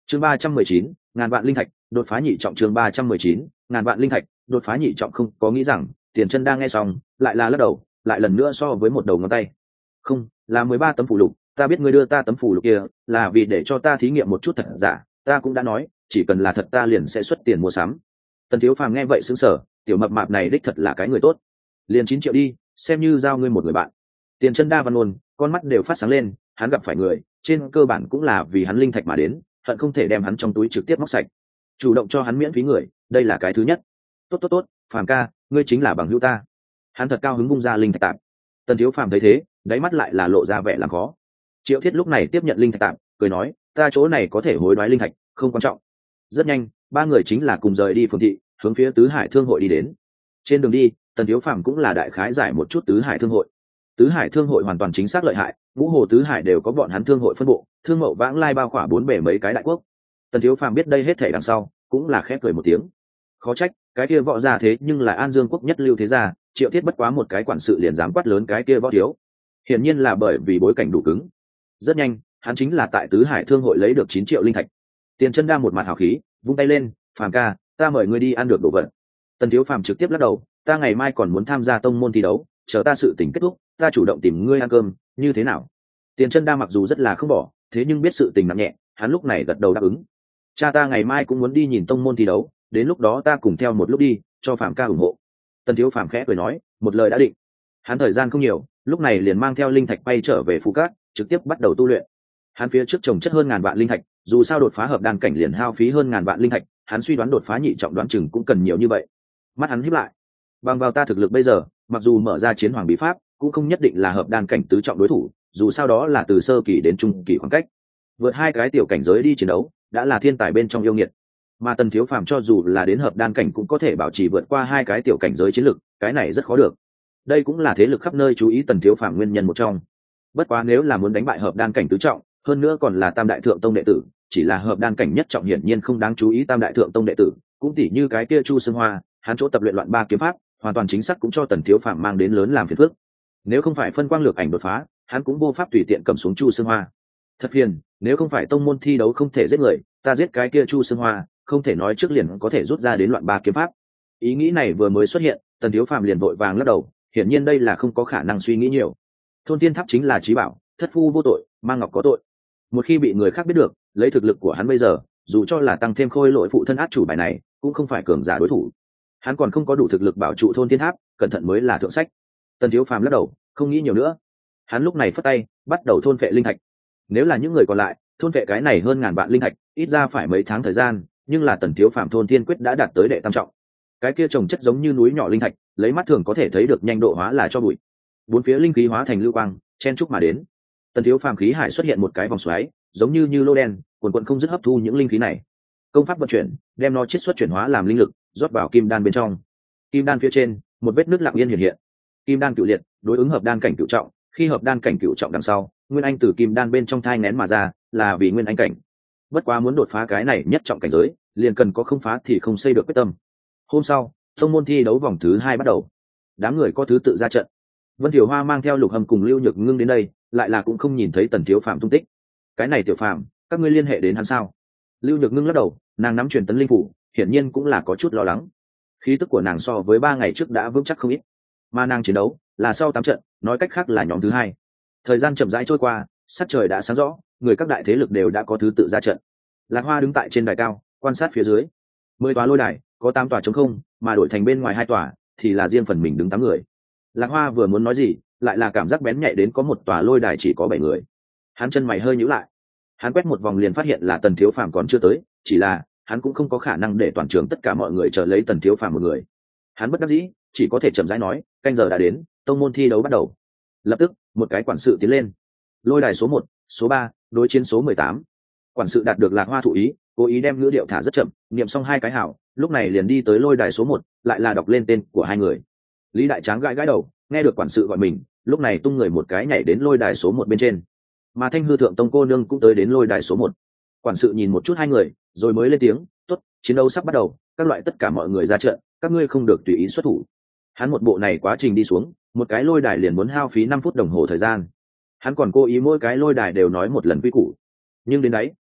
chương 319, ngàn vạn linh thạch đột phá nhị trọng. chương 319, ngàn vạn linh thạch đột phá nhị trọng. Không có nghĩ rằng Tiền Chân đang nghe xong lại là lắc đầu, lại lần nữa so với một đầu ngón tay. Không, là 13 tấm phù lục, ta biết ngươi đưa ta tấm phù lục kia là vì để cho ta thí nghiệm một chút thật giả, ta cũng đã nói chỉ cần là thật ta liền sẽ xuất tiền mua sắm. Tần Thiếu Phàm nghe vậy sững sờ, tiểu mập mạp này đích thật là cái người tốt, liền 9 triệu đi, xem như giao ngươi một người bạn. Tiền Chân đa văn luôn, con mắt đều phát sáng lên, hắn gặp phải người trên cơ bản cũng là vì hắn linh thạch mà đến, hận không thể đem hắn trong túi trực tiếp móc sạch, chủ động cho hắn miễn phí người, đây là cái thứ nhất. Tốt, Phàm ca, ngươi chính là bằng hữu ta. Hắn thật cao hứng bung ra linh thạch tạm. Tần Thiếu Phàm thấy thế, đáy mắt lại là lộ ra vẻ làm khó. Triệu Thiết lúc này tiếp nhận linh thạch tạm, cười nói, ta chỗ này có thể hối đoái linh thạch, không quan trọng. Rất nhanh, ba người chính là cùng rời đi phường thị, hướng phía Tứ Hải Thương hội đi đến. Trên đường đi, Tần Thiếu Phàm cũng là đại khái giải một chút Tứ Hải Thương hội. Tứ Hải Thương hội hoàn toàn chính xác lợi hại, ngũ hồ tứ hải đều có bọn hắn thương hội phân bộ, thương mậu vãng lai bao khỏa bốn bể mấy cái đại quốc. Tần Thiếu Phàm biết đây hết thảy đằng sau, cũng là khẽ cười một tiếng. Khó trách, cái kia võ gia thế nhưng là An Dương quốc nhất lưu thế gia, Triệu Thiết bất quá một cái quản sự liền dám quát lớn cái kia võ thiếu. Hiển nhiên là bởi vì bối cảnh đủ cứng. Rất nhanh, hắn chính là tại Tứ Hải Thương hội lấy được 9 triệu linh thạch. Tiền Chân đang một mặt hào khí, vung tay lên, "Phàm ca, ta mời ngươi đi ăn được đồ vật." Tần Thiếu Phàm trực tiếp lắc đầu, "Ta ngày mai còn muốn tham gia tông môn thi đấu, chờ ta sự tình kết thúc, ta chủ động tìm ngươi ăn cơm, như thế nào?" Tiền Chân đa mặc dù rất là không bỏ, thế nhưng biết sự tình nặng nhẹ, hắn lúc này gật đầu đáp ứng. "Cha ta ngày mai cũng muốn đi nhìn tông môn thi đấu, đến lúc đó ta cùng theo một lúc đi, cho Phàm ca ủng hộ." Tần Thiếu Phàm khẽ cười nói, một lời đã định. Hắn thời gian không nhiều, lúc này liền mang theo linh thạch bay trở về Phú Cát, trực tiếp bắt đầu tu luyện. Hắn phía trước trồng chất hơn ngàn vạn linh thạch, dù sao đột phá hợp đan cảnh liền hao phí hơn ngàn vạn linh thạch, hắn suy đoán đột phá nhị trọng đoán chừng cũng cần nhiều như vậy. Mắt hắn híp lại. Bằng vào ta thực lực bây giờ, mặc dù mở ra chiến hoàng bí pháp, cũng không nhất định là hợp đan cảnh tứ trọng đối thủ, dù sao đó là từ sơ kỳ đến trung kỳ khoảng cách. Vượt hai cái tiểu cảnh giới đi chiến đấu, đã là thiên tài bên trong yêu nghiệt. Mà Tần Thiếu Phàm cho dù là đến hợp đan cảnh cũng có thể bảo trì vượt qua hai cái tiểu cảnh giới chiến lực, cái này rất khó được. Đây cũng là thế lực khắp nơi chú ý Tần Thiếu Phàm nguyên nhân một trong. Bất quá nếu là muốn đánh bại hợp đan cảnh tứ trọng, hơn nữa còn là tam đại thượng tông đệ tử, chỉ là hợp đan cảnh nhất trọng hiển nhiên không đáng chú ý tam đại thượng tông đệ tử, cũng tỉ như cái kia Chu Sương Hoa, hắn chỗ tập luyện loạn ba kiếm pháp, hoàn toàn chính xác cũng cho Tần Thiếu Phàm mang đến lớn làm phiền phức. Nếu không phải phân quang lược ảnh đột phá, hắn cũng vô pháp tùy tiện cầm xuống Chu Sương Hoa. Thật phiền, nếu không phải tông môn thi đấu không thể giết người, ta giết cái kia Chu Sương Hoa, không thể nói trước liền có thể rút ra đến loạn ba kiếm pháp. Ý nghĩ này vừa mới xuất hiện, Tần Thiếu Phàm liền vội vàng lắc đầu, hiển nhiên đây là không có khả năng suy nghĩ nhiều. Thôn Tiên Tháp chính là trí bảo, thất phu vô tội, mang ngọc có tội. Một khi bị người khác biết được, lấy thực lực của hắn bây giờ, dù cho là tăng thêm khôi lỗi phụ thân át chủ bài này, cũng không phải cường giả đối thủ. Hắn còn không có đủ thực lực bảo trụ Thôn Tiên Tháp, cẩn thận mới là thượng sách. Tần Thiếu Phàm lắc đầu, không nghĩ nhiều nữa. Hắn lúc này phất tay, bắt đầu thôn phệ linh thạch. Nếu là những người còn lại, thôn phệ cái này hơn ngàn vạn linh thạch, ít ra phải mấy tháng thời gian, nhưng là Tần Thiếu Phàm thôn thiên quyết đã đạt tới đệ tam trọng. Cái kia trồng chất giống như núi nhỏ linh thạch, lấy mắt thường có thể thấy được nhanh độ hóa là cho bụi. Bốn phía linh khí hóa thành lưu quang, chen chúc mà đến. Tần Thiếu Phàm khí hải xuất hiện một cái vòng xoáy, giống như lô đen, quần quần không dứt hấp thu những linh khí này. Công pháp vận chuyển, đem nó chiết xuất chuyển hóa làm linh lực, rót vào kim đan bên trong. Kim đan phía trên, một vết nứt lặng yên hiện hiện. Kim đan cựu liệt, đối ứng hợp đan cảnh cựu trọng, khi hợp đan cảnh cựu trọng đằng sau, nguyên anh từ kim đan bên trong thai nghén mà ra, là vì nguyên anh cảnh. Bất quá muốn đột phá cái này nhất trọng cảnh giới, liền cần có không phá thì không xây được quyết tâm. Hôm sau, tông môn thi đấu vòng thứ 2 bắt đầu. Đám người có thứ tự ra trận. Vân Tiểu Hoa mang theo Lục Hâm cùng Lưu Nhược Ngưng đến đây, lại là cũng không nhìn thấy Tần Thiếu Phàm tung tích. Cái này Tiểu Phàm, các ngươi liên hệ đến hắn sao? Lưu Nhược Ngưng lắc đầu, nàng nắm truyền tấn linh phủ, hiển nhiên cũng là có chút lo lắng. Khí tức của nàng so với 3 ngày trước đã vững chắc không ít, mà nàng chiến đấu là sau 8 trận, nói cách khác là nhóm thứ 2. Thời gian chậm rãi trôi qua, sắc trời đã sáng rõ, người các đại thế lực đều đã có thứ tự ra trận. Lạc Hoa đứng tại trên đài cao, quan sát phía dưới. 10 tòa lôi đài, có 8 tòa trống không, mà đổi thành bên ngoài 2 tòa thì là riêng phần mình đứng 8 người. Lạc Hoa vừa muốn nói gì, lại là cảm giác bén nhạy đến có một tòa lôi đài chỉ có 7 người. Hắn chân mày hơi nhíu lại. Hắn quét một vòng liền phát hiện là Tần Thiếu Phàm còn chưa tới, chỉ là hắn cũng không có khả năng để toàn trường tất cả mọi người chờ lấy Tần Thiếu Phàm một người. Hắn bất đắc dĩ, chỉ có thể chậm rãi nói, canh giờ đã đến, tông môn thi đấu bắt đầu. Lập tức, một cái quản sự tiến lên. Lôi đài số 1, số 3, đối chiến số 18. Quản sự đạt được Lạc Hoa thụ ý, cố ý đem ngữ điệu thả rất chậm, niệm xong 2 cái hảo, lúc này liền đi tới lôi đài số 1, lại là đọc lên tên của 2 người. Lý Đại Tráng gãi gãi đầu, nghe được quản sự gọi mình, lúc này tung người một cái nhảy đến lôi đài số 1 bên trên. Mà Thanh Hư Thượng Tông cô nương cũng tới đến lôi đài số 1. Quản sự nhìn một chút 2 người, rồi mới lên tiếng, "Tốt, chiến đấu sắp bắt đầu, các loại tất cả mọi người ra trận, các ngươi không được tùy ý xuất thủ." Hắn một bộ này quá trình đi xuống, một cái lôi đài liền muốn hao phí 5 phút đồng hồ thời gian. Hắn còn cố ý mỗi cái lôi đài đều nói một lần quy củ. Nhưng đến đấy,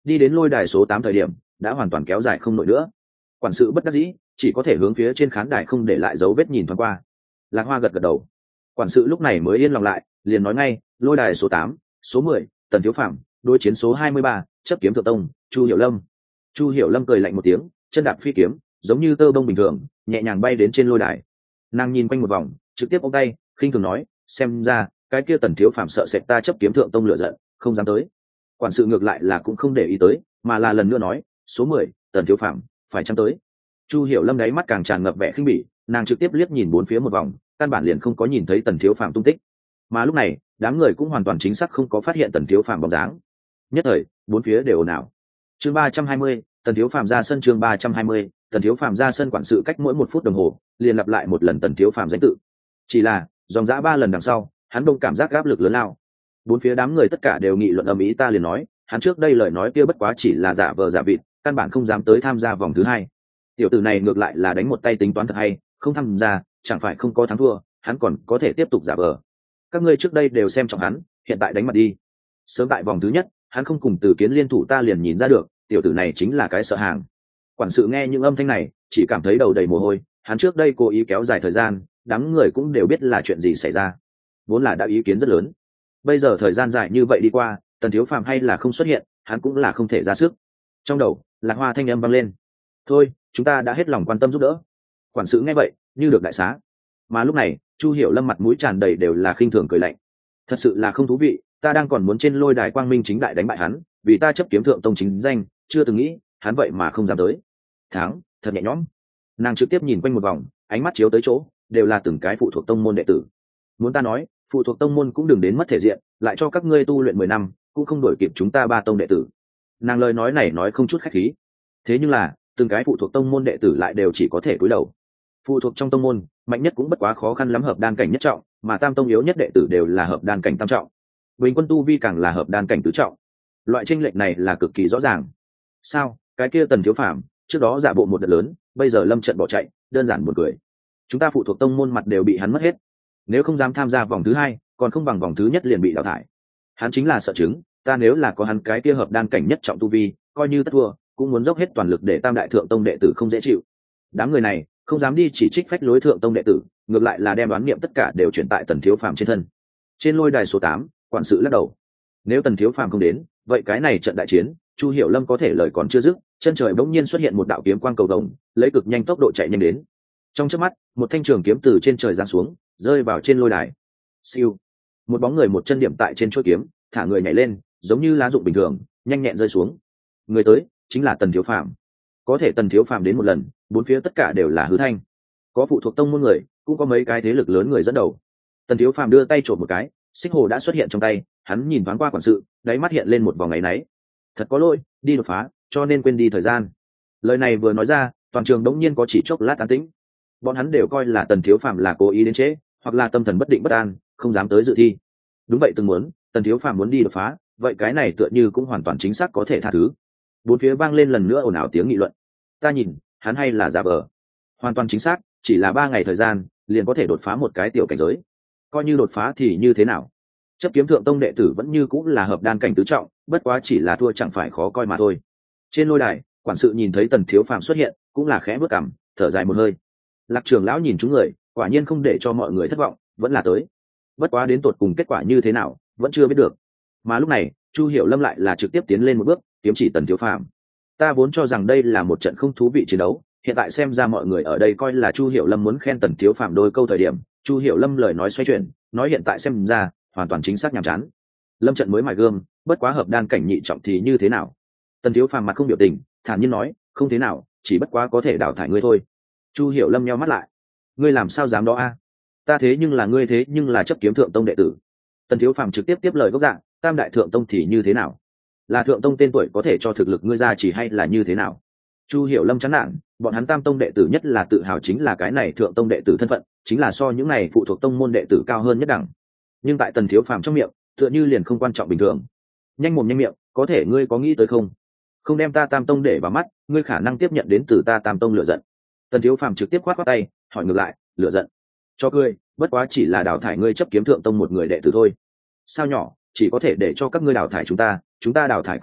đi đến lôi đài số 8 thời điểm đã hoàn toàn kéo dài không nổi nữa. Quản sự bất đắc dĩ chỉ có thể hướng phía trên khán đài không để lại dấu vết nhìn thoáng qua. Lạc Hoa gật gật đầu. Quản sự lúc này mới yên lòng lại, liền nói ngay, lôi đài số 8, số 10, Tần Thiếu Phạm, đối chiến số 23, chấp kiếm thượng tông, Chu Hiểu Lâm. Chu Hiểu Lâm cười lạnh một tiếng, chân đạp phi kiếm, giống như tơ bông bình thường, nhẹ nhàng bay đến trên lôi đài. Nàng nhìn quanh một vòng, trực tiếp ôm tay, khinh thường nói, xem ra cái kia Tần Thiếu Phạm sợ sệt ta chấp kiếm thượng tông lửa giận, không dám tới. Quản sự ngược lại là cũng không để ý tới, mà là lần nữa nói, số 10, Tần Thiếu Phạm, phải chăng tới? Chu Hiểu Lâm đáy mắt càng tràn ngập vẻ khinh bỉ, nàng trực tiếp liếc nhìn bốn phía một vòng, căn bản liền không có nhìn thấy Tần Thiếu Phạm tung tích. Mà lúc này, đám người cũng hoàn toàn chính xác không có phát hiện Tần Thiếu Phạm bóng dáng. Nhất thời, bốn phía đều ồn ào. Chương 320, Tần Thiếu Phạm ra sân. Chương 320, Tần Thiếu Phạm ra sân. Quản sự cách mỗi 1 phút đồng hồ liền lặp lại một lần Tần Thiếu Phạm danh tự. Chỉ là dòng dã 3 lần đằng sau, hắn đông cảm giác áp lực lớn lao. Bốn phía đám người tất cả đều nghị luận ầm ĩ, ta liền nói, hắn trước đây lời nói kia bất quá chỉ là giả vờ giả vịt, căn bản không dám tới tham gia vòng thứ 2. Tiểu tử này ngược lại là đánh một tay tính toán thật hay, không tham gia chẳng phải không có thắng thua, hắn còn có thể tiếp tục giả vờ. Các ngươi trước đây đều xem trọng hắn, hiện tại đánh mặt đi. Sớm tại vòng thứ nhất, hắn không cùng Từ Kiến liên thủ, ta liền nhìn ra được, tiểu tử này chính là cái sợ hàng. Quản sự nghe những âm thanh này, chỉ cảm thấy đầu đầy mồ hôi, hắn trước đây cố ý kéo dài thời gian, đám người cũng đều biết là chuyện gì xảy ra. Vốn là đã ý kiến rất lớn. Bây giờ thời gian dài như vậy đi qua, Tần Thiếu Phạm hay là không xuất hiện, hắn cũng là không thể ra sức. Trong đầu, Lạc Hoa thanh âm vang lên. Thôi, chúng ta đã hết lòng quan tâm giúp đỡ. Quản sự nghe vậy, như được đại xá. Mà lúc này, Chu Hiểu Lâm mặt mũi tràn đầy đều là khinh thường cười lạnh. Thật sự là không thú vị, ta đang còn muốn trên lôi đài quang minh chính đại đánh bại hắn, vì ta chấp kiếm thượng tông chính danh, chưa từng nghĩ, hắn vậy mà không dám tới. Thắng, thật nhẹ nhõm. Nàng trực tiếp nhìn quanh một vòng, ánh mắt chiếu tới chỗ, đều là từng cái phụ thuộc tông môn đệ tử. Muốn ta nói, phụ thuộc tông môn cũng đừng đến mất thể diện, lại cho các ngươi tu luyện 10 năm, cũng không đổi kịp chúng ta 3 tông đệ tử. Nàng lời nói này nói không chút khách khí. Thế nhưng là, từng cái phụ thuộc tông môn đệ tử lại đều chỉ có thể cúi đầu. Phụ thuộc trong tông môn, mạnh nhất cũng bất quá khó khăn lắm hợp đan cảnh nhất trọng, mà tam tông yếu nhất đệ tử đều là hợp đan cảnh tam trọng. Bình quân tu vi càng là hợp đan cảnh tứ trọng. Loại chênh lệch này là cực kỳ rõ ràng. Sao, cái kia Tần Thiếu Phạm, trước đó giả bộ một đợt lớn, bây giờ lâm trận bỏ chạy, đơn giản buồn cười. Chúng ta phụ thuộc tông môn mặt đều bị hắn mất hết. Nếu không dám tham gia vòng thứ 2, còn không bằng vòng thứ nhất liền bị đào thải. Hắn chính là sợ chứng, ta nếu là có hắn cái kia hợp đan cảnh nhất trọng tu vi, coi như tất thua, cũng muốn dốc hết toàn lực để tam đại thượng tông đệ tử không dễ chịu. Đám người này không dám đi chỉ trích phách lối thượng tông đệ tử, ngược lại là đem đoán niệm tất cả đều chuyển tại Tần Thiếu Phạm trên thân. Trên lôi đài số 8, quản sự lắc đầu. Nếu Tần Thiếu Phạm không đến, vậy cái này trận đại chiến, Chu Hiểu Lâm có thể lời còn chưa dứt, chân trời bỗng nhiên xuất hiện một đạo kiếm quang cầu vồng, lấy cực nhanh tốc độ chạy nhanh đến. Trong chớp mắt, một thanh trường kiếm từ trên trời giáng xuống, rơi vào trên lôi đài. Siêu, một bóng người một chân điểm tại trên chuôi kiếm, thả người nhảy lên, giống như lá rụng bình thường, nhanh nhẹn rơi xuống. Người tới chính là Tần Thiếu Phạm. Có thể Tần Thiếu Phạm đến một lần, bốn phía tất cả đều là hư thanh. Có phụ thuộc tông môn người, cũng có mấy cái thế lực lớn người dẫn đầu. Tần Thiếu Phạm đưa tay trộm một cái, xích hồ đã xuất hiện trong tay, hắn nhìn thoáng qua quản sự, đáy mắt hiện lên một vòng áy náy. Thật có lỗi, đi đột phá, cho nên quên đi thời gian. Lời này vừa nói ra, toàn trường đống nhiên có chỉ chốc lát an tĩnh. Bọn hắn đều coi là Tần Thiếu Phạm là cố ý đến trễ, hoặc là tâm thần bất định bất an, không dám tới dự thi. Đúng vậy, từng muốn, Tần Thiếu Phạm muốn đi đột phá, vậy cái này tựa như cũng hoàn toàn chính xác có thể tha thứ. Bốn phía vang lên lần nữa ồn ào tiếng nghị luận. Ta nhìn, hắn hay là giả vờ. Hoàn toàn chính xác, chỉ là 3 ngày thời gian, liền có thể đột phá một cái tiểu cảnh giới. Coi như đột phá thì như thế nào? Chấp kiếm thượng tông đệ tử vẫn như cũng là hợp đan cảnh tứ trọng, bất quá chỉ là thua chẳng phải khó coi mà thôi. Trên lôi đài, quản sự nhìn thấy Tần Thiếu Phạm xuất hiện, cũng là khẽ bước cằm, thở dài một hơi. Lạc trưởng lão nhìn chúng người, quả nhiên không để cho mọi người thất vọng, vẫn là tới. Bất quá đến tột cùng kết quả như thế nào, vẫn chưa biết được. Mà lúc này, Chu Hiểu Lâm lại là trực tiếp tiến lên một bước, kiếm chỉ Tần Thiếu Phạm. Ta vốn cho rằng đây là một trận không thú vị chiến đấu, hiện tại xem ra mọi người ở đây coi là Chu Hiểu Lâm muốn khen Tần Thiếu Phạm đôi câu thời điểm, Chu Hiểu Lâm lời nói xoay chuyển, nói hiện tại xem ra hoàn toàn chính xác nhàm chán. Lâm trận mới mài gương, bất quá hợp đan cảnh nhị trọng thì như thế nào? Tần Thiếu Phạm mặt không biểu tình, thản nhiên nói, không thế nào, chỉ bất quá có thể đào thải ngươi thôi. Chu Hiểu Lâm nheo mắt lại, ngươi làm sao dám đó a? Ta thế nhưng là ngươi thế nhưng là chấp kiếm thượng tông đệ tử. Tần Thiếu Phạm trực tiếp tiếp lời gốc dạng, tam đại thượng tông thì như thế nào? Là thượng tông tên tuổi có thể cho thực lực ngươi ra chỉ hay là như thế nào? Chu Hiểu Lâm chán nản, bọn hắn tam tông đệ tử nhất là tự hào chính là cái này thượng tông đệ tử thân phận, chính là so những này phụ thuộc tông môn đệ tử cao hơn nhất đẳng. Nhưng tại Tần Thiếu Phạm trong miệng, tựa như liền không quan trọng bình thường. Nhanh mồm nhanh miệng, có thể ngươi có nghĩ tới không? Không đem ta tam tông để vào mắt, ngươi khả năng tiếp nhận đến từ ta tam tông lửa giận. Tần Thiếu Phạm trực tiếp khoát tay, hỏi ngược lại, lửa giận? Cho ngươi, bất quá chỉ là đào thải ngươi chấp kiếm thượng tông một người đệ tử thôi. Sao nhỏ, chỉ có thể để cho các ngươi đào thải chúng ta đào thải các ngươi,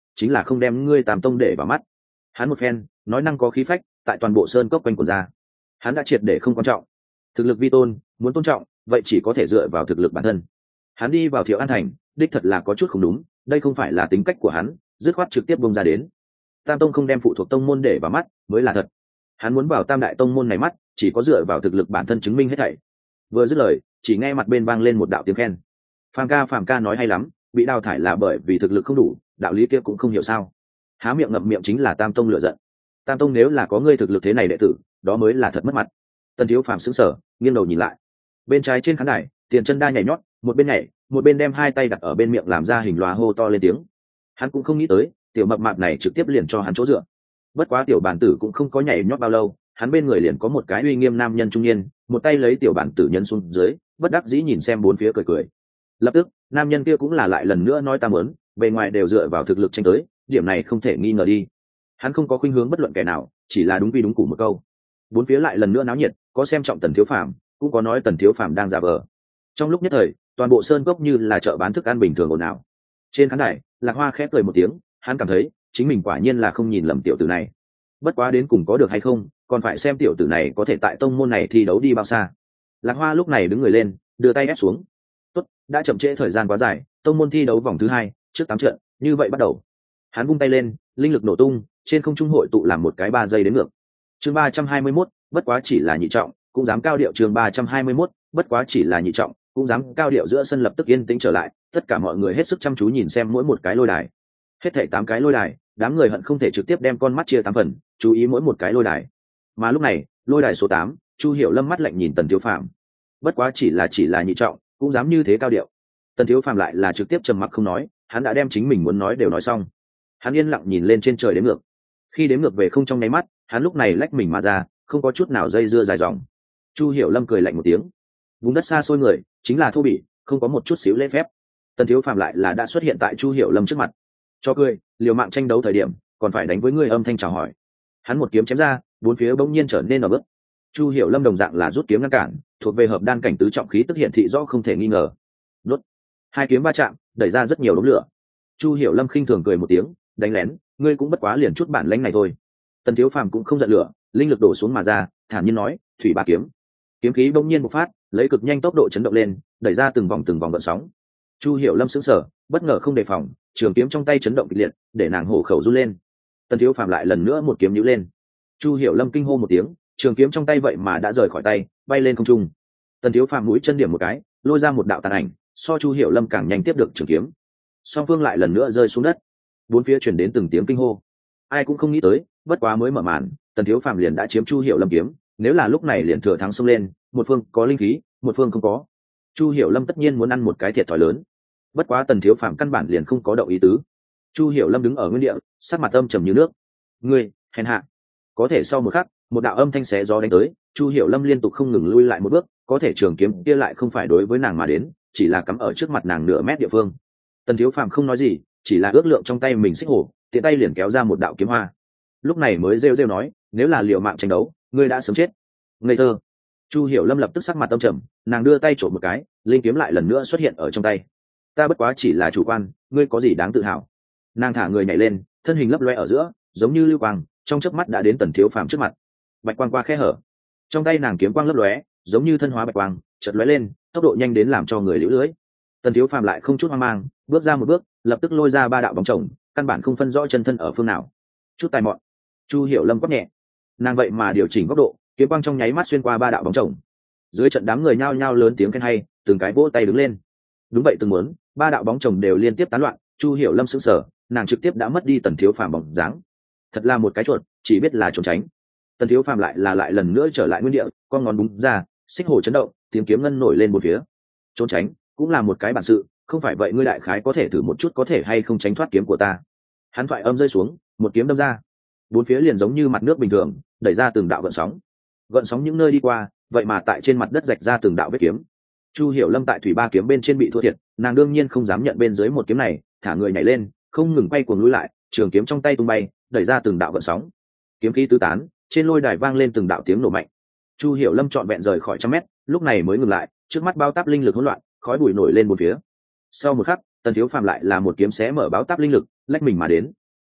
chính là không đem ngươi Tam Tông để vào mắt. Hắn một phen nói năng có khí phách, tại toàn bộ sơn cốc quanh quần ra. Hắn đã triệt để không quan trọng thực lực vi tôn, muốn tôn trọng vậy chỉ có thể dựa vào thực lực bản thân. Hắn đi vào Thiệu An Thành đích thật là có chút không đúng, đây không phải là tính cách của hắn, dứt khoát trực tiếp bông ra đến. Tam Tông không đem phụ thuộc tông môn để vào mắt mới là thật. Hắn muốn vào Tam Đại tông môn này mắt, chỉ có dựa vào thực lực bản thân chứng minh hết thảy. Vừa dứt lời, chỉ nghe mặt bên vang lên một đạo tiếng khen. Phàm ca nói hay lắm, bị đào thải là bởi vì thực lực không đủ, đạo lý kia cũng không hiểu sao. Há miệng ngậm miệng chính là Tam Tông lựa giận. Tam Tông nếu là có ngươi thực lực thế này đệ tử, đó mới là thật mất mặt. Tần Thiếu Phàm sững sờ, nghiêng đầu nhìn lại. Bên trái trên khán đài, Tiền Chân Đa nhảy nhót, một bên nhảy, một bên đem hai tay đặt ở bên miệng làm ra hình loa hô to lên tiếng. Hắn cũng không nghĩ tới, tiểu mập mạp này trực tiếp liền cho hắn chỗ dựa. Bất quá tiểu bản tử cũng không có nhảy nhót bao lâu, hắn bên người liền có một cái uy nghiêm nam nhân trung niên, một tay lấy tiểu bản tử nhân xuống dưới, bất đắc dĩ nhìn xem bốn phía cười cười. Lập tức, nam nhân kia cũng là lại lần nữa nói ta muốn, bề ngoài đều dựa vào thực lực tranh tới, điểm này không thể nghi ngờ đi. Hắn không có khuynh hướng bất luận kẻ nào, chỉ là đúng quy đúng củ một câu. Bốn phía lại lần nữa náo nhiệt, có xem trọng Tần Thiếu Phàm, cũng có nói Tần Thiếu Phàm đang giả vờ. Trong lúc nhất thời, toàn bộ sơn cốc như là chợ bán thức ăn bình thường ồn ào. Trên khán đài, Lạc Hoa khẽ cười một tiếng, hắn cảm thấy chính mình quả nhiên là không nhìn lầm tiểu tử này. Bất quá đến cùng có được hay không, còn phải xem tiểu tử này có thể tại tông môn này thi đấu đi bao xa. Lạc Hoa lúc này đứng người lên, đưa tay ép xuống. Tốt, đã chậm trễ thời gian quá dài, tông môn thi đấu vòng thứ 2, trước 8 trận, như vậy bắt đầu. Hắn vung tay lên, linh lực nổ tung, trên không trung hội tụ làm một cái 3 giây đến ngược. Chương 321, bất quá chỉ là nhị trọng, cũng dám cao điệu. Chương 321, bất quá chỉ là nhị trọng, cũng dám cao điệu. Giữa sân lập tức yên tĩnh trở lại, tất cả mọi người hết sức chăm chú nhìn xem mỗi một cái lôi đài. Hết thảy 8 cái lôi đài, đám người hận không thể trực tiếp đem con mắt chia 8 phần, chú ý mỗi một cái lôi đài. Mà lúc này, lôi đài số 8, Chu Hiểu Lâm mắt lạnh nhìn Tần Thiếu Phàm. Bất quá chỉ là nhị trọng, cũng dám như thế cao điệu. Tần Thiếu Phàm lại là trực tiếp trầm mặc không nói, hắn đã đem chính mình muốn nói đều nói xong. Hắn yên lặng nhìn lên trên trời đếm ngược. Khi đếm ngược về không trong nháy mắt, hắn lúc này lách mình mà ra, không có chút nào dây dưa dài dòng. Chu Hiểu Lâm cười lạnh một tiếng. Vùng đất xa xôi người, chính là thô bỉ, không có một chút xíu lễ phép. Tần Thiếu Phàm lại là đã xuất hiện tại Chu Hiểu Lâm trước mặt. Cho cười, liều mạng tranh đấu thời điểm, còn phải đánh với ngươi âm thanh chào hỏi. Hắn một kiếm chém ra, bốn phía bỗng nhiên trở nên ở bước. Chu Hiểu Lâm đồng dạng là rút kiếm ngăn cản, thuộc về hợp đan cảnh tứ trọng khí tức hiện thị rõ không thể nghi ngờ. Đốt. Hai kiếm va chạm, đẩy ra rất nhiều đống lửa. Chu Hiểu Lâm khinh thường cười một tiếng, đánh lén, ngươi cũng bất quá liền chút bản lãnh này thôi. Tần Thiếu Phàm cũng không giận lửa, linh lực đổ xuống mà ra, thản nhiên nói, thủy ba kiếm. Kiếm khí bỗng nhiên bộc phát, lấy cực nhanh tốc độ chấn động lên, đẩy ra từng vòng gợn sóng. Chu Hiểu Lâm sững sờ, bất ngờ không đề phòng, trường kiếm trong tay chấn động kịch liệt, để nàng hổ khẩu run lên. Tần Thiếu Phàm lại lần nữa một kiếm nhíu lên. Chu Hiểu Lâm kinh hô một tiếng, trường kiếm trong tay vậy mà đã rời khỏi tay, bay lên không trung. Tần Thiếu Phàm mũi chân điểm một cái, lôi ra một đạo tàn ảnh, so Chu Hiểu Lâm càng nhanh tiếp được trường kiếm. Song phương lại lần nữa rơi xuống đất. Bốn phía truyền đến từng tiếng kinh hô. Ai cũng không nghĩ tới, bất quá mới mở màn, Tần Thiếu Phàm liền đã chiếm Chu Hiểu Lâm kiếm, nếu là lúc này liền thừa thắng xông lên, một phương có linh khí, một phương không có. Chu Hiểu Lâm tất nhiên muốn ăn một cái thiệt thòi lớn. Bất quá Tần Thiếu Phàm căn bản liền không có động ý tứ. Chu Hiểu Lâm đứng ở nguyên địa, sắc mặt âm trầm như nước. Ngươi, hèn hạ. Có thể sau một khắc, một đạo âm thanh xé gió đánh tới, Chu Hiểu Lâm liên tục không ngừng lui lại một bước, có thể trường kiếm kia lại không phải đối với nàng mà đến, chỉ là cắm ở trước mặt nàng nửa mét địa phương. Tần Thiếu Phàm không nói gì, chỉ là ước lượng trong tay mình xích hổ, tiện tay liền kéo ra một đạo kiếm hoa. Lúc này mới rêu rêu nói, nếu là liều mạng tranh đấu, ngươi đã sớm chết. Ngây thơ. Chu Hiểu Lâm lập tức sắc mặt âm trầm, nàng đưa tay trộm một cái, linh kiếm lại lần nữa xuất hiện ở trong tay. Ta bất quá chỉ là chủ quan, ngươi có gì đáng tự hào? Nàng thả người nhảy lên, thân hình lấp loe ở giữa, giống như lưu quang, trong chớp mắt đã đến Tần Thiếu Phàm trước mặt. Bạch quang qua khe hở, trong tay nàng kiếm quang lấp lóe, giống như thân hóa bạch quang, chợt lóe lên, tốc độ nhanh đến làm cho người liễu lưới. Tần Thiếu Phàm lại không chút hoang mang, bước ra một bước, lập tức lôi ra 3 đạo bóng chồng, căn bản không phân rõ chân thân ở phương nào. Chút tài mọn. Chu Hiểu Lâm quát nhẹ, nàng vậy mà điều chỉnh góc độ, kiếm quang trong nháy mắt xuyên qua 3 đạo bóng chồng. Dưới trận đám người nhao nhao lớn tiếng khen hay, từng cái vỗ tay đứng lên. Đúng vậy, từng muốn, 3 đạo bóng chồng đều liên tiếp tán loạn. Chu Hiểu Lâm sững sờ, nàng trực tiếp đã mất đi Tần Thiếu Phàm bóng dáng. Thật là một cái chuột, chỉ biết là trốn tránh. Tần Thiếu Phàm lại lần nữa trở lại nguyên địa, con ngón búng ra, xích hổ chấn động, tiếng kiếm ngân nổi lên một phía. Trốn tránh cũng là một cái bản sự, không phải vậy ngươi đại khái có thể thử một chút có thể hay không tránh thoát kiếm của ta. Hắn thoại âm rơi xuống, một kiếm đâm ra, bốn phía liền giống như mặt nước bình thường, đẩy ra từng đạo gợn sóng những nơi đi qua, vậy mà tại trên mặt đất rạch ra từng đạo vết kiếm. Chu Hiểu Lâm tại thủy ba kiếm bên trên bị thua thiệt, nàng đương nhiên không dám nhận bên dưới một kiếm này, thả người nhảy lên, không ngừng quay cuồng lùi lại, trường kiếm trong tay tung bay, đẩy ra từng đạo gợn sóng. Kiếm khí tứ tán, trên lôi đài vang lên từng đạo tiếng nổ mạnh. Chu Hiểu Lâm trọn vẹn rời khỏi 100 mét, lúc này mới ngừng lại, trước mắt bao táp linh lực hỗn loạn, khói bụi nổi lên một phía. Sau một khắc, Tần Thiếu Phàm lại là một kiếm xé mở báo táp linh lực, lách mình mà đến.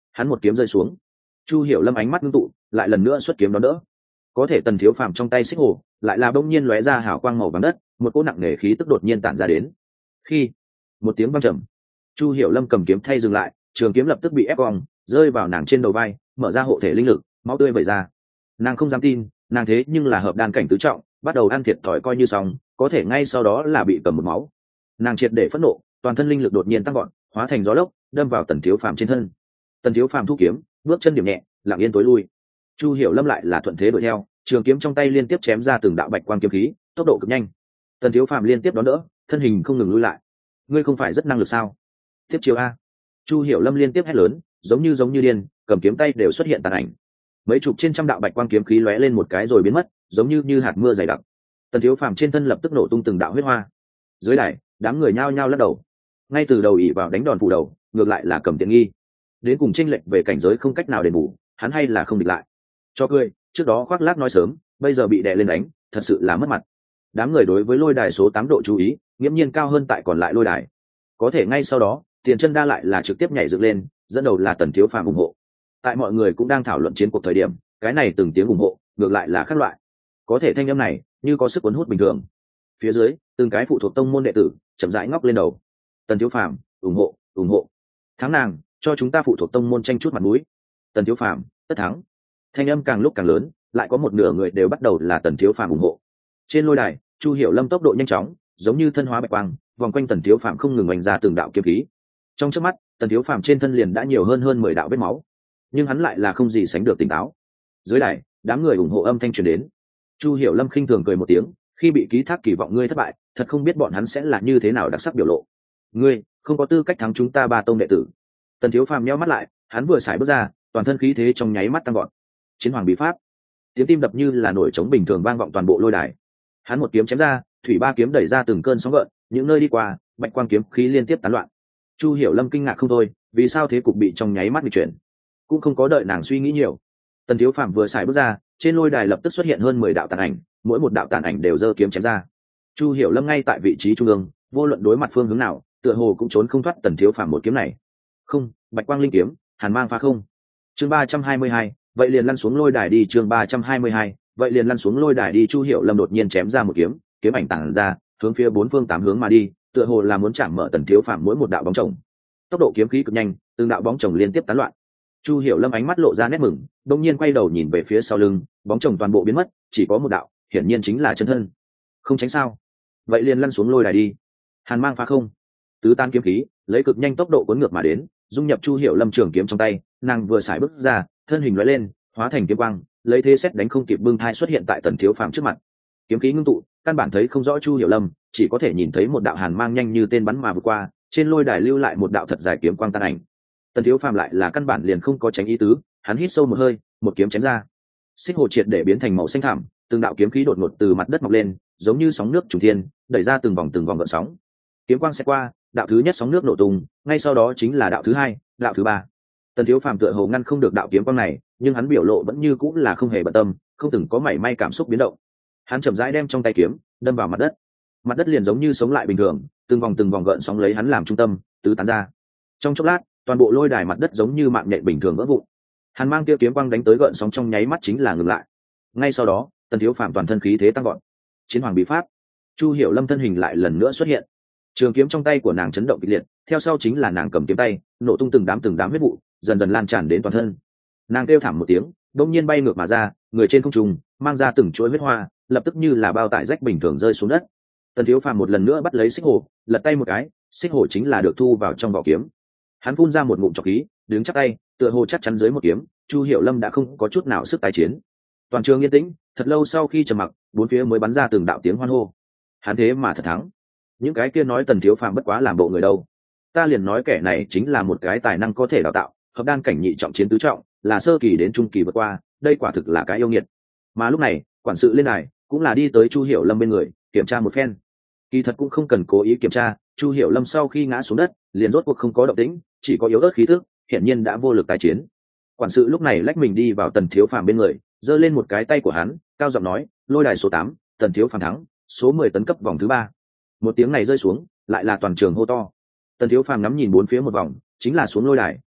hắn một kiếm rơi xuống. Chu Hiểu Lâm ánh mắt ngưng tụ, lại lần nữa xuất kiếm đón đỡ. Có thể Tần Thiếu Phàm trong tay xích hồ lại là bỗng nhiên lóe ra hào quang màu vàng đất, một cỗ nặng nề khí tức đột nhiên tản ra đến. Khi một tiếng vang trầm, Chu Hiểu Lâm cầm kiếm thay dừng lại, trường kiếm lập tức bị ép cong, rơi vào nàng trên đầu vai, mở ra hộ thể linh lực, máu tươi vẩy ra. Nàng không dám tin, nàng thế nhưng là hợp đan cảnh tứ trọng, bắt đầu ăn thiệt thòi coi như xong, có thể ngay sau đó là bị cầm một máu. Nàng triệt để phẫn nộ, toàn thân linh lực đột nhiên tăng vọt, hóa thành gió lốc, đâm vào Tần Thiếu Phàm trên thân. Tần Thiếu Phàm thu kiếm, bước chân điểm nhẹ, lặng yên tối lui. Chu Hiểu Lâm lại là thuận thế đuổi theo, trường kiếm trong tay liên tiếp chém ra từng đạo bạch quang kiếm khí, tốc độ cực nhanh. Tần Thiếu Phàm liên tiếp đón đỡ, thân hình không ngừng lui lại. Ngươi không phải rất năng lực sao? Tiếp chiếu a! Chu Hiểu Lâm liên tiếp hét lớn, giống như điên, cầm kiếm tay đều xuất hiện tàn ảnh. Mấy chục trên trăm đạo bạch quang kiếm khí lóe lên một cái rồi biến mất, giống như hạt mưa dày đặc. Tần Thiếu Phàm trên thân lập tức nổ tung từng đạo huyết hoa. Dưới đài, đám người nhao nhao lắc đầu. Ngay từ đầu ỷ vào đánh đòn phủ đầu, ngược lại là cầm tiện nghi. Đến cùng chênh lệch về cảnh giới không cách nào đền bù, hắn hay là không địch lại. Cho cười, trước đó khoác lác nói sớm, bây giờ bị đè lên đánh, thật sự là mất mặt. Đám người đối với lôi đài số 8 độ chú ý, nghiễm nhiên cao hơn tại còn lại lôi đài. Có thể ngay sau đó, Tiền Chân Đa lại là trực tiếp nhảy dựng lên, dẫn đầu là Tần Thiếu Phàm ủng hộ. Tại mọi người cũng đang thảo luận chiến cuộc thời điểm, cái này từng tiếng ủng hộ, ngược lại là khác loại. Có thể thanh âm này, như có sức cuốn hút bình thường. Phía dưới, từng cái phụ thuộc tông môn đệ tử, chậm rãi ngóc lên đầu. Tần Thiếu Phàm, ủng hộ, ủng hộ. Thắng nàng, cho chúng ta phụ thuộc tông môn tranh chút mặt mũi. Tần Thiếu Phàm, tất thắng. Thanh âm càng lúc càng lớn, lại có một nửa người đều bắt đầu là Tần Thiếu Phàm ủng hộ. Trên lôi đài, Chu Hiểu Lâm tốc độ nhanh chóng, giống như thân hóa bạch quang, vòng quanh Tần Thiếu Phàm không ngừng oanh ra từng đạo kiếm khí. Trong chớp mắt, Tần Thiếu Phàm trên thân liền đã nhiều hơn 10 đạo vết máu, nhưng hắn lại là không gì sánh được tỉnh táo. Dưới đài, đám người ủng hộ âm thanh truyền đến. Chu Hiểu Lâm khinh thường cười một tiếng, khi bị ký thác kỳ vọng ngươi thất bại, thật không biết bọn hắn sẽ là như thế nào đặc sắc biểu lộ. Ngươi không có tư cách thắng chúng ta 3 tông đệ tử. Tần Thiếu Phàm nhíu mắt lại, hắn vừa xài bước ra, toàn thân khí thế trong nháy mắt tăng vọt. Chiến hoàng bí pháp, tiếng tim đập như là nổi trống bình thường vang vọng toàn bộ lôi đài. Hắn một kiếm chém ra, thủy ba kiếm đẩy ra từng cơn sóng gợn, những nơi đi qua, bạch quang kiếm khí liên tiếp tán loạn. Chu Hiểu Lâm kinh ngạc không thôi, vì sao thế cục bị trong nháy mắt bị chuyển. Cũng không có đợi nàng suy nghĩ nhiều. Tần Thiếu Phàm vừa xài bước ra, trên lôi đài lập tức xuất hiện hơn 10 đạo tàn ảnh, mỗi một đạo tàn ảnh đều giơ kiếm chém ra. Chu Hiểu Lâm ngay tại vị trí trung ương, vô luận đối mặt phương hướng nào, tựa hồ cũng trốn không thoát Tần Thiếu Phàm một kiếm này. Không, bạch quang linh kiếm, hàn mang phá không. Chương 322, vậy liền lăn xuống lôi đài đi. Chương 322, vậy liền lăn xuống lôi đài đi. Chu Hiểu Lâm đột nhiên chém ra một kiếm, kiếm ảnh tản ra, hướng phía 4 phương 8 hướng mà đi, tựa hồ là muốn chạm mở Tần Thiếu Phàm mỗi một đạo bóng chồng. Tốc độ kiếm khí cực nhanh, từng đạo bóng chồng liên tiếp tán loạn. Chu Hiểu Lâm ánh mắt lộ ra nét mừng, đột nhiên quay đầu nhìn về phía sau lưng, bóng chồng toàn bộ biến mất, chỉ có một đạo, hiển nhiên chính là chân thân. Không tránh sao? Vậy liền lăn xuống lôi đài đi. Hàn mang phá không, tứ tan kiếm khí, lấy cực nhanh tốc độ cuốn ngược mà đến, dung nhập Chu Hiểu Lâm trường kiếm trong tay, nàng vừa xài bước ra, thân hình lóe lên, hóa thành kiếm quang, lấy thế xét đánh không kịp bưng thai xuất hiện tại Tần Thiếu Phàm trước mặt. Kiếm khí ngưng tụ, căn bản thấy không rõ Chu Hiểu Lâm, chỉ có thể nhìn thấy một đạo hàn mang nhanh như tên bắn mà vượt qua, trên lôi đài lưu lại một đạo thật dài kiếm quang tan ảnh. Tần Thiếu Phàm lại là căn bản liền không có tránh ý tứ, hắn hít sâu một hơi, một kiếm chém ra. Xích hồ triệt để biến thành màu xanh thẳm, từng đạo kiếm khí đột ngột từ mặt đất mọc lên, giống như sóng nước trùng thiên, đẩy ra từng vòng gợn sóng. Kiếm quang sẽ qua, đạo thứ nhất sóng nước nổ tung, ngay sau đó chính là đạo thứ hai, đạo thứ ba. Tần Thiếu Phàm tựa hồ ngăn không được đạo kiếm quang này, nhưng hắn biểu lộ vẫn như cũng là không hề bận tâm, không từng có mảy may cảm xúc biến động. Hắn chậm rãi đem trong tay kiếm đâm vào mặt đất liền giống như sống lại bình thường, từng vòng gợn sóng lấy hắn làm trung tâm, tứ tán ra. Trong chốc lát, toàn bộ lôi đài mặt đất giống như mạng nhện bình thường vỡ vụn. Hàn mang kia kiếm quang đánh tới gợn sóng trong nháy mắt chính là ngừng lại. Ngay sau đó, Tần Thiếu Phàm toàn thân khí thế tăng vọt. Chiến hoàng bí pháp. Chu Hiểu Lâm thân hình lại lần nữa xuất hiện. Trường kiếm trong tay của nàng chấn động kịch liệt, theo sau chính là nàng cầm kiếm tay, nổ tung từng đám huyết vụ, dần dần lan tràn đến toàn thân. Nàng kêu thảm một tiếng, đột nhiên bay ngược mà ra, người trên không trung mang ra từng chuỗi huyết hoa, lập tức như là bao tải rách bình thường rơi xuống đất. Tần Thiếu Phàm một lần nữa bắt lấy xích hổ, lật tay một cái, xích hổ chính là được thu vào trong vỏ kiếm. Hắn phun ra một ngụm trọc khí, đứng chắp tay, tựa hồ chắc chắn dưới một kiếm, Chu Hiểu Lâm đã không có chút nào sức tái chiến. Toàn trường yên tĩnh, thật lâu sau khi trầm mặc, bốn phía mới bắn ra từng đạo tiếng hoan hô. Hắn thế mà thật thắng. Những cái kia nói Tần Thiếu Phàm bất quá làm bộ người đâu. Ta liền nói kẻ này chính là một cái tài năng có thể đào tạo, hợp đan cảnh nhị trọng chiến tứ trọng, là sơ kỳ đến trung kỳ vượt qua, đây quả thực là cái yêu nghiệt. Mà lúc này, quản sự lên đài, cũng là đi tới Chu Hiểu Lâm bên người, kiểm tra một phen. Kỳ thật cũng không cần cố ý kiểm tra, Chu Hiểu Lâm sau khi ngã xuống đất, liền rốt cuộc không có động tĩnh, chỉ có yếu ớt khí tức, hiển nhiên đã vô lực tái chiến. Quản sự lúc này lách mình đi vào Tần Thiếu Phàm bên người, giơ lên một cái tay của hắn, cao giọng nói, lôi đài số 8, Tần Thiếu Phàm thắng, số 10 tấn cấp vòng thứ 3. Một tiếng này rơi xuống, lại là toàn trường hô to. Tần Thiếu Phàm ngắm nhìn bốn phía một vòng, chính là xuống lôi đài,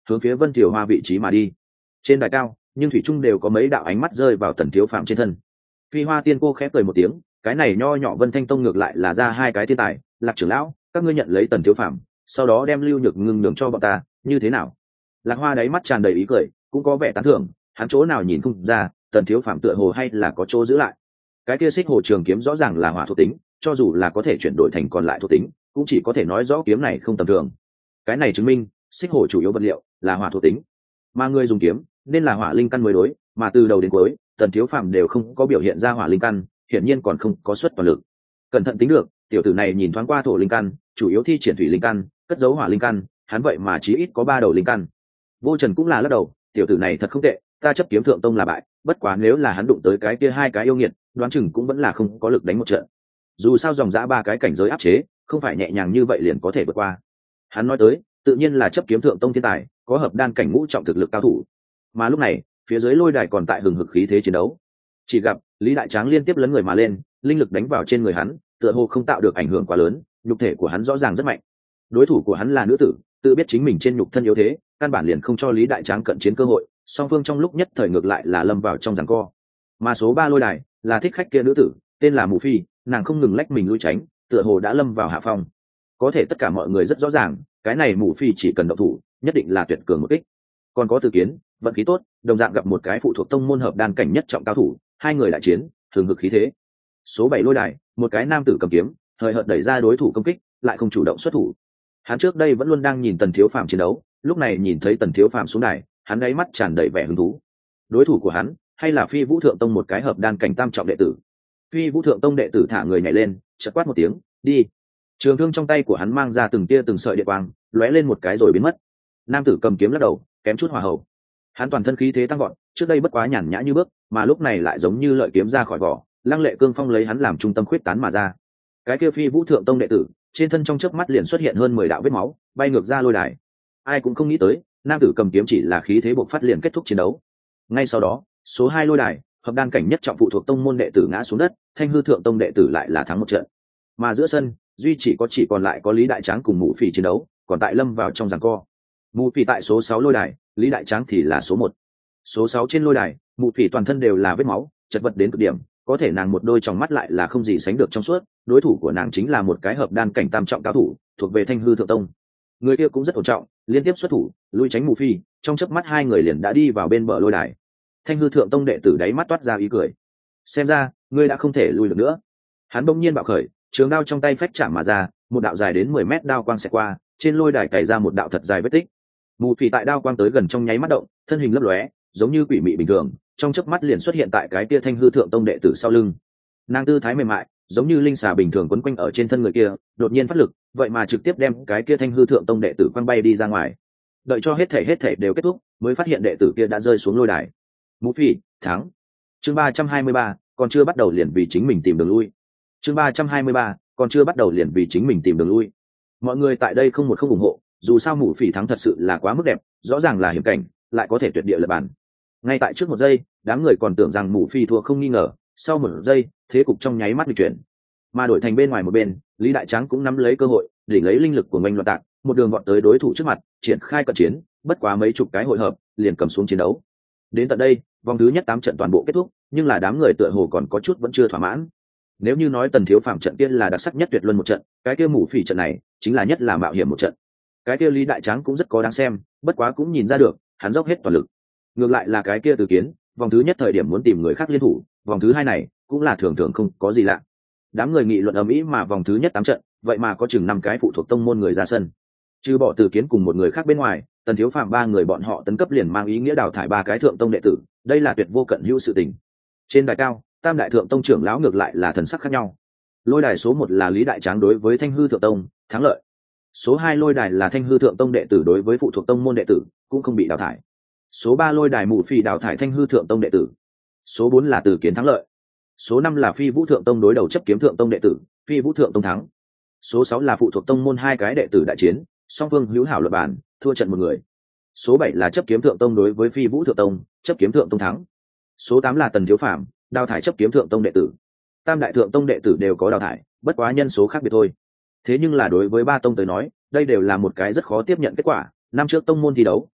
hướng phía Vân Thiều Hoa vị trí mà đi. Trên đài cao nhưng thủy trung đều có mấy đạo ánh mắt rơi vào Tần Thiếu Phạm trên thân. Phi Hoa Tiên cô khẽ cười một tiếng, cái này nho nhỏ Vân Thanh Tông ngược lại là ra hai cái thiên tài, Lạc trưởng lão, các ngươi nhận lấy Tần Thiếu Phạm, sau đó đem Lưu Nhược Ngưng nhường cho bọn ta, như thế nào? Lạc Hoa đáy mắt tràn đầy ý cười, cũng có vẻ tán thưởng, hắn chỗ nào nhìn không ra, Tần Thiếu Phạm tựa hồ hay là có chỗ giữ lại. Cái kia Xích Hồ Trường kiếm rõ ràng là hỏa thuộc tính, cho dù là có thể chuyển đổi thành còn lại thuộc tính, cũng chỉ có thể nói rõ kiếm này không tầm thường. Cái này chứng minh, Xích Hồ chủ yếu vật liệu là hỏa thuộc tính, mà người dùng kiếm nên là hỏa linh căn mới đối, mà từ đầu đến cuối, Tần Thiếu Phạm đều không có biểu hiện ra hỏa linh căn, hiển nhiên còn không có xuất toàn lực. Cẩn thận tính được, tiểu tử này nhìn thoáng qua thổ linh căn, chủ yếu thi triển thủy linh căn, cất giấu hỏa linh căn, hắn vậy mà chí ít có 3 đầu linh căn. Vô Trần cũng là lắc đầu, tiểu tử này thật không tệ, ta chấp kiếm thượng tông là bại, bất quá nếu là hắn đụng tới cái kia hai cái yêu nghiệt, đoán chừng cũng vẫn là không có lực đánh một trận. Dù sao dòng dã 3 cái cảnh giới áp chế, không phải nhẹ nhàng như vậy liền có thể vượt qua. Hắn nói tới, tự nhiên là chấp kiếm thượng tông thiên tài, có hợp đan cảnh ngũ trọng thực lực cao thủ. Mà lúc này, phía dưới lôi đài còn tại hừng hực khí thế chiến đấu. Chỉ gặp Lý Đại Tráng liên tiếp lấn người mà lên, linh lực đánh vào trên người hắn, tựa hồ không tạo được ảnh hưởng quá lớn, nhục thể của hắn rõ ràng rất mạnh. Đối thủ của hắn là nữ tử, tự biết chính mình trên nhục thân yếu thế, căn bản liền không cho Lý Đại Tráng cận chiến cơ hội, song phương trong lúc nhất thời ngược lại là lâm vào trong giằng co. Mà số 3 lôi đài là thích khách kia nữ tử, tên là Mù Phi, nàng không ngừng lách mình lui tránh, tựa hồ đã lâm vào hạ phong. Có thể tất cả mọi người rất rõ ràng, cái này Mù Phi chỉ cần động thủ, nhất định là tuyệt cường một kích. Còn có Từ Kiến, vận khí tốt, đồng dạng gặp một cái phụ thuộc tông môn hợp đan cảnh nhất trọng cao thủ, hai người đại chiến, thường hực khí thế. Số 7 lôi đài, một cái nam tử cầm kiếm, hời hợt đẩy ra đối thủ công kích, lại không chủ động xuất thủ. Hắn trước đây vẫn luôn đang nhìn Tần Thiếu Phạm chiến đấu, lúc này nhìn thấy Tần Thiếu Phạm xuống đài, hắn đáy mắt tràn đầy vẻ hứng thú. Đối thủ của hắn hay là Phi Vũ Thượng Tông một cái hợp đan cảnh tam trọng đệ tử. Phi Vũ Thượng Tông đệ tử thả người nhảy lên, chợt quát một tiếng, đi. Trường thương trong tay của hắn mang ra từng tia từng sợi điện quang, lóe lên một cái rồi biến mất. Nam tử cầm kiếm lắc đầu, kém chút hòa hậu. Hắn toàn thân khí thế tăng vọt, trước đây bất quá nhàn nhã như bước, mà lúc này lại giống như lợi kiếm ra khỏi vỏ, lăng lệ cương phong lấy hắn làm trung tâm khuyết tán mà ra. Cái kia Phi Vũ Thượng Tông đệ tử, trên thân trong chớp mắt liền xuất hiện hơn 10 đạo vết máu, bay ngược ra lôi đài. Ai cũng không nghĩ tới, nam tử cầm kiếm chỉ là khí thế bộc phát liền kết thúc chiến đấu. Ngay sau đó, số 2 lôi đài, hợp đan cảnh nhất trọng phụ thuộc tông môn đệ tử ngã xuống đất, Thanh Hư Thượng Tông đệ tử lại là thắng một trận. Mà giữa sân, duy chỉ còn lại có Lý Đại Tráng cùng Mụ Phỉ chiến đấu, còn tại lâm vào trong giằng co. Mụ Phỉ tại số 6 lôi đài, Lý Đại Tráng thì là số 1. Số 6 trên lôi đài, Mụ Phỉ toàn thân đều là vết máu, chật vật đến cực điểm, có thể nàng một đôi tròng mắt lại là không gì sánh được trong suốt, đối thủ của nàng chính là một cái hợp đan cảnh tam trọng cao thủ, thuộc về Thanh Hư Thượng Tông. Người kia cũng rất ổn trọng, liên tiếp xuất thủ, lui tránh Mù Phi, trong chớp mắt hai người liền đã đi vào bên bờ lôi đài. Thanh Hư Thượng Tông đệ tử đáy mắt toát ra ý cười. Xem ra, ngươi đã không thể lui được nữa. Hắn bỗng nhiên bạo khởi, trường đao trong tay phách chạm mà ra, một đạo dài đến 10 mét đao quang xẹt qua, trên lôi đài cày ra một đạo thật dài vết tích. Mù Phi tại đao quang tới gần trong nháy mắt động, thân hình lấp lóe, giống như quỷ mị bình thường, trong chớp mắt liền xuất hiện tại cái kia Thanh Hư Thượng Tông đệ tử sau lưng. Nàng tư thái mềm mại, giống như linh xà bình thường quấn quanh ở trên thân người kia, đột nhiên phát lực, vậy mà trực tiếp đem cái kia Thanh Hư Thượng Tông đệ tử quăng bay đi ra ngoài. Đợi cho hết thể đều kết thúc, mới phát hiện đệ tử kia đã rơi xuống lôi đài. Mũ Phi thắng. Chương 323, còn chưa bắt đầu liền vì chính mình tìm đường lui. Chương 323, còn chưa bắt đầu liền vì chính mình tìm đường lui. Mọi người tại đây không ủng hộ, dù sao Mũ Phi thắng thật sự là quá mức đẹp, rõ ràng là hiểm cảnh, lại có thể tuyệt địa lật bàn. Ngay tại trước một giây, đám người còn tưởng rằng Mũ Phi thua không nghi ngờ, sau một giây, thế cục trong nháy mắt bị chuyển. Mà đổi thành bên ngoài một bên, Lý Đại Tráng cũng nắm lấy cơ hội, để lấy linh lực của mình loạn tạc, một đường vọt tới đối thủ trước mặt, triển khai cận chiến, bất quá mấy chục cái hội hợp, liền cầm xuống chiến đấu. Đến tận đây, vòng thứ nhất 8 trận toàn bộ kết thúc, nhưng là đám người tựa hồ còn có chút vẫn chưa thỏa mãn. Nếu như nói Tần Thiếu Phàm trận kia là đặc sắc nhất tuyệt luân một trận, cái kia Mũ Phỉ trận này chính là nhất là mạo hiểm một trận. Cái kia Lý Đại Tráng cũng rất có đáng xem, bất quá cũng nhìn ra được, hắn dốc hết toàn lực. Ngược lại là cái kia Từ Kiến, vòng thứ nhất thời điểm muốn tìm người khác liên thủ, vòng thứ hai này cũng là thường thường không có gì lạ. Đám người nghị luận ầm ĩ mà vòng thứ nhất 8 trận, vậy mà có chừng 5 cái phụ thuộc tông môn người ra sân. Trừ bỏ Từ Kiến cùng một người khác bên ngoài, Tần Thiếu Phàm 3 người bọn họ tấn cấp liền mang ý nghĩa đào thải 3 cái thượng tông đệ tử, đây là tuyệt vô cận hữu sự tình. Trên đài cao, Tam đại thượng tông trưởng lão ngược lại là thần sắc khác nhau. Lôi đài số 1 là Lý Đại Tráng đối với Thanh Hư Thượng Tông, thắng lợi. Số 2 lôi đài là Thanh Hư Thượng Tông đệ tử đối với phụ thuộc tông môn đệ tử, cũng không bị đào thải. Số 3 lôi đài Mụ Phỉ đào thải Thanh Hư Thượng Tông đệ tử. Số 4 là Từ Kiến thắng lợi. Số 5 là Phi Vũ Thượng Tông đối đầu chấp kiếm Thượng Tông đệ tử, Phi Vũ Thượng Tông thắng. Số 6 là phụ thuộc tông môn 2 cái đệ tử đại chiến, song phương hữu hảo luận bàn, thua trận một người. Số 7 là chấp kiếm Thượng Tông đối với Phi Vũ Thượng Tông, chấp kiếm Thượng Tông thắng. Số 8 là Tần Thiếu Phàm đào thải chấp kiếm Thượng Tông đệ tử. Tam đại thượng tông đệ tử đều có đào thải, bất quá nhân số khác biệt thôi. Thế nhưng là đối với 3 tông tới nói, đây đều là một cái rất khó tiếp nhận kết quả. Năm trước tông môn thi đấu,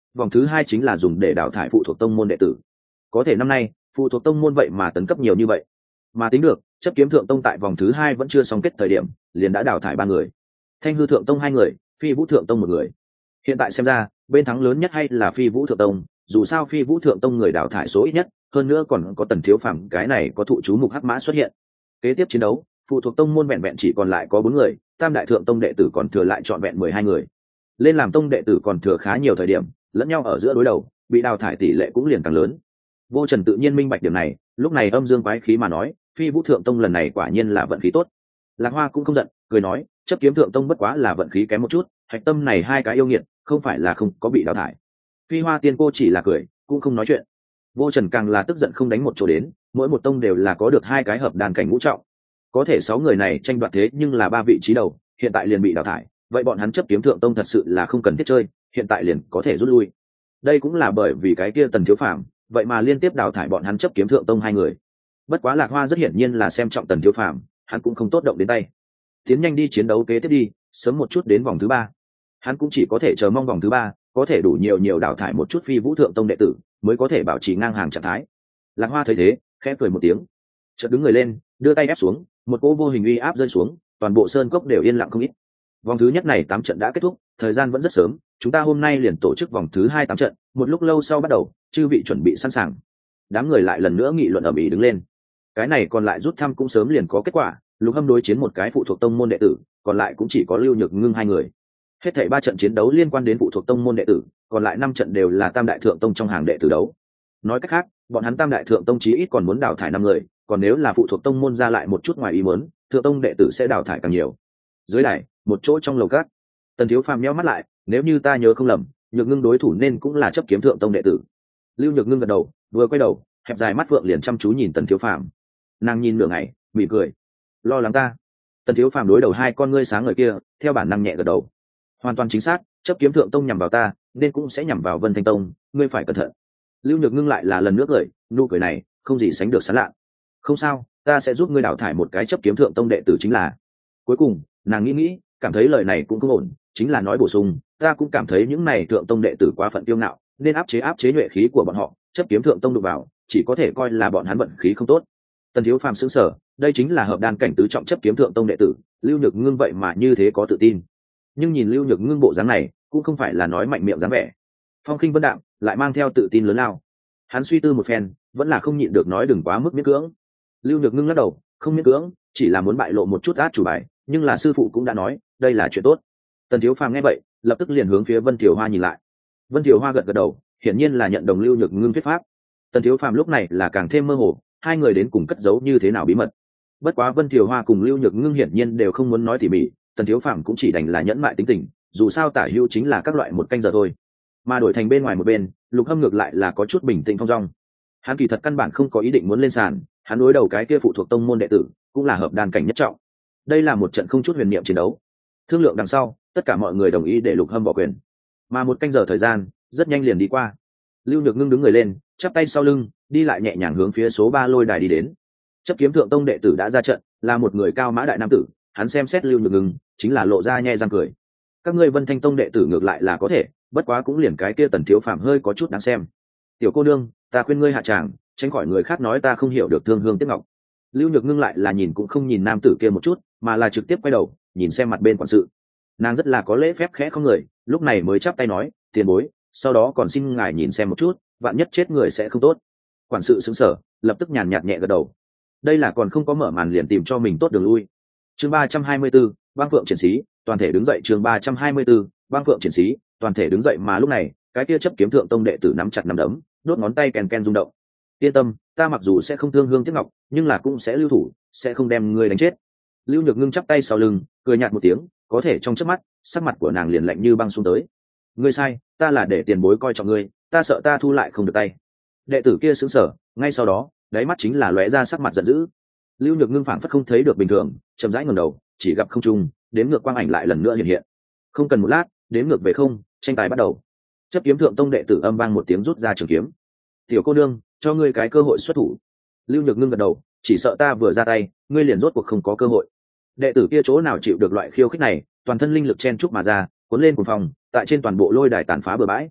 vòng thứ 2 chính là dùng để đào thải phụ thuộc tông môn đệ tử. Có thể năm nay phụ thuộc tông môn vậy mà tấn cấp nhiều như vậy, mà tính được chấp kiếm thượng tông tại vòng thứ 2 vẫn chưa xong kết thời điểm liền đã đào thải 3 người, thanh hư thượng tông 2 người, phi vũ thượng tông 1 người. Hiện tại xem ra bên thắng lớn nhất hay là phi vũ thượng tông, dù sao phi vũ thượng tông người đào thải số ít nhất, hơn nữa còn có Tần Thiếu Phàm cái này có thụ chú mục hắc mã xuất hiện. Kế tiếp chiến đấu phụ thuộc tông môn vẹn vẹn chỉ còn lại có 4 người, tam đại thượng tông đệ tử còn thừa lại trọn vẹn 12 người. Lên làm tông đệ tử còn thừa khá nhiều thời điểm, lẫn nhau ở giữa đối đầu, bị đào thải tỷ lệ cũng liền càng lớn. Vô Trần tự nhiên minh bạch điểm này, lúc này âm dương quái khí mà nói, phi vũ thượng tông lần này quả nhiên là vận khí tốt. Lạc Hoa cũng không giận, cười nói, chấp kiếm thượng tông bất quá là vận khí kém một chút, hạch tâm này 2 cái yêu nghiệt, không phải là không có bị đào thải. Phi Hoa tiên cô chỉ là cười, cũng không nói chuyện. Vô Trần càng là tức giận không đánh một chỗ đến, mỗi một tông đều là có được 2 cái hợp đàn cảnh ngũ trọng, có thể 6 người này tranh đoạt thế nhưng là 3 vị trí đầu, hiện tại liền bị đào thải, vậy bọn hắn chấp kiếm thượng tông thật sự là không cần thiết chơi, hiện tại liền có thể rút lui. Đây cũng là bởi vì cái kia Tần Thiếu Phàm, vậy mà liên tiếp đào thải bọn hắn chấp kiếm thượng tông 2 người. Bất quá Lạc Hoa rất hiển nhiên là xem trọng Tần Thiếu Phàm, hắn cũng không tốt động đến tay. Tiến nhanh đi chiến đấu kế tiếp đi, sớm một chút đến vòng thứ 3. Hắn cũng chỉ có thể chờ mong vòng thứ 3 có thể đủ nhiều đào thải một chút phi vũ thượng tông đệ tử, mới có thể bảo trì ngang hàng trạng thái. Lạc Hoa thấy thế, khẽ cười một tiếng, chợt đứng người lên, đưa tay ép xuống, một cỗ vô hình uy áp rơi xuống, toàn bộ sơn cốc đều yên lặng không ít. Vòng thứ nhất này 8 trận đã kết thúc, thời gian vẫn rất sớm, chúng ta hôm nay liền tổ chức vòng thứ 2 8 trận, một lúc lâu sau bắt đầu, chư vị chuẩn bị sẵn sàng. Đám người lại lần nữa nghị luận ầm ĩ đứng lên. Cái này còn lại rút thăm cũng sớm liền có kết quả, Lục Hâm đối chiến một cái phụ thuộc tông môn đệ tử, còn lại cũng chỉ có Lưu Nhược Ngưng 2 người. Hết thảy 3 trận chiến đấu liên quan đến phụ thuộc tông môn đệ tử, còn lại 5 trận đều là tam đại thượng tông trong hàng đệ tử đấu. Nói cách khác, bọn hắn tam đại thượng tông chí ít còn muốn đào thải 5 người, còn nếu là phụ thuộc tông môn ra lại một chút ngoài ý muốn, thượng tông đệ tử sẽ đào thải càng nhiều. Dưới đài, một chỗ trong lầu cát, Tần Thiếu Phàm nhíu mắt lại, nếu như ta nhớ không lầm, Nhược Ngưng đối thủ nên cũng là chấp kiếm thượng tông đệ tử. Lưu Nhược Ngưng gật đầu, vừa quay đầu, hẹp dài mắt vượng liền chăm chú nhìn Tần Thiếu Phàm. Nàng nhìn nửa ngày, mỉm cười. Lo lắng ta? Tần Thiếu Phàm đối đầu 2 con ngươi sáng ngời kia, theo bản năng nhẹ gật đầu. Hoàn toàn chính xác, chấp kiếm thượng tông nhằm vào ta, nên cũng sẽ nhằm vào Vân Thanh tông, ngươi phải cẩn thận. Lưu Nhược Ngưng lại là lần nữa cười, nụ cười này không gì sánh được sán lạ. Không sao, ta sẽ giúp ngươi đào thải một cái chấp kiếm thượng tông đệ tử chính là. Cuối cùng nàng nghĩ, cảm thấy lời này cũng không ổn, chính là nói bổ sung, ta cũng cảm thấy những này thượng tông đệ tử quá phận kiêu ngạo, nên áp chế nhuệ khí của bọn họ, chấp kiếm thượng tông đụng vào chỉ có thể coi là bọn hắn vận khí không tốt. Tần Thiếu Phàm sững sờ, đây chính là hợp đan cảnh tứ trọng chấp kiếm thượng tông đệ tử, Lưu Nhược Ngưng vậy mà như thế có tự tin. Nhưng nhìn Lưu Nhược Ngưng bộ dáng này, cũng không phải là nói mạnh miệng dáng vẻ, phong khinh vân đạm, lại mang theo tự tin lớn lao. Hắn suy tư một phen, vẫn là không nhịn được nói đừng quá mức miễn cưỡng. Lưu Nhược Ngưng lắc đầu, không miễn cưỡng, chỉ là muốn bại lộ một chút át chủ bài, nhưng là sư phụ cũng đã nói, đây là chuyện tốt. Tần Thiếu Phàm nghe vậy, lập tức liền hướng phía Vân Thiều Hoa nhìn lại. Vân Thiều Hoa gật gật đầu, hiển nhiên là nhận đồng Lưu Nhược Ngưng thuyết pháp. Tần Thiếu Phàm lúc này là càng thêm mơ hồ, 2 người đến cùng cất giấu như thế nào bí mật. Bất quá Vân Thiều Hoa cùng Lưu Nhược Ngưng hiển nhiên đều không muốn nói tỉ mỉ, Tần Thiếu Phàm cũng chỉ đành là nhẫn mại tính tình, dù sao tả hữu chính là các loại một canh giờ thôi. Mà đổi thành bên ngoài một bên, Lục Hâm ngược lại là có chút bình tĩnh thong dong. Hắn kỳ thật căn bản không có ý định muốn lên sàn, hắn đối đầu cái kia phụ thuộc tông môn đệ tử, cũng là hợp đan cảnh nhất trọng. Đây là một trận không chút huyền niệm chiến đấu. Thương lượng đằng sau, tất cả mọi người đồng ý để Lục Hâm bỏ quyền. Mà một canh giờ thời gian rất nhanh liền đi qua. Lưu Nhược Ngưng đứng người lên, chắp tay sau lưng, đi lại nhẹ nhàng hướng phía số 3 lôi đài đi đến. Chấp kiếm thượng tông đệ tử đã ra trận, là một người cao mã đại nam tử, hắn xem xét Lưu Nhược Ngưng, chính là lộ ra nhe răng cười. Các ngươi Vân Thanh tông đệ tử ngược lại là có thể, bất quá cũng liền cái kia Tần Thiếu Phàm hơi có chút đáng xem. Tiểu cô nương, ta khuyên ngươi hạ tràng, tránh khỏi người khác nói ta không hiểu được thương hương tiếc ngọc. Lưu Nhược Ngưng lại là nhìn cũng không nhìn nam tử kia một chút, mà là trực tiếp quay đầu nhìn xem mặt bên quản sự. Nàng rất là có lễ phép khẽ không người, lúc này mới chắp tay nói, tiền bối, sau đó còn xin ngài nhìn xem một chút, vạn nhất chết người sẽ không tốt. Quản sự sững sờ, lập tức nhàn nhạt nhẹ gật đầu. Đây là còn không có mở màn liền tìm cho mình tốt đường lui. Chương 324, Băng Phượng Triển Sĩ, toàn thể đứng dậy. Chương 324, Băng Phượng Triển Sĩ, toàn thể đứng dậy. Mà lúc này, cái kia chấp kiếm thượng tông đệ tử nắm chặt nắm đấm, đốt ngón tay ken rung động. Yên tâm, ta mặc dù sẽ không thương hương tiếc ngọc, nhưng là cũng sẽ lưu thủ, sẽ không đem ngươi đánh chết. Lưu Nhược Ngưng chắp tay sau lưng, cười nhạt một tiếng, có thể trong chớp mắt, sắc mặt của nàng liền lạnh như băng xuống tới. Ngươi sai, ta là để tiền bối coi trọng ngươi, ta sợ ta thu lại không được tay. Đệ tử kia sững sờ, ngay sau đó, đáy mắt chính là lóe ra sắc mặt giận dữ. Lưu Nhược Ngưng phảng phất không thấy được bình thường, chậm rãi ngẩng đầu, chỉ gặp không trung, đếm ngược quang ảnh lại lần nữa hiện hiện. Không cần một lát, đếm ngược về không, tranh tài bắt đầu. Chấp kiếm thượng tông đệ tử âm vang một tiếng rút ra trường kiếm. Tiểu cô nương, cho ngươi cái cơ hội xuất thủ. Lưu Nhược Ngưng gật đầu, chỉ sợ ta vừa ra tay, ngươi liền rốt cuộc không có cơ hội. Đệ tử kia chỗ nào chịu được loại khiêu khích này, toàn thân linh lực chen chúc mà ra, cuốn lên cuồng phong, tại trên toàn bộ lôi đài tàn phá bừa bãi.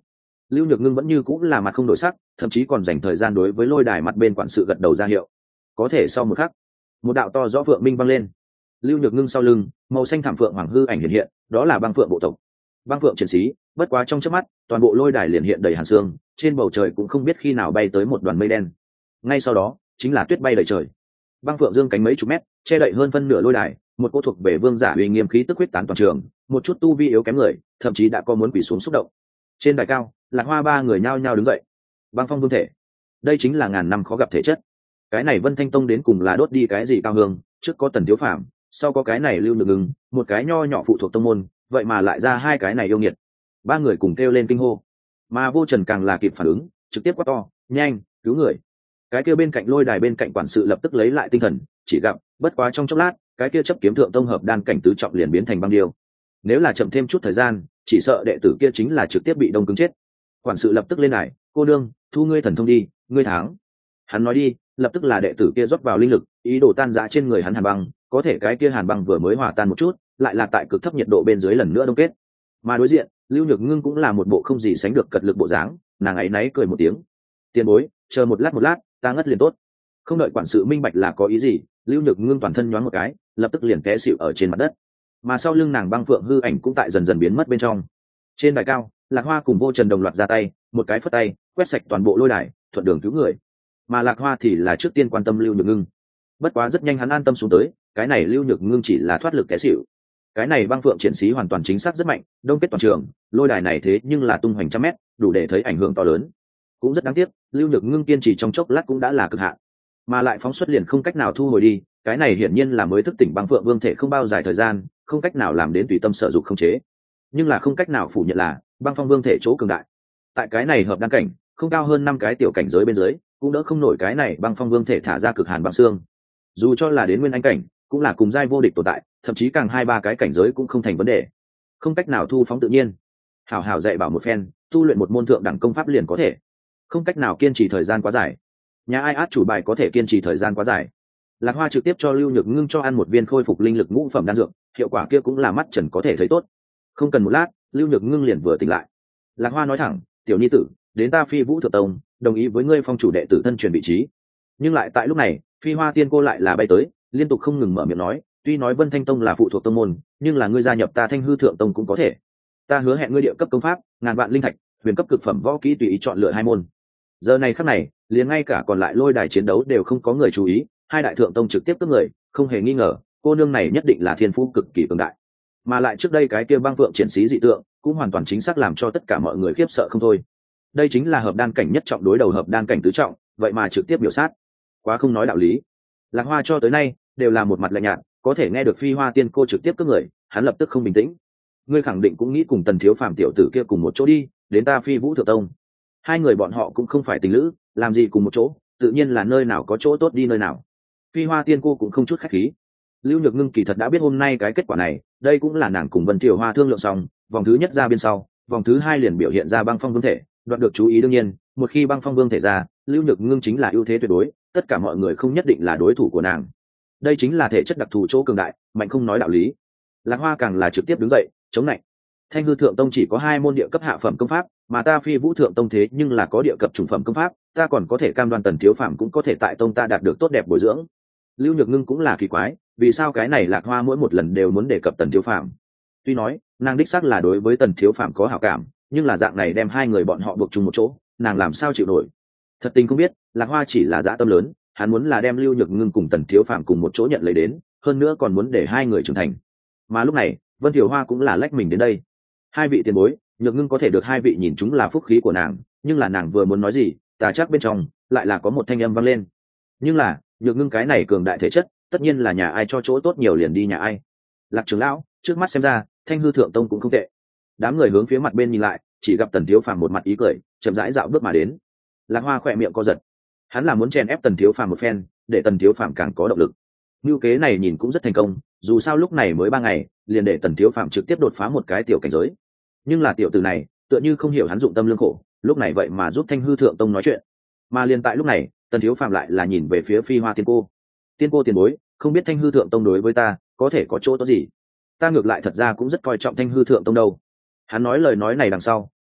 Lưu Nhược Ngưng vẫn như cũng là mặt không đổi sắc, thậm chí còn dành thời gian đối với lôi đài mặt bên quản sự gật đầu ra hiệu. Có thể sau một khắc, một đạo to rõ phượng minh vang lên. Lưu Nhược Ngưng sau lưng, màu xanh thảm phượng hoàng hư ảnh hiện hiện, đó là băng phượng bộ tộc. Băng phượng chiến sĩ, bất quá trong chớp mắt, toàn bộ lôi đài liền hiện đầy hàn sương, trên bầu trời cũng không biết khi nào bay tới một đoàn mây đen. Ngay sau đó, chính là tuyết bay đầy trời. Băng phượng dương cánh mấy chục mét, che đậy hơn phân nửa lôi đài, một cô thuộc về vương giả uy nghiêm khí tức huyết tán toàn trường, một chút tu vi yếu kém người, thậm chí đã có muốn quỳ xuống xúc động. Trên đài cao, Lạc Hoa ba người nhao nhao đứng dậy. Băng phong vương thể, đây chính là ngàn năm khó gặp thể chất. Cái này Vân Thanh Tông đến cùng là đốt đi cái gì cao hương, trước có Tần Thiếu Phàm, sau có cái này Lưu Nhược Ngưng, một cái nho nhỏ phụ thuộc tông môn, vậy mà lại ra hai cái này yêu nghiệt. Ba người cùng kêu lên kinh hô, mà Vô Trần càng là kịp phản ứng, trực tiếp quát to, nhanh, cứu người. Cái kia bên cạnh lôi đài bên cạnh quản sự lập tức lấy lại tinh thần, chỉ gặp bất quá trong chốc lát, cái kia chấp kiếm thượng tông hợp đan cảnh tứ trọng liền biến thành băng điêu. Nếu là chậm thêm chút thời gian, chỉ sợ đệ tử kia chính là trực tiếp bị đông cứng chết. Quản sự lập tức lên đài, cô đương, thu ngươi thần thông đi, ngươi thắng. Hắn nói đi, lập tức là đệ tử kia rót vào linh lực, ý đồ tan rã trên người hắn hàn băng, có thể cái kia hàn băng vừa mới hòa tan một chút, lại là tại cực thấp nhiệt độ bên dưới lần nữa đông kết. Mà đối diện, Lưu Nhược Ngưng cũng là một bộ không gì sánh được cật lực bộ dáng, nàng ấy náy cười một tiếng. Tiền bối, chờ một lát, ta ngất liền tốt. Không đợi quản sự minh bạch là có ý gì, Lưu Nhược Ngưng toàn thân nhoáng một cái, lập tức liền té xỉu ở trên mặt đất. Mà sau lưng nàng băng phượng hư ảnh cũng tại dần dần biến mất bên trong. Trên đài cao, Lạc Hoa cùng Vô Trần đồng loạt ra tay, một cái phất tay, quét sạch toàn bộ lôi đài, thuận đường cứu người. Mà Lạc Hoa thì là trước tiên quan tâm Lưu Nhược Ngưng. Bất quá rất nhanh hắn an tâm xuống tới, cái này Lưu Nhược Ngưng chỉ là thoát lực té xỉu. Cái này băng phượng chiến sĩ hoàn toàn chính xác rất mạnh, đông kết toàn trường, lôi đài này thế nhưng là tung hoành trăm mét, đủ để thấy ảnh hưởng to lớn. Cũng rất đáng tiếc, Lưu Nhược Ngưng kiên trì trong chốc lát cũng đã là cực hạn, mà lại phóng xuất liền không cách nào thu hồi đi, cái này hiển nhiên là mới thức tỉnh băng phượng vương thể không bao dài thời gian, không cách nào làm đến tùy tâm sở dục không chế. Nhưng là không cách nào phủ nhận là băng phong vương thể chỗ cường đại. Tại cái này hợp đan cảnh, không cao hơn 5 cái tiểu cảnh giới bên dưới, cũng đỡ không nổi cái này băng phong vương thể thả ra cực hàn băng xương. Dù cho là đến nguyên anh cảnh, cũng là cùng giai vô địch tồn tại, thậm chí càng 2-3 cái cảnh giới cũng không thành vấn đề. Không cách nào thu phóng tự nhiên. Hảo hảo dạy bảo một phen, tu luyện một môn thượng đẳng công pháp liền có thể. Không cách nào kiên trì thời gian quá dài. Nhà ai át chủ bài có thể kiên trì thời gian quá dài. Lạc Hoa trực tiếp cho Lưu Nhược Ngưng cho ăn một viên khôi phục linh lực ngũ phẩm đan dược, hiệu quả kia cũng là mắt trần có thể thấy tốt. Không cần một lát, Lưu Nhược Ngưng liền vừa tỉnh lại. Lạc Hoa nói thẳng, tiểu nhi tử, đến ta Phi Vũ Thượng Tông, đồng ý với ngươi phong chủ đệ tử thân truyền vị trí. Nhưng lại tại lúc này, Phi Hoa Tiên cô lại là bay tới, liên tục không ngừng mở miệng nói, tuy nói Vân Thanh Tông là phụ thuộc tông môn, nhưng là ngươi gia nhập ta Thanh Hư Thượng Tông cũng có thể. Ta hứa hẹn ngươi địa cấp công pháp, ngàn vạn linh thạch, huyền cấp cực phẩm võ kỹ tùy ý chọn lựa 2 môn. Giờ này khắc này, liền ngay cả còn lại lôi đài chiến đấu đều không có người chú ý, hai đại thượng tông trực tiếp cướp người, không hề nghi ngờ, cô nương này nhất định là thiên phú cực kỳ cường đại. Mà lại trước đây cái kia băng phượng chiến sĩ dị tượng, cũng hoàn toàn chính xác làm cho tất cả mọi người khiếp sợ không thôi. Đây chính là hợp đan cảnh nhất trọng đối đầu hợp đan cảnh tứ trọng, vậy mà trực tiếp biểu sát. Quá không nói đạo lý. Lạc Hoa cho tới nay đều là một mặt lạnh nhạt, có thể nghe được Phi Hoa Tiên cô trực tiếp cướp người, hắn lập tức không bình tĩnh. Ngươi khẳng định cũng nghĩ cùng Tần Thiếu Phàm tiểu tử kia cùng một chỗ đi, đến ta Phi Vũ Thượng Tông. Hai người bọn họ cũng không phải tình lữ, làm gì cùng một chỗ, tự nhiên là nơi nào có chỗ tốt đi nơi nào. Phi Hoa Tiên cô cũng không chút khách khí. Lưu Nhược Ngưng kỳ thật đã biết hôm nay cái kết quả này, đây cũng là nàng cùng Vân Tiểu Hoa thương lượng xong, vòng thứ nhất ra biên sau, vòng thứ 2 liền biểu hiện ra băng phong vương thể, đoạt được chú ý đương nhiên, một khi băng phong vương thể ra, Lưu Nhược Ngưng chính là ưu thế tuyệt đối, tất cả mọi người không nhất định là đối thủ của nàng. Đây chính là thể chất đặc thù chỗ cường đại, mạnh không nói đạo lý. Lạc Hoa càng là trực tiếp đứng dậy, chống lạnh. Thanh Hư Thượng Tông chỉ có 2 môn địa cấp hạ phẩm công pháp, mà ta Phi Vũ Thượng Tông thế nhưng là có địa cấp trung phẩm công pháp, ta còn có thể cam đoan Tần Thiếu Phàm cũng có thể tại tông ta đạt được tốt đẹp bồi dưỡng. Lưu Nhược Ngưng cũng là kỳ quái, vì sao cái này Lạc Hoa mỗi một lần đều muốn đề cập Tần Thiếu Phàm? Tuy nói, nàng đích xác là đối với Tần Thiếu Phàm có hảo cảm, nhưng là dạng này đem hai người bọn họ buộc chung một chỗ, nàng làm sao chịu nổi? Thật tình không biết, Lạc Hoa chỉ là dã tâm lớn, hắn muốn là đem Lưu Nhược Ngưng cùng Tần Thiếu Phàm cùng một chỗ nhận lấy đến, hơn nữa còn muốn để hai người trưởng thành. Mà lúc này, Vân Thiểu Hoa cũng là lách mình đến đây. Hai vị tiền bối, Nhược Ngưng có thể được hai vị nhìn chúng là phúc khí của nàng, nhưng là nàng vừa muốn nói gì, tà chắc bên trong lại là có một thanh âm vang lên. Nhưng là, Nhược Ngưng cái này cường đại thể chất, tất nhiên là nhà ai cho chỗ tốt nhiều liền đi nhà ai. Lạc trưởng lão, trước mắt xem ra, Thanh Hư Thượng Tông cũng không tệ. Đám người hướng phía mặt bên nhìn lại, chỉ gặp Tần Thiếu Phàm một mặt ý cười, chậm rãi dạo bước mà đến. Lạc Hoa khỏe miệng co giật, hắn là muốn chèn ép Tần Thiếu Phàm một phen, để Tần Thiếu Phàm càng có động lực. Mưu kế này nhìn cũng rất thành công, dù sao lúc này mới 3 ngày, liền để Tần Thiếu Phàm trực tiếp đột phá một cái tiểu cảnh giới. Nhưng là tiểu tử này, tựa như không hiểu hắn dụng tâm lương khổ, lúc này vậy mà giúp Thanh Hư Thượng Tông nói chuyện. Mà liền tại lúc này, Tần Thiếu Phàm lại là nhìn về phía Phi Hoa Tiên cô. Tiên cô tiền bối, không biết Thanh Hư Thượng Tông đối với ta có thể có chỗ tốt gì? Ta ngược lại thật ra cũng rất coi trọng Thanh Hư Thượng Tông đâu. Hắn nói lời nói này đằng sau,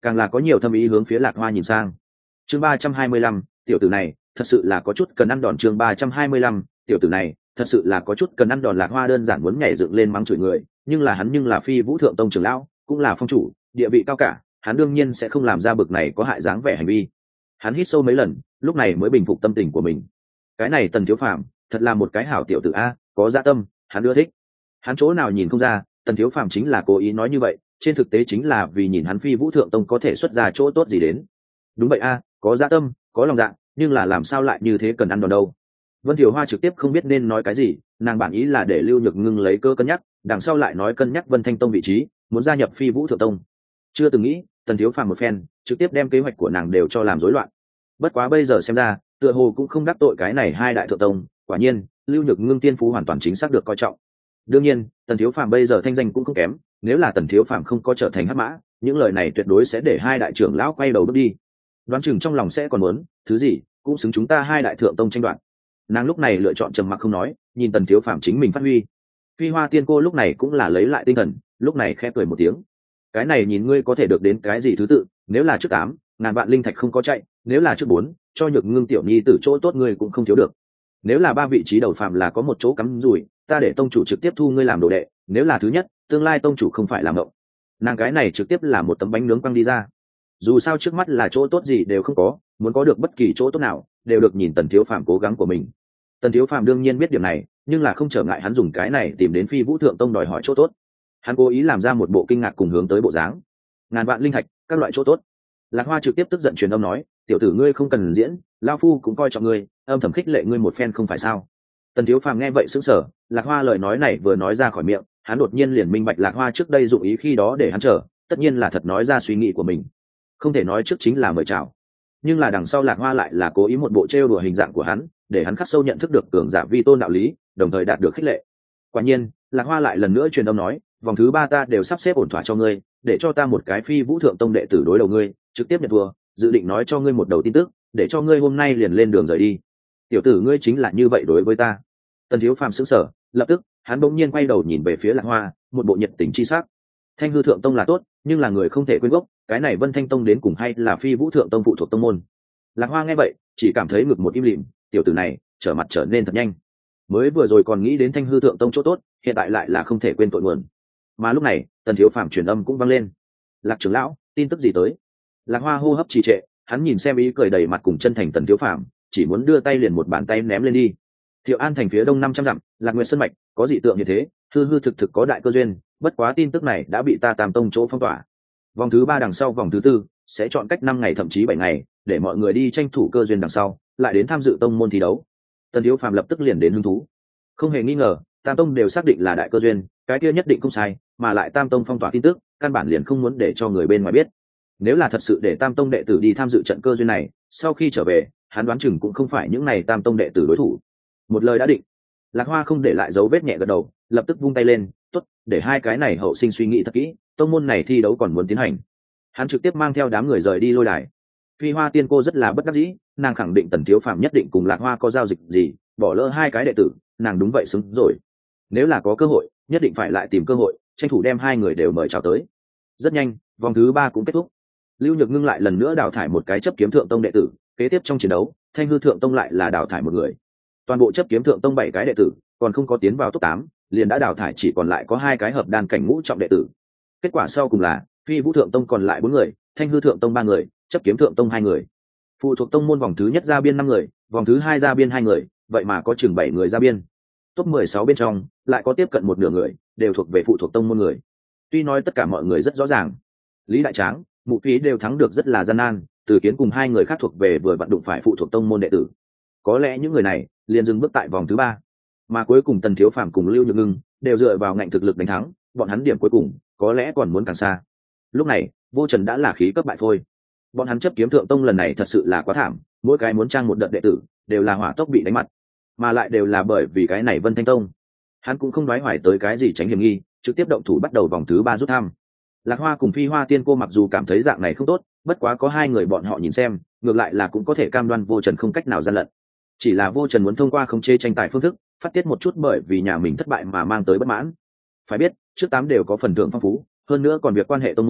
càng là có nhiều thâm ý hướng phía Lạc Hoa nhìn sang. Chương 325, tiểu tử này thật sự là có chút cần ăn đòn. Chương 325, tiểu tử này thật sự là có chút cần ăn đòn. Lạc Hoa đơn giản muốn nhảy dựng lên mắng chửi người, nhưng là hắn nhưng là Phi Vũ Thượng Tông trưởng lão, cũng là phong chủ, địa vị cao cả, hắn đương nhiên sẽ không làm ra bực này có hại dáng vẻ hành vi. Hắn hít sâu mấy lần, lúc này mới bình phục tâm tình của mình. Cái này Tần Thiếu Phàm thật là một cái hảo tiểu tử a, có dạ tâm, hắn ưa thích. Hắn chỗ nào nhìn không ra, Tần Thiếu Phàm chính là cố ý nói như vậy, trên thực tế chính là vì nhìn hắn Phi Vũ Thượng Tông có thể xuất ra chỗ tốt gì đến. Đúng vậy a, có dạ tâm, có lòng dạ, nhưng là làm sao lại như thế cần ăn đòn đâu. Vân Thiều Hoa trực tiếp không biết nên nói cái gì, nàng bản ý là để Lưu Nhược Ngưng lấy cơ cân nhắc, đằng sau lại nói cân nhắc Vân Thanh Tông vị trí, muốn gia nhập Phi Vũ Thượng Tông. Chưa từng nghĩ, Tần Thiếu Phàm một phen, trực tiếp đem kế hoạch của nàng đều cho làm rối loạn. Bất quá bây giờ xem ra, tựa hồ cũng không đắc tội cái này hai đại thượng tông, quả nhiên, Lưu Nhược Ngưng tiên phú hoàn toàn chính xác được coi trọng. Đương nhiên, Tần Thiếu Phàm bây giờ thanh danh cũng không kém, nếu là Tần Thiếu Phàm không có trở thành hắc mã, những lời này tuyệt đối sẽ để hai đại trưởng lão quay đầu bước đi. Đoán chừng trong lòng sẽ còn muốn, thứ gì, cũng xứng chúng ta hai đại thượng tông tranh đoạt. Nàng lúc này lựa chọn trầm mặc không nói, nhìn Tần Thiếu Phàm chính mình phát huy. Phi Hoa Tiên cô lúc này cũng là lấy lại tinh thần, lúc này khẽ cười một tiếng. Cái này nhìn ngươi có thể được đến cái gì thứ tự, nếu là trước 8, ngàn vạn linh thạch không có chạy, nếu là trước 4, cho Nhược Ngưng tiểu nhi tử chỗ tốt ngươi cũng không thiếu được. Nếu là 3 vị trí đầu phàm là có một chỗ cắm rủi, ta để tông chủ trực tiếp thu ngươi làm đồ đệ, nếu là thứ nhất, tương lai tông chủ không phải làm ngộng. Nàng cái này trực tiếp là một tấm bánh nướng quăng đi ra. Dù sao trước mắt là chỗ tốt gì đều không có, muốn có được bất kỳ chỗ tốt nào, đều được nhìn Tần Thiếu Phàm cố gắng của mình. Tần Thiếu Phàm đương nhiên biết điểm này, nhưng là không trở ngại hắn dùng cái này tìm đến Phi Vũ Thượng Tông đòi hỏi chỗ tốt. Hắn cố ý làm ra một bộ kinh ngạc cùng hướng tới bộ dáng. Ngàn vạn linh thạch, các loại chỗ tốt. Lạc Hoa trực tiếp tức giận truyền âm nói, tiểu tử ngươi không cần diễn, lão phu cũng coi trọng ngươi, âm thầm khích lệ ngươi một phen không phải sao? Tần Thiếu Phàm nghe vậy sững sờ, Lạc Hoa lời nói này vừa nói ra khỏi miệng, hắn đột nhiên liền minh bạch Lạc Hoa trước đây dụng ý khi đó để hắn chờ, tất nhiên là thật nói ra suy nghĩ của mình. Không thể nói trước chính là mời chào, nhưng là đằng sau Lạc Hoa lại là cố ý một bộ trêu đùa hình dạng của hắn, để hắn khắc sâu nhận thức được cường giả vi tôn đạo lý, đồng thời đạt được khích lệ. Quả nhiên, Lạc Hoa lại lần nữa truyền âm nói, vòng thứ 3 ta đều sắp xếp ổn thỏa cho ngươi, để cho ta một cái Phi Vũ Thượng Tông đệ tử đối đầu ngươi, trực tiếp nhận thua, dự định nói cho ngươi một đầu tin tức, để cho ngươi hôm nay liền lên đường rời đi. Tiểu tử ngươi chính là như vậy đối với ta. Tần Thiếu Phàm sững sờ, lập tức hắn bỗng nhiên quay đầu nhìn về phía Lạc Hoa, một bộ nhiệt tình chi sắc. Thanh Hư Thượng Tông là tốt, nhưng là người không thể quên gốc, cái này Vân Thanh Tông đến cùng hay là Phi Vũ Thượng Tông phụ thuộc tông môn. Lạc Hoa nghe vậy, chỉ cảm thấy ngực một im lìm, tiểu tử này trở mặt trở nên thật nhanh. Mới vừa rồi còn nghĩ đến Thanh Hư Thượng Tông chỗ tốt, hiện tại lại là không thể quên tội nguồn. Mà lúc này, Tần Thiếu Phàm truyền âm cũng vang lên. Lạc trưởng lão, tin tức gì tới? Lạc Hoa hô hấp trì trệ, hắn nhìn xem ý cười đầy mặt cùng chân thành Tần Thiếu Phàm, chỉ muốn đưa tay liền một bàn tay ném lên đi. Thiệu An thành phía đông 500 dặm, Lạc Nguyệt Sơn mạch, có dị tượng như thế, hư hư thực thực có đại cơ duyên, bất quá tin tức này đã bị ta Tam Tông chỗ phong tỏa. Vòng thứ 3 đằng sau vòng thứ 4 sẽ chọn cách 5 ngày thậm chí 7 ngày, để mọi người đi tranh thủ cơ duyên đằng sau, lại đến tham dự tông môn thi đấu. Tần Thiếu Phàm lập tức liền đến hứng thú. Không hề nghi ngờ, Tam Tông đều xác định là đại cơ duyên, cái kia nhất định không sai, mà lại Tam Tông phong tỏa tin tức, căn bản liền không muốn để cho người bên ngoài biết. Nếu là thật sự để Tam Tông đệ tử đi tham dự trận cơ duyên này, sau khi trở về, hắn đoán chừng cũng không phải những này Tam Tông đệ tử đối thủ. Một lời đã định. Lạc Hoa không để lại dấu vết nhẹ gật đầu, lập tức vung tay lên, tốt, để hai cái này hậu sinh suy nghĩ thật kỹ, tông môn này thi đấu còn muốn tiến hành. Hắn trực tiếp mang theo đám người rời đi lôi đài. Phi Hoa Tiên cô rất là bất đắc dĩ, nàng khẳng định Tần Thiếu Phàm nhất định cùng Lạc Hoa có giao dịch gì, bỏ lỡ hai cái đệ tử, nàng đúng vậy xứng rồi. Nếu là có cơ hội, nhất định phải lại tìm cơ hội, tranh thủ đem hai người đều mời chào tới. Rất nhanh, vòng thứ 3 cũng kết thúc. Lưu Nhược Ngưng lại lần nữa đào thải một cái chấp kiếm thượng tông đệ tử, kế tiếp trong chiến đấu, Thanh Hư Thượng Tông lại là đào thải một người. Toàn bộ chấp kiếm thượng tông 7 cái đệ tử, còn không có tiến vào top 8, liền đã đào thải chỉ còn lại có 2 cái hợp đan cảnh ngũ trọng đệ tử. Kết quả sau cùng là Phi Vũ Thượng Tông còn lại 4 người, Thanh Hư Thượng Tông 3 người, chấp kiếm thượng tông 2 người. Phụ thuộc tông môn vòng thứ nhất ra biên 5 người, vòng thứ 2 ra biên 2 người, vậy mà có chừng 7 người ra biên. Top 16 bên trong, lại có tiếp cận một nửa người, đều thuộc về phụ thuộc tông môn người. Tuy nói tất cả mọi người rất rõ ràng, Lý Đại Tráng, Mộ Phí đều thắng được rất là gian nan, Từ Kiến cùng 2 người khác thuộc về vừa vận đụng phải phụ thuộc tông môn đệ tử. Có lẽ những người này liền dừng bước tại vòng thứ 3, mà cuối cùng Tần Thiếu Phàm cùng Lưu Nhược Ngưng đều dựa vào ngạnh thực lực đánh thắng, bọn hắn điểm cuối cùng có lẽ còn muốn càng xa. Lúc này, Vô Trần đã là khí cấp bại phôi. Bọn hắn chấp kiếm thượng tông lần này thật sự là quá thảm, mỗi cái muốn trang một đợt đệ tử, đều là hỏa tốc bị đánh mặt, mà lại đều là bởi vì cái này Vân Thanh Tông. Hắn cũng không đoái hoài tới cái gì tránh hiểm nghi, trực tiếp động thủ bắt đầu vòng thứ 3 rút thăm. Lạc Hoa cùng Phi Hoa Tiên cô mặc dù cảm thấy dạng này không tốt, bất quá có 2 người bọn họ nhìn xem, ngược lại là cũng có thể cam đoan Vô Trần không cách nào gian lận. Chỉ là Vô Trần muốn thông qua khống chế tranh tài phương thức, phát tiết một chút bởi vì nhà mình thất bại mà mang tới bất mãn. Phải biết, trước 8 đều có phần thưởng phong phú, hơn nữa còn việc quan hệ tông môn,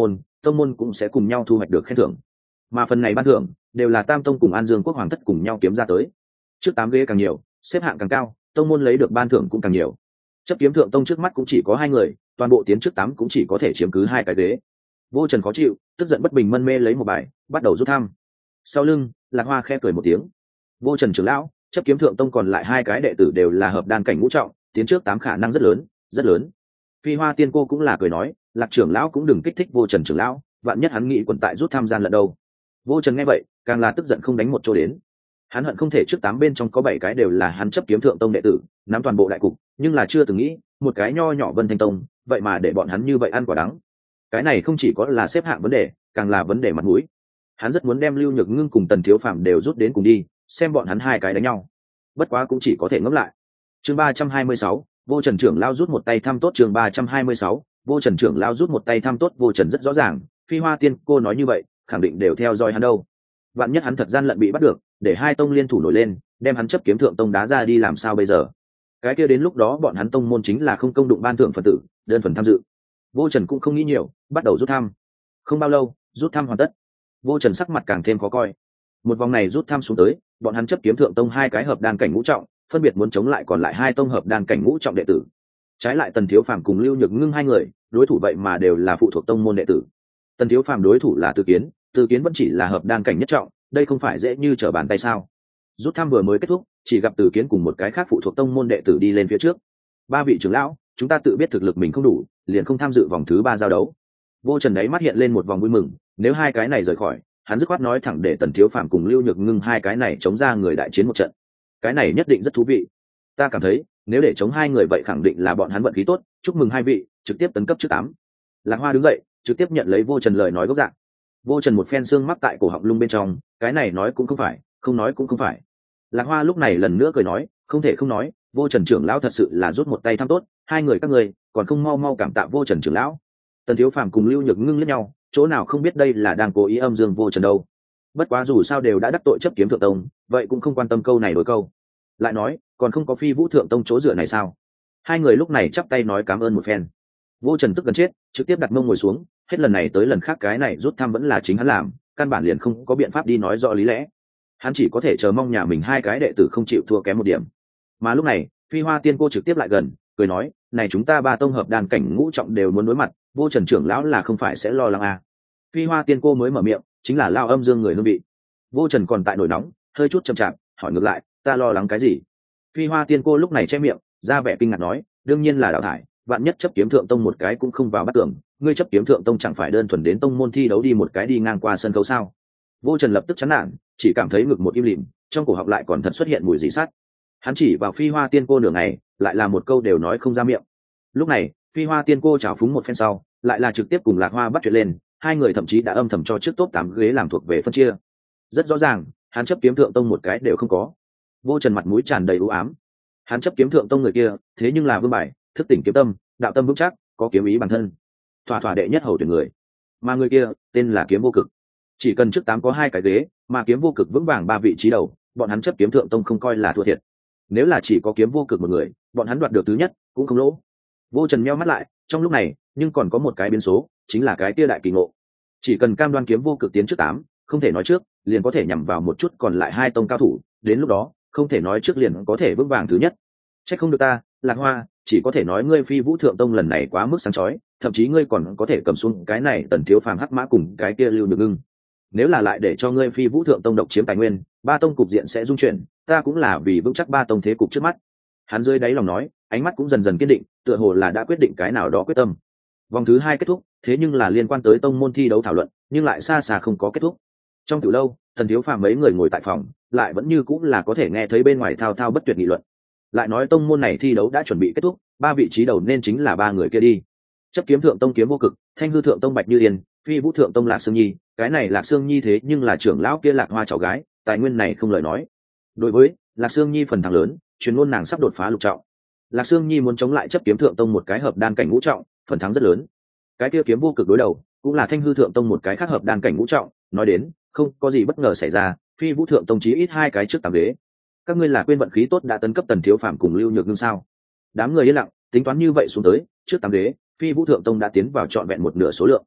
tông môn cũng sẽ cùng nhau thu hoạch được khen thưởng, mà phần này ban thưởng đều là tam tông cùng An Dương quốc hoàng thất cùng nhau kiếm ra tới. Trước 8 ghế càng nhiều, xếp hạng càng cao, tông môn lấy được ban thưởng cũng càng nhiều. Chấp kiếm thượng tông trước mắt cũng chỉ có 2 người, toàn bộ tiến trước 8 cũng chỉ có thể chiếm cứ 2 cái ghế. Vô Trần khó chịu, tức giận bất bình mân mê lấy một bài, bắt đầu rút thăm. Sau lưng, Lạc Hoa khẽ cười một tiếng. Vô Trần trưởng lão, chấp kiếm thượng tông còn lại 2 cái đệ tử đều là hợp đan cảnh ngũ trọng, tiến trước 8 khả năng rất lớn, rất lớn. Phi Hoa Tiên cô cũng là cười nói, Lạc trưởng lão cũng đừng kích thích Vô Trần trưởng lão, vạn nhất hắn nghĩ quần tại rút tham gian lận đâu. Vô Trần nghe vậy, càng là tức giận không đánh một chỗ đến. Hắn hận không thể trước 8 bên trong có 7 cái đều là hắn chấp kiếm thượng tông đệ tử, nắm toàn bộ đại cục, nhưng là chưa từng nghĩ, một cái nho nhỏ Vân Thanh tông, vậy mà để bọn hắn như vậy ăn quả đắng. Cái này không chỉ có là xếp hạng vấn đề, càng là vấn đề mặt mũi. Hắn rất muốn đem Lưu Nhược Ngưng cùng Tần Thiếu Phàm đều rút đến cùng đi, xem bọn hắn 2 cái đánh nhau. Bất quá cũng chỉ có thể ngẫm lại. Chương 326, Vô Trần trưởng lao rút một tay thăm tốt. Chương 326, Vô Trần trưởng lao rút một tay thăm tốt. Vô Trần rất rõ ràng, Phi Hoa Tiên cô nói như vậy, khẳng định đều theo dõi hắn đâu. Vạn nhất hắn thật gian lận bị bắt được, để 2 tông liên thủ nổi lên, đem hắn chấp kiếm thượng tông đá ra đi làm sao bây giờ? Cái kia đến lúc đó bọn hắn tông môn chính là không công đụng ban thưởng phần tử, đơn thuần tham dự. Vô Trần cũng không nghĩ nhiều, bắt đầu rút thăm. Không bao lâu, rút thăm hoàn tất. Vô Trần sắc mặt càng thêm khó coi. Một vòng này rút thăm xuống tới, bọn hắn chấp kiếm thượng tông 2 cái hợp đan cảnh ngũ trọng, phân biệt muốn chống lại còn lại 2 tông hợp đan cảnh ngũ trọng đệ tử. Trái lại Tần Thiếu Phàm cùng Lưu Nhược Ngưng 2 người, đối thủ vậy mà đều là phụ thuộc tông môn đệ tử. Tần Thiếu Phàm đối thủ là Từ Kiến, Từ Kiến vẫn chỉ là hợp đan cảnh nhất trọng, đây không phải dễ như trở bàn tay sao? Rút thăm vừa mới kết thúc, chỉ gặp Từ Kiến cùng một cái khác phụ thuộc tông môn đệ tử đi lên phía trước. 3 vị trưởng lão, chúng ta tự biết thực lực mình không đủ, liền không tham dự vòng thứ 3 giao đấu. Vô Trần đấy mắt hiện lên một vòng vui mừng, nếu 2 cái này rời khỏi, hắn dứt khoát nói thẳng để Tần Thiếu Phàm cùng Lưu Nhược Ngưng 2 cái này chống ra người đại chiến một trận. Cái này nhất định rất thú vị. Ta cảm thấy, nếu để chống 2 người vậy khẳng định là bọn hắn vận khí tốt, chúc mừng 2 vị, trực tiếp tấn cấp trước 8. Lạc Hoa đứng dậy, trực tiếp nhận lấy Vô Trần lời nói gốc dạng. Vô Trần một phen xương mắc tại cổ họng lung bên trong, cái này nói cũng không phải, không nói cũng không phải. Lạc Hoa lúc này lần nữa cười nói, không thể không nói, Vô Trần trưởng lão thật sự là rút một tay thăm tốt, 2 người các ngươi còn không mau mau cảm tạ Vô Trần trưởng lão. Tần Thiếu Phàm cùng Lưu Nhược Ngưng liếc nhau, chỗ nào không biết đây là đang cố ý âm dương Vô Trần đâu. Bất quá dù sao đều đã đắc tội chấp kiếm thượng tông, vậy cũng không quan tâm câu này đối câu. Lại nói, còn không có Phi Vũ thượng tông chỗ dựa này sao? 2 người lúc này chắp tay nói cảm ơn một phen. Vô Trần tức gần chết, trực tiếp đặt mông ngồi xuống, hết lần này tới lần khác cái này rút thăm vẫn là chính hắn làm, căn bản liền không có biện pháp đi nói rõ lý lẽ. Hắn chỉ có thể chờ mong nhà mình 2 cái đệ tử không chịu thua kém một điểm. Mà lúc này, Phi Hoa Tiên cô trực tiếp lại gần, cười nói, này chúng ta 3 tông hợp đan cảnh ngũ trọng đều muốn đối mặt, Vô Trần trưởng lão là không phải sẽ lo lắng à? Phi Hoa Tiên cô mới mở miệng, chính là lao âm dương người hương vị. Vô Trần còn tại nổi nóng, hơi chút chậm chạp, hỏi ngược lại, ta lo lắng cái gì? Phi Hoa Tiên cô lúc này che miệng, ra vẻ kinh ngạc nói, đương nhiên là đào thải, vạn nhất chấp kiếm thượng tông một cái cũng không vào bắt tưởng, ngươi chấp kiếm thượng tông chẳng phải đơn thuần đến tông môn thi đấu đi một cái đi ngang qua sân khấu sao? Vô Trần lập tức chán nản, chỉ cảm thấy ngực một im lìm, trong cổ họng lại còn thật xuất hiện mùi dị sắt. Hắn chỉ vào Phi Hoa Tiên cô nửa ngày, lại là một câu đều nói không ra miệng. Lúc này, Phi Hoa Tiên cô trào phúng một phen sau, lại là trực tiếp cùng Lạc Hoa bắt chuyện lên, 2 người thậm chí đã âm thầm cho trước top 8 ghế làm thuộc về phân chia. Rất rõ ràng, hắn chấp kiếm thượng tông một cái đều không có. Vô Trần mặt mũi tràn đầy u ám. Hắn chấp kiếm thượng tông người kia, thế nhưng là vương bài, thức tỉnh kiếm tâm, đạo tâm vững chắc, có kiếm ý bản thân, thỏa thỏa đệ nhất hầu tuyển người. Mà người kia, tên là Kiếm Vô Cực. Chỉ cần trước 8 có 2 cái ghế, mà Kiếm Vô Cực vững vàng 3 vị trí đầu, bọn hắn chấp kiếm thượng tông không coi là thua thiệt. Nếu là chỉ có Kiếm Vô Cực một người, bọn hắn đoạt được thứ nhất, cũng không lỗ. Vô Trần nheo mắt lại, trong lúc này, nhưng còn có một cái biến số, chính là cái kia đại kỳ ngộ. Chỉ cần cam đoan Kiếm Vô Cực tiến trước 8, không thể nói trước, liền có thể nhằm vào một chút còn lại 2 tông cao thủ, đến lúc đó, không thể nói trước liền có thể vững vàng thứ nhất. Chắc không được ta, Lạc Hoa, chỉ có thể nói ngươi Phi Vũ thượng tông lần này quá mức sáng chói, thậm chí ngươi còn có thể cầm xuống cái này Tần Thiếu Phàm hắc mã cùng cái kia Lưu Nhược Ngưng. Nếu là lại để cho ngươi Phi Vũ thượng tông độc chiếm tài nguyên, 3 tông cục diện sẽ dung chuyển, ta cũng là vì vững chắc 3 tông thế cục trước mắt. Hắn dưới đáy lòng nói, ánh mắt cũng dần dần kiên định, tựa hồ là đã quyết định cái nào đó quyết tâm. Vòng thứ 2 kết thúc, thế nhưng là liên quan tới tông môn thi đấu thảo luận, nhưng lại xa xa không có kết thúc. Trong tiểu lâu, Tần Thiếu Phàm mấy người ngồi tại phòng, lại vẫn như cũng là có thể nghe thấy bên ngoài thao thao bất tuyệt nghị luận. Lại nói tông môn này thi đấu đã chuẩn bị kết thúc, 3 vị trí đầu nên chính là 3 người kia đi. Chấp kiếm thượng tông Kiếm Vô Cực, Thanh hư thượng tông Bạch Như Yên, Phi Vũ thượng tông Lạc Sương Nhi, cái này Lạc Sương Nhi thế nhưng là trưởng lão kia Lạc Hoa cháu gái, tài nguyên này không lời nói. Đối với Lạc Sương Nhi phần thắng lớn, truyền ngôn nàng sắp đột phá lục trọng. Lạc Sương Nhi muốn chống lại chấp kiếm thượng tông một cái hợp đan cảnh ngũ trọng, phần thắng rất lớn. Cái kia Kiếm Vô Cực đối đầu, cũng là Thanh hư thượng tông một cái khác hợp đan cảnh ngũ trọng, nói đến, không có gì bất ngờ xảy ra, Phi Vũ thượng tông chí ít 2 cái trước 8 ghế. Các ngươi là quên vận khí tốt đã tấn cấp Tần Thiếu Phàm cùng Lưu Nhược Ngưng sao? Đám người yên lặng, tính toán như vậy xuống tới, trước 8 ghế, Phi Vũ thượng tông đã tiến vào trọn vẹn một nửa số lượng.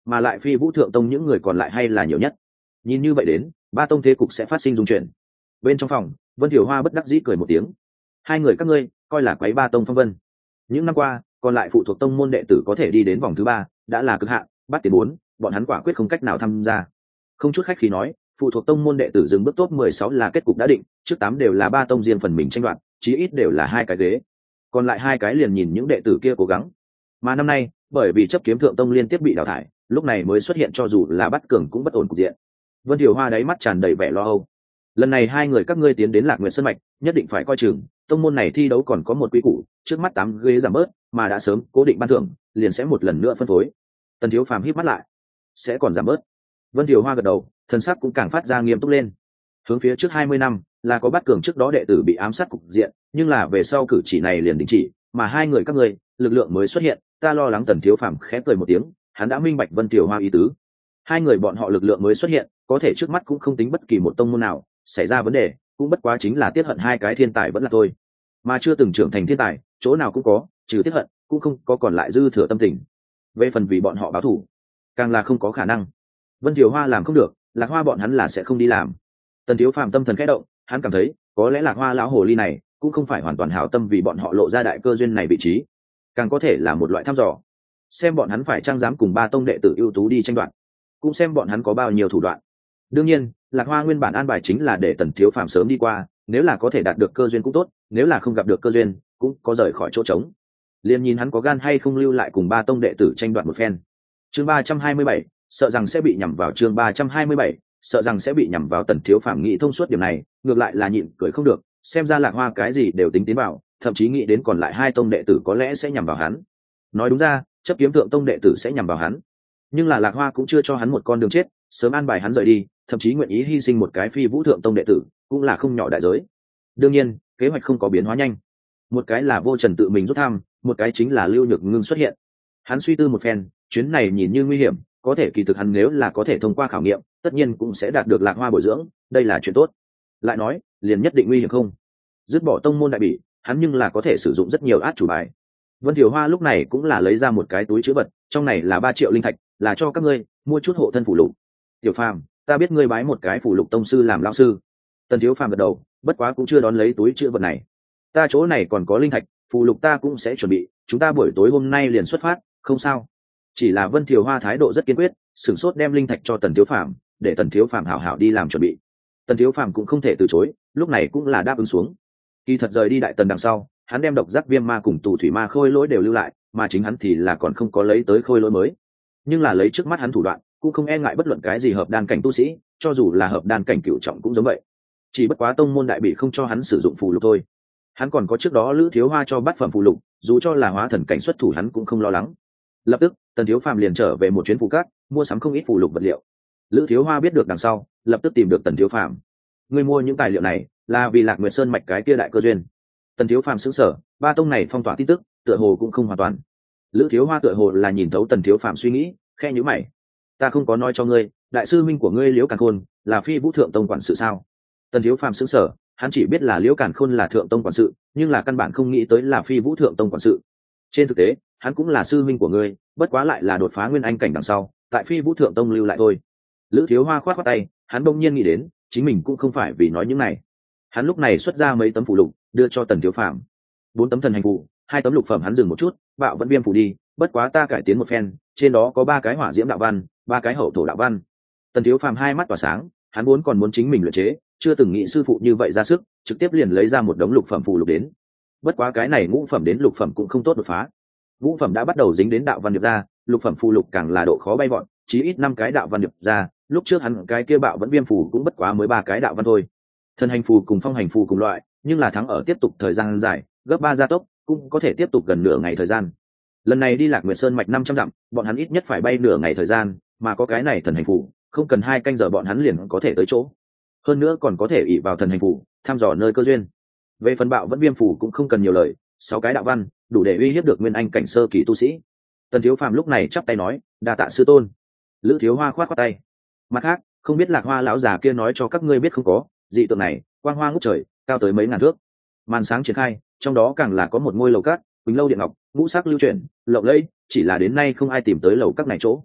mà lại phi vũ thượng tông những người còn lại hay là nhiều nhất. Nhìn như vậy đến, ba tông thế cục sẽ phát sinh dung chuyển. Bên trong phòng, Vân Thiều Hoa bất đắc dĩ cười một tiếng. Hai người các ngươi coi là quấy ba tông phong vân. Những năm qua, còn lại phụ thuộc tông môn đệ tử có thể đi đến vòng thứ 3, đã là cực hạn, bắt tiền 4, bọn hắn quả quyết không cách nào tham gia. Không chút khách khí nói, phụ thuộc tông môn đệ tử dừng bước top 16 là kết cục đã định, trước 8 đều là ba tông riêng phần mình tranh đoạt, chí ít đều là 2 cái ghế. Còn lại 2 cái liền nhìn những đệ tử kia cố gắng. Mà năm nay, bởi vì chấp kiếm thượng tông liên tiếp bị đào thải, lúc này mới xuất hiện cho dù là bắt cường cũng bất ổn cục diện. Vân Thiều Hoa đáy mắt tràn đầy vẻ lo âu. Lần này 2 người các ngươi tiến đến Lạc Nguyệt Sơn mạch, nhất định phải coi chừng, tông môn này thi đấu còn có một quy củ, trước mắt 8 ghế giảm bớt, mà đã sớm cố định ban thưởng, liền sẽ một lần nữa phân phối. Tần Thiếu Phàm híp mắt lại, sẽ còn giảm bớt. Vân Thiều Hoa gật đầu, thần sắc cũng càng phát ra nghiêm túc lên. Hướng phía trước 20 năm, là có bắt cường trước đó đệ tử bị ám sát cục diện, nhưng là về sau cử chỉ này liền đình chỉ, mà 2 người các ngươi, lực lượng mới xuất hiện, ta lo lắng. Tần Thiếu Phàm khẽ cười một tiếng, hắn đã minh bạch Vân Thiều Hoa ý tứ. 2 người bọn họ lực lượng mới xuất hiện, có thể trước mắt cũng không tính bất kỳ một tông môn nào xảy ra vấn đề, cũng bất quá chính là tiết hận 2 cái thiên tài vẫn là thôi, mà chưa từng trưởng thành thiên tài chỗ nào cũng có, trừ tiết hận cũng không có còn lại dư thừa tâm tình. Về phần vì bọn họ báo thù, càng là không có khả năng. Vân Thiều Hoa làm không được, Lạc Hoa bọn hắn là sẽ không đi làm. Tần Thiếu Phàm tâm thần khẽ động, hắn cảm thấy có lẽ Lạc Hoa lão hồ ly này cũng không phải hoàn toàn hảo tâm vì bọn họ lộ ra đại cơ duyên này vị trí, càng có thể là một loại thăm dò, xem bọn hắn phải trang dám cùng ba tông đệ tử ưu tú đi tranh đoạt, cũng xem bọn hắn có bao nhiêu thủ đoạn. Đương nhiên, Lạc Hoa nguyên bản an bài chính là để Tần Thiếu Phàm sớm đi qua, nếu là có thể đạt được cơ duyên cũng tốt, nếu là không gặp được cơ duyên cũng có rời khỏi chỗ trống. Liên nhìn hắn có gan hay không lưu lại cùng ba tông đệ tử tranh đoạt một phen. Chương 327, sợ rằng sẽ bị nhằm vào. Chương 327, sợ rằng sẽ bị nhằm vào. Tần Thiếu Phàm nghĩ thông suốt điểm này, ngược lại là nhịn cười không được, xem ra Lạc Hoa cái gì đều tính tiến vào, thậm chí nghĩ đến còn lại 2 tông đệ tử có lẽ sẽ nhằm vào hắn. Nói đúng ra, chấp kiếm thượng tông đệ tử sẽ nhằm vào hắn, nhưng là Lạc Hoa cũng chưa cho hắn một con đường chết, sớm an bài hắn rời đi, thậm chí nguyện ý hy sinh một cái phi vũ thượng tông đệ tử, cũng là không nhỏ đại giới. Đương nhiên, kế hoạch không có biến hóa nhanh. Một cái là Vô Trần tự mình rút thăm, một cái chính là Lưu Nhược Ngưng xuất hiện. Hắn suy tư một phen, chuyến này nhìn như nguy hiểm, có thể kỳ thực hắn nếu là có thể thông qua khảo nghiệm, tất nhiên cũng sẽ đạt được Lạc Hoa bồi dưỡng, đây là chuyện tốt. Lại nói, liền nhất định nguy hiểm không? Dứt bỏ tông môn đại bỉ, hắn nhưng là có thể sử dụng rất nhiều át chủ bài. Vân Thiều Hoa lúc này cũng là lấy ra một cái túi trữ vật, trong này là 3 triệu linh thạch, là cho các ngươi mua chút hộ thân phù lục. Tiểu Phàm, ta biết ngươi bái một cái phù lục tông sư làm lão sư. Tần Thiếu Phàm gật đầu, bất quá cũng chưa đón lấy túi trữ vật này. Ta chỗ này còn có linh thạch, phù lục ta cũng sẽ chuẩn bị, chúng ta buổi tối hôm nay liền xuất phát, không sao. Chỉ là Vân Thiều Hoa thái độ rất kiên quyết, sửng sốt đem linh thạch cho Tần Thiếu Phàm, để Tần Thiếu Phàm hảo hảo đi làm chuẩn bị. Tần Thiếu Phàm cũng không thể từ chối, lúc này cũng là đáp ứng xuống. Kỳ thật rời đi Đại Tần đằng sau, hắn đem độc giác viêm ma cùng tù thủy ma khôi lỗi đều lưu lại, mà chính hắn thì là còn không có lấy tới khôi lỗi mới. Nhưng là lấy trước mắt hắn thủ đoạn, cũng không e ngại bất luận cái gì hợp đan cảnh tu sĩ, cho dù là hợp đan cảnh cửu trọng cũng giống vậy. Chỉ bất quá tông môn đại bị không cho hắn sử dụng phù lục thôi. Hắn còn có trước đó Lữ Thiếu Hoa cho bát phẩm phù lục, dù cho là hóa thần cảnh xuất thủ hắn cũng không lo lắng. Lập tức, Tần Thiếu Phàm liền trở về một chuyến phù cát, mua sắm không ít phù lục vật liệu. Lữ Thiếu Hoa biết được đằng sau, lập tức tìm được Tần Thiếu Phàm. Ngươi mua những tài liệu này là vì Lạc Nguyệt Sơn mạch cái kia đại cơ duyên. Tần Thiếu Phàm sững sờ, ba tông này phong tỏa tin tức, tựa hồ cũng không hoàn toàn. Lữ Thiếu Hoa tựa hồ là nhìn thấu Tần Thiếu Phàm suy nghĩ, khe nhíu mày. Ta không có nói cho ngươi, đại sư minh của ngươi Liễu Càn Khôn là Phi Vũ thượng tông quản sự sao? Tần Thiếu Phàm sững sờ, hắn chỉ biết là Liễu Càn Khôn là thượng tông quản sự, nhưng là căn bản không nghĩ tới là Phi Vũ thượng tông quản sự. Trên thực tế, hắn cũng là sư minh của ngươi, bất quá lại là đột phá nguyên anh cảnh đằng sau, tại Phi Vũ thượng tông lưu lại thôi. Lữ Thiếu Hoa khoát khoát tay, hắn đông nhiên nghĩ đến, chính mình cũng không phải vì nói những này. Hắn lúc này xuất ra mấy tấm phù lục, đưa cho Tần Thiếu Phàm. 4 tấm thần hành phù, 2 tấm lục phẩm. Hắn dừng một chút, bạo vẫn viêm phù đi, bất quá ta cải tiến một phen, trên đó có 3 cái hỏa diễm đạo văn, 3 cái hậu thổ đạo văn. Tần Thiếu Phàm hai mắt tỏa sáng, hắn vốn còn muốn chính mình luyện chế, chưa từng nghĩ sư phụ như vậy ra sức, trực tiếp liền lấy ra một đống lục phẩm phù lục đến. Bất quá cái này ngũ phẩm đến lục phẩm cũng không tốt đột phá. Ngũ phẩm đã bắt đầu dính đến đạo văn điệp ra, lục phẩm phù lục càng là độ khó bay vọt, chí ít 5 cái đạo văn điệp ra, lúc trước hắn cái kia bạo vẫn viêm phù cũng bất quá mới 3 cái đạo văn thôi. Thần hành phù cùng phong hành phù cùng loại, nhưng là thắng ở tiếp tục thời gian dài, gấp 3 gia tốc, cũng có thể tiếp tục gần nửa ngày thời gian. Lần này đi Lạc Nguyệt Sơn mạch 500 dặm, bọn hắn ít nhất phải bay nửa ngày thời gian, mà có cái này thần hành phù, không cần 2 canh giờ bọn hắn liền có thể tới chỗ. Hơn nữa còn có thể ỷ vào thần hành phù, thăm dò nơi cơ duyên. Về phần bạo vẫn viêm phù cũng không cần nhiều lời, 6 cái đạo văn, đủ để uy hiếp được nguyên anh cảnh sơ kỳ tu sĩ. Tần Thiếu Phàm lúc này chắp tay nói, đa tạ sư tôn. Lữ Thiếu Hoa khoát khoát tay. Mặt khác, không biết Lạc Hoa lão già kia nói cho các ngươi biết không có, dị tượng này, quang hoa ngút trời, cao tới mấy ngàn thước. Màn sáng triển khai, trong đó càng là có một ngôi lầu cát, quỳnh lâu điện ngọc, ngũ sắc lưu chuyển, lộng lẫy, chỉ là đến nay không ai tìm tới lầu các này chỗ.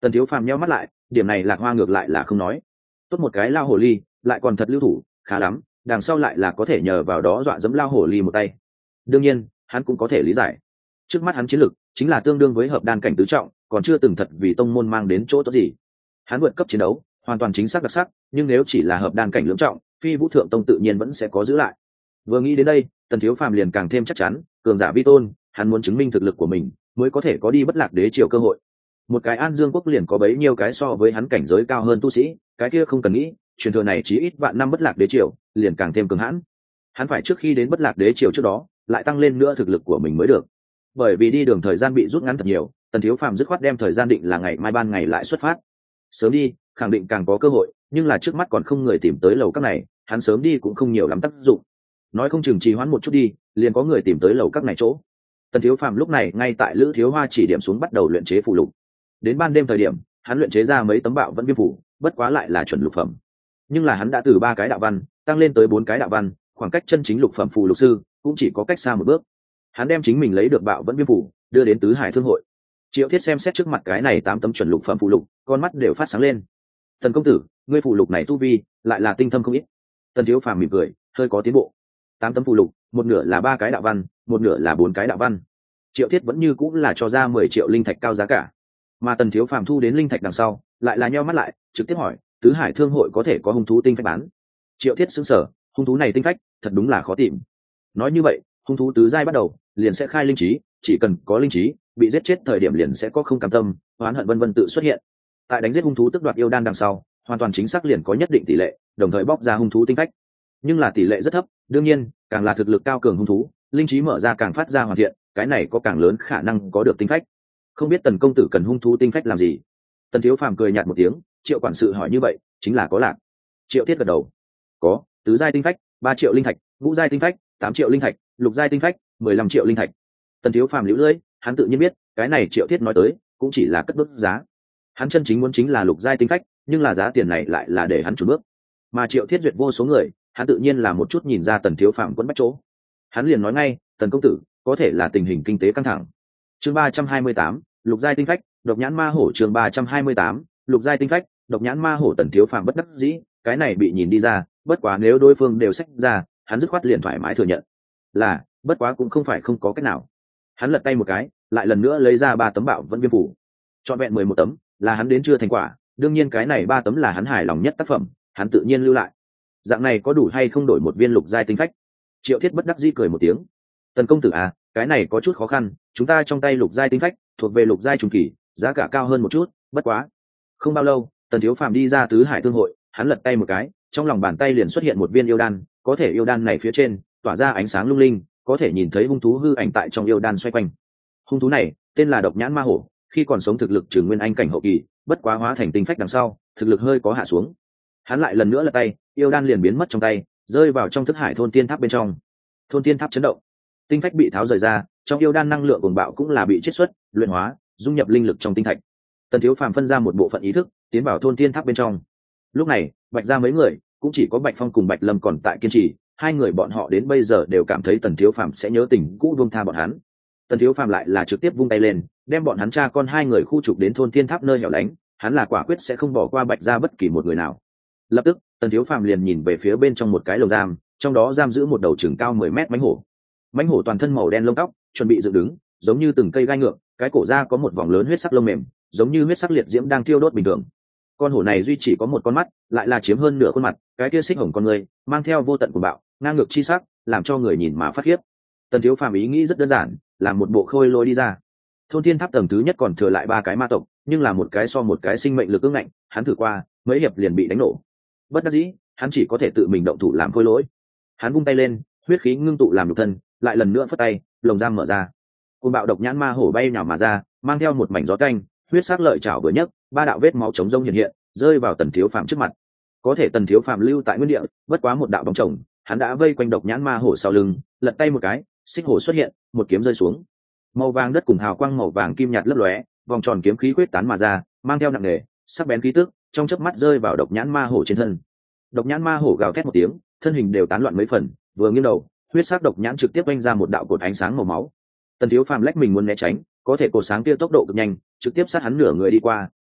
Tần Thiếu Phàm nheo mắt lại, điểm này Lạc Hoa ngược lại là không nói. Tốt một cái lao hồ ly, lại còn thật lưu thủ, khá lắm, đằng sau lại là có thể nhờ vào đó dọa dẫm lao hồ ly một tay. Đương nhiên, hắn cũng có thể lý giải. Trước mắt hắn chiến lực chính là tương đương với hợp đan cảnh tứ trọng, còn chưa từng thật vì tông môn mang đến chỗ tốt gì. Hắn vượt cấp chiến đấu, hoàn toàn chính xác đặc sắc, nhưng nếu chỉ là hợp đan cảnh lưỡng trọng, Phi Vũ Thượng Tông tự nhiên vẫn sẽ có giữ lại. Vừa nghĩ đến đây, Tần Thiếu Phàm liền càng thêm chắc chắn, cường giả vi tôn, hắn muốn chứng minh thực lực của mình, mới có thể có đi Bất Lạc Đế triều cơ hội. Một cái An Dương quốc liền có bấy nhiêu cái so với hắn cảnh giới cao hơn tu sĩ, cái kia không cần nghĩ, truyền thừa này chí ít vạn năm Bất Lạc Đế triều, liền càng thêm cường hãn. Hắn phải trước khi đến Bất Lạc Đế triều trước đó, lại tăng lên nữa thực lực của mình mới được. Bởi vì đi đường thời gian bị rút ngắn thật nhiều, Tần Thiếu Phàm dứt khoát đem thời gian định là ngày mai ban ngày lại xuất phát. Sớm đi, khẳng định càng có cơ hội, nhưng là trước mắt còn không người tìm tới lầu các này, hắn sớm đi cũng không nhiều lắm tác dụng. Nói không chừng trì hoãn một chút đi, liền có người tìm tới lầu các này chỗ. Tần Thiếu Phàm lúc này ngay tại Lữ Thiếu Hoa chỉ điểm xuống bắt đầu luyện chế phù lục. Đến ban đêm thời điểm, hắn luyện chế ra mấy tấm bạo vẫn viêm phù, bất quá lại là chuẩn lục phẩm. Nhưng là hắn đã từ 3 cái đạo văn tăng lên tới 4 cái đạo văn, khoảng cách chân chính lục phẩm phù lục sư cũng chỉ có cách xa một bước. Hắn đem chính mình lấy được bạo vẫn viêm phù đưa đến Tứ Hải Thương hội. Triệu Thiết xem xét trước mặt cái này 8 tấm chuẩn lục phẩm phù lục, con mắt đều phát sáng lên. Tần công tử, ngươi phù lục này tu vi lại là tinh thâm không ít. Tần Thiếu Phàm mỉm cười, hơi có tiến bộ. 8 tấm phù lục, một nửa là 3 cái đạo văn, một nửa là 4 cái đạo văn. Triệu Thiết vẫn như cũng là cho ra 10 triệu linh thạch cao giá cả. Mà Tần Thiếu Phàm thu đến linh thạch đằng sau, lại là nheo mắt lại, trực tiếp hỏi, Tứ Hải Thương hội có thể có hung thú tinh phách bán? Triệu Thiết sững sờ, hung thú này tinh phách, thật đúng là khó tìm. Nói như vậy, hung thú tứ giai bắt đầu, liền sẽ khai linh trí, chỉ cần có linh trí, bị giết chết thời điểm liền sẽ có không cam tâm, oán hận vân vân tự xuất hiện. Tại đánh giết hung thú tức đoạt yêu đan đằng sau, hoàn toàn chính xác liền có nhất định tỷ lệ, đồng thời bóc ra hung thú tinh phách. Nhưng là tỷ lệ rất thấp, đương nhiên, càng là thực lực cao cường hung thú, linh trí mở ra càng phát ra hoàn thiện, cái này có càng lớn khả năng có được tinh phách. Không biết Tần công tử cần hung thú tinh phách làm gì? Tần Thiếu Phàm cười nhạt một tiếng, Triệu quản sự hỏi như vậy, chính là có lạc. Triệu Thiết gật đầu. Có, tứ giai tinh phách, 3 triệu linh thạch, ngũ giai tinh phách, 8 triệu linh thạch, lục giai tinh phách, 15 triệu linh thạch. Tần Thiếu Phàm liễu lưỡi, hắn tự nhiên biết, cái này Triệu Thiết nói tới, cũng chỉ là cất bước giá. Hắn chân chính muốn chính là lục giai tinh phách, nhưng là giá tiền này lại là để hắn chủ bước. Mà Triệu Thiết duyệt vô số người, hắn tự nhiên là một chút nhìn ra Tần Thiếu Phàm quẫn bách chỗ. Hắn liền nói ngay, Tần công tử, có thể là tình hình kinh tế căng thẳng. Chương 328, lục giai tinh phách, độc nhãn ma hổ. Chương 328, lục giai tinh phách, độc nhãn ma hổ. Tần Thiếu Phàm bất đắc dĩ, cái này bị nhìn đi ra, bất quá nếu đối phương đều xách ra, hắn dứt khoát liền thoải mái thừa nhận. Là, bất quá cũng không phải không có cách nào. Hắn lật tay một cái, lại lần nữa lấy ra 3 tấm bạo vẫn viêm phủ. Trọn vẹn 11 tấm, là hắn đến chưa thành quả, đương nhiên cái này 3 tấm là hắn hài lòng nhất tác phẩm, hắn tự nhiên lưu lại. Dạng này có đủ hay không đổi một viên lục giai tinh phách? Triệu Thiết bất đắc dĩ cười một tiếng. Tần công tử à, cái này có chút khó khăn, chúng ta trong tay lục giai tinh phách, thuộc về lục giai trung kỳ, giá cả cao hơn một chút, bất quá. Không bao lâu, Tần Thiếu Phàm đi ra Tứ Hải Thương hội, hắn lật tay một cái, trong lòng bàn tay liền xuất hiện một viên yêu đan, có thể yêu đan này phía trên tỏa ra ánh sáng lung linh, có thể nhìn thấy hung thú hư ảnh tại trong yêu đan xoay quanh. Hung thú này tên là độc nhãn ma hổ, khi còn sống thực lực trừ nguyên anh cảnh hậu kỳ, bất quá hóa thành tinh phách đằng sau, thực lực hơi có hạ xuống. Hắn lại lần nữa lật tay, yêu đan liền biến mất trong tay, rơi vào trong thức hải thôn tiên tháp bên trong. Thôn tiên tháp chấn động, tinh phách bị tháo rời ra, trong yêu đan năng lượng cuồng bạo cũng là bị chiết xuất, luyện hóa, dung nhập linh lực trong tinh thạch. Tần Thiếu Phàm phân ra một bộ phận ý thức, tiến vào thôn tiên tháp bên trong. Lúc này, Bạch ra mấy người, cũng chỉ có Bạch Phong cùng Bạch Lâm còn tại kiên trì, hai người bọn họ đến bây giờ đều cảm thấy Tần Thiếu Phàm sẽ nhớ tình cũ buông tha bọn hắn. Tần Thiếu Phàm lại là trực tiếp vung tay lên, đem bọn hắn cha con hai người khu trục đến thôn tiên tháp nơi hẻo lánh, hắn là quả quyết sẽ không bỏ qua Bạch ra bất kỳ một người nào. Lập tức, Tần Thiếu Phàm liền nhìn về phía bên trong một cái lồng giam, trong đó giam giữ một đầu chừng cao 10 mét mãnh hổ. Mãnh hổ toàn thân màu đen lông tóc, chuẩn bị dựng đứng, giống như từng cây gai ngược, cái cổ da có một vòng lớn huyết sắc lông mềm, giống như huyết sắc liệt diễm đang thiêu đốt bình thường. Con hổ này duy chỉ có một con mắt, lại là chiếm hơn nửa khuôn mặt, cái kia xích hồng con người, mang theo vô tận cuồng bạo, ngang ngược chi sắc, làm cho người nhìn mà phát khiếp. Tần Thiếu Phàm ý nghĩ rất đơn giản, làm một bộ khôi lôi đi ra. Thôn Thiên Tháp tầng thứ nhất còn thừa lại 3 cái ma tộc, nhưng là một cái so một cái sinh mệnh lực ương ngạnh, hắn thử qua, mấy hiệp liền bị đánh nổ. Bất đắc dĩ, hắn chỉ có thể tự mình động thủ làm khôi lỗi. Hắn vung tay lên, huyết khí ngưng tụ làm nhục thân, lại lần nữa phất tay, lồng giam mở ra. Cuồng bạo độc nhãn ma hổ bay nhào mà ra, mang theo một mảnh gió canh, huyết sắc lợi chảo vừa nhấc, 3 đạo vết máu chống rông hiện hiện, rơi vào Tần Thiếu Phàm trước mặt. Có thể Tần Thiếu Phàm lưu tại nguyên địa, bất quá một đạo bóng chồng, hắn đã vây quanh độc nhãn ma hổ sau lưng, lật tay một cái, xích hổ xuất hiện, một kiếm rơi xuống. Màu vàng đất cùng hào quang màu vàng kim nhạt lấp lóe, vòng tròn kiếm khí quyết tán mà ra, mang theo nặng nề, sắc bén khí tức, trong chớp mắt rơi vào độc nhãn ma hổ trên thân. Độc nhãn ma hổ gào thét một tiếng, thân hình đều tán loạn mấy phần, vừa nghiêng đầu, huyết sắc độc nhãn trực tiếp vung ra một đạo cột ánh sáng màu máu. Tần Thiếu Phàm lách mình muốn né tránh, có thể cột sáng kia tốc độ cực nhanh, trực tiếp sát hắn nửa người đi qua,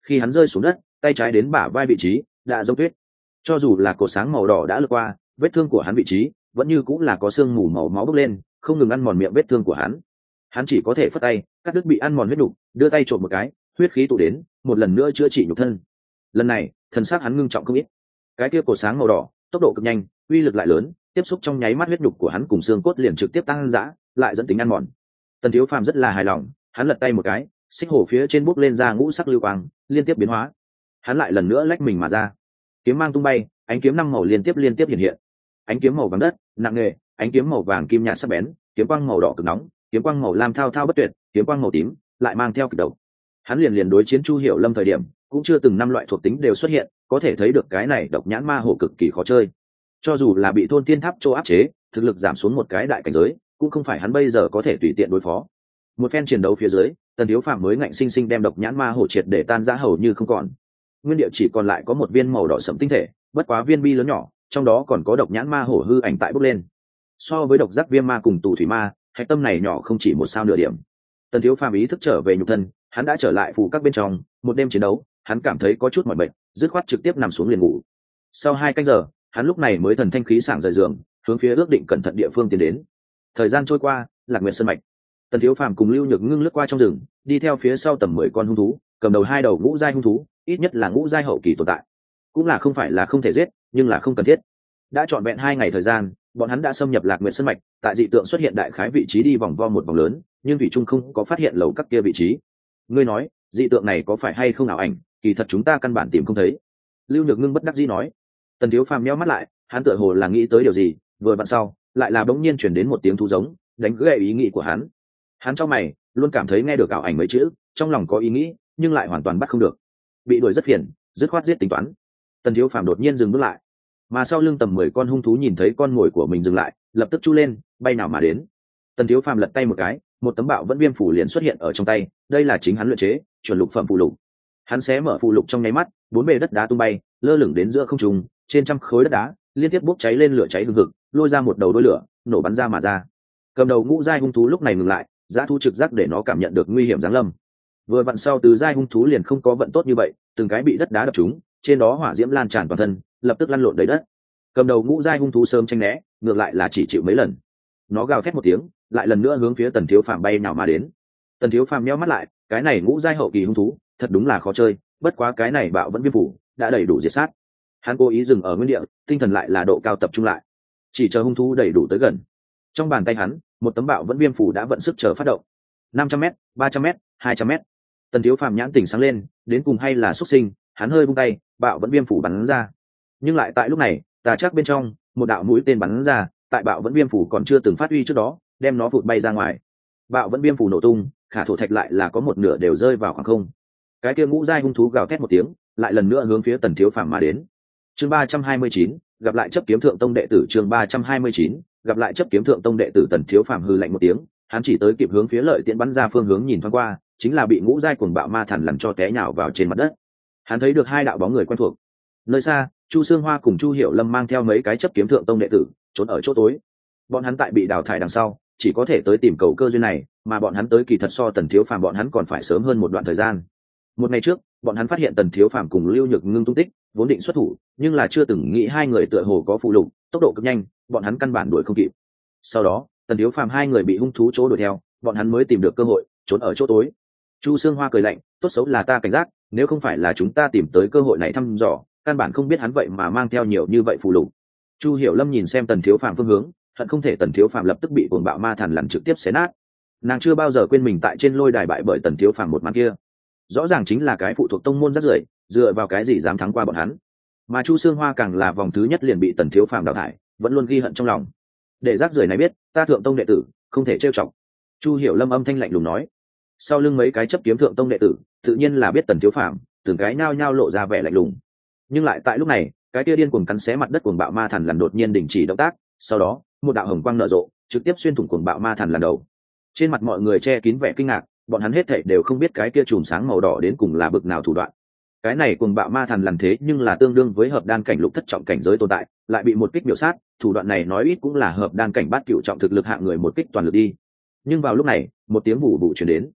khi hắn rơi xuống đất, tay trái đến bả vai vị trí đã giống tuyết. Cho dù là cột sáng màu đỏ đã lướt qua, vết thương của hắn vị trí vẫn như cũng là có sương mù màu máu bốc lên, không ngừng ăn mòn miệng vết thương của hắn. Hắn chỉ có thể phất tay cắt đứt bị ăn mòn huyết nhục, đưa tay trộm một cái, huyết khí tụ đến, một lần nữa chữa trị nhục thân. Lần này thần sắc hắn ngưng trọng không ít. Cái kia cột sáng màu đỏ tốc độ cực nhanh, uy lực lại lớn, tiếp xúc trong nháy mắt huyết nhục của hắn cùng xương cốt liền trực tiếp tăng dã, lại dẫn tính ăn mòn. Tần Thiếu Phàm rất là hài lòng, hắn lật tay một cái, xích hổ phía trên bốc lên ra ngũ sắc lưu quang, liên tiếp biến hóa. Hắn lại lần nữa lách mình mà ra, kiếm mang tung bay, ánh kiếm năm màu liên tiếp hiện hiện. Ánh kiếm màu vàng đất nặng nề, ánh kiếm màu vàng kim nhạt sắc bén, kiếm quang màu đỏ cực nóng, kiếm quang màu lam thao thao bất tuyệt, kiếm quang màu tím lại mang theo kịch độc. Hắn liền đối chiến Chu Hiểu Lâm thời điểm, cũng chưa từng năm loại thuộc tính đều xuất hiện, có thể thấy được cái này độc nhãn ma hổ cực kỳ khó chơi. Cho dù là bị thôn tiên tháp chỗ áp chế, thực lực giảm xuống một cái đại cảnh giới, cũng không phải hắn bây giờ có thể tùy tiện đối phó. Một phen chiến đấu phía dưới, Tần Thiếu Phàm mới ngạnh sinh sinh đem độc nhãn ma hổ triệt để tan rã hầu như không còn. Nguyên địa chỉ còn lại có một viên màu đỏ sẫm tinh thể, bất quá viên bi lớn nhỏ, trong đó còn có độc nhãn ma hổ hư ảnh tại bốc lên. So với độc giác viêm ma cùng tù thủy ma, hạch tâm này nhỏ không chỉ một sao nửa điểm. Tần Thiếu Phàm ý thức trở về nhục thân, hắn đã trở lại phù các bên trong. Một đêm chiến đấu, hắn cảm thấy có chút mỏi mệt, dứt khoát trực tiếp nằm xuống liền ngủ. Sau 2 canh giờ, hắn lúc này mới thần thanh khí sảng rời giường, hướng phía ước định cẩn thận địa phương tiến đến. Thời gian trôi qua, Lạc Nguyệt Sơn mạch, Tần Thiếu Phàm cùng Lưu Nhược Ngưng lướt qua trong rừng, đi theo phía sau tầm 10 con hung thú, cầm đầu 2 đầu ngũ giai hung thú, ít nhất là ngũ giai hậu kỳ tồn tại. Cũng là không phải là không thể giết, nhưng là không cần thiết. Đã trọn vẹn 2 ngày thời gian, bọn hắn đã xâm nhập Lạc Nguyệt Sơn mạch, tại dị tượng xuất hiện đại khái vị trí đi vòng vo một vòng lớn, nhưng thủy trung không có phát hiện lầu các kia vị trí. Ngươi nói, dị tượng này có phải hay không ảo ảnh, kỳ thật chúng ta căn bản tìm không thấy. Lưu Nhược Ngưng bất đắc dĩ nói. Tần Thiếu Phàm nhíu mắt lại, hắn tựa hồ là nghĩ tới điều gì, vừa vặn sau, lại là bỗng nhiên truyền đến một tiếng thú giống, đánh gãy ý nghĩ của hắn. Hắn trong mày, luôn cảm thấy nghe được ảo ảnh mấy chữ, trong lòng có ý nghĩ, nhưng lại hoàn toàn bắt không được. Bị đuổi rất phiền, dứt khoát giết tính toán. Tần Thiếu Phàm đột nhiên dừng bước lại, mà sau lưng tầm 10 con hung thú nhìn thấy con mồi của mình dừng lại, lập tức chu lên, bay nào mà đến. Tần Thiếu Phàm lật tay một cái, một tấm bạo vẫn viêm phủ liền xuất hiện ở trong tay, đây là chính hắn luyện chế, chuẩn lục phẩm phù lục. Hắn xé mở phù lục trong nháy mắt, 4 bề đất đá tung bay, lơ lửng đến giữa không trung, trên trăm khối đất đá liên tiếp bốc cháy lên lửa cháy hừng hực, lôi ra một đầu đuôi lửa, nổ bắn ra mà ra. Cầm đầu ngũ giai hung thú lúc này ngừng lại, dã thú trực giác để nó cảm nhận được nguy hiểm giáng lâm. Vừa vặn sau tứ giai hung thú liền không có vận tốt như vậy, từng cái bị đất đá đập trúng, trên đó hỏa diễm lan tràn toàn thân, lập tức lăn lộn đầy đất. Cầm đầu ngũ giai hung thú sớm tránh né, ngược lại là chỉ chịu mấy lần. Nó gào thét một tiếng, lại lần nữa hướng phía Tần Thiếu Phàm bay nào mà đến. Tần Thiếu Phàm nhíu mắt lại, cái này ngũ giai hậu kỳ hung thú, thật đúng là khó chơi, bất quá cái này bạo vẫn viêm phủ đã đầy đủ diệt sát. Hắn cố ý dừng ở nguyên địa, tinh thần lại là độ cao tập trung lại, chỉ chờ hung thú đầy đủ tới gần. Trong bàn tay hắn, một tấm bạo vẫn viêm phủ đã vận sức chờ phát động. 500m, 300m, 200m. Tần Thiếu Phàm nhãn tỉnh sáng lên, đến cùng hay là xuất sinh, hắn hơi vung tay, bạo vẫn viêm phủ bắn ra. Nhưng lại tại lúc này, tà chắc bên trong, một đạo mũi tên bắn ra, tại bạo vẫn viêm phủ còn chưa từng phát huy trước đó, đem nó vụt bay ra ngoài. Bạo vẫn viêm phủ nổ tung, khả thổ thạch lại là có một nửa đều rơi vào khoảng không. Cái kia ngũ giai hung thú gào thét một tiếng, lại lần nữa hướng phía Tần Thiếu Phàm mà đến. Chương 329, gặp lại chấp kiếm thượng tông đệ tử. Chương 329, gặp lại chấp kiếm thượng tông đệ tử. Tần Thiếu Phàm hừ lạnh một tiếng, hắn chỉ tới kịp hướng phía lợi tiễn bắn ra phương hướng nhìn thoáng qua, chính là bị ngũ giai cuồng bạo ma thần làm cho té nhào vào trên mặt đất. Hắn thấy được 2 đạo bóng người quen thuộc. Nơi xa, Chu Sương Hoa cùng Chu Hiểu Lâm mang theo mấy cái chấp kiếm thượng tông đệ tử, trốn ở chỗ tối. Bọn hắn tại bị đào thải đằng sau, chỉ có thể tới tìm cầu cơ duyên này, mà bọn hắn tới kỳ thật so Tần Thiếu Phàm bọn hắn còn phải sớm hơn một đoạn thời gian. Một ngày trước, bọn hắn phát hiện Tần Thiếu Phàm cùng Lưu Nhược Ngưng tung tích, vốn định xuất thủ, nhưng là chưa từng nghĩ 2 người tựa hồ có phụ lục, tốc độ cực nhanh, bọn hắn căn bản đuổi không kịp. Sau đó, Tần Thiếu Phàm 2 người bị hung thú chỗ đuổi theo, bọn hắn mới tìm được cơ hội, trốn ở chỗ tối. Chu Sương Hoa cười lạnh, tốt xấu là ta cảnh giác, nếu không phải là chúng ta tìm tới cơ hội này thăm dò, căn bản không biết hắn vậy mà mang theo nhiều như vậy phụ lục. Chu Hiểu Lâm nhìn xem Tần Thiếu Phàm phương hướng, hận không thể Tần Thiếu Phàm lập tức bị cuồng bạo ma thần lần trực tiếp xé nát. Nàng chưa bao giờ quên mình tại trên lôi đài bại bởi Tần Thiếu Phàm một màn kia, rõ ràng chính là cái phụ thuộc tông môn rất rưởi, dựa vào cái gì dám thắng qua bọn hắn. Mà Chu Sương Hoa càng là vòng thứ nhất liền bị Tần Thiếu Phàm đào thải, vẫn luôn ghi hận trong lòng. Để rác rưởi này biết, ta thượng tông đệ tử không thể trêu chọc. Chu Hiểu Lâm âm thanh lạnh lùng nói. Sau lưng mấy cái chấp kiếm thượng tông đệ tử, tự nhiên là biết Tần Thiếu Phàm, từng cái nhao nhao lộ ra vẻ lạnh lùng. Nhưng lại tại lúc này, cái kia điên cuồng cắn xé mặt đất cuồng bạo ma thần lần đột nhiên đình chỉ động tác, sau đó, một đạo hồng quang nở rộ, trực tiếp xuyên thủng cuồng bạo ma thần lần đầu. Trên mặt mọi người che kín vẻ kinh ngạc, bọn hắn hết thảy đều không biết cái kia chùm sáng màu đỏ đến cùng là bực nào thủ đoạn. Cái này cuồng bạo ma thần lần thế nhưng là tương đương với hợp đan cảnh lục thất trọng cảnh giới tồn tại, lại bị một kích biểu sát, thủ đoạn này nói ít cũng là hợp đan cảnh bát cửu trọng thực lực hạng người một kích toàn lực đi. Nhưng vào lúc này, một tiếng bù bù truyền đến.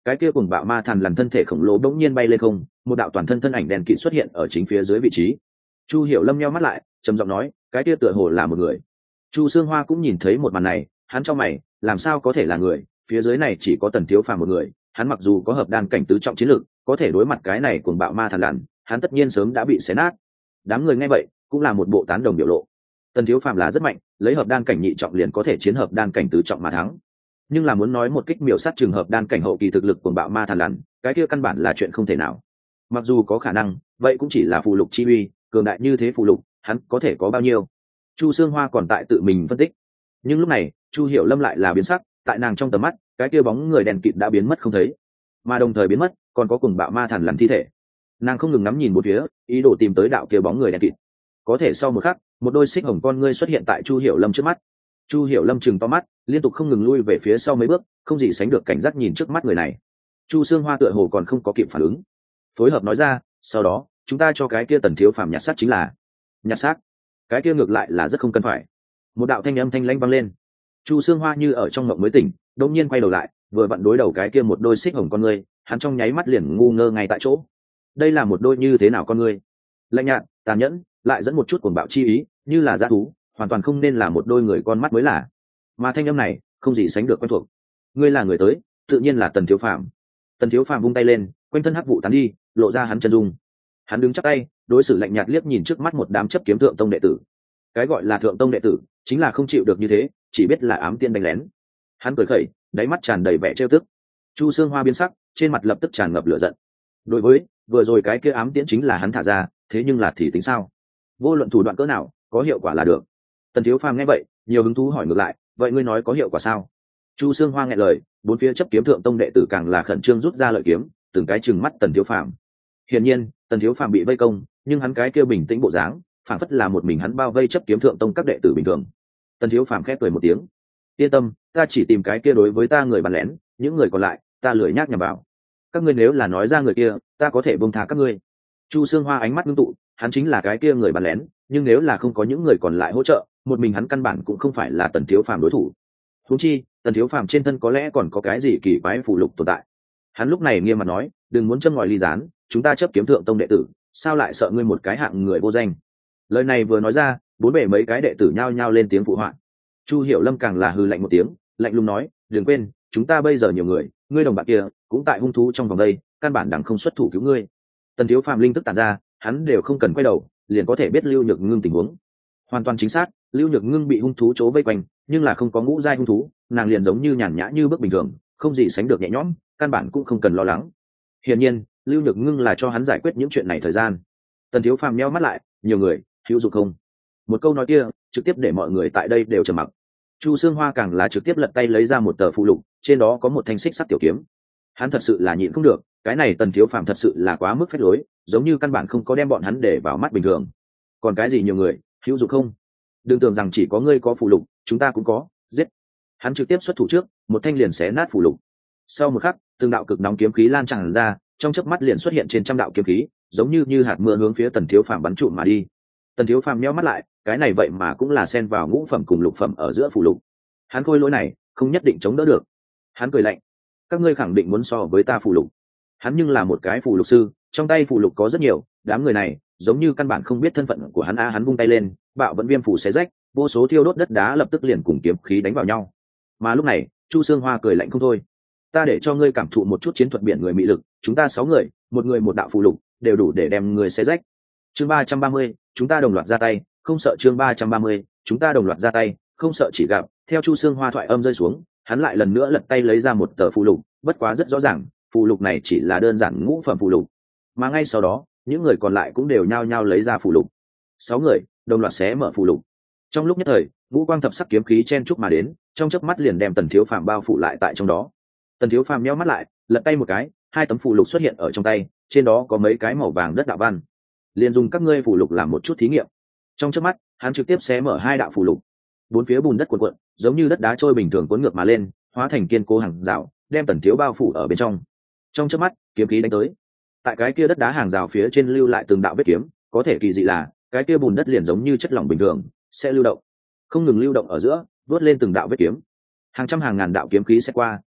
cái kia cùng bạo ma thần lằn thân thể khổng lồ bỗng nhiên bay lên không, một đạo toàn thân thân ảnh đèn kịt xuất hiện ở chính phía dưới vị trí. Chu Hiểu Lâm nheo mắt lại, trầm giọng nói, cái kia tựa hồ là một người. Chu Sương Hoa cũng nhìn thấy một màn này, hắn cho mày, làm sao có thể là người, phía dưới này chỉ có Tần Thiếu Phàm một người, hắn mặc dù có hợp đan cảnh tứ trọng chiến lực, có thể đối mặt cái này cuồng bạo ma thần lằn, hắn tất nhiên sớm đã bị xé nát. Đám người nghe vậy, cũng là một bộ tán đồng biểu lộ. Tần Thiếu Phàm là rất mạnh, lấy hợp đan cảnh nhị trọng liền có thể chiến hợp đan cảnh tứ trọng mà thắng. Nhưng là muốn nói một kích miểu sát trường hợp đan cảnh hậu kỳ thực lực cuồng bạo ma thần lằn, cái kia căn bản là chuyện không thể nào. Mặc dù có khả năng, vậy cũng chỉ là phù lục chi uy, cường đại như thế phù lục, hắn có thể có bao nhiêu? Chu Sương Hoa còn tại tự mình phân tích. Nhưng lúc này, Chu Hiểu Lâm lại là biến sắc, tại nàng trong tầm mắt, cái kia bóng người đèn kịt đã biến mất không thấy, mà đồng thời biến mất, còn có cuồng bạo ma thần lằn thi thể. Nàng không ngừng ngắm nhìn một phía, ý đồ tìm tới đạo kia bóng người đèn kịt. Có thể sau một khắc, một đôi xích hồng con ngươi xuất hiện tại Chu Hiểu Lâm trước mắt. Chu Hiểu Lâm trừng to mắt, liên tục không ngừng lui về phía sau mấy bước, không gì sánh được cảnh giác nhìn trước mắt người này. Chu Sương Hoa tựa hồ còn không có kịp phản ứng, phối hợp nói ra, sau đó chúng ta cho cái kia Tần Thiếu Phàm nhặt xác chính là. Nhặt xác? Cái kia ngược lại là rất không cần phải. Một đạo thanh âm thanh lãnh vang lên. Chu Sương Hoa như ở trong mộng mới tỉnh, đột nhiên quay đầu lại, vừa vặn đối đầu cái kia một đôi xích hồng con ngươi, hắn trong nháy mắt liền ngu ngơ ngay tại chỗ. Đây là một đôi như thế nào con ngươi? Lạnh nhạt, tàn nhẫn, lại dẫn một chút cuồng bạo chi ý, như là dã thú, hoàn toàn không nên là một đôi người con mắt mới là. Mà thanh âm này, không gì sánh được quen thuộc. Ngươi là người tới, tự nhiên là Tần Thiếu Phàm. Tần Thiếu Phàm vung tay lên, quanh thân hắc vụ tán đi, lộ ra hắn chân dung. Hắn đứng chắp tay, đối xử lạnh nhạt liếc nhìn trước mắt một đám chấp kiếm thượng tông đệ tử. Cái gọi là thượng tông đệ tử, chính là không chịu được như thế, chỉ biết là ám tiên đánh lén. Hắn cười khẩy, đáy mắt tràn đầy vẻ trêu tức. Chu Sương Hoa biến sắc, trên mặt lập tức tràn ngập lửa giận. Đối với vừa rồi cái kia ám tiễn chính là hắn thả ra, thế nhưng là thì tính sao? Vô luận thủ đoạn cỡ nào, có hiệu quả là được. Tần Thiếu Phàm nghe vậy, nhiều hứng thú hỏi ngược lại, vậy ngươi nói có hiệu quả sao? Chu Sương Hoa nghe lời, bốn phía chấp kiếm thượng tông đệ tử càng là khẩn trương rút ra lợi kiếm, từng cái trừng mắt Tần Thiếu Phàm. Hiển nhiên, Tần Thiếu Phàm bị vây công, nhưng hắn cái kia bình tĩnh bộ dáng, phản phất là một mình hắn bao vây chấp kiếm thượng tông các đệ tử bình thường. Tần Thiếu Phàm khẽ cười một tiếng, yên tâm, ta chỉ tìm cái kia đối với ta người bắn lén, những người còn lại, ta lười nhác nhằm vào. Các ngươi nếu là nói ra người kia, ta có thể buông tha các ngươi. Chu Sương Hoa ánh mắt ngưng tụ, hắn chính là cái kia người bắn lén, nhưng nếu là không có những người còn lại hỗ trợ, một mình hắn căn bản cũng không phải là Tần Thiếu Phàm đối thủ. Huống chi, Tần Thiếu Phàm trên thân có lẽ còn có cái gì kỳ quái phù lục tồn tại. Hắn lúc này nghiêm mặt nói, đừng muốn châm ngòi ly gián, chúng ta chấp kiếm thượng tông đệ tử, sao lại sợ ngươi một cái hạng người vô danh? Lời này vừa nói ra, bốn bề mấy cái đệ tử nhao nhao lên tiếng phụ họa. Chu Hiểu Lâm càng là hừ lạnh một tiếng, lạnh lùng nói, đừng quên, chúng ta bây giờ nhiều người, ngươi đồng bạn kia cũng tại hung thú trong vòng đây, căn bản đẳng không xuất thủ cứu ngươi. Tần Thiếu Phàm linh tức tản ra, hắn đều không cần quay đầu, liền có thể biết Lưu Nhược Ngưng tình huống. Hoàn toàn chính xác, Lưu Nhược Ngưng bị hung thú chỗ vây quanh, nhưng là không có ngũ giai hung thú, nàng liền giống như nhàn nhã như bước bình thường, không gì sánh được nhẹ nhõm, căn bản cũng không cần lo lắng. Hiển nhiên, Lưu Nhược Ngưng là cho hắn giải quyết những chuyện này thời gian. Tần Thiếu Phàm nheo mắt lại, nhiều người, hữu dụng không? Một câu nói kia, trực tiếp để mọi người tại đây đều trầm mặc. Chu Sương Hoa càng là trực tiếp lật tay lấy ra một tờ phụ lục, trên đó có một thanh xích sắt tiểu kiếm. Hắn thật sự là nhịn không được, cái này Tần Thiếu Phàm thật sự là quá mức phép lối, giống như căn bản không có đem bọn hắn để vào mắt bình thường. Còn cái gì nhiều người, hữu dụng không? Đừng tưởng rằng chỉ có ngươi có phụ lục, chúng ta cũng có, giết. Hắn trực tiếp xuất thủ trước, một thanh liền xé nát phụ lục. Sau một khắc, từng đạo cực nóng kiếm khí lan tràn ra, trong chớp mắt liền xuất hiện trên trăm đạo kiếm khí, giống như hạt mưa hướng phía Tần Thiếu Phàm bắn trụm mà đi. Tần Thiếu Phàm nhíu mắt lại, cái này vậy mà cũng là xen vào ngũ phẩm cùng lục phẩm ở giữa phụ lục. Hắn khôi lỗi này, không nhất định chống đỡ được. Hắn cười lạnh, các ngươi khẳng định muốn so với ta phụ lục. Hắn nhưng là một cái phụ lục sư, trong tay phụ lục có rất nhiều, đám người này giống như căn bản không biết thân phận của hắn. Hắn vung tay lên, bạo vận viêm phủ xé rách, vô số thiêu đốt đất đá lập tức liền cùng kiếm khí đánh vào nhau. Mà lúc này, Chu Sương Hoa cười lạnh không thôi. Ta để cho ngươi cảm thụ một chút chiến thuật biển người mị lực, chúng ta 6 người, một người một đạo phụ lục, đều đủ để đem người xé rách. Chương 330, chúng ta đồng loạt ra tay, không sợ. Chương 330, chúng ta đồng loạt ra tay, không sợ. Chỉ gặp, theo Chu Sương Hoa thoại âm rơi xuống, hắn lại lần nữa lật tay lấy ra một tờ phụ lục, bất quá rất rõ ràng, phụ lục này chỉ là đơn giản ngũ phẩm phụ lục. Mà ngay sau đó, những người còn lại cũng đều nhao nhao lấy ra phụ lục. 6 người đồng loạt xé mở phụ lục. Trong lúc nhất thời, ngũ quang thập sắc kiếm khí chen chúc mà đến, trong chớp mắt liền đem Tần Thiếu Phàm bao phủ lại tại trong đó. Tần Thiếu Phàm nhíu mắt lại, lật tay một cái, 2 tấm phụ lục xuất hiện ở trong tay, trên đó có mấy cái màu vàng đất đạo văn. Liền dùng các ngươi phụ lục làm một chút thí nghiệm. Trong chớp mắt, hắn trực tiếp xé mở 2 đạo phụ lục. Bốn phía bùn đất cuộn cuộn, giống như đất đá trôi bình thường cuốn ngược mà lên, hóa thành kiên cố hàng rào, đem Tần Thiếu bao phủ ở bên trong. Trong chớp mắt, kiếm khí đánh tới. Tại cái kia đất đá hàng rào phía trên lưu lại từng đạo vết kiếm, có thể kỳ dị là, cái kia bùn đất liền giống như chất lỏng bình thường, sẽ lưu động. Không ngừng lưu động ở giữa, vớt lên từng đạo vết kiếm. Hàng trăm hàng ngàn đạo kiếm khí sẽ qua,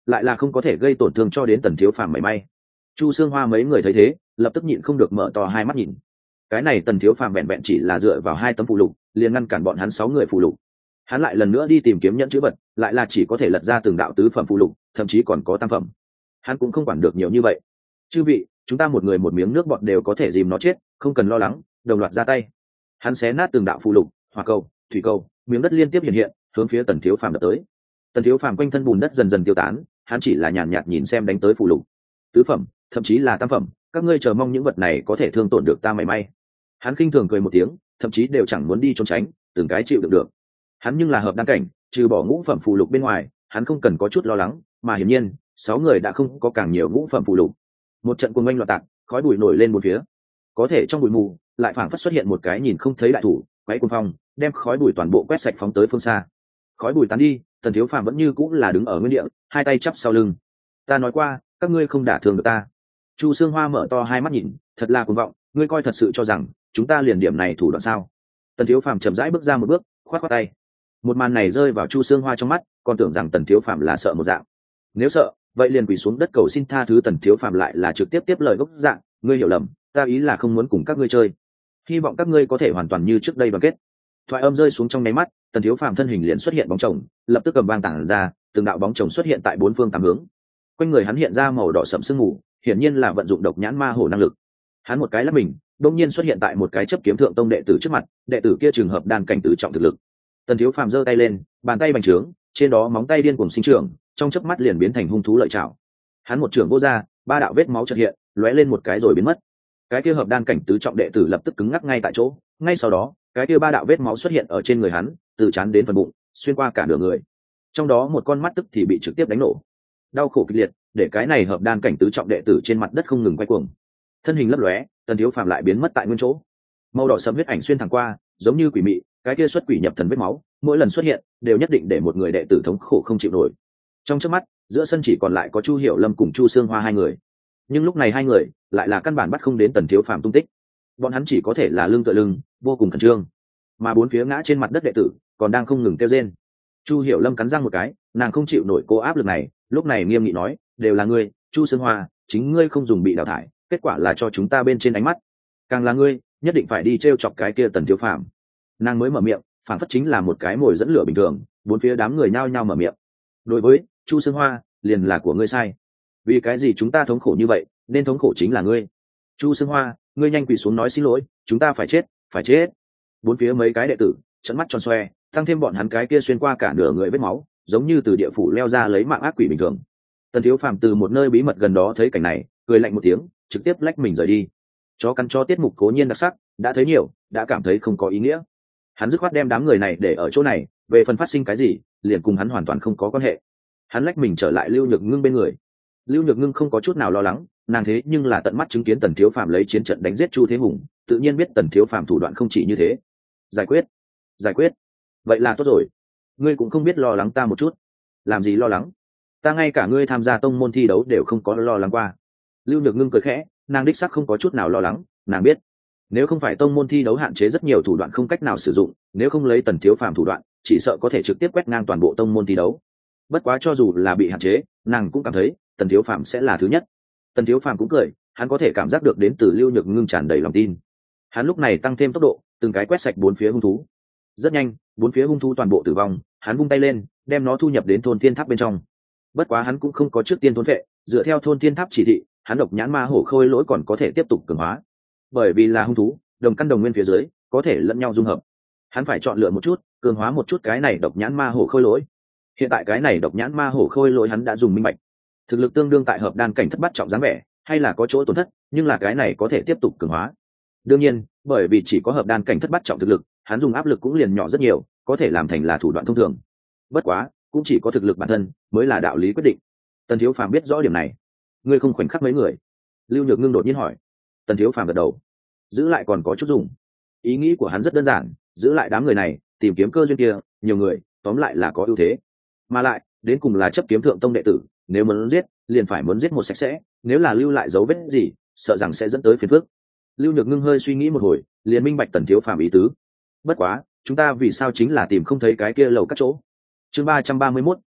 lại là không có thể gây tổn thương cho đến tần thiếu phàm mảy may. Chu Sương Hoa mấy người thấy thế lập tức nhịn không được mở to hai mắt nhìn. Cái này tần thiếu phàm vẹn vẹn chỉ là dựa vào 2 tấm phù lục liền ngăn cản bọn hắn 6 người phù lục. Hắn lại lần nữa đi tìm kiếm nhẫn chữ vật, lại là chỉ có thể lật ra từng đạo tứ phẩm phù lục, thậm chí còn có tam phẩm. Hắn cũng không quản được nhiều như vậy. Chư vị, chúng ta một người một miếng nước bọt đều có thể dìm nó chết, không cần lo lắng, đồng loạt ra tay. Hắn xé nát từng đạo phù lục, hỏa cầu, thủy cầu, miếng đất liên tiếp hiện hiện, hướng phía tần thiếu phàm đập tới. Tần thiếu phàm quanh thân bùn đất dần dần tiêu tán, hắn chỉ là nhàn nhạt nhìn xem đánh tới phù lục. Tứ phẩm, thậm chí là tam phẩm, các ngươi chờ mong những vật này có thể thương tổn được ta mảy may. Hắn khinh thường cười một tiếng, thậm chí đều chẳng muốn đi trốn tránh, từng cái chịu đựng được. Hắn nhưng là hợp đan cảnh, trừ bỏ ngũ phẩm phù lục bên ngoài, hắn không cần có chút lo lắng, mà hiển nhiên, 6 người đã không có càng nhiều ngũ phẩm phù lục. Một trận cuồng oanh loạn tạc, khói bụi nổi lên bốn phía. Có thể trong bụi mù, lại phảng phất xuất hiện một cái nhìn không thấy đại thủ, quấy cuồng phong, đem khói bụi toàn bộ quét sạch phóng tới phương xa. Khói bụi tán đi, tần thiếu phàm vẫn như cũng là đứng ở nguyên địa, hai tay chắp sau lưng. Ta nói qua, các ngươi không đả thương được ta. Chu Sương Hoa mở to hai mắt nhìn, thật là cuồng vọng, ngươi coi thật sự cho rằng chúng ta liền điểm này thủ đoạn sao? Tần thiếu phàm chậm rãi bước ra một bước, khoát khoát tay. Một màn này rơi vào Chu Sương Hoa trong mắt, còn tưởng rằng tần thiếu phàm là sợ một dạng. Nếu sợ, vậy liền quỳ xuống đất cầu xin tha thứ. Tần thiếu phàm lại là trực tiếp tiếp lời gốc dạng, ngươi hiểu lầm, ta ý là không muốn cùng các ngươi chơi, hy vọng các ngươi có thể hoàn toàn như trước đây đoàn kết. Thoại âm rơi xuống trong nháy mắt, tần thiếu phàm thân hình liền xuất hiện bóng chồng, lập tức cầm vang tản ra, từng đạo bóng chồng xuất hiện tại 4 phương 8 hướng. Quanh người hắn hiện ra màu đỏ sẫm sương mù, hiển nhiên là vận dụng độc nhãn ma hổ năng lực. Hắn một cái lắc mình, đột nhiên xuất hiện tại một cái chấp kiếm thượng tông đệ tử trước mặt, đệ tử kia trường hợp đan cảnh tứ trọng thực lực. Tần thiếu phàm giơ tay lên, bàn tay bành trướng, trên đó móng tay điên cuồng sinh trưởng, trong chớp mắt liền biến thành hung thú lợi chảo. Hắn một trường vô ra, 3 đạo vết máu chợt hiện, lóe lên một cái rồi biến mất. Cái kia hợp đan cảnh tứ trọng đệ tử lập tức cứng ngắc ngay tại chỗ, ngay sau đó, cái kia 3 đạo vết máu xuất hiện ở trên người hắn, từ trán đến phần bụng, xuyên qua cả nửa người. Trong đó một con mắt tức thì bị trực tiếp đánh nổ. Đau khổ kịch liệt, để cái này hợp đan cảnh tứ trọng đệ tử trên mặt đất không ngừng quay cuồng. Thân hình lấp lóe, tần thiếu phàm lại biến mất tại nguyên chỗ. Màu đỏ sẫm huyết ảnh xuyên thẳng qua, giống như quỷ mị, cái kia xuất quỷ nhập thần vết máu, mỗi lần xuất hiện đều nhất định để một người đệ tử thống khổ không chịu nổi. Trong chớp mắt, giữa sân chỉ còn lại có Chu Hiểu Lâm cùng Chu Sương Hoa 2 người. Nhưng lúc này 2 người lại là căn bản bắt không đến tần thiếu phàm tung tích. Bọn hắn chỉ có thể là lưng tựa lưng, vô cùng khẩn trương. Mà 4 phía ngã trên mặt đất đệ tử còn đang không ngừng kêu rên. Chu Hiểu Lâm cắn răng một cái, nàng không chịu nổi cô áp lực này, lúc này nghiêm nghị nói, đều là ngươi, Chu Sương Hoa, chính ngươi không dùng bị đào thải, kết quả là cho chúng ta bên trên ánh mắt. Càng là ngươi, nhất định phải đi trêu chọc cái kia tần thiếu phàm. Nàng mới mở miệng, phản phất chính là một cái mồi dẫn lửa bình thường, 4 phía đám người nhao nhao mở miệng. Đối với Chu Sương Hoa, liền là của ngươi sai. Vì cái gì chúng ta thống khổ như vậy, nên thống khổ chính là ngươi. Chu Sương Hoa, ngươi nhanh quỳ xuống nói xin lỗi, chúng ta phải chết, phải chết. 4 phía mấy cái đệ tử trợn mắt tròn xoe, tăng thêm bọn hắn cái kia xuyên qua cả nửa người vết máu, giống như từ địa phủ leo ra lấy mạng ác quỷ bình thường. Tần thiếu phàm từ một nơi bí mật gần đó thấy cảnh này, cười lạnh một tiếng, trực tiếp lách mình rời đi. Chó cắn cho tiết mục cố nhiên đặc sắc, đã thấy nhiều, đã cảm thấy không có ý nghĩa. Hắn dứt khoát đem đám người này để ở chỗ này, về phần phát sinh cái gì, liền cùng hắn hoàn toàn không có quan hệ. Hắn lách mình trở lại Lưu Nhược Ngưng bên người. Lưu Nhược Ngưng không có chút nào lo lắng, nàng thế nhưng là tận mắt chứng kiến tần thiếu phàm lấy chiến trận đánh giết Chu Thế Hùng, tự nhiên biết tần thiếu phàm thủ đoạn không chỉ như thế. Giải quyết, giải quyết. Vậy là tốt rồi. Ngươi cũng không biết lo lắng ta một chút. Làm gì lo lắng? Ta ngay cả ngươi tham gia tông môn thi đấu đều không có lo lắng qua. Lưu Nhược Ngưng cười khẽ, nàng đích xác không có chút nào lo lắng, nàng biết nếu không phải tông môn thi đấu hạn chế rất nhiều thủ đoạn không cách nào sử dụng, nếu không lấy tần thiếu phàm thủ đoạn, chỉ sợ có thể trực tiếp quét ngang toàn bộ tông môn thi đấu. Bất quá cho dù là bị hạn chế, nàng cũng cảm thấy tần thiếu phàm sẽ là thứ nhất. Tần thiếu phàm cũng cười, hắn có thể cảm giác được đến từ Lưu Nhược Ngưng tràn đầy lòng tin. Hắn lúc này tăng thêm tốc độ, từng cái quét sạch 4 phía hung thú. Rất nhanh, 4 phía hung thú toàn bộ tử vong, hắn vung tay lên, đem nó thu nhập đến thôn thiên tháp bên trong. Bất quá hắn cũng không có trước tiên thôn phệ, dựa theo thôn thiên tháp chỉ thị, hắn độc nhãn ma hổ khôi lỗi còn có thể tiếp tục cường hóa. Bởi vì là hung thú, đồng căn đồng nguyên phía dưới có thể lẫn nhau dung hợp. Hắn phải chọn lựa một chút, cường hóa một chút cái này độc nhãn ma hổ khôi lỗi. Hiện tại cái này độc nhãn ma hổ khôi lỗi hắn đã dùng minh bạch, thực lực tương đương tại hợp đan cảnh thất bát trọng dáng vẻ, hay là có chỗ tổn thất, nhưng là cái này có thể tiếp tục cường hóa. Đương nhiên, bởi vì chỉ có hợp đan cảnh thất bát trọng thực lực, hắn dùng áp lực cũng liền nhỏ rất nhiều, có thể làm thành là thủ đoạn thông thường. Bất quá, cũng chỉ có thực lực bản thân mới là đạo lý quyết định. Tần thiếu phàm biết rõ điểm này. Ngươi không khoảnh khắc mấy người? Lưu Nhược Ngưng đột nhiên hỏi. Tần thiếu phàm gật đầu. Giữ lại còn có chút dùng. Ý nghĩ của hắn rất đơn giản, giữ lại đám người này, tìm kiếm cơ duyên kia, nhiều người, tóm lại là có ưu thế. Mà lại, đến cùng là chấp kiếm thượng tông đệ tử, nếu muốn giết, liền phải muốn giết một sạch sẽ, nếu là lưu lại dấu vết gì, sợ rằng sẽ dẫn tới phiền phức. Lưu Nhược Ngưng hơi suy nghĩ một hồi, liền minh bạch tần thiếu phàm ý tứ. Bất quá, chúng ta vì sao chính là tìm không thấy cái kia lầu các chỗ? Chương 331,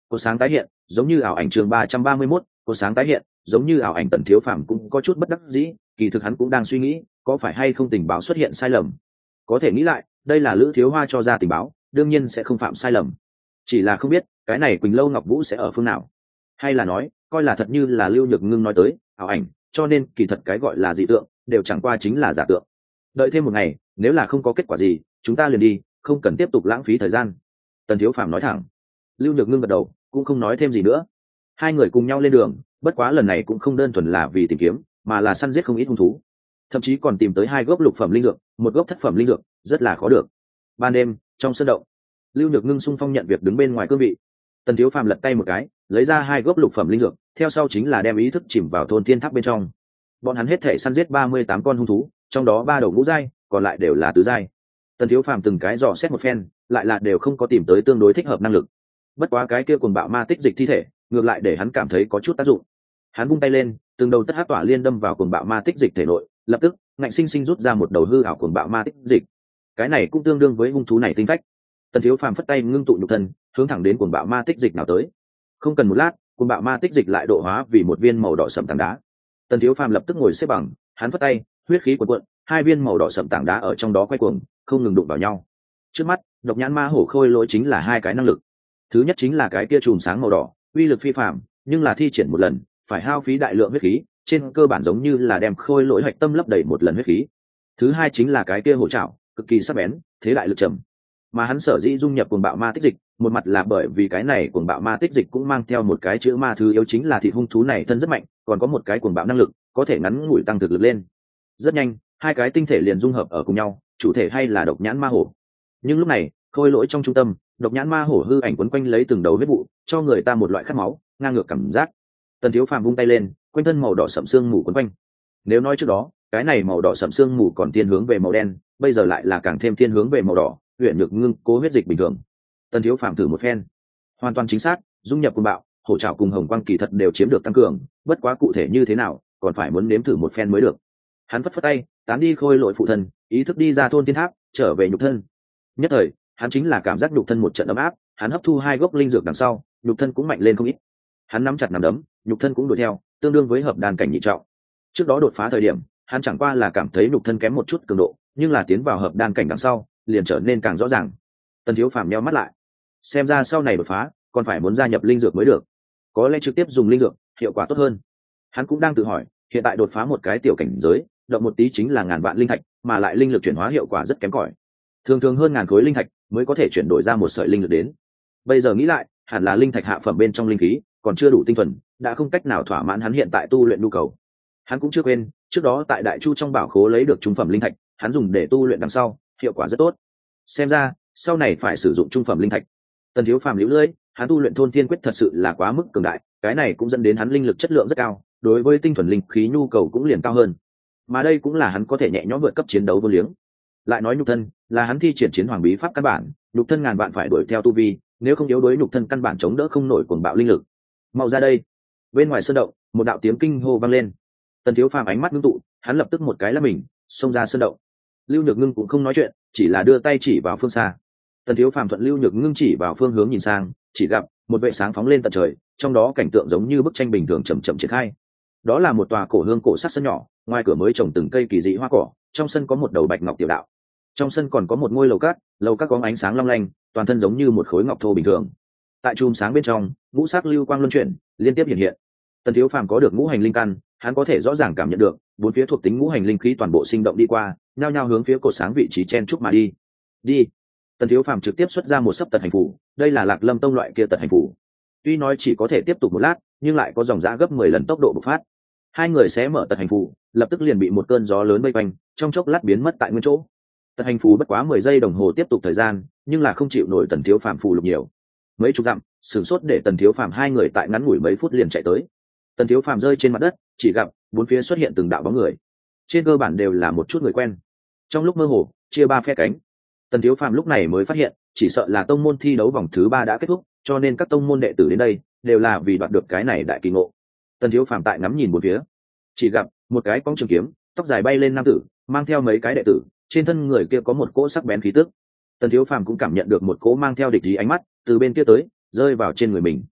cột sáng tái hiện giống như ảo ảnh chương 331, cột sáng tái hiện giống như ảo ảnh. Tần Thiếu Phàm cũng có chút bất đắc dĩ, kỳ thực hắn cũng đang suy nghĩ có phải hay không tình báo xuất hiện sai lầm. Có thể nghĩ lại, đây là Lữ Thiếu Hoa cho ra tình báo, đương nhiên sẽ không phạm sai lầm. Chỉ là không biết cái này Quỳnh Lâu Ngọc Vũ sẽ ở phương nào, hay là nói coi là thật như là Lưu Nhược Ngưng nói tới ảo ảnh, cho nên kỳ thật cái gọi là dị tượng đều chẳng qua chính là giả tượng. Đợi thêm một ngày, nếu là không có kết quả gì chúng ta liền đi, không cần tiếp tục lãng phí thời gian. Tần Thiếu Phàm nói thẳng. Lưu Nhược Ngưng gật đầu, cũng không nói thêm gì nữa. Hai người cùng nhau lên đường, bất quá lần này cũng không đơn thuần là vì tìm kiếm, mà là săn giết không ít hung thú, thậm chí còn tìm tới 2 gốc lục phẩm linh dược, một gốc thất phẩm linh dược, rất là khó được. Ban đêm trong sân động, Lưu Nhược Ngưng xung phong nhận việc đứng bên ngoài cương vị. Tần Thiếu Phàm lật tay một cái, lấy ra 2 gốc lục phẩm linh dược, theo sau chính là đem ý thức chìm vào thôn thiên tháp bên trong. Bọn hắn hết thể săn giết 38 con hung thú, trong đó 3 đầu ngũ giai, còn lại đều là tứ giai. Tần Thiếu Phàm từng cái dò xét một phen, lại là đều không có tìm tới tương đối thích hợp năng lực. Bất quá cái kia cuồng bạo ma tích dịch thi thể, ngược lại để hắn cảm thấy có chút tác dụng. Hắn vung tay lên, từng đầu tất hắc tỏa liên đâm vào cuồng bạo ma tích dịch thể nội, lập tức ngạnh sinh sinh rút ra một đầu hư ảo cuồng bạo ma tích dịch. Cái này cũng tương đương với hung thú này tinh phách. Tần Thiếu Phàm phất tay ngưng tụ nhục thân, hướng thẳng đến cuồng bạo ma tích dịch nào tới. Không cần một lát, cuồng bạo ma tích dịch lại độ hóa vì một viên màu đỏ sẫm tảng đá. Tần Thiếu Phàm lập tức ngồi xếp bằng, hắn phất tay, huyết khí cuồn cuộn, 2 viên màu đỏ sẫm tảng đá ở trong đó quay cuồng, không ngừng đụng vào nhau. Trước mắt, độc nhãn ma hổ khôi lỗi chính là 2 cái năng lực. Thứ nhất chính là cái kia chùm sáng màu đỏ, uy lực phi phàm, nhưng là thi triển một lần phải hao phí đại lượng huyết khí, trên cơ bản giống như là đem khôi lỗi hạch tâm lấp đầy một lần huyết khí. Thứ hai chính là cái kia hổ trảo, cực kỳ sắc bén, thế đại lực trầm. Mà hắn sở dĩ dung nhập cuồng bạo ma tích dịch, một mặt là bởi vì cái này cuồng bạo ma tích dịch cũng mang theo một cái chữ ma thứ yếu, chính là thịt hung thú này thân rất mạnh, còn có một cái cuồng bạo năng lực, có thể ngắn ngủi tăng thực lực lên. Rất nhanh, 2 cái tinh thể liền dung hợp ở cùng nhau, chủ thể hay là độc nhãn ma hổ. Nhưng lúc này, khôi lỗi trong trung tâm, độc nhãn ma hổ hư ảnh quấn quanh lấy từng đầu huyết vụ, cho người ta một loại khát máu, ngang ngược cảm giác. Tần Thiếu Phàm vung tay lên, quanh thân màu đỏ sẫm xương mù quấn quanh. Nếu nói trước đó, cái này màu đỏ sẫm xương mù còn thiên hướng về màu đen, bây giờ lại là càng thêm thiên hướng về màu đỏ, huyền nhược ngưng cố huyết dịch bình thường. Tần Thiếu Phàm thử một phen, hoàn toàn chính xác, dung nhập cuồng bạo, hổ trảo cùng hồng quang kỳ thật đều chiếm được tăng cường, bất quá cụ thể như thế nào, còn phải muốn nếm thử một phen mới được. Hắn phất phất tay, tán đi khôi lỗi phụ thân, ý thức đi ra thôn thiên tháp, trở về nhục thân. Nhất thời, hắn chính là cảm giác nhục thân một trận ấm áp, hắn hấp thu 2 gốc linh dược đằng sau, nhục thân cũng mạnh lên không ít. Hắn nắm chặt nắm đấm, nhục thân cũng đuổi theo, tương đương với hợp đan cảnh nhị trọng. Trước đó đột phá thời điểm, hắn chẳng qua là cảm thấy nhục thân kém một chút cường độ, nhưng là tiến vào hợp đan cảnh đằng sau, liền trở nên càng rõ ràng. Tần Thiếu Phàm nheo mắt lại, xem ra sau này đột phá, còn phải muốn gia nhập linh dược mới được. Có lẽ trực tiếp dùng linh dược, hiệu quả tốt hơn. Hắn cũng đang tự hỏi, hiện tại đột phá một cái tiểu cảnh giới, động một tí chính là ngàn vạn linh thạch, mà lại linh lực chuyển hóa hiệu quả rất kém cỏi. Thường thường hơn ngàn khối linh thạch mới có thể chuyển đổi ra một sợi linh lực đến. Bây giờ nghĩ lại, hẳn là linh thạch hạ phẩm bên trong linh khí còn chưa đủ tinh thuần, đã không cách nào thỏa mãn hắn hiện tại tu luyện nhu cầu. Hắn cũng chưa quên, trước đó tại Đại Chu trong bảo khố lấy được trung phẩm linh thạch, hắn dùng để tu luyện đằng sau, hiệu quả rất tốt. Xem ra, sau này phải sử dụng trung phẩm linh thạch. Tần Thiếu Phàm liễu lưỡi, hắn tu luyện thôn thiên quyết thật sự là quá mức cường đại, cái này cũng dẫn đến hắn linh lực chất lượng rất cao, đối với tinh thuần linh khí nhu cầu cũng liền cao hơn. Mà đây cũng là hắn có thể nhẹ nhõm vượt cấp chiến đấu vô liếng. Lại nói nhục thân, là hắn thi triển chiến hoàng bí pháp căn bản, nhục thân ngàn vạn phải đuổi theo tu vi, nếu không yếu đuối nhục thân căn bản chống đỡ không nổi cuồng bạo linh lực. Mau ra đây! Bên ngoài sơn động, một đạo tiếng kinh hô vang lên. Tần Thiếu Phàm ánh mắt ngưng tụ, hắn lập tức một cái lắc mình, xông ra sơn động. Lưu Nhược Ngưng cũng không nói chuyện, chỉ là đưa tay chỉ vào phương xa. Tần Thiếu Phàm thuận Lưu Nhược Ngưng chỉ vào phương hướng nhìn sang, chỉ gặp một vệ sáng phóng lên tận trời, trong đó cảnh tượng giống như bức tranh bình thường chậm chậm triển khai. Đó là một tòa cổ hương cổ sắc sân nhỏ, ngoài cửa mới trồng từng cây kỳ dị hoa cỏ, trong sân có một đầu bạch ngọc tiểu đạo. Trong sân còn có một ngôi lầu các có ánh sáng long lanh, toàn thân giống như một khối ngọc thô bình thường. Tại chùm sáng bên trong, ngũ sắc lưu quang luân chuyển, liên tiếp hiện hiện. Tần Thiếu Phàm có được ngũ hành linh căn, hắn có thể rõ ràng cảm nhận được bốn phía thuộc tính ngũ hành linh khí toàn bộ sinh động đi qua, nhao nhao hướng phía cột sáng vị trí chen trúc mà đi. Đi! Tần Thiếu Phàm trực tiếp xuất ra một sấp tật hành phủ, đây là Lạc Lâm tông loại kia tật hành phủ. Tuy nói chỉ có thể tiếp tục một lát, nhưng lại có dòng dã gấp 10 lần tốc độ bộc phát. Hai người sẽ mở tật hành phủ, lập tức liền bị một cơn gió lớn vây quanh, trong chốc lát biến mất tại nguyên chỗ. Tật hành phủ bất quá 10 giây đồng hồ tiếp tục thời gian, nhưng là không chịu nổi Tần Thiếu Phàm phù lục nhiều. Mấy chục dặm, sửng sốt để Tần Thiếu Phàm hai người tại ngắn ngủi mấy phút liền chạy tới. Tần Thiếu Phàm rơi trên mặt đất, chỉ gặp bốn phía xuất hiện từng đạo bóng người, trên cơ bản đều là một chút người quen. Trong lúc mơ hồ, chia ba phe cánh. Tần Thiếu Phàm lúc này mới phát hiện, chỉ sợ là tông môn thi đấu vòng thứ 3 đã kết thúc, cho nên các tông môn đệ tử đến đây đều là vì đoạt được cái này đại kỳ ngộ. Tần Thiếu Phàm tại ngắm nhìn bốn phía, chỉ gặp một cái cong trường kiếm, tóc dài bay lên nam tử, mang theo mấy cái đệ tử, trên thân người kia có một cỗ sắc bén khí tức. Tần Thiếu Phàm cũng cảm nhận được một cỗ mang theo địch ý ánh mắt từ bên kia tới, rơi vào trên người mình.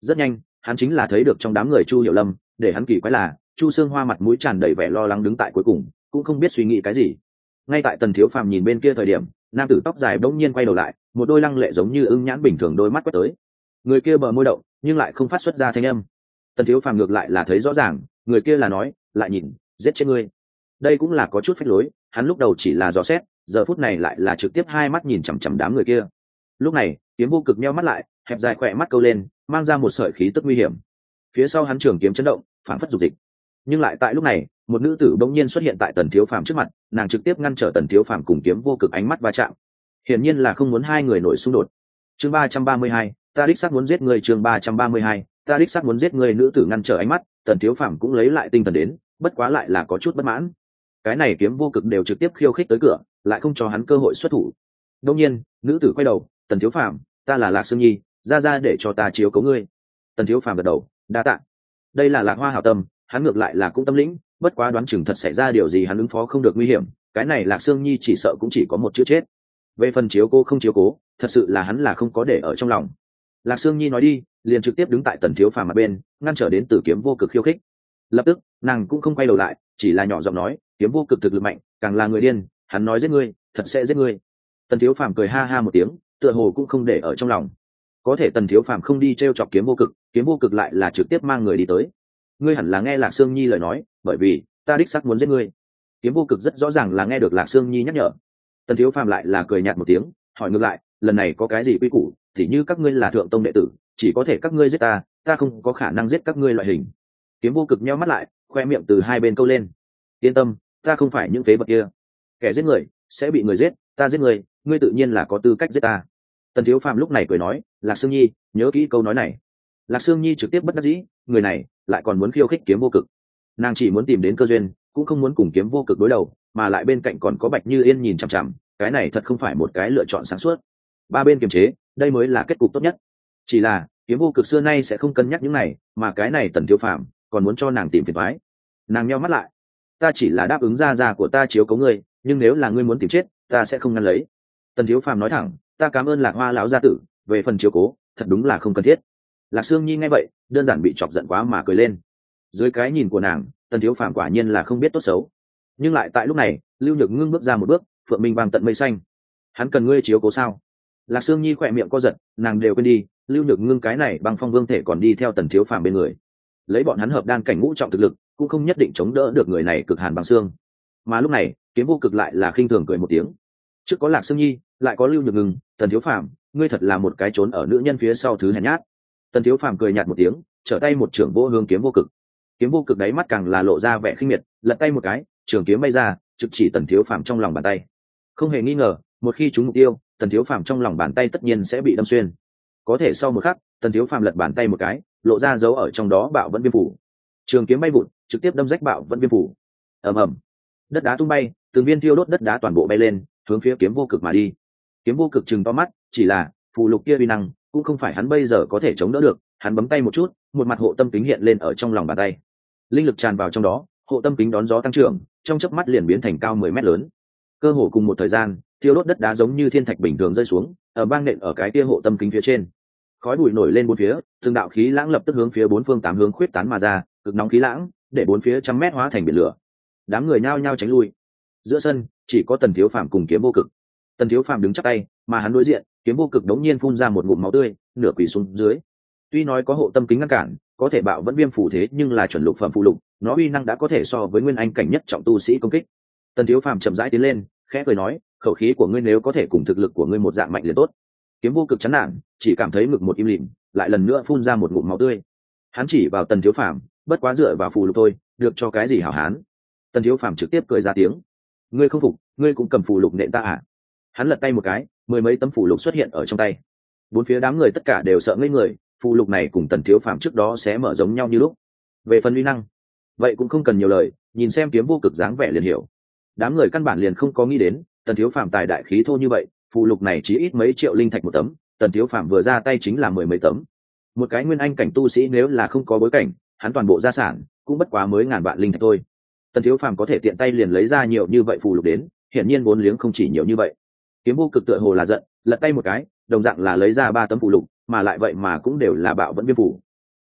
Rất nhanh hắn chính là thấy được trong đám người Chu Hiểu Lâm, để hắn kỳ quái là Chu Sương Hoa mặt mũi tràn đầy vẻ lo lắng đứng tại cuối cùng, cũng không biết suy nghĩ cái gì. Ngay tại Tần Thiếu Phàm nhìn bên kia thời điểm, nam tử tóc dài bỗng nhiên quay đầu lại, một đôi lăng lệ giống như ưng nhãn bình thường đôi mắt quét tới. Người kia bờ môi động nhưng lại không phát xuất ra thanh âm. Tần Thiếu Phàm ngược lại là thấy rõ ràng, người kia là nói, lại nhìn, giết chết ngươi. Đây cũng là có chút phách lối, hắn lúc đầu chỉ là dò xét, giờ phút này lại là trực tiếp hai mắt nhìn chằm chằm đám người kia. Lúc này Kiếm Vô Cực nheo mắt lại, hẹp dài khỏe mắt câu lên, mang ra một sợi khí tức nguy hiểm. Phía sau hắn trường kiếm chấn động, phản phất dục dịch. Nhưng lại tại lúc này, một nữ tử bỗng nhiên xuất hiện tại Tần Thiếu Phàm trước mặt, nàng trực tiếp ngăn trở Tần Thiếu Phàm cùng Kiếm Vô Cực ánh mắt va chạm. Hiển nhiên là không muốn hai người nổi xung đột. Chương 332, ta đích xác muốn giết người. Chương 332, ta đích xác muốn giết người. Nữ tử ngăn trở ánh mắt, Tần Thiếu Phàm cũng lấy lại tinh thần đến, bất quá lại là có chút bất mãn. Cái này Kiếm Vô Cực đều trực tiếp khiêu khích tới cửa, lại không cho hắn cơ hội xuất thủ. Đương nhiên, nữ tử quay đầu, Tần Thiếu Phàm, ta là Lạc Sương Nhi, ra để cho ta chiếu cố ngươi. Tần Thiếu Phàm gật đầu, đa tạ. Đây là Lạc Hoa hảo tâm, hắn ngược lại là cũng tâm lĩnh, bất quá đoán chừng thật xảy ra điều gì hắn ứng phó không được nguy hiểm, cái này Lạc Sương Nhi chỉ sợ cũng chỉ có một chữ chết. Về phần chiếu cố không chiếu cố, thật sự là hắn là không có để ở trong lòng. Lạc Sương Nhi nói đi, liền trực tiếp đứng tại Tần Thiếu Phàm mặt bên, ngăn trở đến từ Kiếm Vô Cực khiêu khích. Lập tức nàng cũng không quay đầu lại, chỉ là nhỏ giọng nói, Kiếm Vô Cực thực lực mạnh, càng là người điên, hắn nói giết ngươi, thật sẽ giết ngươi. Tần Thiếu Phàm cười ha ha một tiếng, tựa hồ cũng không để ở trong lòng. Có thể Tần Thiếu Phàm không đi trêu chọc Kiếm Vô Cực, Kiếm Vô Cực lại là trực tiếp mang người đi tới. Ngươi hẳn là nghe Lạc Sương Nhi lời nói, bởi vì ta đích xác muốn giết ngươi. Kiếm Vô Cực rất rõ ràng là nghe được Lạc Sương Nhi nhắc nhở. Tần Thiếu Phàm lại là cười nhạt một tiếng, hỏi ngược lại, lần này có cái gì quy củ, thì như các ngươi là thượng tông đệ tử, chỉ có thể các ngươi giết ta, ta không có khả năng giết các ngươi loại hình. Kiếm Vô Cực nheo mắt lại, khoe miệng từ hai bên câu lên. Yên tâm, ta không phải những phế vật kia. Kẻ giết người sẽ bị người giết, ta giết người, ngươi tự nhiên là có tư cách giết ta. Tần Thiếu Phàm lúc này cười nói, Lạc Sương Nhi, nhớ kỹ câu nói này. Lạc Sương Nhi trực tiếp bất đắc dĩ, người này lại còn muốn khiêu khích Kiếm Vô Cực. Nàng chỉ muốn tìm đến cơ duyên, cũng không muốn cùng Kiếm Vô Cực đối đầu, mà lại bên cạnh còn có Bạch Như Yên nhìn chằm chằm, cái này thật không phải một cái lựa chọn sáng suốt. Ba bên kiềm chế, đây mới là kết cục tốt nhất. Chỉ là Kiếm Vô Cực xưa nay sẽ không cân nhắc những này, mà cái này Tần Thiếu Phàm còn muốn cho nàng tìm phiền toái. Nàng nheo mắt lại, ta chỉ là đáp ứng ra của ta chiếu cố ngươi, nhưng nếu là ngươi muốn tìm chết, ta sẽ không ngăn lấy. Tần Thiếu Phàm nói thẳng, ta cảm ơn Lạc Hoa lão gia tử, về phần chiếu cố, thật đúng là không cần thiết. Lạc Sương Nhi nghe vậy, đơn giản bị chọc giận quá mà cười lên. Dưới cái nhìn của nàng, Tần Thiếu Phàm quả nhiên là không biết tốt xấu. Nhưng lại tại lúc này, Lưu Nhược Ngưng bước ra một bước, phượng minh vang tận mây xanh. Hắn cần ngươi chiếu cố sao? Lạc Sương Nhi khỏe miệng co giật, nàng đều quên đi, Lưu Nhược Ngưng cái này băng phong vương thể còn đi theo Tần Thiếu Phàm bên người. Lấy bọn hắn hợp đan cảnh ngũ trọng thực lực, cũng không nhất định chống đỡ được người này cực hàn băng xương. Mà lúc này, Kiếm Vô Cực lại là khinh thường cười một tiếng. Trước có Lạc Sương Nhi, lại có Lưu Nhược Ngưng, Tần Thiếu Phàm, ngươi thật là một cái trốn ở nữ nhân phía sau thứ hèn nhát. Tần Thiếu Phàm cười nhạt một tiếng, trở tay một trưởng vô hướng Kiếm Vô Cực. Kiếm Vô Cực đáy mắt càng là lộ ra vẻ khinh miệt, lật tay một cái, trường kiếm bay ra, trực chỉ Tần Thiếu Phàm trong lòng bàn tay. Không hề nghi ngờ, một khi trúng mục tiêu, Tần Thiếu Phàm trong lòng bàn tay tất nhiên sẽ bị đâm xuyên. Có thể sau một khắc, Tần Thiếu Phàm lật bàn tay một cái, lộ ra dấu ở trong đó Bạo Vẫn Viêm phủ. Trường kiếm bay vụt, trực tiếp đâm rách Bạo Vẫn Viêm phủ. Ầm ầm, đất đá tung bay, từng viên thiêu đốt đất đá toàn bộ bay lên, hướng phía Kiếm Vô Cực mà đi. Kiếm Vô Cực trừng to mắt, chỉ là phù lục kia uy năng cũng không phải hắn bây giờ có thể chống đỡ được. Hắn bấm tay một chút, một mặt hộ tâm kính hiện lên ở trong lòng bàn tay, linh lực tràn vào trong đó, hộ tâm kính đón gió tăng trưởng, trong chớp mắt liền biến thành cao 10 mét lớn. Cơ hồ cùng một thời gian, thiêu đốt đất đá giống như thiên thạch bình thường rơi xuống, ở bang nện ở cái kia hộ tâm kính phía trên. Khói bụi nổi lên bốn phía, từng đạo khí lãng lập tức hướng phía bốn phương tám hướng khuyết tán mà ra, cực nóng khí lãng, để bốn phía trăm mét hóa thành biển lửa. Đám người nhao nhao tránh lui. Giữa sân, chỉ có Tần Thiếu Phàm cùng Kiếm Vô Cực. Tần Thiếu Phàm đứng chắp tay, mà hắn đối diện, Kiếm Vô Cực đống nhiên phun ra một ngụm máu tươi, nửa quỳ xuống dưới. Tuy nói có hộ tâm kính ngăn cản, có thể Bạo Vẫn Viêm phủ thế nhưng là chuẩn lục phẩm phụ lục, nó uy năng đã có thể so với nguyên anh cảnh nhất trọng tu sĩ công kích. Tần Thiếu Phàm chậm rãi tiến lên, khẽ cười nói, khẩu khí của ngươi nếu có thể cùng thực lực của ngươi một dạng mạnh liền tốt. Kiếm Vô Cực chán nản, chỉ cảm thấy ngực một im lìm, lại lần nữa phun ra một ngụm máu tươi. Hắn chỉ vào Tần Thiếu Phàm, bất quá dựa vào phù lục thôi, được cho cái gì hảo hán. Tần Thiếu Phàm trực tiếp cười ra tiếng, ngươi không phục, ngươi cũng cầm phù lục nện ta à? Hắn lật tay một cái, mười mấy tấm phù lục xuất hiện ở trong tay. Bốn phía đám người tất cả đều sợ ngây người, phù lục này cùng Tần Thiếu Phàm trước đó sẽ mở giống nhau như lúc. Về phần uy năng, vậy cũng không cần nhiều lời, nhìn xem Kiếm Vô Cực dáng vẻ liền hiểu. Đám người căn bản liền không có nghĩ đến, Tần Thiếu Phàm tài đại khí thô như vậy, phù lục này chỉ ít mấy triệu linh thạch một tấm, Tần Thiếu Phàm vừa ra tay chính là mười mấy tấm. Một cái nguyên anh cảnh tu sĩ nếu là không có bối cảnh, hắn toàn bộ gia sản cũng bất quá mới ngàn vạn linh thạch thôi. Tần Thiếu Phàm có thể tiện tay liền lấy ra nhiều như vậy phù lục đến, hiển nhiên vốn liếng không chỉ nhiều như vậy. Kiếm Vô Cực tựa hồ là giận, lật tay một cái, đồng dạng là lấy ra 3 tấm phù lục, mà lại vậy mà cũng đều là Bạo Vẫn Viêm phủ.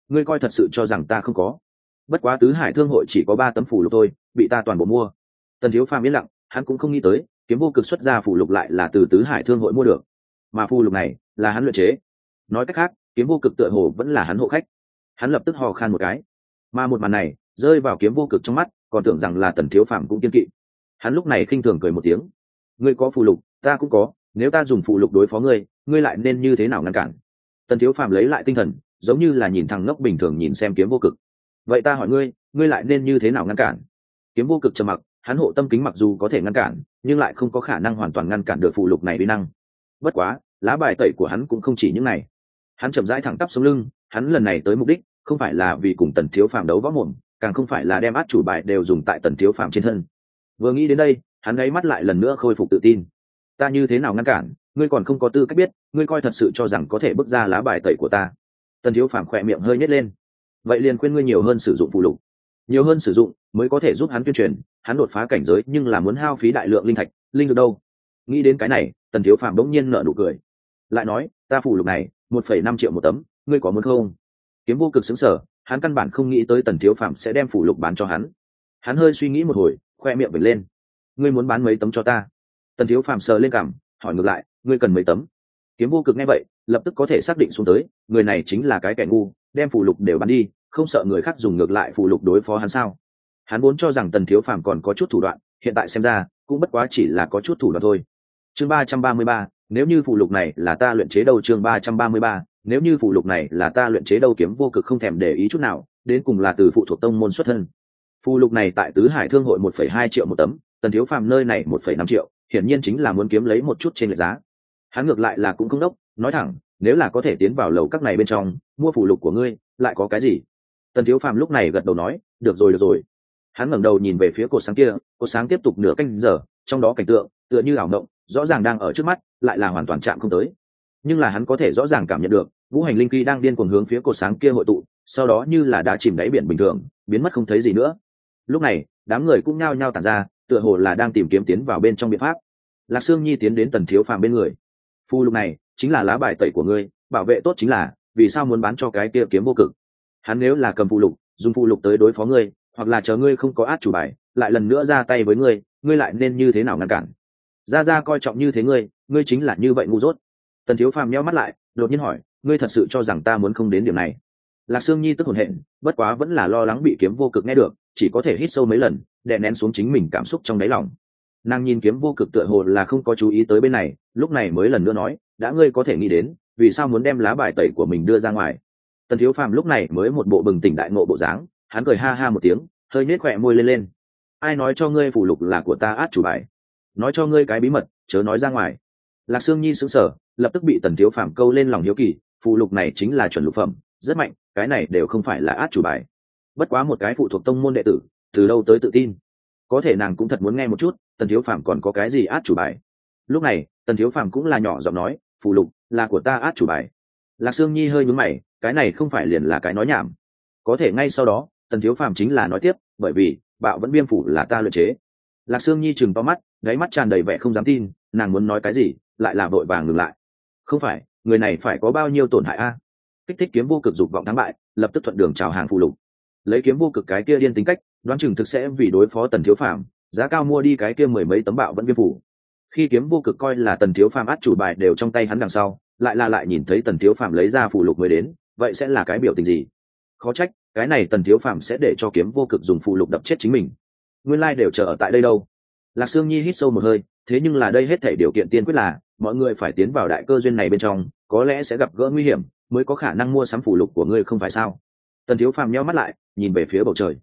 ngươi coi thật sự cho rằng ta không có? Bất quá tứ hải thương hội chỉ có 3 tấm phù lục thôi, bị ta toàn bộ mua. Tần Thiếu Phàm yên lặng, hắn cũng không nghĩ tới kiếm vô cực xuất ra phù lục lại là từ tứ hải thương hội mua được, mà phù lục này là hắn luyện chế. Nói cách khác, kiếm vô cực tựa hồ vẫn là hắn hộ khách. Hắn lập tức hò khan một cái, mà một màn này rơi vào kiếm vô cực trong mắt, còn tưởng rằng là Tần Thiếu Phàm cũng kiên kỵ. Hắn lúc này khinh thường cười một tiếng, ngươi có phù lục, ta cũng có, nếu ta dùng phù lục đối phó ngươi, ngươi lại nên như thế nào ngăn cản? Tần Thiếu Phàm lấy lại tinh thần, giống như là nhìn thằng ngốc bình thường nhìn xem kiếm vô cực. Vậy ta hỏi ngươi, ngươi lại nên như thế nào ngăn cản? Kiếm vô cực trầm mặc, hắn hộ tâm kính mặc dù có thể ngăn cản, nhưng lại không có khả năng hoàn toàn ngăn cản được phù lục này uy năng. Bất quá, lá bài tẩy của hắn cũng không chỉ những này. Hắn chậm rãi thẳng tắp sống lưng, hắn lần này tới mục đích không phải là vì cùng Tần Thiếu Phàm đấu võ mồm, càng không phải là đem át chủ bài đều dùng tại Tần Thiếu Phàm trên thân. Vừa nghĩ đến đây, hắn gáy mắt lại lần nữa khôi phục tự tin. Ta như thế nào ngăn cản, ngươi còn không có tư cách biết, ngươi coi thật sự cho rằng có thể bước ra lá bài tẩy của ta? Tần Thiếu Phàm khỏe miệng hơi nhếch lên. Vậy liền khuyên ngươi nhiều hơn sử dụng phù lục, nhiều hơn sử dụng mới có thể giúp hắn tuyên truyền, hắn đột phá cảnh giới nhưng là muốn hao phí đại lượng linh thạch, linh dược đâu. Nghĩ đến cái này, Tần Thiếu Phàm bỗng nhiên nở nụ cười, lại nói, ta phù lục này 1,5 triệu một tấm, ngươi có muốn không? Kiếm vô cực sững sờ, hắn căn bản không nghĩ tới Tần Thiếu Phàm sẽ đem phù lục bán cho hắn. Hắn hơi suy nghĩ một hồi, khoe miệng vểnh lên, ngươi muốn bán mấy tấm cho ta? Tần Thiếu Phàm sờ lên cằm, hỏi ngược lại, ngươi cần mấy tấm? Kiếm vô cực nghe vậy, lập tức có thể xác định xuống tới, người này chính là cái kẻ ngu, đem phù lục đều bán đi, không sợ người khác dùng ngược lại phù lục đối phó hắn sao? Hắn vốn cho rằng Tần Thiếu Phàm còn có chút thủ đoạn, hiện tại xem ra cũng bất quá chỉ là có chút thủ đoạn thôi. Chương 333, nếu như phù lục này là ta luyện chế đâu? Chương 333, nếu như phù lục này là ta luyện chế đâu? Kiếm vô cực không thèm để ý chút nào, đến cùng là từ phụ thuộc tông môn xuất thân. Phù lục này tại tứ hải thương hội 1,2 triệu một tấm, Tần Thiếu Phàm nơi này 1,5 triệu, hiển nhiên chính là muốn kiếm lấy một chút trên lệch giá. Hắn ngược lại là cũng không đốc, nói thẳng, nếu là có thể tiến vào lầu các này bên trong mua phù lục của ngươi, lại có cái gì? Tần Thiếu Phàm lúc này gật đầu nói, được rồi được rồi. Hắn ngẩng đầu nhìn về phía cột sáng kia, cột sáng tiếp tục nửa canh giờ, trong đó cảnh tượng tựa như ảo mộng, rõ ràng đang ở trước mắt, lại là hoàn toàn chạm không tới. Nhưng là hắn có thể rõ ràng cảm nhận được, vũ hành linh khí đang điên cuồng hướng phía cột sáng kia hội tụ, sau đó như là đã chìm đáy biển bình thường, biến mất không thấy gì nữa. Lúc này, đám người cũng nhao nhao tản ra, tựa hồ là đang tìm kiếm tiến vào bên trong biện pháp. Lạc Sương Nhi tiến đến Tần Thiếu Phàm bên người. Phù lục này chính là lá bài tẩy của ngươi, bảo vệ tốt chính là, vì sao muốn bán cho cái kia kiếm vô cực? Hắn nếu là cầm phù lục, dùng phù lục tới đối phó ngươi, hoặc là chờ ngươi không có át chủ bài, lại lần nữa ra tay với ngươi, ngươi lại nên như thế nào ngăn cản? Gia Gia coi trọng như thế ngươi chính là như vậy ngu dốt. Tần Thiếu Phàm nheo mắt lại, đột nhiên hỏi, ngươi thật sự cho rằng ta muốn không đến điểm này? Lạc Sương Nhi tức hồn hện, bất quá vẫn là lo lắng bị kiếm vô cực nghe được, chỉ có thể hít sâu mấy lần, đè nén xuống chính mình cảm xúc trong đáy lòng. Nàng nhìn kiếm vô cực tựa hồ là không có chú ý tới bên này, lúc này mới lần nữa nói, đã ngươi có thể nghĩ đến, vì sao muốn đem lá bài tẩy của mình đưa ra ngoài? Tần Thiếu Phàm lúc này mới một bộ bừng tỉnh đại ngộ bộ dáng, hắn cười ha ha một tiếng, hơi nhếch khóe môi lên lên. Ai nói cho ngươi phù lục là của ta át chủ bài? Nói cho ngươi cái bí mật, chớ nói ra ngoài. Lạc Sương Nhi sững sờ, lập tức bị Tần Thiếu Phàm câu lên lòng hiếu kỳ, phù lục này chính là chuẩn lục phẩm, rất mạnh, cái này đều không phải là át chủ bài. Bất quá một cái phụ thuộc tông môn đệ tử, từ đâu tới tự tin? Có thể nàng cũng thật muốn nghe một chút, Tần Thiếu Phàm còn có cái gì át chủ bài? Lúc này, Tần Thiếu Phàm cũng là nhỏ giọng nói, phù lục là của ta át chủ bài. Lạc Sương Nhi hơi nhướng mày, cái này không phải liền là cái nói nhảm? Có thể ngay sau đó, Tần Thiếu Phàm chính là nói tiếp, bởi vì bạo vẫn viêm phủ là ta luyện chế. Lạc Sương Nhi trừng to mắt, đáy mắt tràn đầy vẻ không dám tin, nàng muốn nói cái gì, lại là vội vàng ngừng lại. Không phải, người này phải có bao nhiêu tổn hại a? Kích thích kiếm vô cực dục vọng thắng bại, lập tức thuận đường chào hàng phù lục. Lấy kiếm vô cực cái kia điên tính cách, đoán chừng thực sẽ vì đối phó Tần Thiếu Phàm, giá cao mua đi cái kia mười mấy tấm bạo vẫn viêm phủ. Khi kiếm vô cực coi là Tần Thiếu Phàm át chủ bài đều trong tay hắn đằng sau, lại nhìn thấy Tần Thiếu Phàm lấy ra phù lục mới đến, vậy sẽ là cái biểu tình gì? Khó trách, cái này Tần Thiếu Phàm sẽ để cho kiếm vô cực dùng phù lục đập chết chính mình. Nguyên lai đều chờ ở tại đây đâu? Lạc Sương Nhi hít sâu một hơi, thế nhưng là đây hết thảy điều kiện tiên quyết là mọi người phải tiến vào đại cơ duyên này bên trong, có lẽ sẽ gặp gỡ nguy hiểm, mới có khả năng mua sắm phù lục của ngươi không phải sao? Tần Thiếu Phàm nheo mắt lại, nhìn về phía bầu trời.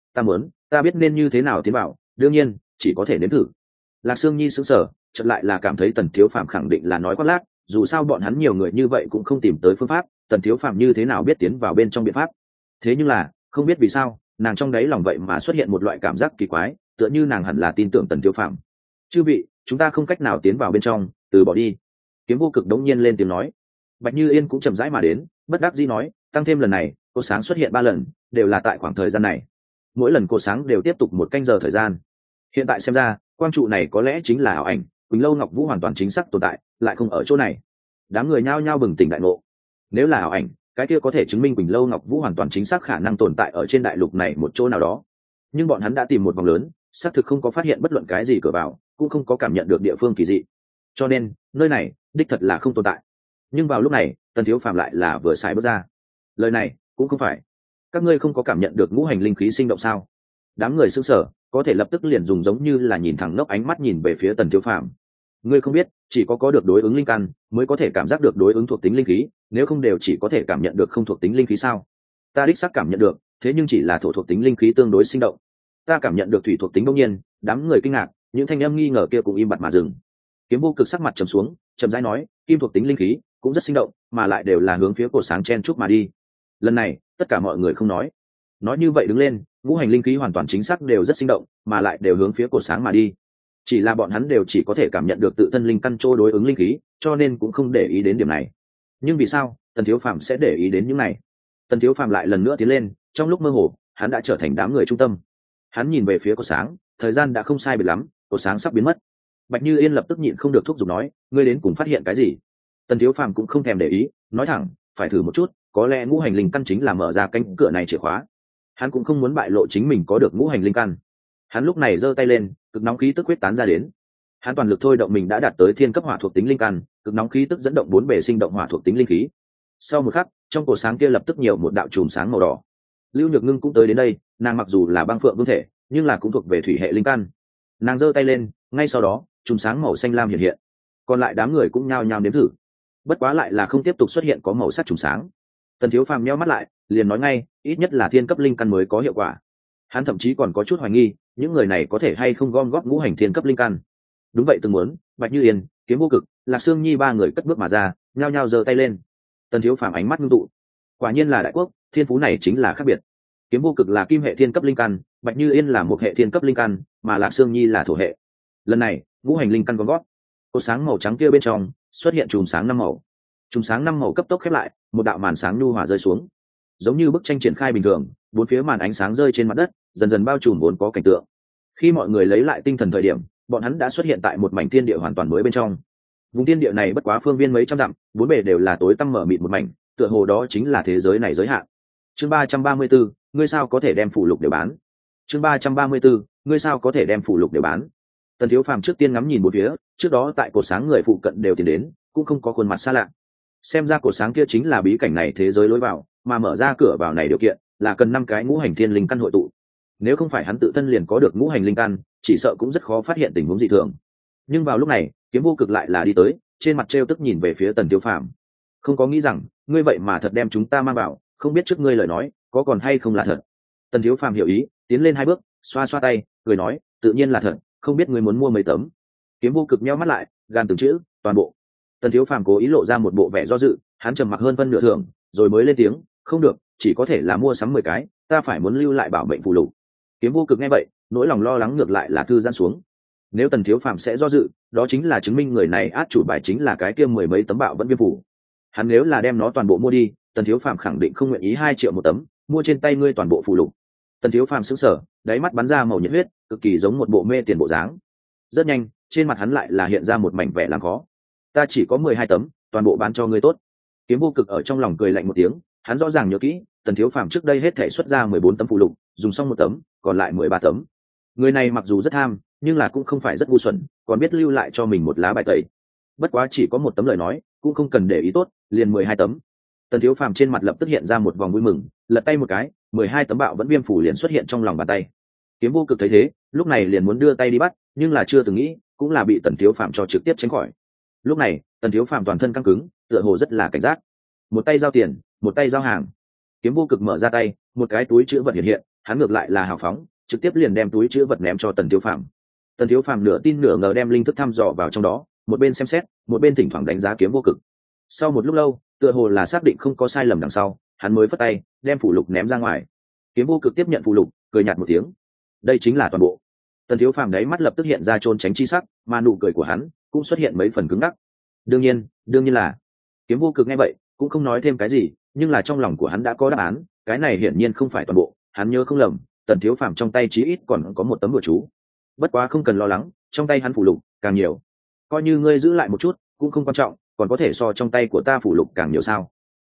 Ta biết nên như thế nào tiến vào, đương nhiên chỉ có thể nếm thử. Lạc Sương Nhi sững sờ, chợt lại là cảm thấy Tần Thiếu Phàm khẳng định là nói khoác lác, dù sao bọn hắn nhiều người như vậy cũng không tìm tới phương pháp, Tần Thiếu Phàm như thế nào biết tiến vào bên trong biện pháp? Thế nhưng là, không biết vì sao, nàng trong đáy lòng vậy mà xuất hiện một loại cảm giác kỳ quái, tựa như nàng hẳn là tin tưởng Tần Thiếu Phàm. Chư vị, chúng ta không cách nào tiến vào bên trong, từ bỏ đi. Kiếm vô cực đống nhiên lên tiếng nói. Bạch Như Yên cũng chậm rãi mà đến, bất đắc dĩ nói, tăng thêm lần này, cô sáng xuất hiện 3 lần, đều là tại khoảng thời gian này. Mỗi lần cô sáng đều tiếp tục 1 canh giờ thời gian. Hiện tại xem ra, quang trụ này có lẽ chính là ảo ảnh, Quỳnh Lâu Ngọc Vũ hoàn toàn chính xác tồn tại, lại không ở chỗ này. Đám người nhao nhao bừng tỉnh đại ngộ. Nếu là ảo ảnh, cái kia có thể chứng minh Quỳnh Lâu Ngọc Vũ hoàn toàn chính xác khả năng tồn tại ở trên đại lục này một chỗ nào đó. Nhưng bọn hắn đã tìm một vòng lớn, xác thực không có phát hiện bất luận cái gì cửa vào, cũng không có cảm nhận được địa phương kỳ dị. Cho nên, nơi này đích thật là không tồn tại. Nhưng vào lúc này, Tần Thiếu Phàm lại là vừa xài bước ra. Lời này cũng không phải. Các ngươi không có cảm nhận được ngũ hành linh khí sinh động sao? Đám người sững sờ, có thể lập tức liền dùng giống như là nhìn thẳng nốc ánh mắt nhìn về phía Tần Thiếu Phàm. Ngươi không biết, chỉ có được đối ứng linh căn mới có thể cảm giác được đối ứng thuộc tính linh khí, nếu không đều chỉ có thể cảm nhận được không thuộc tính linh khí sao? Ta đích xác cảm nhận được, thế nhưng chỉ là thổ thuộc tính linh khí tương đối sinh động. Ta cảm nhận được thủy thuộc tính bỗng nhiên, đám người kinh ngạc, những thanh âm nghi ngờ kia cũng im bặt mà dừng. Kiếm Vô Cực sắc mặt trầm xuống, chậm rãi nói, kim thuộc tính linh khí cũng rất sinh động, mà lại đều là hướng phía cổ sáng chen chúc mà đi. Lần này, tất cả mọi người không nói như vậy đứng lên, ngũ hành linh khí hoàn toàn chính xác đều rất sinh động, mà lại đều hướng phía cổ sáng mà đi. Chỉ là bọn hắn đều chỉ có thể cảm nhận được tự thân linh căn trô đối ứng linh khí, cho nên cũng không để ý đến điểm này. Nhưng vì sao Tần Thiếu Phàm sẽ để ý đến những này? Tần Thiếu Phàm lại lần nữa tiến lên, trong lúc mơ hồ hắn đã trở thành đám người trung tâm. Hắn nhìn về phía cổ sáng, thời gian đã không sai biệt lắm, cổ sáng sắp biến mất. Bạch Như Yên lập tức nhịn không được thúc giục nói, ngươi đến cùng phát hiện cái gì? Tần Thiếu Phàm cũng không thèm để ý, nói thẳng, phải thử một chút, có lẽ ngũ hành linh căn chính là mở ra cánh cửa này chìa khóa. Hắn cũng không muốn bại lộ chính mình có được ngũ hành linh căn. Hắn lúc này giơ tay lên, cực nóng khí tức huyết tán ra đến. Hắn toàn lực thôi động mình đã đạt tới thiên cấp hỏa thuộc tính linh căn, cực nóng khí tức dẫn động bốn bề sinh động hỏa thuộc tính linh khí. Sau một khắc, trong cổ sáng kia lập tức nhiều một đạo chùm sáng màu đỏ. Lưu Nhược Ngưng cũng tới đến đây, nàng mặc dù là băng phượng vương thể, nhưng là cũng thuộc về thủy hệ linh căn. Nàng giơ tay lên, ngay sau đó, chùm sáng màu xanh lam hiện hiện. Còn lại đám người cũng nhao nhao nếm thử. Bất quá lại là không tiếp tục xuất hiện có màu sắc chùm sáng. Tần Thiếu Phàm nheo mắt lại, liền nói ngay, ít nhất là thiên cấp linh căn mới có hiệu quả. Hắn thậm chí còn có chút hoài nghi, những người này có thể hay không gom góp ngũ hành thiên cấp linh căn. Đúng vậy, từng muốn, Bạch Như Yên, Kiếm Vô Cực, Lạc Sương Nhi ba người cất bước mà ra, nhao nhao giơ tay lên. Tần Thiếu Phàm ánh mắt ngưng tụ. Quả nhiên là đại quốc, thiên phú này chính là khác biệt. Kiếm Vô Cực là kim hệ thiên cấp linh căn, Bạch Như Yên là một hệ thiên cấp linh căn, mà Lạc Sương Nhi là thổ hệ. Lần này, ngũ hành linh căn gom góp. Cột sáng màu trắng kia bên trong xuất hiện chùm sáng năm màu. Chùm sáng năm màu cấp tốc khép lại, một đạo màn sáng nhu hòa rơi xuống. Giống như bức tranh triển khai bình thường, bốn phía màn ánh sáng rơi trên mặt đất, dần dần bao trùm vốn có cảnh tượng. Khi mọi người lấy lại tinh thần thời điểm, bọn hắn đã xuất hiện tại một mảnh thiên địa hoàn toàn mới bên trong. Vùng thiên địa này bất quá phương viên mấy trăm dặm, bốn bề đều là tối tăm mở mịt một mảnh, tựa hồ đó chính là thế giới này giới hạn. Chương 334, ngươi sao có thể đem phụ lục đều bán? Chương 334, ngươi sao có thể đem phụ lục đều bán? Tần Thiếu Phàm trước tiên ngắm nhìn bốn phía, trước đó tại cột sáng người phụ cận đều tiến đến, cũng không có khuôn mặt xa lạ. Xem ra cột sáng kia chính là bí cảnh này thế giới lối vào, mà mở ra cửa vào này điều kiện là cần 5 cái ngũ hành thiên linh căn hội tụ. Nếu không phải hắn tự thân liền có được ngũ hành linh căn, chỉ sợ cũng rất khó phát hiện tình huống dị thường. Nhưng vào lúc này, Kiếm Vô Cực lại là đi tới, trên mặt trêu tức nhìn về phía Tần Thiếu Phàm. Không có nghĩ rằng, ngươi vậy mà thật đem chúng ta mang vào, không biết trước ngươi lời nói, có còn hay không là thật. Tần Thiếu Phàm hiểu ý, tiến lên 2 bước, xoa xoa tay, cười nói, tự nhiên là thật, không biết ngươi muốn mua mấy tấm. Kiếm Vô Cực nheo mắt lại, gan từng chữ, toàn bộ. Tần Thiếu Phàm cố ý lộ ra một bộ vẻ do dự, hắn trầm mặc hơn phân nửa thưởng, rồi mới lên tiếng, không được, chỉ có thể là mua sắm 10 cái, ta phải muốn lưu lại bảo mệnh phù lục. Kiếm Vô Cực nghe vậy, nỗi lòng lo lắng ngược lại là thư giãn xuống. Nếu Tần Thiếu Phàm sẽ do dự, đó chính là chứng minh người này át chủ bài chính là cái kia 10 mấy tấm bạo vẫn viêm phủ. Hắn nếu là đem nó toàn bộ mua đi, Tần Thiếu Phàm khẳng định không nguyện ý 2 triệu một tấm, mua trên tay ngươi toàn bộ phù lục. Tần Thiếu Phàm sững sờ, đáy mắt bắn ra màu nhiệt huyết, cực kỳ giống một bộ mê tiền bộ dáng. Rất nhanh, trên mặt hắn lại là hiện ra một mảnh vẻ làm khó. Ta chỉ có 12 tấm, toàn bộ bán cho ngươi tốt. Kiếm Vô Cực ở trong lòng cười lạnh một tiếng, hắn rõ ràng nhớ kỹ, Tần Thiếu Phàm trước đây hết thể xuất ra 14 tấm phụ lục, dùng xong 1 tấm, còn lại 13 tấm. Người này mặc dù rất tham, nhưng là cũng không phải rất ngu xuẩn, còn biết lưu lại cho mình một lá bài tẩy. Bất quá chỉ có 1 tấm lời nói, cũng không cần để ý tốt, liền 12 tấm. Tần Thiếu Phàm trên mặt lập tức hiện ra một vòng vui mừng, lật tay một cái, 12 tấm bạo vẫn viêm phủ liền xuất hiện trong lòng bàn tay. Kiếm Vô Cực thấy thế, lúc này liền muốn đưa tay đi bắt, nhưng là chưa từng nghĩ, cũng là bị Tần Thiếu Phàm cho trực tiếp tránh khỏi. Lúc này, Tần Thiếu Phàm toàn thân căng cứng, tựa hồ rất là cảnh giác. Một tay giao tiền, một tay giao hàng. Kiếm Vô Cực mở ra tay, một cái túi chữ vật hiện hiện, hắn ngược lại là hào phóng, trực tiếp liền đem túi chữ vật ném cho Tần Thiếu Phàm. Tần Thiếu Phàm nửa tin nửa ngờ đem linh thức thăm dò vào trong đó, một bên xem xét, một bên thỉnh thoảng đánh giá Kiếm Vô Cực. Sau một lúc lâu, tựa hồ là xác định không có sai lầm đằng sau, hắn mới phất tay, đem phù lục ném ra ngoài. Kiếm Vô Cực tiếp nhận phù lục, cười nhạt một tiếng. Đây chính là toàn bộ. Tần Thiếu Phàm đáy mắt lập tức hiện ra trôn tránh chi sắc, mà nụ cười của hắn cũng xuất hiện mấy phần cứng ngắc. Đương nhiên là. Kiếm Vô Cực nghe vậy, cũng không nói thêm cái gì, nhưng là trong lòng của hắn đã có đáp án, cái này hiển nhiên không phải toàn bộ, hắn nhớ không lầm, Tần Thiếu Phàm trong tay chí ít còn có 1 tấm bùa chú. Bất quá không cần lo lắng, trong tay hắn phù lục càng nhiều. Coi như ngươi giữ lại một chút, cũng không quan trọng, còn có thể so trong tay của ta phù lục càng nhiều sao?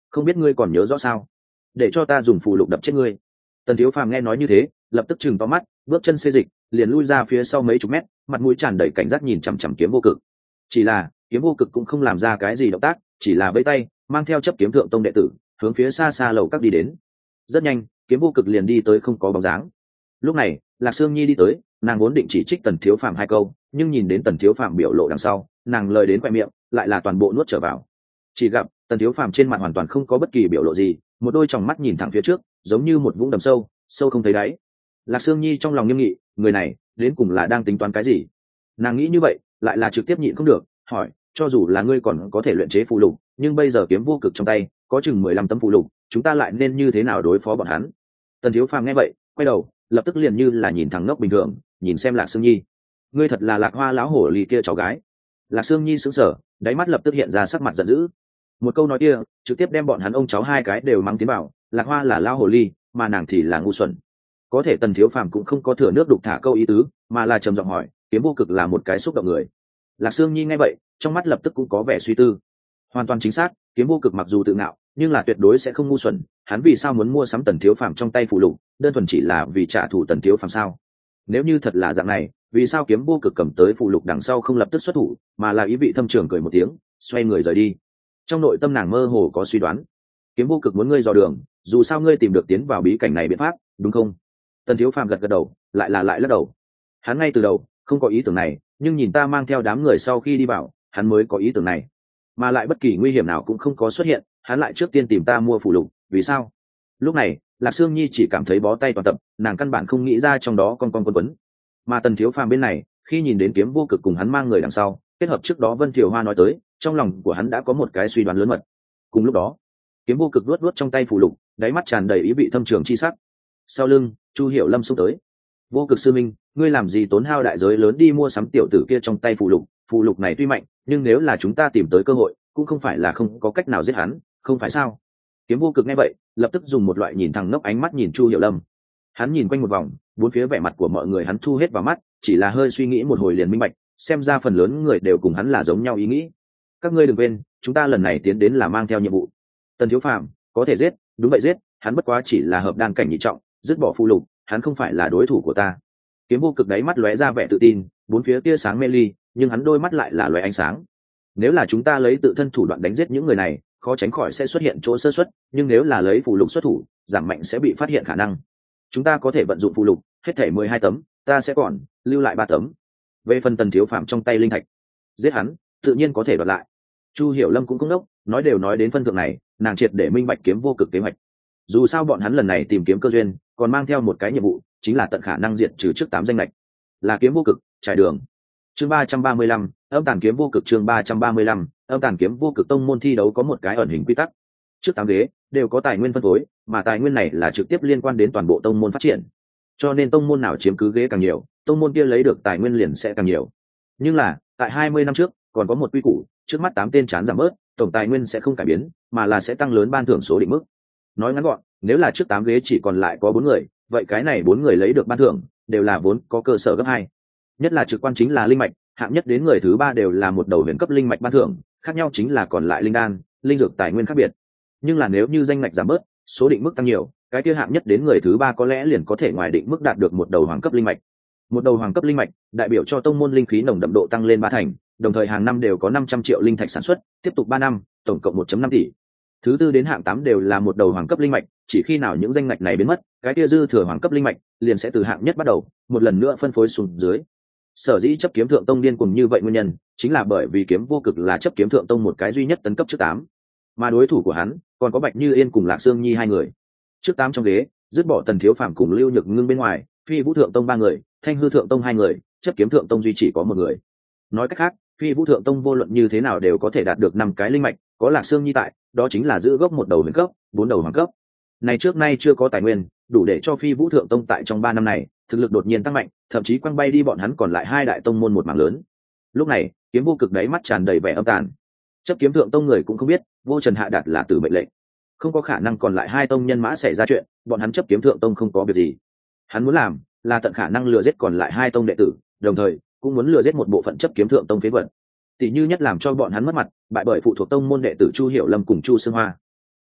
không biết ngươi còn nhớ rõ sao, để cho ta dùng phù lục đập chết ngươi. Tần Thiếu Phàm nghe nói như thế, lập tức chừng to mắt, bước chân xê dịch, liền lui ra phía sau mấy chục mét, mặt mũi tràn đầy cảnh giác nhìn chằm chằm Kiếm Vô Cực. Chỉ là Kiếm Vô Cực cũng không làm ra cái gì động tác, chỉ là vẫy tay, mang theo chấp kiếm thượng tông đệ tử hướng phía xa xa lầu các đi đến. Rất nhanh, Kiếm Vô Cực liền đi tới không có bóng dáng. Lúc này Lạc Sương Nhi đi tới, nàng vốn định chỉ trích Tần Thiếu Phàm hai câu, nhưng nhìn đến Tần Thiếu Phàm biểu lộ đằng sau, nàng lời đến quẹt miệng lại là toàn bộ nuốt trở vào. Chỉ gặp Tần Thiếu Phàm trên mặt hoàn toàn không có bất kỳ biểu lộ gì, một đôi tròng mắt nhìn thẳng phía trước, giống như một vũng đầm sâu, sâu không thấy đáy. Lạc Sương Nhi trong lòng nghiêm nghị, người này đến cùng là đang tính toán cái gì? Nàng nghĩ như vậy, lại là trực tiếp nhịn không được, hỏi, cho dù là ngươi còn có thể luyện chế phù lục, nhưng bây giờ Kiếm Vô Cực trong tay có chừng 15 tấm phù lục, chúng ta lại nên như thế nào đối phó bọn hắn? Tần Thiếu Phàm nghe vậy, quay đầu, lập tức liền như là nhìn thằng ngốc bình thường, nhìn xem Lạc Sương Nhi. Ngươi thật là Lạc Hoa lão hổ ly kia cháu gái. Lạc Sương Nhi sững sờ, đáy mắt lập tức hiện ra sắc mặt giận dữ. Một câu nói kia, trực tiếp đem bọn hắn ông cháu hai cái đều mắng tiến vào, Lạc Hoa là lão hồ ly, mà nàng thì là ngu xuẩn. Có thể Tần Thiếu Phàm cũng không có thừa nước đục thả câu ý tứ, mà là trầm giọng hỏi, Kiếm Vô Cực là một cái xúc động người. Lạc Sương Nhi nghe vậy, trong mắt lập tức cũng có vẻ suy tư. Hoàn toàn chính xác, Kiếm Vô Cực mặc dù tự ngạo, nhưng là tuyệt đối sẽ không ngu xuẩn. Hắn vì sao muốn mua sắm Tần Thiếu Phàm trong tay phù lục, đơn thuần chỉ là vì trả thù Tần Thiếu Phàm sao? Nếu như thật là dạng này, vì sao Kiếm Vô Cực cầm tới phù lục đằng sau không lập tức xuất thủ, mà là ý vị thâm trường cười một tiếng, xoay người rời đi? Trong nội tâm nàng mơ hồ có suy đoán. Kiếm Vô Cực muốn ngươi dò đường, dù sao ngươi tìm được tiến vào bí cảnh này biện pháp, đúng không? Tần Thiếu Phàm gật gật đầu, lại lắc đầu. Hắn ngay từ đầu không có ý tưởng này, nhưng nhìn ta mang theo đám người sau khi đi vào, hắn mới có ý tưởng này. Mà lại bất kỳ nguy hiểm nào cũng không có xuất hiện, hắn lại trước tiên tìm ta mua phù lục, vì sao? Lúc này, Lạc Sương Nhi chỉ cảm thấy bó tay toàn tập, nàng căn bản không nghĩ ra trong đó con quấn. Mà Tần Thiếu Phàm bên này, khi nhìn đến Kiếm Vô Cực cùng hắn mang người đằng sau, kết hợp trước đó Vân Thiều Hoa nói tới, trong lòng của hắn đã có một cái suy đoán lớn mật. Cùng lúc đó, Kiếm Vô Cực luốt trong tay phù lục, đáy mắt tràn đầy ý vị thâm trường chi sắc. Sau lưng, Chu Hiểu Lâm xông tới. Vô Cực sư minh, ngươi làm gì tốn hao đại giới lớn đi mua sắm tiểu tử kia trong tay phù lục này tuy mạnh, nhưng nếu là chúng ta tìm tới cơ hội, cũng không phải là không có cách nào giết hắn, không phải sao? Kiếm Vô Cực nghe vậy, lập tức dùng một loại nhìn thẳng ngốc ánh mắt nhìn Chu Hiểu Lâm. Hắn nhìn quanh một vòng, bốn phía vẻ mặt của mọi người hắn thu hết vào mắt, chỉ là hơi suy nghĩ một hồi liền minh bạch, xem ra phần lớn người đều cùng hắn là giống nhau ý nghĩ. Các ngươi đừng quên, chúng ta lần này tiến đến là mang theo nhiệm vụ. Tần Thiếu Phàm có thể giết, đúng vậy giết, hắn bất quá chỉ là hợp đan cảnh nhị trọng, dứt bỏ phù lục, hắn không phải là đối thủ của ta. Kiếm Vô Cực đáy mắt lóe ra vẻ tự tin, bốn phía tia sáng mê ly, nhưng hắn đôi mắt lại là lóe ánh sáng. Nếu là chúng ta lấy tự thân thủ đoạn đánh giết những người này, khó tránh khỏi sẽ xuất hiện chỗ sơ suất, nhưng nếu là lấy phù lục xuất thủ, giảm mạnh sẽ bị phát hiện khả năng. Chúng ta có thể vận dụng phù lục, hết thảy 12 tấm, ta sẽ còn lưu lại 3 tấm. Về phần Tần Thiếu Phàm trong tay linh thạch, giết hắn, tự nhiên có thể đoạt lại. Chu Hiểu Lâm cũng không đốc, nói đều nói đến phân thượng này, nàng triệt để minh bạch Kiếm Vô Cực kế hoạch. Dù sao bọn hắn lần này tìm kiếm cơ duyên, còn mang theo một cái nhiệm vụ, chính là tận khả năng diệt trừ trước 8 danh lệch. Là Kiếm Vô Cực, trải đường. Chương 335, Âm Tàn Kiếm Vô Cực chương 335, Âm Tàn Kiếm Vô Cực tông môn thi đấu có một cái ẩn hình quy tắc. Trước 8 ghế đều có tài nguyên phân phối, mà tài nguyên này là trực tiếp liên quan đến toàn bộ tông môn phát triển. Cho nên tông môn nào chiếm cứ ghế càng nhiều, tông môn kia lấy được tài nguyên liền sẽ càng nhiều. Nhưng là, tại 20 năm trước, còn có một quy củ, trước mắt 8 tên chán giảm bớt, tổng tài nguyên sẽ không cải biến, mà là sẽ tăng lớn ban thưởng số định mức. Nói ngắn gọn, nếu là trước 8 ghế chỉ còn lại có 4 người, vậy cái này 4 người lấy được ban thưởng đều là vốn có cơ sở gấp 2. Nhất là trực quan chính là linh mạch, hạng nhất đến người thứ 3 đều là một đầu huyền cấp linh mạch ban thưởng, khác nhau chính là còn lại linh đan, linh dược tài nguyên khác biệt. Nhưng là nếu như danh ngạch giảm bớt, số định mức tăng nhiều, cái kia hạng nhất đến người thứ 3 có lẽ liền có thể ngoài định mức đạt được một đầu hoàng cấp linh mạch. Một đầu hoàng cấp linh mạch đại biểu cho tông môn linh khí nồng đậm độ tăng lên 3 thành, đồng thời hàng năm đều có 500 triệu linh thạch sản xuất, tiếp tục 3 năm, tổng cộng 1.5 tỷ. Thứ 4 đến hạng 8 đều là một đầu hoàng cấp linh mạch, chỉ khi nào những danh ngạch này biến mất, cái kia dư thừa hoàng cấp linh mạch liền sẽ từ hạng nhất bắt đầu, một lần nữa phân phối xuống dưới. Sở dĩ chấp kiếm thượng tông điên cuồng như vậy nguyên nhân, chính là bởi vì Kiếm Vô Cực là chấp kiếm thượng tông một cái duy nhất tấn cấp trước 8, mà đối thủ của hắn còn có Bạch Như Yên cùng Lạc Sương Nhi 2 người. Trước 8 trong ghế, dứt bỏ Tần Thiếu Phàm cùng Lưu Nhược Ngưng bên ngoài, Phi Vũ thượng tông 3 người, Thanh Hư thượng tông 2 người, chấp kiếm thượng tông duy chỉ có 1 người. Nói cách khác, Phi Vũ thượng tông vô luận như thế nào đều có thể đạt được 5 cái linh mạch, có Lạc Sương Nhi tại, đó chính là giữ gốc một đầu huyền cấp, 4 đầu hoàng cấp. Này trước nay chưa có tài nguyên, đủ để cho Phi Vũ thượng tông tại trong 3 năm này, thực lực đột nhiên tăng mạnh, thậm chí quăng bay đi bọn hắn còn lại 2 đại tông môn một mảng lớn. Lúc này, Kiếm Vô Cực đáy mắt tràn đầy vẻ âm tàn. Chấp kiếm thượng tông người cũng không biết, Vô Trần hạ đạt là tử mệnh lệnh, không có khả năng còn lại 2 tông nhân mã xảy ra chuyện, bọn hắn chấp kiếm thượng tông không có việc gì. Hắn muốn làm là tận khả năng lừa giết còn lại 2 tông đệ tử, đồng thời cũng muốn lừa giết một bộ phận chấp kiếm thượng tông phế vật. Tỷ như nhất làm cho bọn hắn mất mặt, bại bởi phụ thuộc tông môn đệ tử Chu Hiểu Lâm cùng Chu Sương Hoa.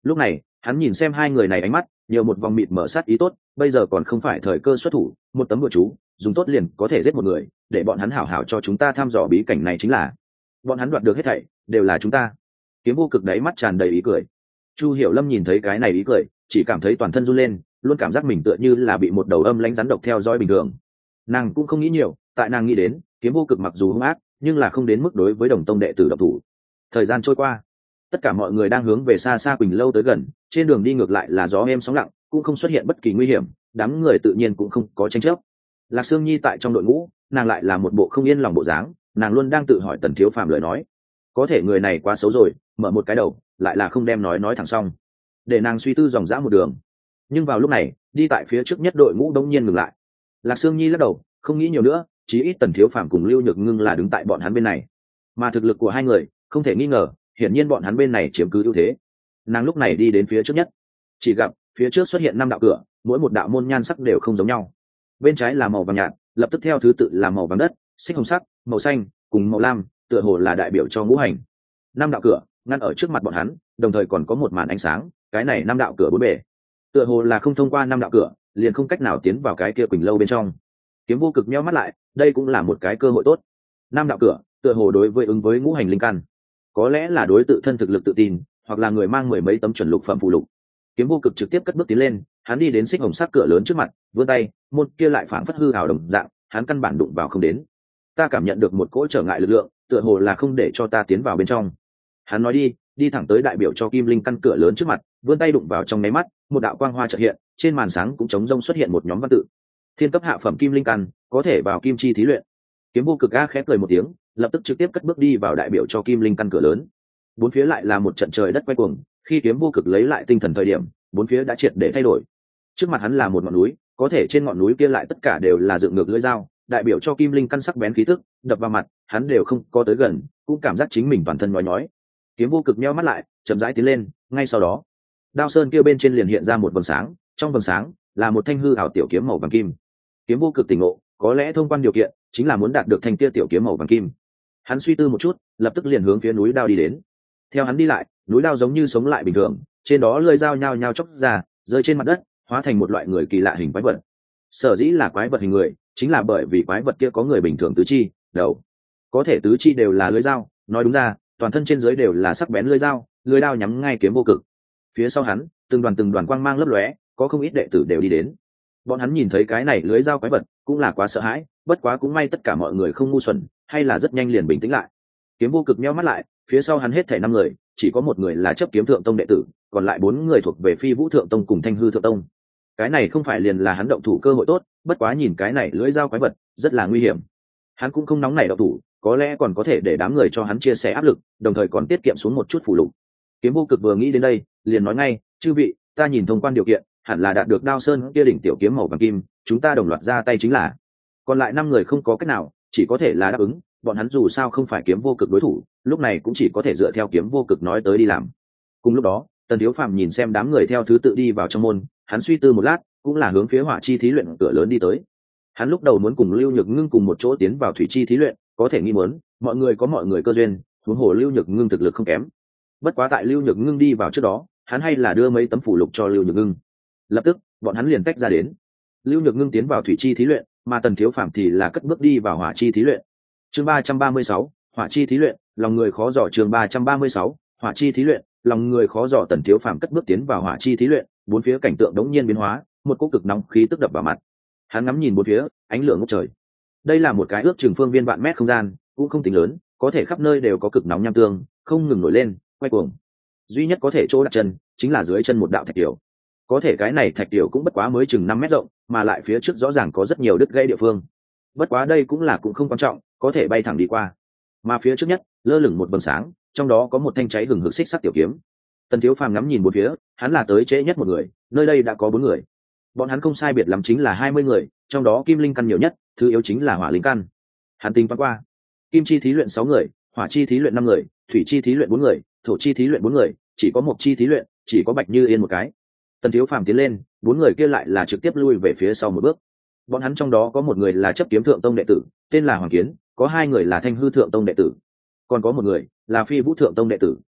Lúc này hắn nhìn xem hai người này ánh mắt nhiều một vòng mịt mở sát ý tốt, bây giờ còn không phải thời cơ xuất thủ, một tấm bùa chú dùng tốt liền có thể giết một người, để bọn hắn hảo hảo cho chúng ta thăm dò bí cảnh này chính là. Bọn hắn đoạt được hết thảy đều là chúng ta. Kiếm Vô Cực đáy mắt tràn đầy ý cười. Chu Hiểu Lâm nhìn thấy cái này ý cười, chỉ cảm thấy toàn thân run lên, luôn cảm giác mình tựa như là bị một đầu âm lãnh rắn độc theo dõi bình thường. Nàng cũng không nghĩ nhiều, tại nàng nghĩ đến Kiếm Vô Cực mặc dù hung ác nhưng là không đến mức đối với đồng tông đệ tử độc thủ. Thời gian trôi qua, tất cả mọi người đang hướng về xa xa Quỳnh Lâu tới gần, trên đường đi ngược lại là gió êm sóng lặng, cũng không xuất hiện bất kỳ nguy hiểm, đám người tự nhiên cũng không có tranh chấp. Lạc Sương Nhi tại trong đội ngũ, nàng lại là một bộ không yên lòng bộ dáng, nàng luôn đang tự hỏi Tần Thiếu Phàm lời nói, có thể người này quá xấu rồi, mở một cái đầu lại là không đem nói thẳng xong, để nàng suy tư dòng dã một đường. Nhưng vào lúc này, đi tại phía trước nhất đội ngũ đông nhiên ngừng lại. Lạc Sương Nhi lắc đầu, không nghĩ nhiều nữa, chí ít Tần Thiếu Phàm cùng Lưu Nhược Ngưng là đứng tại bọn hắn bên này, mà thực lực của hai người không thể nghi ngờ, hiển nhiên bọn hắn bên này chiếm cứ ưu thế. Nàng lúc này đi đến phía trước nhất, chỉ gặp phía trước xuất hiện 5 đạo cửa, mỗi một đạo môn nhan sắc đều không giống nhau. Bên trái là màu vàng nhạt, lập tức theo thứ tự là màu vàng đất, xích hồng sắc, màu xanh cùng màu lam, tựa hồ là đại biểu cho ngũ hành. 5 đạo cửa ngăn ở trước mặt bọn hắn, đồng thời còn có một màn ánh sáng, cái này 5 đạo cửa bốn bề, tựa hồ là không thông qua 5 đạo cửa liền không cách nào tiến vào cái kia Quỳnh Lâu bên trong. Kiếm Vô Cực nheo mắt lại, đây cũng là một cái cơ hội tốt. 5 đạo cửa tựa hồ đối với ứng với ngũ hành linh căn, có lẽ là đối tự thân thực lực tự tin, hoặc là người mang 10 mấy tấm chuẩn lục phẩm phụ lục. Kiếm Vô Cực trực tiếp cất bước tiến lên, hắn đi đến xích hồng sắc cửa lớn trước mặt, vươn tay, môn kia lại phảng phất hư ảo đồng dạng, hắn căn bản đụng vào không đến. Ta cảm nhận được một cỗ trở ngại lực lượng, tựa hồ là không để cho ta tiến vào bên trong. Hắn nói đi thẳng tới đại biểu cho kim linh căn cửa lớn trước mặt, vươn tay đụng vào trong nháy mắt, một đạo quang hoa chợt hiện, trên màn sáng cũng trống rông xuất hiện một nhóm văn tự. Thiên cấp hạ phẩm kim linh căn, có thể vào kim chi thí luyện. Kiếm Vô Cực a khẽ cười một tiếng, lập tức trực tiếp cất bước đi vào đại biểu cho kim linh căn cửa lớn. Bốn phía lại là một trận trời đất quay cuồng, khi Kiếm Vô Cực lấy lại tinh thần thời điểm, bốn phía đã triệt để thay đổi. Trước mặt hắn là một ngọn núi, có thể trên ngọn núi kia lại tất cả đều là dựng ngược lưỡi dao, đại biểu cho kim linh căn sắc bén khí tức, đập vào mặt, hắn đều không có tới gần, cũng cảm giác chính mình toàn thân nhói nhói. Kiếm Vô Cực nheo mắt lại, chậm rãi tiến lên, ngay sau đó, đao sơn kia bên trên liền hiện ra một vầng sáng, trong vầng sáng là một thanh hư ảo tiểu kiếm màu vàng kim. Kiếm Vô Cực tỉnh ngộ, có lẽ thông quan điều kiện chính là muốn đạt được thanh kia tiểu kiếm màu vàng kim. Hắn suy tư một chút, lập tức liền hướng phía núi đao đi đến. Theo hắn đi lại, núi đao giống như sống lại bình thường, trên đó lưỡi dao nhao nhao chốc ra, rơi trên mặt đất, hóa thành một loại người kỳ lạ hình quái vật. Sở dĩ là quái vật hình người, chính là bởi vì quái vật kia có người bình thường tứ chi, đầu, có thể tứ chi đều là lưỡi dao, nói đúng ra, toàn thân trên dưới đều là sắc bén lưỡi dao, lưỡi đao nhắm ngay Kiếm Vô Cực. Phía sau hắn, từng đoàn quang mang lấp lóe, có không ít đệ tử đều đi đến. Bọn hắn nhìn thấy cái này lưới dao quái vật, cũng là quá sợ hãi, bất quá cũng may tất cả mọi người không ngu xuẩn, hay là rất nhanh liền bình tĩnh lại. Kiếm Vô Cực nheo mắt lại, phía sau hắn hết thảy 5 người, chỉ có một người là chấp kiếm thượng tông đệ tử, còn lại 4 người thuộc về Phi Vũ thượng tông cùng Thanh Hư thượng tông. Cái này không phải liền là hắn động thủ cơ hội tốt, bất quá nhìn cái này lưỡi dao quái vật rất là nguy hiểm. Hắn cũng không nóng nảy động thủ, có lẽ còn có thể để đám người cho hắn chia sẻ áp lực, đồng thời còn tiết kiệm xuống một chút phụ lục. Kiếm Vô Cực vừa nghĩ đến đây, liền nói ngay, chư vị, ta nhìn thông quan điều kiện, hẳn là đạt được Đao Sơn kia đỉnh tiểu kiếm màu vàng kim, chúng ta đồng loạt ra tay chính là. Còn lại 5 người không có cách nào, chỉ có thể là đáp ứng, bọn hắn dù sao không phải Kiếm Vô Cực đối thủ, lúc này cũng chỉ có thể dựa theo Kiếm Vô Cực nói tới đi làm. Cùng lúc đó, Tần Thiếu Phàm nhìn xem đám người theo thứ tự đi vào trong môn, hắn suy tư một lát, cũng là hướng phía Hỏa Chi thí luyện cửa lớn đi tới. Hắn lúc đầu muốn cùng Lưu Nhược Ngưng cùng một chỗ tiến vào Thủy Chi thí luyện, có thể nghĩ muốn, mọi người có mọi người cơ duyên, huống hồ Lưu Nhược Ngưng thực lực không kém. Bất quá tại Lưu Nhược Ngưng đi vào trước đó, hắn hay là đưa mấy tấm phù lục cho Lưu Nhược Ngưng. Lập tức, bọn hắn liền tách ra đến. Lưu Nhược Ngưng tiến vào Thủy Chi thí luyện, mà Tần Thiếu Phàm thì là cất bước đi vào Hỏa Chi thí luyện. Chương 336, Hỏa Chi thí luyện, lòng người khó dò. Chương 336, Hỏa Chi thí luyện, lòng người khó dò. Tần Thiếu Phàm cất bước tiến vào Hỏa Chi thí luyện, bốn phía cảnh tượng đống nhiên biến hóa, một cỗ cực nóng khí tức đập vào mặt. Hắn ngắm nhìn bốn phía, ánh lửa ngút trời. Đây là một cái ước chừng phương viên vạn mét không gian, cũng không tính lớn, có thể khắp nơi đều có cực nóng nham tương, không ngừng nổi lên, quay cuồng. Duy nhất có thể chỗ đặt chân, chính là dưới chân một đạo thạch tiểu. Có thể cái này thạch tiểu cũng bất quá mới chừng 5 mét rộng, mà lại phía trước rõ ràng có rất nhiều đứt gãy địa phương. Bất quá đây cũng không quan trọng, có thể bay thẳng đi qua. Mà phía trước nhất, lơ lửng một vầng sáng, trong đó có một thanh cháy hừng hực xích sắc tiểu kiếm. Tần Thiếu Phàm ngắm nhìn bốn phía, hắn là tới trễ nhất một người, nơi đây đã có 4 người. Bọn hắn không sai biệt lắm chính là 20 người, trong đó kim linh căn nhiều nhất, thứ yếu chính là hỏa linh căn. Hắn tính toán qua, kim chi thí luyện 6 người, hỏa chi thí luyện 5 người, thủy chi thí luyện 4 người, thổ chi thí luyện 4 người, chỉ có một chi thí luyện, chỉ có Bạch Như Yên một cái. Tần Thiếu Phàm tiến lên, 4 người kia lại là trực tiếp lui về phía sau một bước. Bọn hắn trong đó có một người là chấp kiếm thượng tông đệ tử, tên là Hoàng Kiến, có 2 người là Thanh Hư thượng tông đệ tử, còn có một người là Phi Vũ thượng tông đệ tử.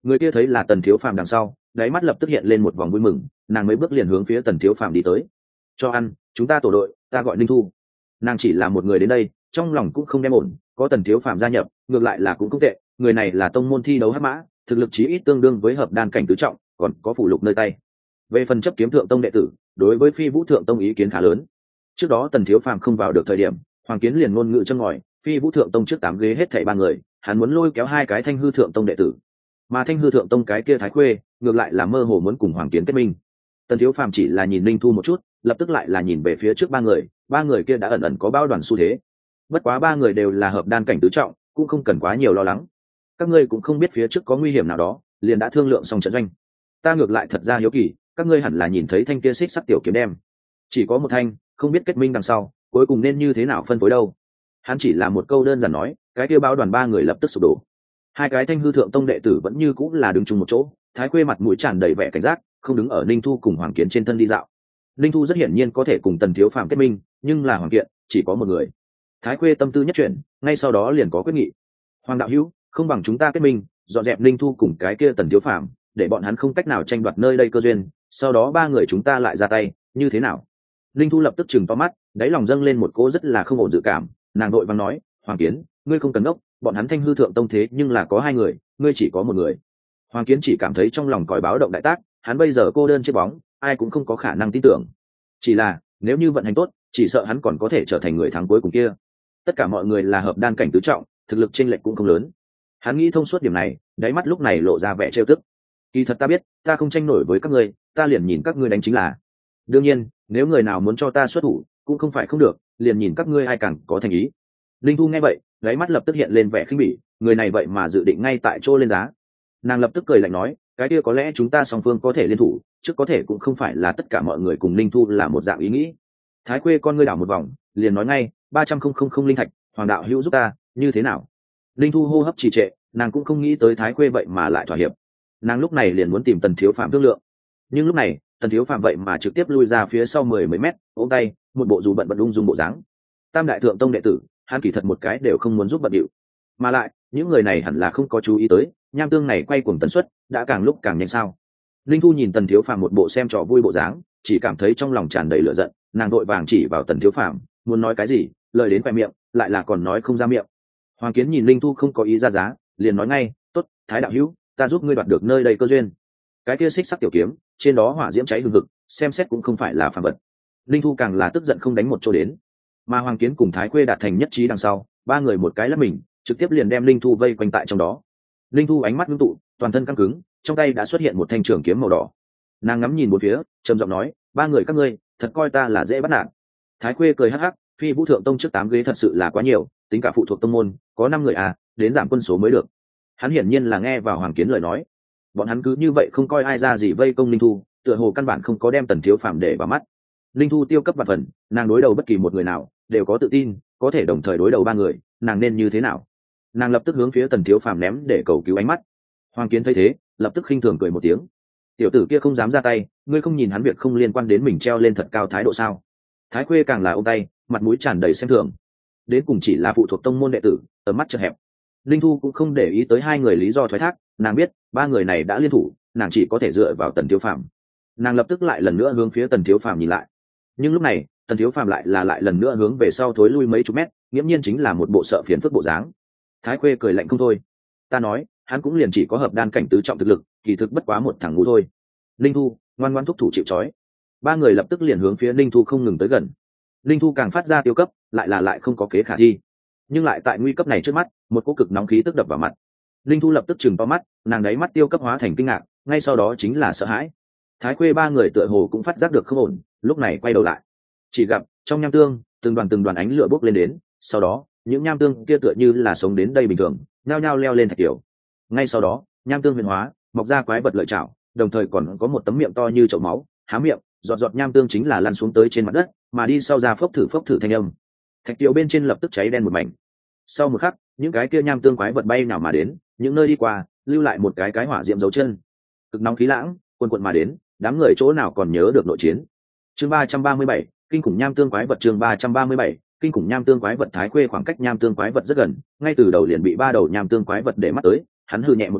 Người kia thấy là Tần Thiếu Phàm đằng sau, đáy mắt lập tức hiện lên một vòng vui mừng, nàng mấy bước liền hướng phía Tần Thiếu Phàm đi tới. Cho ăn, chúng ta tổ đội, ta gọi Linh Thu. Nàng chỉ là một người đến đây, trong lòng cũng không đem ổn, có Tần Thiếu Phàm gia nhập, ngược lại là cũng không tệ. Người này là tông môn thi đấu hắc mã, thực lực chí ít tương đương với hợp đan cảnh tứ trọng, còn có phụ lục nơi tay. Về phần chấp kiếm thượng tông đệ tử, đối với Phi Vũ thượng tông ý kiến khá lớn. Trước đó Tần Thiếu Phàm không vào được thời điểm, Hoàng Kiến liền ngôn ngữ châm ngòi, Phi Vũ thượng tông trước 8 ghế hết thảy 3 người, hắn muốn lôi kéo 2 cái Thanh Hư thượng tông đệ tử. Mà Thanh Hư thượng tông cái kia Thái Khuê, ngược lại là mơ hồ muốn cùng Hoàng Kiến kết minh. Tần Thiếu Phàm chỉ là nhìn Linh Thu một chút, lập tức lại là nhìn về phía trước 3 người kia đã ẩn ẩn có bao đoàn xu thế. Bất quá 3 người đều là hợp đan cảnh tứ trọng, cũng không cần quá nhiều lo lắng. Các ngươi cũng không biết phía trước có nguy hiểm nào đó, liền đã thương lượng xong trận doanh. Ta ngược lại thật ra hiếu kỳ, các ngươi hẳn là nhìn thấy thanh kia xích sắc tiểu kiếm đem. Chỉ có một thanh, không biết kết minh đằng sau, cuối cùng nên như thế nào phân phối đâu. Hắn chỉ là một câu đơn giản nói, cái kia bao đoàn 3 người lập tức sụp đổ. 2 cái Thanh Hư thượng tông đệ tử vẫn như cũng là đứng chung một chỗ, Thái Khuê mặt mũi tràn đầy vẻ cảnh giác, không đứng ở Ninh Thu cùng Hoàng Kiến trên thân đi dạo. Ninh Thu rất hiển nhiên có thể cùng Tần Thiếu Phàm kết minh, nhưng là Hoàng Kiện chỉ có một người. Thái Khuê tâm tư nhất chuyển, ngay sau đó liền có quyết nghị. Hoàng đạo hữu, không bằng chúng ta kết minh, dọn dẹp Ninh Thu cùng cái kia Tần Thiếu Phàm, để bọn hắn không cách nào tranh đoạt nơi đây cơ duyên, sau đó 3 người chúng ta lại ra tay, như thế nào? Ninh Thu lập tức chừng to mắt, đáy lòng dâng lên một cỗ rất là không ổn dự cảm, nàng đội vàng nói, Hoàng Kiến, ngươi không cần đốc, bọn hắn Thanh Hư thượng tông thế nhưng là có 2 người, ngươi chỉ có một người. Hoàng Kiến chỉ cảm thấy trong lòng còi báo động đại tác, hắn bây giờ cô đơn trên bóng, ai cũng không có khả năng tin tưởng. Chỉ là, nếu như vận hành tốt, chỉ sợ hắn còn có thể trở thành người thắng cuối cùng kia. Tất cả mọi người là hợp đan cảnh tứ trọng, thực lực chênh lệch cũng không lớn. Hắn nghĩ thông suốt điểm này, đáy mắt lúc này lộ ra vẻ trêu tức. Kỳ thật ta biết, ta không tranh nổi với các ngươi, ta liền nhìn các ngươi đánh chính là. Đương nhiên, nếu người nào muốn cho ta xuất thủ, cũng không phải không được, liền nhìn các ngươi ai càng có thành ý. Linh Thu nghe vậy, đáy mắt lập tức hiện lên vẻ khinh bỉ, người này vậy mà dự định ngay tại chỗ lên giá. Nàng lập tức cười lạnh nói, cái kia có lẽ chúng ta song phương có thể liên thủ, chứ có thể cũng không phải là tất cả mọi người cùng Linh Thu là một dạng ý nghĩ. Thái Khuê con ngươi đảo một vòng, liền nói ngay, 300,000 linh thạch, Hoàng đạo hữu giúp ta, như thế nào? Linh Thu hô hấp trì trệ, nàng cũng không nghĩ tới Thái Khuê vậy mà lại thỏa hiệp. Nàng lúc này liền muốn tìm Tần Thiếu Phàm thương lượng, nhưng lúc này Tần Thiếu Phàm vậy mà trực tiếp lui ra phía sau 10 mấy mét, ôm tay, một bộ dù bận bận ung dung bộ dáng. Tam đại thượng tông đệ tử, hắn kỳ thật một cái đều không muốn giúp bận điệu, mà lại những người này hẳn là không có chú ý tới, nham tương này quay cuồng tần suất đã càng lúc càng nhanh sao? Linh Thu nhìn Tần Thiếu Phàm một bộ xem trò vui bộ dáng, chỉ cảm thấy trong lòng tràn đầy lửa giận, nàng đội vàng chỉ vào Tần Thiếu Phàm, muốn nói cái gì, lời đến khoe miệng, lại là còn nói không ra miệng. Hoàng Kiến nhìn Linh Thu không có ý ra giá, liền nói ngay, tốt, Thái đạo hữu, ta giúp ngươi đoạt được nơi đây cơ duyên. Cái kia xích sắc tiểu kiếm, trên đó hỏa diễm cháy hừng hực, xem xét cũng không phải là phàm vật. Linh Thu càng là tức giận không đánh một chỗ đến. Mà Hoàng Kiến cùng Thái Khuê đạt thành nhất trí đằng sau, 3 người một cái lắp mình, trực tiếp liền đem Linh Thu vây quanh tại trong đó. Linh Thu ánh mắt ngưng tụ, toàn thân căng cứng, trong tay đã xuất hiện một thanh trường kiếm màu đỏ. Nàng ngắm nhìn bốn phía, trầm giọng nói, 3 người các ngươi, thật coi ta là dễ bắt nạt. Thái Khuê cười hắc hắc, Phi Vũ thượng tông trước 8 ghế thật sự là quá nhiều, tính cả phụ thuộc tông môn, có 5 người à, đến giảm quân số mới được. Hắn hiển nhiên là nghe vào Hoàng Kiến lời nói. Bọn hắn cứ như vậy không coi ai ra gì vây công Linh Thu, tựa hồ căn bản không có đem Tần Thiếu Phàm để vào mắt. Linh Thu tiêu cấp vạn phần, nàng đối đầu bất kỳ một người nào đều có tự tin, có thể đồng thời đối đầu 3 người, nàng nên như thế nào? Nàng lập tức hướng phía Tần Thiếu Phàm ném để cầu cứu ánh mắt. Hoàng Kiến thấy thế, lập tức khinh thường cười một tiếng. Tiểu tử kia không dám ra tay, ngươi không nhìn hắn việc không liên quan đến mình treo lên thật cao thái độ sao? Thái Khuê càng là ôm tay, mặt mũi tràn đầy xem thường. Đến cùng chỉ là phụ thuộc tông môn đệ tử, tầm mắt chật hẹp. Linh Thu cũng không để ý tới 2 người lý do thoái thác, nàng biết 3 người này đã liên thủ, nàng chỉ có thể dựa vào Tần Thiếu Phàm. Nàng lập tức lại lần nữa hướng phía Tần Thiếu Phàm nhìn lại. Nhưng lúc này Tần Thiếu Phàm lại lần nữa hướng về sau thối lui mấy chục mét, nghiễm nhiên chính là một bộ sợ phiền phức bộ dáng. Thái Khuê cười lạnh không thôi, ta nói hắn cũng liền chỉ có hợp đan cảnh tứ trọng thực lực, kỳ thực bất quá một thằng ngu thôi. Linh Thu ngoan ngoãn thúc thủ chịu trói. 3 người lập tức liền hướng phía Linh Thu không ngừng tới gần. Linh Thu càng phát ra tiêu cấp, lại không có kế khả thi, nhưng lại tại nguy cấp này trước mắt, một cỗ cực nóng khí tức đập vào mặt. Linh Thu lập tức chừng to mắt, nàng đáy mắt tiêu cấp hóa thành kinh ngạc, ngay sau đó chính là sợ hãi. Thái Khuê 3 người tựa hồ cũng phát giác được không ổn, lúc này quay đầu lại, chỉ gặp trong nham tương từng đoàn ánh lửa bốc lên đến, sau đó những nham tương kia tựa như là sống đến đây bình thường, nhao nhao leo lên thạch tiểu. Ngay sau đó nham tương huyền hóa, mọc ra quái vật lợi chảo, đồng thời còn có một tấm miệng to như chậu máu, há miệng, giọt nham tương chính là lăn xuống tới trên mặt đất, mà đi sau ra phốc thử thanh âm. Thạch tiểu bên trên lập tức cháy đen một mảnh. Sau một khắc, những cái kia nham tương quái vật bay nào mà đến, những nơi đi qua lưu lại một cái hỏa diệm dấu chân. Cực nóng khí lãng cuồn cuộn mà đến, đám người chỗ nào còn nhớ được nội chiến. Chương 337, kinh khủng nham tương quái vật. Chương 337, kinh khủng nham tương quái vật. Thái Khuê khoảng cách nham tương quái vật rất gần, ngay từ đầu liền bị 3 đầu nham tương quái vật để mắt tới, hắn hừ nhẹ một tiếng,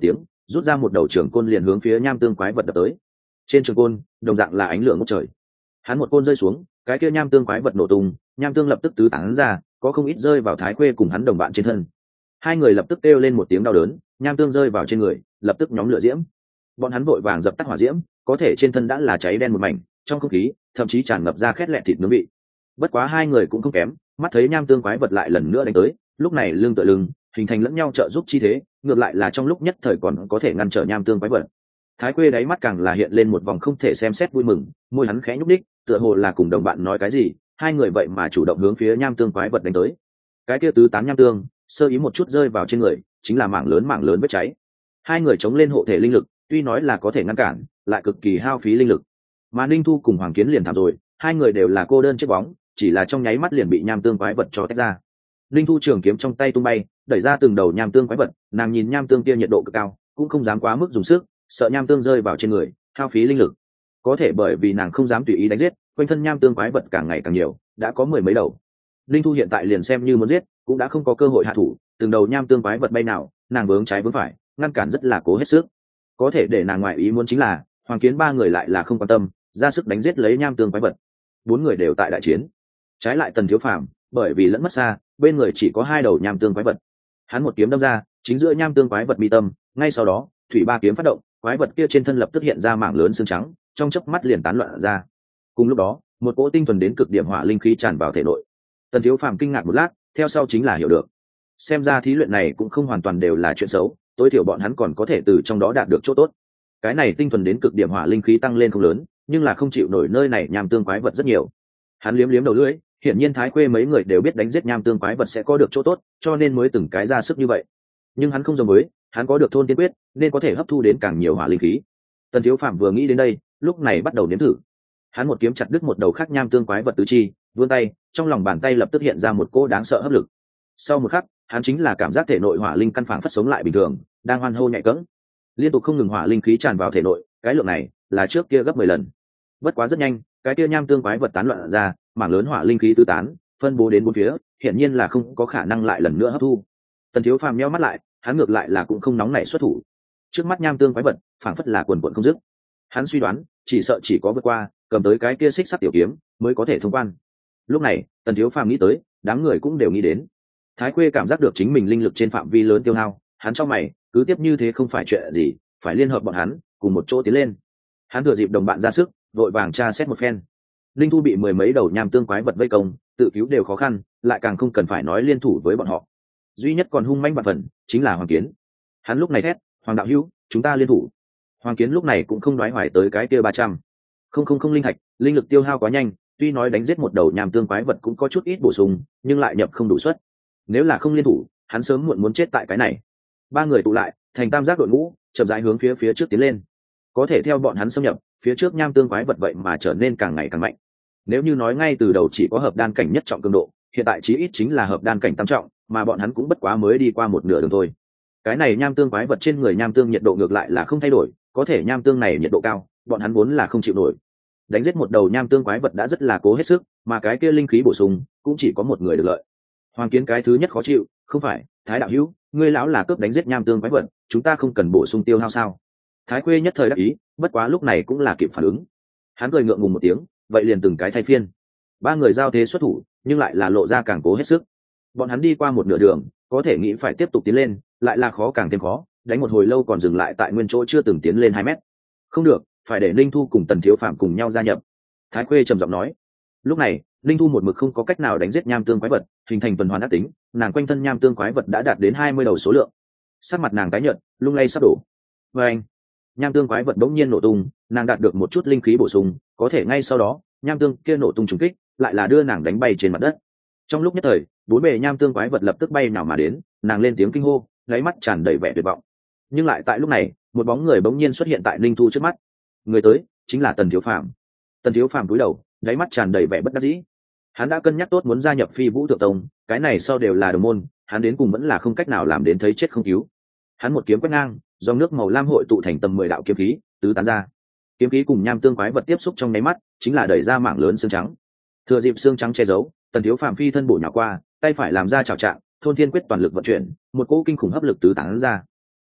rút ra một đầu trường côn liền hướng phía nham tương quái vật đập tới. Trên trường côn đồng dạng là ánh lửa ngút trời. Hắn một côn rơi xuống, cái kia nham tương quái vật nổ tung, nham tương lập tức tứ tán ra, có không ít rơi vào Thái Khuê cùng hắn đồng bạn trên thân. Hai người lập tức kêu lên một tiếng đau đớn, nham tương rơi vào trên người, lập tức nhóm lửa diễm. Bọn hắn vội vàng dập tắt hỏa diễm, có thể trên thân đã là cháy đen một mảnh, trong không khí thậm chí tràn ngập ra khét lẹt thịt nướng vị. Bất quá hai người cũng không kém, mắt thấy nham tương quái vật lại lần nữa đánh tới, lúc này lưng tựa lưng, hình thành lẫn nhau trợ giúp chi thế, ngược lại là trong lúc nhất thời còn có thể ngăn trở nham tương quái vật. Thái Khuê đáy mắt càng là hiện lên một vòng không thể xem xét vui mừng, môi hắn khẽ nhúc đích, tựa hồ là cùng đồng bạn nói cái gì, hai người vậy mà chủ động hướng phía nham tương quái vật đánh tới. Cái kia tứ tán nham tương, sơ ý một chút rơi vào trên người, chính là mảng lớn vết cháy. Hai người chống lên hộ thể linh lực, tuy nói là có thể ngăn cản, lại cực kỳ hao phí linh lực. Mà Ninh Thu cùng Hoàng Kiến liền thảm rồi, hai người đều là cô đơn chiếc bóng, chỉ là trong nháy mắt liền bị nham tương quái vật cho tách ra. Ninh Thu trường kiếm trong tay tung bay, đẩy ra từng đầu nham tương quái vật, nàng nhìn nham tương kia nhiệt độ cực cao, cũng không dám quá mức dùng sức, sợ nham tương rơi vào trên người, hao phí linh lực. Có thể bởi vì nàng không dám tùy ý đánh giết, quanh thân nham tương quái vật càng ngày càng nhiều, đã có mười mấy đầu. Ninh Thu hiện tại liền xem như muốn giết, cũng đã không có cơ hội hạ thủ, từng đầu nham tương quái vật bay nào, nàng vướng trái vướng phải, ngăn cản rất là cố hết sức. Có thể để nàng ngoại ý muốn chính là, Hoàng Kiến ba người lại là không quan tâm, ra sức đánh giết lấy nham tương quái vật. Bốn người đều tại đại chiến. Trái lại Tần Thiếu Phàm, bởi vì lẫn mất xa, bên người chỉ có hai đầu nham tương quái vật. Hắn một kiếm đâm ra, chính giữa nham tương quái vật mi tâm, ngay sau đó, thủy ba kiếm phát động, quái vật kia trên thân lập tức hiện ra mảng lớn xương trắng, trong chớp mắt liền tán loạn ra. Cùng lúc đó, một cỗ tinh thuần đến cực điểm hỏa linh khí tràn vào thể nội. Tần Thiếu Phàm kinh ngạc một lát, theo sau chính là hiểu được. Xem ra thí luyện này cũng không hoàn toàn đều là chuyện xấu, tối thiểu bọn hắn còn có thể từ trong đó đạt được chỗ tốt. Cái này tinh thuần đến cực điểm hỏa linh khí tăng lên không lớn, nhưng là không chịu nổi nơi này nham tương quái vật rất nhiều. Hắn liếm liếm đầu lưỡi, hiển nhiên Thái Khuê mấy người đều biết đánh giết nham tương quái vật sẽ có được chỗ tốt, cho nên mới từng cái ra sức như vậy. Nhưng hắn không giống với, hắn có được thôn tiên quyết, nên có thể hấp thu đến càng nhiều hỏa linh khí. Tần Thiếu Phạm vừa nghĩ đến đây, lúc này bắt đầu nếm thử. Hắn một kiếm chặt đứt một đầu khác nham tương quái vật tứ chi, vươn tay, trong lòng bàn tay lập tức hiện ra một cỗ đáng sợ hấp lực. Sau một khắc, hắn chính là cảm giác thể nội hỏa linh căn phảng phất sống lại bình thường, đang hoan hô nhạy cẫng. Liên tục không ngừng hỏa linh khí tràn vào thể nội, cái lượng này là trước kia gấp 10 lần. Bất quá rất nhanh, cái kia nham tương quái vật tán loạn ra, mảng lớn hỏa linh khí tứ tán, phân bố đến bốn phía, hiển nhiên là không có khả năng lại lần nữa hấp thu. Tần Thiếu Phàm nhíu mắt lại, hắn ngược lại là cũng không nóng nảy xuất thủ. Trước mắt nham tương quái vật, phảng phất là quần quần không dứt. Hắn suy đoán, chỉ sợ chỉ có vượt qua, cầm tới cái kia xích sắt tiểu kiếm, mới có thể thông quan. Lúc này, Tần Thiếu Phàm nghĩ tới, đám người cũng đều nghĩ đến. Thái Khuê cảm giác được chính mình linh lực trên phạm vi lớn tiêu hao, hắn cho mày, cứ tiếp như thế không phải chuyện gì, phải liên hợp bọn hắn, cùng một chỗ tiến lên. Hắn thừa dịp đồng bạn ra sức, vội vàng tra xét một phen. Linh Thu bị mười mấy đầu nham tương quái vật vây công, tự cứu đều khó khăn, lại càng không cần phải nói liên thủ với bọn họ. Duy nhất còn hung manh bạt phần, chính là Hoàng Kiến. Hắn lúc này thét, "Hoàng đạo hữu, chúng ta liên thủ." Hoàng Kiến lúc này cũng không đoái hoài tới cái kia 300. Không linh thạch, linh lực tiêu hao quá nhanh, tuy nói đánh giết một đầu nham tương quái vật cũng có chút ít bổ sung, nhưng lại nhập không đủ suất. Nếu là không liên thủ, hắn sớm muộn muốn chết tại cái này. Ba người tụ lại, thành tam giác đội ngũ, chậm rãi hướng phía trước tiến lên. Có thể theo bọn hắn xâm nhập, phía trước nham tương quái vật vậy mà trở nên càng ngày càng mạnh. Nếu như nói ngay từ đầu chỉ có hợp đan cảnh nhất trọng cường độ, hiện tại chí ít chính là hợp đan cảnh tam trọng, mà bọn hắn cũng bất quá mới đi qua một nửa đường thôi. Cái này nham tương quái vật trên người nham tương nhiệt độ ngược lại là không thay đổi, có thể nham tương này nhiệt độ cao, bọn hắn vốn là không chịu nổi. Đánh giết một đầu nham tương quái vật đã rất là cố hết sức, mà cái kia linh khí bổ sung cũng chỉ có một người được lợi. Hoàng Kiến cái thứ nhất khó chịu, "Không phải, Thái đạo hữu, ngươi lão là cướp đánh giết nham tương quái vật, chúng ta không cần bổ sung tiêu hao sao?" Thái Khuê nhất thời đắc ý, bất quá lúc này cũng là kịp phản ứng. Hắn cười ngượng ngùng một tiếng, vậy liền từng cái thay phiên. Ba người giao thế xuất thủ, nhưng lại là lộ ra càng cố hết sức. Bọn hắn đi qua một nửa đường, có thể nghĩ phải tiếp tục tiến lên, lại là khó càng thêm khó, đánh một hồi lâu còn dừng lại tại nguyên chỗ chưa từng tiến lên 2 mét. Không được, phải để Linh Thu cùng Tần Thiếu Phạm cùng nhau gia nhập. Thái Khuê trầm giọng nói. Lúc này, Linh Thu một mực không có cách nào đánh giết nham tương quái vật, hình thành tuần hoàn ác tính, nàng quanh thân nham tương quái vật đã đạt đến 20 đầu số lượng. Sắc mặt nàng tái nhợt, lung lay sắp đổ. Và anh, nham tương quái vật bỗng nhiên nổ tung, nàng đạt được một chút linh khí bổ sung, có thể ngay sau đó, nham tương kia nổ tung trùng kích, lại là đưa nàng đánh bay trên mặt đất. Trong lúc nhất thời, bốn bề nham tương quái vật lập tức bay nào mà đến, nàng lên tiếng kinh hô, đáy mắt tràn đầy vẻ tuyệt vọng. Nhưng lại tại lúc này, một bóng người bỗng nhiên xuất hiện tại Linh Thu trước mắt. Người tới chính là Tần Thiếu Phàm. Tần Thiếu Phàm cúi đầu, đáy mắt tràn đầy vẻ bất đắc dĩ. Hắn đã cân nhắc tốt muốn gia nhập Phi Vũ Thượng Tông, cái này sau đều là đồng môn, hắn đến cùng vẫn là không cách nào làm đến thấy chết không cứu. Hắn một kiếm quét ngang, dòng nước màu lam hội tụ thành tầm 10 đạo kiếm khí, tứ tán ra. Kiếm khí cùng nham tương quái vật tiếp xúc trong nháy mắt, chính là đẩy ra mảng lớn xương trắng. Thừa dịp xương trắng che giấu, Tần Thiếu Phàm phi thân bổ nhào qua, tay phải làm ra chảo trạng, thôn thiên quyết toàn lực vận chuyển, một cỗ kinh khủng hấp lực tứ tán ra.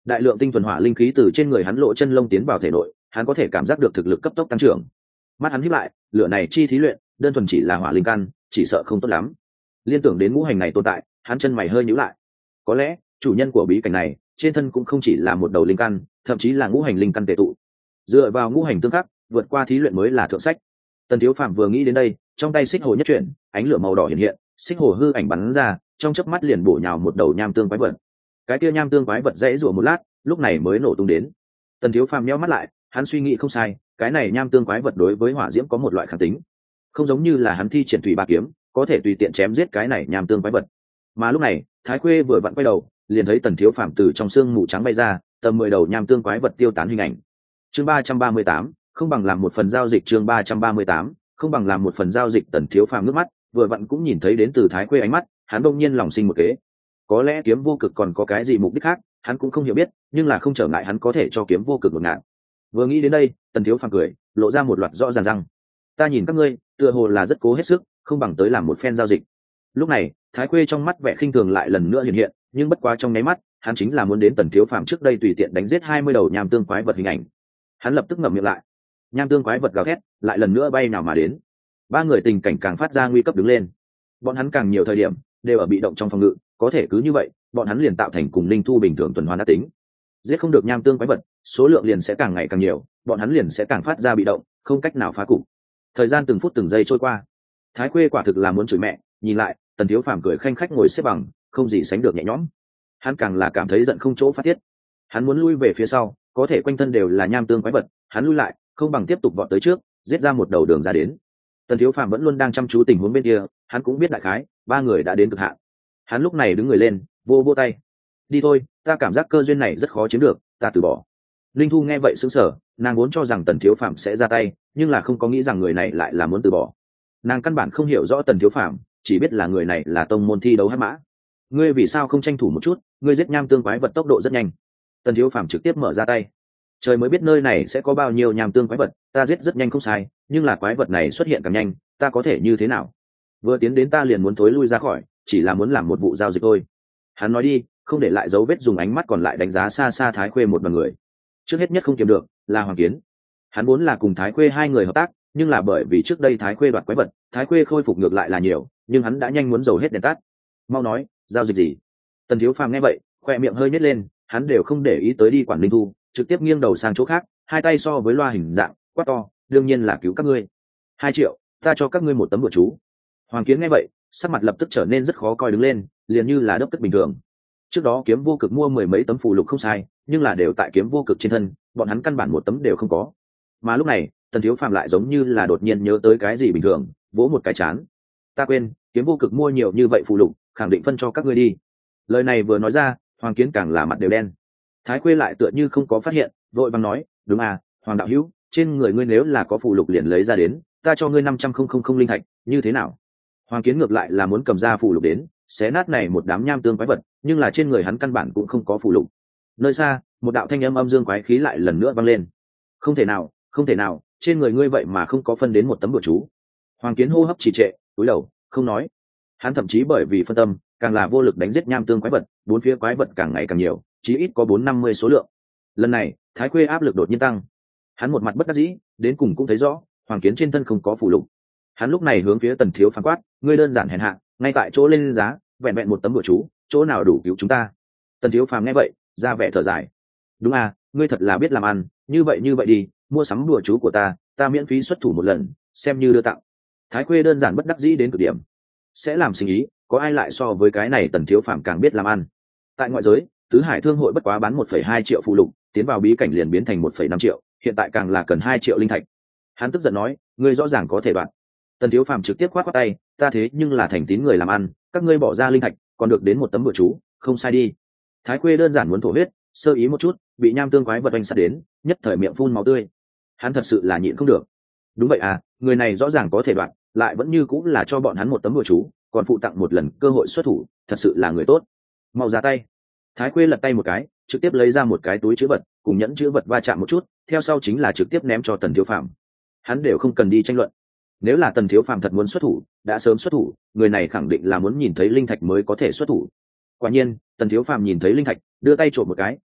đại lượng tinh thuần hỏa linh khí từ trên người hắn lộ chân lông tiến vào thể nội, hắn có thể cảm giác được thực lực cấp tốc tăng trưởng. Mắt hắn híp lại, lửa này chi thí luyện đơn thuần chỉ là hỏa linh căn, chỉ sợ không tốt lắm. Liên tưởng đến ngũ hành này tồn tại, hắn chân mày hơi nhíu lại. Có lẽ chủ nhân của bí cảnh này trên thân cũng không chỉ là một đầu linh căn, thậm chí là ngũ hành linh căn tề tụ. Dựa vào ngũ hành tương khắc, vượt qua thí luyện mới là thượng sách. Tần Thiếu Phàm vừa nghĩ đến đây, trong tay xích hồ nhất chuyển, ánh lửa màu đỏ hiện hiện, xích hồ hư ảnh bắn ra, trong chớp mắt liền bổ nhào một đầu nham tương quái vật. Cái kia nham tương quái vật dãy rủa một lát, lúc này mới nổ tung đến. Tần Thiếu Phàm nhíu mắt lại, hắn suy nghĩ không sai, cái này nham tương quái vật đối với hỏa diễm có một loại kháng tính, không giống như là hắn thi triển thủy ba kiếm, có thể tùy tiện chém giết cái này nham tương quái vật. Mà lúc này, Thái Khuê vừa vặn quay đầu, liền thấy Tần Thiếu Phàm từ trong xương mù trắng bay ra, tầm 10 đầu nham tương quái vật tiêu tán hình ảnh. Chương 338, không bằng làm một phần giao dịch. Chương 338, không bằng làm một phần giao dịch. Tần Thiếu Phàm nước mắt vừa vặn cũng nhìn thấy đến từ Thái Khuê ánh mắt, hắn đông nhiên lòng sinh một kế. Có lẽ kiếm vô cực còn có cái gì mục đích khác, hắn cũng không hiểu biết, nhưng là không trở ngại hắn có thể cho kiếm vô cực một ngạn. Vừa nghĩ đến đây, Tần Thiếu Phàm cười, lộ ra một loạt rõ ràng răng. Ta nhìn các ngươi, tựa hồ là rất cố hết sức, không bằng tới làm một phen giao dịch. Lúc này, Thái Khuê trong mắt vẻ khinh thường lại lần nữa hiện hiện, nhưng bất quá trong nháy mắt, hắn chính là muốn đến Tần Thiếu Phàm trước đây tùy tiện đánh giết 20 đầu nham tương quái vật hình ảnh. Hắn lập tức ngậm miệng lại. Nham tương quái vật gào thét, lại lần nữa bay nào mà đến. Ba người tình cảnh càng phát ra nguy cấp đứng lên. Bọn hắn càng nhiều thời điểm đều ở bị động trong phòng ngự, có thể cứ như vậy, bọn hắn liền tạo thành cùng linh thu bình thường tuần hoàn đã tính. Giết không được nham tương quái vật, số lượng liền sẽ càng ngày càng nhiều, bọn hắn liền sẽ càng phát ra bị động, không cách nào phá cục. Thời gian từng phút từng giây trôi qua. Thái Khuê quả thực là muốn chửi mẹ, nhìn lại, Tần Thiếu Phàm cười khanh khách ngồi xếp bằng, không gì sánh được nhẹ nhõm. Hắn càng là cảm thấy giận không chỗ phát tiết. Hắn muốn lui về phía sau, có thể quanh thân đều là nham tương quái vật, hắn lui lại, không bằng tiếp tục vọt tới trước, giết ra một đầu đường ra đến. Tần Thiếu Phàm vẫn luôn đang chăm chú tình huống bên kia, hắn cũng biết đại khái, ba người đã đến cực hạn. Hắn lúc này đứng người lên, vô vô tay. Đi thôi, ta cảm giác cơ duyên này rất khó chiếm được, ta từ bỏ. Linh Thu nghe vậy sững sờ, nàng vốn cho rằng Tần Thiếu Phàm sẽ ra tay, nhưng là không có nghĩ rằng người này lại là muốn từ bỏ. Nàng căn bản không hiểu rõ Tần Thiếu Phàm, chỉ biết là người này là tông môn thi đấu hắc mã. Ngươi vì sao không tranh thủ một chút, ngươi giết nham tương quái vật tốc độ rất nhanh. Tần Thiếu Phàm trực tiếp mở ra tay. Trời mới biết nơi này sẽ có bao nhiêu nham tương quái vật, ta giết rất nhanh không sai, nhưng là quái vật này xuất hiện càng nhanh, ta có thể như thế nào? Vừa tiến đến ta liền muốn thối lui ra khỏi, chỉ là muốn làm một vụ giao dịch thôi. Hắn nói đi, không để lại dấu vết, dùng ánh mắt còn lại đánh giá xa xa Thái Khuê một đoàn người. Trước hết nhất không kiềm được là Hoàng Kiến. Hắn muốn là cùng Thái Khuê hai người hợp tác, nhưng là bởi vì trước đây Thái Khuê đoạt quái vật, Thái Khuê khôi phục ngược lại là nhiều, nhưng hắn đã nhanh muốn dầu hết đèn tắt. Mau nói, giao dịch gì? Tần Thiếu Phàm nghe vậy, khoe miệng hơi nhếch lên, hắn đều không để ý tới đi quản Linh Thu, trực tiếp nghiêng đầu sang chỗ khác, hai tay so với loa hình dạng, quát to, đương nhiên là cứu các ngươi. 2 triệu, ta cho các ngươi một tấm bùa chú. Hoàng Kiến nghe vậy, sắc mặt lập tức trở nên rất khó coi đứng lên, liền như là đốc tức bình thường. Trước đó kiếm vô cực mua 10 mấy tấm phù lục không sai, nhưng là đều tại kiếm vô cực trên thân, bọn hắn căn bản một tấm đều không có. Mà lúc này, Tần Thiếu Phàm lại giống như là đột nhiên nhớ tới cái gì bình thường, vỗ một cái chán. Ta quên, kiếm vô cực mua nhiều như vậy phù lục, khẳng định phân cho các ngươi đi. Lời này vừa nói ra, Hoàng Kiến càng là mặt đều đen. Thái Khuê lại tựa như không có phát hiện, vội vàng nói, đúng à, Hoàng đạo hữu, trên người ngươi nếu là có phù lục liền lấy ra đến, ta cho ngươi 500,000 linh thạch, như thế nào? Hoàng Kiến ngược lại là muốn cầm ra phù lục đến, xé nát này một đám nham tương quái vật, nhưng là trên người hắn căn bản cũng không có phù lục. Nơi xa, một đạo thanh âm âm dương quái khí lại lần nữa vang lên. Không thể nào, không thể nào, trên người ngươi vậy mà không có phân đến một tấm bùa chú. Hoàng Kiến hô hấp trì trệ, cúi đầu, không nói. Hắn thậm chí bởi vì phân tâm, càng là vô lực đánh giết nham tương quái vật, bốn phía quái vật càng ngày càng nhiều, chí ít có 450 số lượng. Lần này, Thái Khuê áp lực đột nhiên tăng. Hắn một mặt bất đắc dĩ, đến cùng cũng thấy rõ, Hoàng Kiến trên thân không có phù lục. Hắn lúc này hướng phía Tần Thiếu Phàm quát, ngươi đơn giản hèn hạ, ngay tại chỗ lên giá, vẹn vẹn một tấm bùa chú, chỗ nào đủ cứu chúng ta? Tần Thiếu Phàm nghe vậy, ra vẻ thở dài. Đúng à, ngươi thật là biết làm ăn, như vậy đi, mua sắm bùa chú của ta miễn phí xuất thủ một lần, xem như đưa tặng. Thái Khuê đơn giản bất đắc dĩ đến cực điểm. Sẽ làm sinh ý, có ai lại so với cái này Tần Thiếu Phàm càng biết làm ăn? Tại ngoại giới, Tứ Hải Thương hội bất quá bán 1,2 triệu phù lục, tiến vào bí cảnh liền biến thành 1,5 triệu, hiện tại càng là cần 2 triệu linh thạch. Hắn tức giận nói, ngươi rõ ràng có thể đoạt. Tần Thiếu Phàm trực tiếp khoát tay, ta thế nhưng là thành tín người làm ăn, các ngươi bỏ ra linh thạch, còn được đến một tấm bùa chú, không sai đi. Thái Khuê đơn giản muốn thổ huyết, sơ ý một chút, bị nham tương quái vật oanh sát đến, nhất thời miệng phun máu tươi. Hắn thật sự là nhịn không được. Đúng vậy à, người này rõ ràng có thể đoạt, lại vẫn như cũng là cho bọn hắn một tấm bùa chú, còn phụ tặng một lần cơ hội xuất thủ, thật sự là người tốt. Mau ra tay. Thái Khuê lật tay một cái, trực tiếp lấy ra một cái túi chữ vật, cùng nhẫn chữ vật va chạm một chút, theo sau chính là trực tiếp ném cho Tần Thiếu Phàm. Hắn đều không cần đi tranh luận. Nếu là Tần Thiếu Phàm thật muốn xuất thủ, đã sớm xuất thủ, người này khẳng định là muốn nhìn thấy linh thạch mới có thể xuất thủ. Quả nhiên, Tần Thiếu Phàm nhìn thấy linh thạch, đưa tay trộm một cái,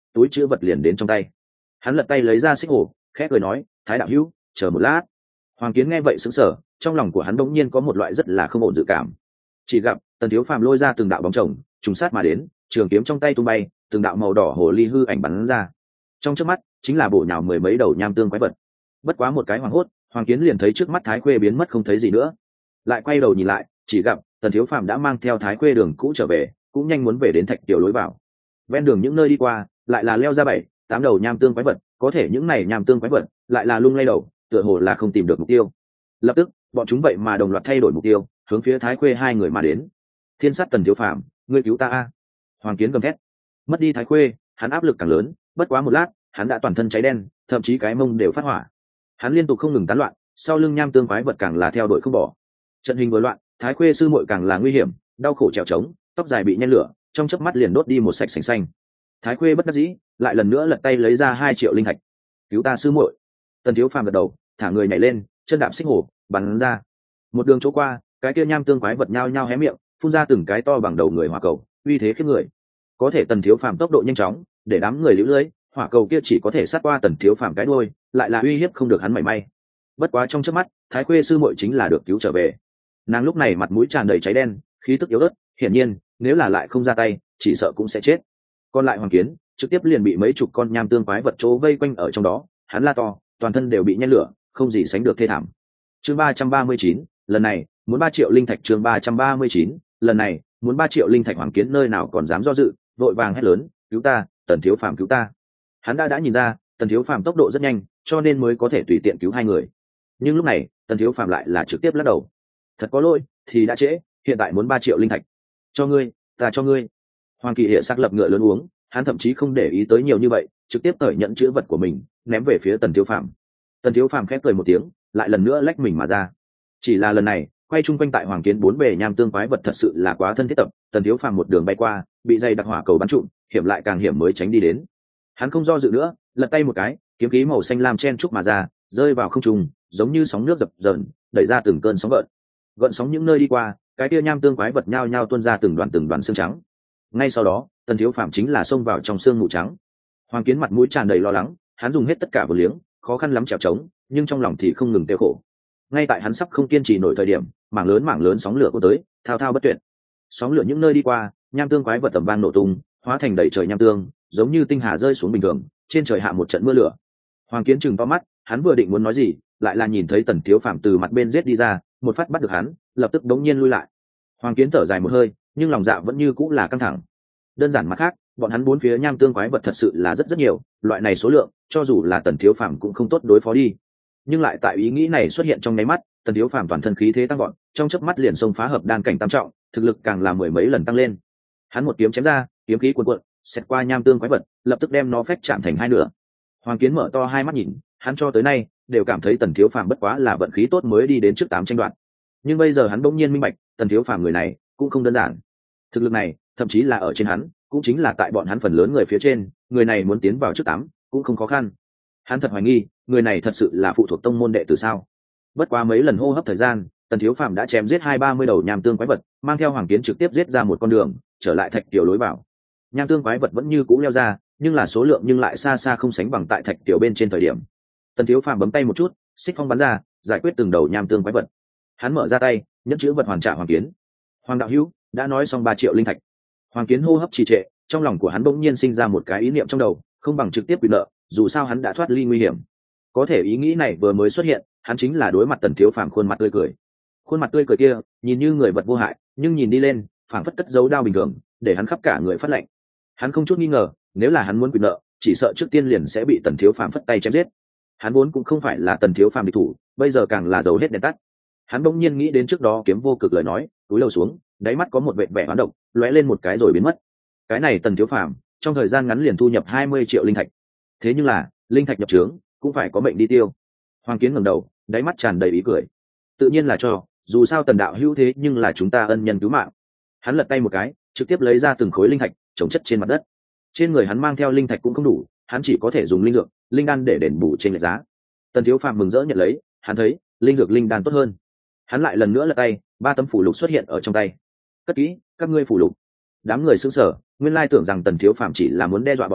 túi chữ vật liền đến trong tay. Hắn lật tay lấy ra xích hổ, khẽ cười nói, Thái đạo hữu, chờ một lát. Hoàng Kiến nghe vậy sững sờ, trong lòng của hắn đột nhiên có một loại rất là không ổn dự cảm. Chỉ gặp Tần Thiếu Phàm lôi ra từng đạo bóng chồng trùng sát mà đến, trường kiếm trong tay tung bay, từng đạo màu đỏ hồ ly hư ảnh bắn ra, trong chớp mắt chính là bổ nhào mười mấy đầu nham tương quái vật. Bất quá một cái hoảng hốt, Hoàng Kiến liền thấy trước mắt Thái Khuê biến mất không thấy gì nữa. Lại quay đầu nhìn lại, chỉ gặp Tần Thiếu Phàm đã mang theo Thái Khuê đường cũ trở về, cũng nhanh muốn về đến thạch tiểu lối vào. Ven đường những nơi đi qua lại là leo ra 7-8 đầu nham tương quái vật, có thể những này nham tương quái vật lại là lung lay đầu, tựa hồ là không tìm được mục tiêu. Lập tức bọn chúng vậy mà đồng loạt thay đổi mục tiêu, hướng phía Thái Khuê hai người mà đến. Thiên sát Tần Thiếu Phàm, ngươi cứu ta a! Hoàng Kiến gầm thét. Mất đi Thái Khuê, hắn áp lực càng lớn, bất quá một lát hắn đã toàn thân cháy đen, thậm chí cái mông đều phát hỏa. Hắn liên tục không ngừng tán loạn, sau lưng nham tương quái vật càng là theo đuổi không bỏ. Trận hình vừa loạn, Thái Khuê sư muội càng là nguy hiểm, đau khổ trèo trống, tóc dài bị nhen lửa, trong chớp mắt liền đốt đi một sạch sành xanh. Thái Khuê bất đắc dĩ, lại lần nữa lật tay lấy ra 2 triệu linh thạch. Cứu ta sư muội! Tần Thiếu Phàm gật đầu, thả người nhảy lên, chân đạp xích hổ, bắn ra. Một đường chỗ qua, cái kia nham tương quái vật nhao nhao hé miệng, phun ra từng cái to bằng đầu người hỏa cầu, uy thế khiếp người. Có thể Tần Thiếu Phàm tốc độ nhanh chóng, để đám người liễu lưới, hỏa cầu kia chỉ có thể sát qua Tần Thiếu Phàm cái đuôi, lại là uy hiếp không được hắn mảy may. Bất quá trong chớp mắt, Thái Khuê sư muội chính là được cứu trở về. Nàng lúc này mặt mũi tràn đầy cháy đen, khí tức yếu ớt, hiển nhiên nếu là lại không ra tay, chỉ sợ cũng sẽ chết. Còn lại Hoàng Kiến trực tiếp liền bị mấy chục con nham tương quái vật trố vây quanh ở trong đó, hắn la to, toàn thân đều bị nhen lửa, không gì sánh được thê thảm. Chương 339, lần này muốn 3 triệu linh thạch. Chương 339, lần này muốn 3 triệu linh thạch. Hoàng Kiến nơi nào còn dám do dự, vội vàng hét lớn, cứu ta, Tần Thiếu Phàm cứu ta. Hắn đã nhìn ra Tần Thiếu Phàm tốc độ rất nhanh, cho nên mới có thể tùy tiện cứu hai người. Nhưng lúc này Tần Thiếu Phàm lại là trực tiếp lắc đầu. Thật có lỗi, thì đã trễ, hiện tại muốn 3 triệu linh thạch. Cho ngươi, ta cho ngươi. Hoàng Kỳ Hệ sắc lập ngựa lớn uống, hắn thậm chí không để ý tới nhiều như vậy, trực tiếp cởi nhận chữ vật của mình, ném về phía Tần Thiếu Phàm. Tần Thiếu Phàm khép cười một tiếng, lại lần nữa lách mình mà ra. Chỉ là lần này, quay chung quanh tại Hoàng Kiến bốn bề nham tương quái vật thật sự là quá thân thiết tập, Tần Thiếu Phàm một đường bay qua, bị dây đặc hỏa cầu bắn trụm, hiểm lại càng hiểm mới tránh đi đến. Hắn không do dự nữa, lật tay một cái, kiếm khí màu xanh lam chen trúc mà ra, rơi vào không trung, giống như sóng nước dập dờn, đẩy ra từng cơn sóng gợn. Gợn sóng những nơi đi qua, cái kia nham tương quái vật nhao nhao tuôn ra từng đoàn xương trắng. Ngay sau đó, Tần Thiếu Phàm chính là xông vào trong xương mù trắng. Hoàng Kiến mặt mũi tràn đầy lo lắng, hắn dùng hết tất cả vô liếng, khó khăn lắm trèo trống, nhưng trong lòng thì không ngừng tiêu khổ. Ngay tại hắn sắp không kiên trì nổi thời điểm, mảng lớn sóng lửa cuốn tới, thao thao bất tuyệt. Sóng lửa những nơi đi qua, nham tương quái vật tầm vang nổ tung, hóa thành đầy trời nham tương, giống như tinh hà rơi xuống bình thường, trên trời hạ một trận mưa lửa. Hoàng Kiến trừng to mắt, hắn vừa định muốn nói gì, lại là nhìn thấy Tần Thiếu Phàm từ mặt bên giết đi ra, một phát bắt được hắn, lập tức đống nhiên lui lại. Hoàng Kiến thở dài một hơi, nhưng lòng dạ vẫn như cũng là căng thẳng. Đơn giản mặt khác, bọn hắn bốn phía nham tương quái vật thật sự là rất nhiều, loại này số lượng, cho dù là Tần Thiếu Phàm cũng không tốt đối phó đi. Nhưng lại tại ý nghĩ này xuất hiện trong nháy mắt, Tần Thiếu Phàm toàn thân khí thế tăng vọt, trong chớp mắt liền xông phá hợp đan cảnh tam trọng, thực lực càng là mười mấy lần tăng lên. Hắn một kiếm chém ra, kiếm khí cuồn cuộn, xẹt qua nham tương quái vật, lập tức đem nó phách chạm thành hai nửa. Hoàng Kiến mở to hai mắt nhìn, hắn cho tới nay đều cảm thấy Tần Thiếu Phàm bất quá là vận khí tốt mới đi đến trước 8 tranh đoạt. Nhưng bây giờ hắn bỗng nhiên minh bạch, Tần Thiếu Phàm người này cũng không đơn giản. Thực lực này, thậm chí là ở trên hắn, cũng chính là tại bọn hắn phần lớn người phía trên, người này muốn tiến vào trước 8 cũng không khó khăn. Hắn thật hoài nghi, người này thật sự là phụ thuộc tông môn đệ tử sao? Bất quá mấy lần hô hấp thời gian, Tần Thiếu Phàm đã chém giết 20-30 đầu nham tương quái vật, mang theo Hoàng Kiến trực tiếp giết ra một con đường, trở lại thạch tiểu lối vào. Nham tương quái vật vẫn như cũ leo ra, nhưng là số lượng nhưng lại xa xa không sánh bằng tại thạch tiểu bên trên thời điểm. Tần Thiếu Phàm bấm tay một chút, xích phong bắn ra, giải quyết từng đầu nham tương quái vật. Hắn mở ra tay, nhẫn chữ vật hoàn trả Hoàng Kiến. Hoàng đạo hữu đã nói xong 3 triệu linh thạch. Hoàng Kiến hô hấp trì trệ, trong lòng của hắn bỗng nhiên sinh ra một cái ý niệm trong đầu, không bằng trực tiếp quyền nợ, dù sao hắn đã thoát ly nguy hiểm. Có thể ý nghĩ này vừa mới xuất hiện, hắn chính là đối mặt Tần Thiếu Phàm khuôn mặt tươi cười. Khuôn mặt tươi cười kia, nhìn như người vật vô hại, nhưng nhìn đi lên, phảng phất cất dấu đao bình thường, để hắn khắp cả người phát lạnh. Hắn không chút nghi ngờ, nếu là hắn muốn quyền nợ, chỉ sợ trước tiên liền sẽ bị Tần Thiếu Phàm phất tay chém giết. Hắn vốn cũng không phải là Tần Thiếu Phàm địch thủ, bây giờ càng là dầu hết đèn tắt. Hắn bỗng nhiên nghĩ đến trước đó Kiếm Vô Cực lời nói, túi lầu xuống, đáy mắt có một vệt vẻ hoán độc, lóe lên một cái rồi biến mất. Cái này Tần Thiếu Phàm, trong thời gian ngắn liền thu nhập 20 triệu linh thạch. Thế nhưng là, linh thạch nhập trướng, cũng phải có mệnh đi tiêu. Hoàng Kiến ngẩng đầu, đáy mắt tràn đầy ý cười. Tự nhiên là cho, dù sao Tần đạo hữu thế nhưng là chúng ta ân nhân cứu mạng. Hắn lật tay một cái, trực tiếp lấy ra từng khối linh thạch, chồng chất trên mặt đất. Trên người hắn mang theo linh thạch cũng không đủ, hắn chỉ có thể dùng linh dược, linh đan để đền bù trên lệch giá. Tần Thiếu Phàm mừng rỡ nhận lấy, hắn thấy linh dược linh đan tốt hơn. Hắn lại lần nữa lật tay, 3 tấm phủ lục xuất hiện ở trong tay. Cất kỹ, các ngươi phủ lục. Đám người sững sờ, nguyên lai tưởng rằng Tần Thiếu Phàm chỉ là muốn đe dọa bọn hắn,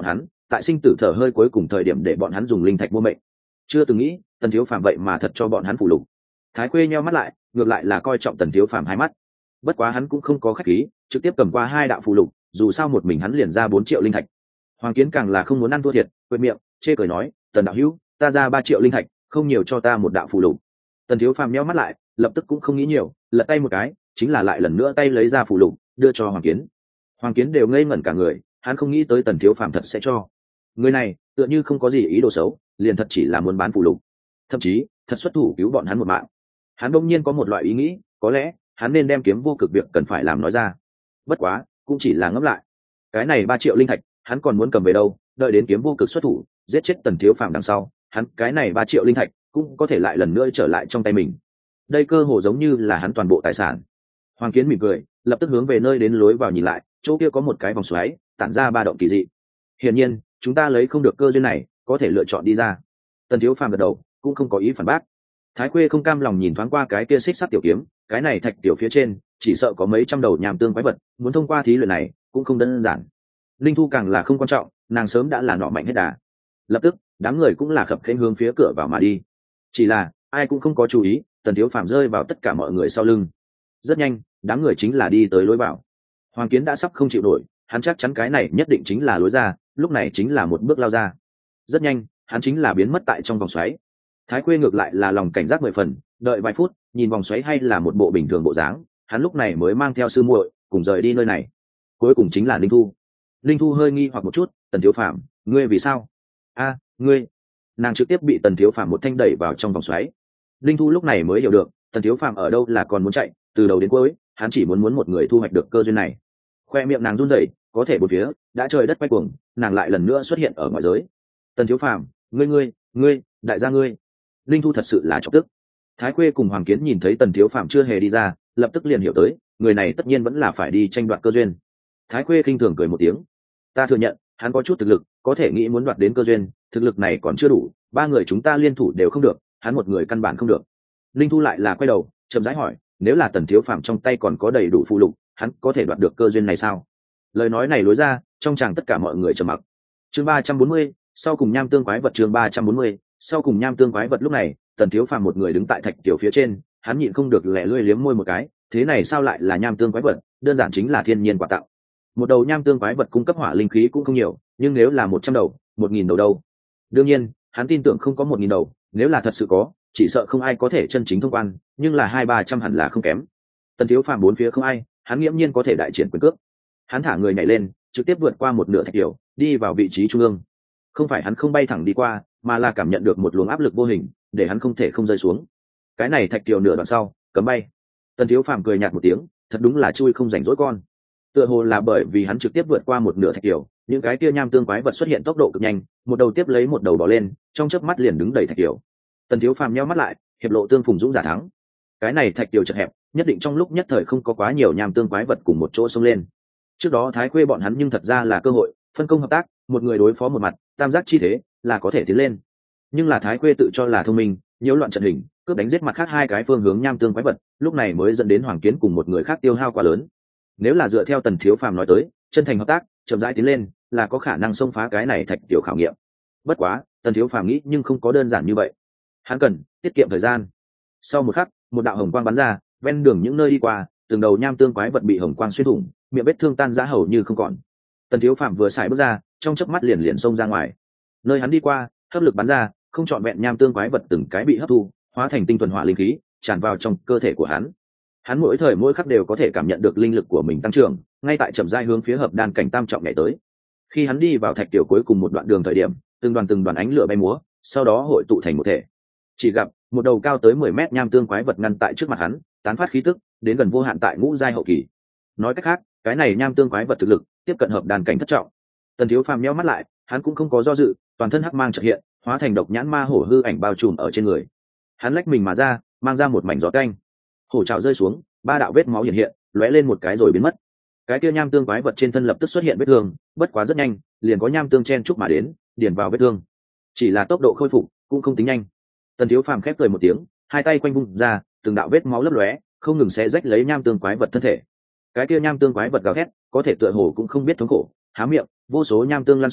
tại sinh tử thở hơi cuối cùng thời điểm để bọn hắn dùng linh thạch mua mệnh. Chưa từng nghĩ tần thiếu phàm vậy mà thật cho bọn hắn phụ lục. Thái Khuê nheo mắt lại, ngược lại là coi trọng tần thiếu phàm hai mắt. Bất quá hắn cũng không có khách khí, trực tiếp cầm qua hai đạo phụ lục, dù sao một mình hắn liền ra 4 triệu linh thạch. Hoàng Kiến càng là không muốn ăn thua thiệt, quệt miệng chê cười nói, tần đạo hữu, ta ra 3 triệu linh thạch, không nhiều cho ta một đạo phụ lục. Tần thiếu phàm nheo mắt lại, lập tức cũng không nghĩ nhiều, lật tay một cái, chính là lại lần nữa tay lấy ra phụ lục, đưa cho Hoàng Kiến. Hoàng Kiến đều ngây ngẩn cả người, hắn không nghĩ tới tần thiếu phàm thật sẽ cho. Người này tựa như không có gì ý đồ xấu, liền thật chỉ là muốn bán phụ lục, thậm chí thật xuất thủ cứu bọn hắn một mạng. Hắn đột nhiên có một loại ý nghĩ, có lẽ hắn nên đem kiếm vô cực việc cần phải làm nói ra. Bất quá cũng chỉ là ngẫm lại, cái này 3 triệu linh thạch hắn còn muốn cầm về đâu, đợi đến kiếm vô cực xuất thủ giết chết tần thiếu phàm đằng sau, hắn cái này 3 triệu linh thạch cũng có thể lại lần nữa trở lại trong tay mình. Đây cơ hồ giống như là hắn toàn bộ tài sản. Hoàng Kiến mỉm cười, lập tức hướng về nơi đến lối vào nhìn lại, chỗ kia có một cái vòng xoáy tản ra ba động kỳ dị. Hiển nhiên chúng ta lấy không được cơ duyên này, có thể lựa chọn đi ra. Tần thiếu phàm gật đầu, cũng không có ý phản bác. Thái Khuê không cam lòng nhìn thoáng qua cái kia xích sắt tiểu kiếm, cái này thạch tiểu phía trên chỉ sợ có mấy trăm đầu nham tương quái vật, muốn thông qua thí luyện này cũng không đơn giản. Linh Thu càng là không quan trọng, nàng sớm đã là nọ mạnh hết đà. Lập tức đám người cũng là khập khiễng hướng phía cửa vào mà đi. Chỉ là ai cũng không có chú ý, tần thiếu phàm rơi vào tất cả mọi người sau lưng. Rất nhanh đám người chính là đi tới lối vào. Hoàng Kiến đã sắp không chịu nổi, hắn chắc chắn cái này nhất định chính là lối ra, lúc này chính là một bước lao ra. Rất nhanh hắn chính là biến mất tại trong vòng xoáy. Thái Khuê ngược lại là lòng cảnh giác 10 phần, đợi vài phút nhìn vòng xoáy hay là một bộ bình thường bộ dáng, hắn lúc này mới mang theo sư muội cùng rời đi nơi này. Cuối cùng chính là Linh Thu. Linh Thu hơi nghi hoặc một chút, tần thiếu phàm, ngươi vì sao? Ngươi. Nàng trực tiếp bị tần thiếu phàm một thanh đẩy vào trong vòng xoáy. Linh Thu lúc này mới hiểu được tần thiếu phàm ở đâu là còn muốn chạy, từ đầu đến cuối hắn chỉ muốn một người thu hoạch được cơ duyên này. Khoe miệng nàng run rẩy, có thể bốn phía đã trời đất quay cuồng, nàng lại lần nữa xuất hiện ở ngoài giới. Tần thiếu phàm, ngươi, đại gia ngươi. Linh Thu thật sự là chọc tức. Thái Khuê cùng Hoàng Kiến nhìn thấy tần thiếu phàm chưa hề đi ra, lập tức liền hiểu tới người này tất nhiên vẫn là phải đi tranh đoạt cơ duyên. Thái Khuê khinh thường cười một tiếng, ta thừa nhận hắn có chút thực lực, có thể nghĩ muốn đoạt đến cơ duyên, thực lực này còn chưa đủ, 3 người chúng ta liên thủ đều không được, hắn một người căn bản không được. Linh Thu lại là quay đầu chậm rãi hỏi, nếu là tần thiếu phàm trong tay còn có đầy đủ phụ lục, hắn có thể đoạt được cơ duyên này sao? Lời nói này lối ra, trong chàng tất cả mọi người trầm mặc. Chương 340, sau cùng nham tương quái vật. Chương 340, sau cùng nham tương quái vật. Lúc này tần thiếu phàm một người đứng tại thạch tiểu phía trên, hắn nhịn không được lẻ lươi liếm môi một cái, thế này sao lại là nham tương quái vật, đơn giản chính là thiên nhiên quà tặng. Một đầu nham tương quái vật cung cấp hỏa linh khí cũng không nhiều, nhưng nếu là 100 đầu, 1000 đầu đâu? Đương nhiên hắn tin tưởng không có 1000 đầu, nếu là thật sự có, chỉ sợ không ai có thể chân chính thông quan, nhưng là 200-300 hẳn là không kém. Tần thiếu phàm bốn phía không ai, hắn nghiễm nhiên có thể đại triển quyền cước. Hắn thả người nhảy lên, trực tiếp vượt qua một nửa thạch tiểu, đi vào vị trí trung ương. Không phải hắn không bay thẳng đi qua, mà là cảm nhận được một luồng áp lực vô hình, để hắn không thể không rơi xuống. Cái này thạch tiểu nửa đoạn sau cấm bay. Tần thiếu phàm cười nhạt một tiếng, thật đúng là chui không rảnh rỗi con. Tựa hồ là bởi vì hắn trực tiếp vượt qua một nửa thạch tiểu, những cái kia nham tương quái vật xuất hiện tốc độ cực nhanh, một đầu tiếp lấy một đầu bỏ lên, trong chớp mắt liền đứng đầy thạch tiểu. Tần thiếu phàm nheo mắt lại, hiệp lộ tương phùng dũng giả thắng. Cái này thạch tiểu chật hẹp, nhất định trong lúc nhất thời không có quá nhiều nham tương quái vật cùng một chỗ xông lên. Trước đó Thái Khuê bọn hắn nhưng thật ra là cơ hội phân công hợp tác, một người đối phó một mặt, tam giác chi thế là có thể tiến lên. Nhưng là Thái Khuê tự cho là thông minh, nhiễu loạn trận hình, cướp đánh giết mặt khác 2 cái phương hướng nham tương quái vật, lúc này mới dẫn đến Hoàng Kiến cùng một người khác tiêu hao quá lớn. Nếu là dựa theo tần thiếu phàm nói tới, chân thành hợp tác, chậm rãi tiến lên, là có khả năng xông phá cái này thạch tiểu khảo nghiệm. Bất quá tần thiếu phàm nghĩ nhưng không có đơn giản như vậy, hắn cần tiết kiệm thời gian. Sau một khắc, một đạo hồng quang bắn ra, ven đường những nơi đi qua, từng đầu nham tương quái vật bị hồng quang xuyên thủng, miệng vết thương tan rã hầu như không còn. Tần thiếu phàm vừa xài bước ra, trong chớp mắt liền xông ra ngoài. Nơi hắn đi qua, hấp lực bắn ra, không trọn vẹn nham tương quái vật từng cái bị hấp thu, hóa thành tinh thuần hỏa linh khí, tràn vào trong cơ thể của hắn. Hắn mỗi thời mỗi khắc đều có thể cảm nhận được linh lực của mình tăng trưởng, ngay tại chậm rãi hướng phía hợp đan cảnh tam trọng nhảy tới. Khi hắn đi vào thạch tiểu cuối cùng một đoạn đường thời điểm, từng đoàn ánh lửa bay múa, sau đó hội tụ thành một thể. Chỉ gặp một đầu cao tới 10 mét nham tương quái vật ngăn tại trước mặt hắn, tán phát khí tức đến gần vô hạn tại ngũ giai hậu kỳ. Nói cách khác, cái này nham tương quái vật thực lực tiếp cận hợp đan cảnh thất trọng. Tần thiếu phàm nhíu mắt lại, hắn cũng không có do dự, toàn thân hắc mang chợt hiện, hóa thành độc nhãn ma hổ hư ảnh bao trùm ở trên người. Hắn lách mình mà ra, mang ra một mảnh gió canh. Hổ trảo rơi xuống, 3 đạo vết máu hiện hiện, lóe lên một cái rồi biến mất. Cái kia nham tương quái vật trên thân lập tức xuất hiện vết thương, bất quá rất nhanh, liền có nham tương chen chúc mà đến, điền vào vết thương. Chỉ là tốc độ khôi phục cũng không tính nhanh. Tần thiếu phàm khép cười một tiếng, hai tay quanh vung ra, từng đạo vết máu lấp lóe, không ngừng xé rách lấy nham tương quái vật thân thể. Cái kia nham tương quái vật gào thét, có thể tựa hồ cũng không biết thống khổ, há miệng, vô số nham tương lan xuống,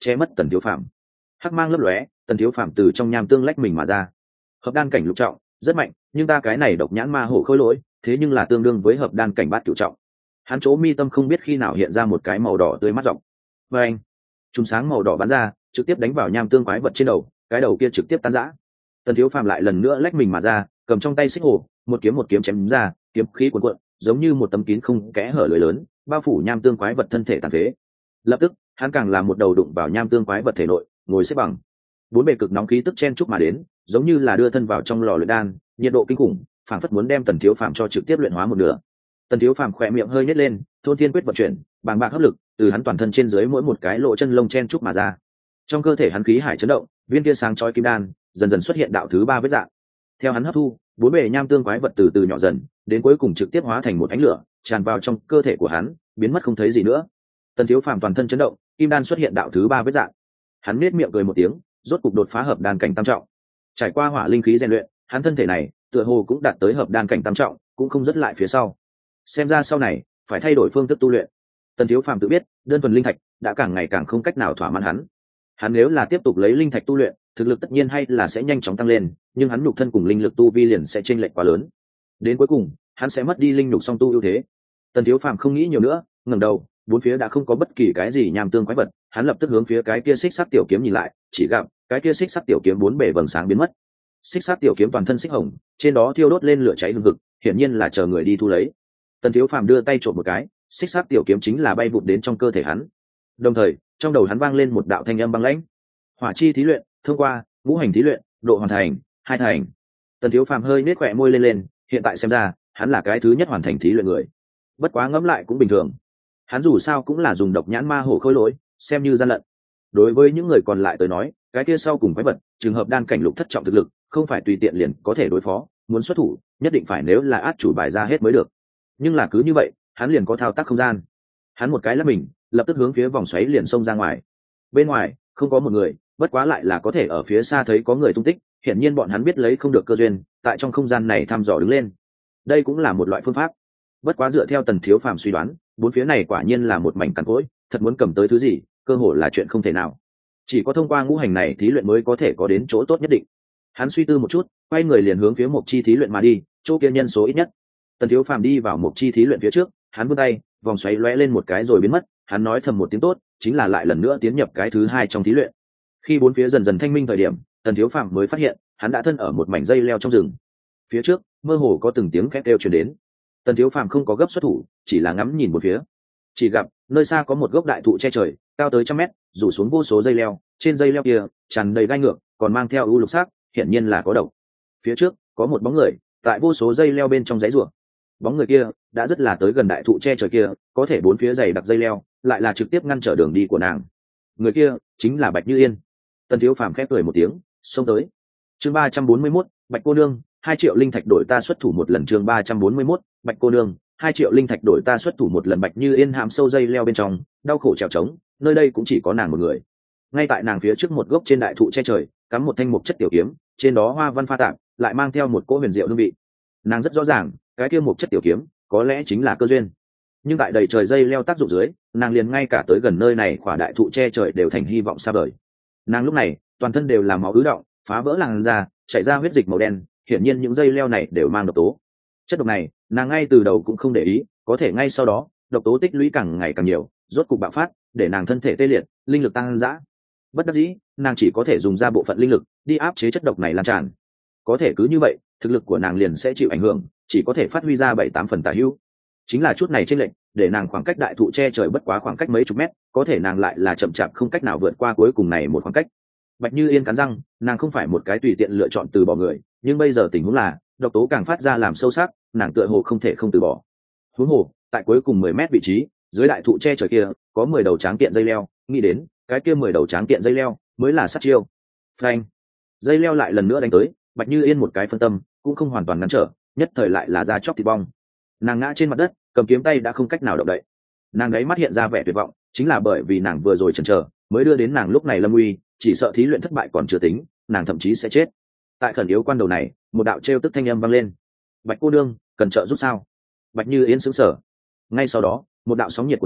che mất tần thiếu phạm. Hắc mang lấp lóe, tần thiếu phạm từ trong nham tương lách mình mà ra. Hợp đan cảnh lục trọng rất mạnh, nhưng ta cái này độc nhãn ma hổ khôi lỗi thế nhưng là tương đương với hợp đan cảnh bát cửu trọng. Hắn chỗ mi tâm không biết khi nào hiện ra một cái màu đỏ tươi mắt rộng, và anh chúng sáng màu đỏ bắn ra trực tiếp đánh vào nham tương quái vật trên đầu, cái đầu kia trực tiếp tan rã. Tần thiếu phàm lại lần nữa lách mình mà ra, cầm trong tay xích hồ, một kiếm chém ra, kiếm khí cuồn cuộn giống như một tấm kín không kẽ hở lưới lớn, bao phủ nham tương quái vật thân thể tàn phế. Lập tức hắn càng làm một đầu đụng vào nham tương quái vật thể nội, ngồi xếp bằng. Bốn bề cực nóng khí tức chen chúc mà đến, giống như là đưa thân vào trong lò luyện đan, nhiệt độ kinh khủng, phảng phất muốn đem tần thiếu phàm cho trực tiếp luyện hóa một nửa. Tần thiếu phàm khỏe miệng hơi nhếch lên, thôn thiên quyết vận chuyển, bàng bạc hấp lực từ hắn toàn thân trên dưới mỗi một cái lỗ chân lông chen chúc mà ra. Trong cơ thể hắn khí hải chấn động, viên kia sáng chói kim đan dần dần xuất hiện đạo thứ ba vết dạng. Theo hắn hấp thu, bốn bề nham tương quái vật từ từ nhỏ dần, đến cuối cùng trực tiếp hóa thành một ánh lửa, tràn vào trong cơ thể của hắn, biến mất không thấy gì nữa. Tần thiếu phàm toàn thân chấn động, kim đan xuất hiện đạo thứ ba vết dạng. Hắn nhếch miệng cười một tiếng, rốt cục đột phá hợp đan cảnh tam trọng. Trải qua hỏa linh khí rèn luyện, hắn thân thể này tựa hồ cũng đạt tới hợp đan cảnh tam trọng, cũng không dứt lại phía sau. Xem ra sau này phải thay đổi phương thức tu luyện. Tần thiếu phàm tự biết, đơn thuần linh thạch đã càng ngày càng không cách nào thỏa mãn hắn. Hắn nếu là tiếp tục lấy linh thạch tu luyện, thực lực tất nhiên hay là sẽ nhanh chóng tăng lên, nhưng hắn nhục thân cùng linh lực tu vi liền sẽ chênh lệch quá lớn. Đến cuối cùng, hắn sẽ mất đi linh nhục song tu ưu thế. Tần thiếu phàm không nghĩ nhiều nữa, ngẩng đầu, bốn phía đã không có bất kỳ cái gì nham tương quái vật, hắn lập tức hướng phía cái kia xích sắt tiểu kiếm nhìn lại, chỉ gặp cái kia xích sắt tiểu kiếm bốn bề vầng sáng biến mất. Xích sắt tiểu kiếm toàn thân xích hồng, trên đó thiêu đốt lên lửa cháy hừng hực, hiển nhiên là chờ người đi thu lấy. Tần thiếu phàm đưa tay trộm một cái, xích sắt tiểu kiếm chính là bay vụt đến trong cơ thể hắn. Đồng thời, trong đầu hắn vang lên một đạo thanh âm băng lãnh: hỏa chi thí luyện thông qua, ngũ hành thí luyện độ hoàn thành 2 thành. Tần thiếu phàm hơi nết khỏe môi lên, hiện tại xem ra hắn là cái thứ nhất hoàn thành thí luyện người. Bất quá ngẫm lại cũng bình thường, hắn dù sao cũng là dùng độc nhãn ma hổ khôi lỗi, xem như gian lận. Đối với những người còn lại tới nói, cái kia sau cùng quái vật trường hợp đan cảnh lục thất trọng thực lực không phải tùy tiện liền có thể đối phó, muốn xuất thủ nhất định phải nếu là át chủ bài ra hết mới được. Nhưng là cứ như vậy, hắn liền có thao tác không gian. Hắn một cái lắp mình, lập tức hướng phía vòng xoáy liền xông ra ngoài. Bên ngoài không có một người, bất quá lại là có thể ở phía xa thấy có người tung tích, hiển nhiên bọn hắn biết lấy không được cơ duyên, tại trong không gian này thăm dò đứng lên. Đây cũng là một loại phương pháp. Bất quá dựa theo Tần thiếu phàm suy đoán, bốn phía này quả nhiên là một mảnh cằn cỗi, thật muốn cầm tới thứ gì, cơ hội là chuyện không thể nào. Chỉ có thông qua ngũ hành này thí luyện mới có thể có đến chỗ tốt nhất định. Hắn suy tư một chút, quay người liền hướng phía Mộc Chi thí luyện mà đi, chỗ kia nhân số ít nhất. Tần thiếu phàm đi vào Mộc Chi thí luyện phía trước, hắn vươn tay, vòng xoáy lóe lên một cái rồi biến mất, hắn nói thầm một tiếng tốt, chính là lại lần nữa tiến nhập cái thứ hai trong thí luyện. Khi bốn phía dần dần thanh minh thời điểm, Tần thiếu phàm mới phát hiện hắn đã thân ở một mảnh dây leo trong rừng. Phía trước mơ hồ có từng tiếng khét kêu truyền đến. Tần thiếu phàm không có gấp xuất thủ, chỉ là ngắm nhìn một phía. Chỉ gặp nơi xa có một gốc đại thụ che trời, cao tới 100 mét, rủ xuống vô số dây leo, trên dây leo kia tràn đầy gai ngược, còn mang theo u lục sắc, hiển nhiên là có độc. Phía trước có một bóng người tại vô số dây leo bên trong giấy rùa. Bóng người kia đã rất là tới gần đại thụ che trời kia, có thể bốn phía dày đặc dây leo lại là trực tiếp ngăn trở đường đi của nàng. Người kia chính là Bạch Như Yên. Tần thiếu phàm khép cười một tiếng, xông tới. Chương 341, Bạch cô nương, 2 triệu linh thạch đổi ta xuất thủ một lần. Chương 341, Bạch cô nương, 2 triệu linh thạch đổi ta xuất thủ một lần. Bạch Như Yên hàm sâu dây leo bên trong, đau khổ trèo trống, nơi đây cũng chỉ có nàng một người. Ngay tại nàng phía trước một gốc trên đại thụ che trời, cắm một thanh mục chất tiểu kiếm, trên đó hoa văn pha tạp, lại mang theo một cỗ huyền diệu hương vị. Nàng rất rõ ràng, cái kia mục chất tiểu kiếm có lẽ chính là cơ duyên. Nhưng tại đầy trời dây leo tác dụng dưới, nàng liền ngay cả tới gần nơi này khỏa đại thụ che trời đều thành hy vọng xa vời. Nàng lúc này toàn thân đều là máu ứ động, phá vỡ làn da, chảy ra huyết dịch màu đen, hiển nhiên những dây leo này đều mang độc tố. Chất độc này nàng ngay từ đầu cũng không để ý, có thể ngay sau đó độc tố tích lũy càng ngày càng nhiều, rốt cục bạo phát, để nàng thân thể tê liệt, linh lực tăng dã. Bất đắc dĩ, nàng chỉ có thể dùng ra bộ phận linh lực đi áp chế chất độc này lan tràn. Có thể cứ như vậy, thực lực của nàng liền sẽ chịu ảnh hưởng, chỉ có thể phát huy ra 7-8 phần tả hữu. Chính là chút này chênh lệch, để nàng khoảng cách đại thụ che trời bất quá khoảng cách mấy chục mét, có thể nàng lại là chậm chạp không cách nào vượt qua cuối cùng này một khoảng cách. Bạch Như Yên cắn răng, nàng không phải một cái tùy tiện lựa chọn từ bỏ người, nhưng bây giờ tình huống là độc tố càng phát ra làm sâu sắc, nàng tựa hồ không thể không từ bỏ. Huống hồ, tại cuối cùng 10 mét vị trí, dưới đại thụ che trời kia, có 10 đầu tráng kiện dây leo, nghĩ đến, cái kia 10 đầu tráng kiện dây leo mới là sát chiêu. Phanh! Dây leo lại lần nữa đánh tới, Bạch Như Yên một cái phân tâm, cũng không hoàn toàn ngăn trở, nhất thời lại là ra chóc thịt bong. Nàng ngã trên mặt đất, cầm kiếm tay đã không cách nào động đậy. Nàng đáy mắt hiện ra vẻ tuyệt vọng, chính là bởi vì nàng vừa rồi chần chờ, mới đưa đến nàng lúc này lâm nguy, chỉ sợ thí luyện thất bại còn chưa tính, nàng thậm chí sẽ chết. Tại khẩn yếu quan đầu này, một đạo trêu tức thanh âm vang lên. Bạch cô nương, cần trợ giúp sao? Bạch Như Yên sững sờ. Ngay sau đó, một đạo sóng nhiệt của tới,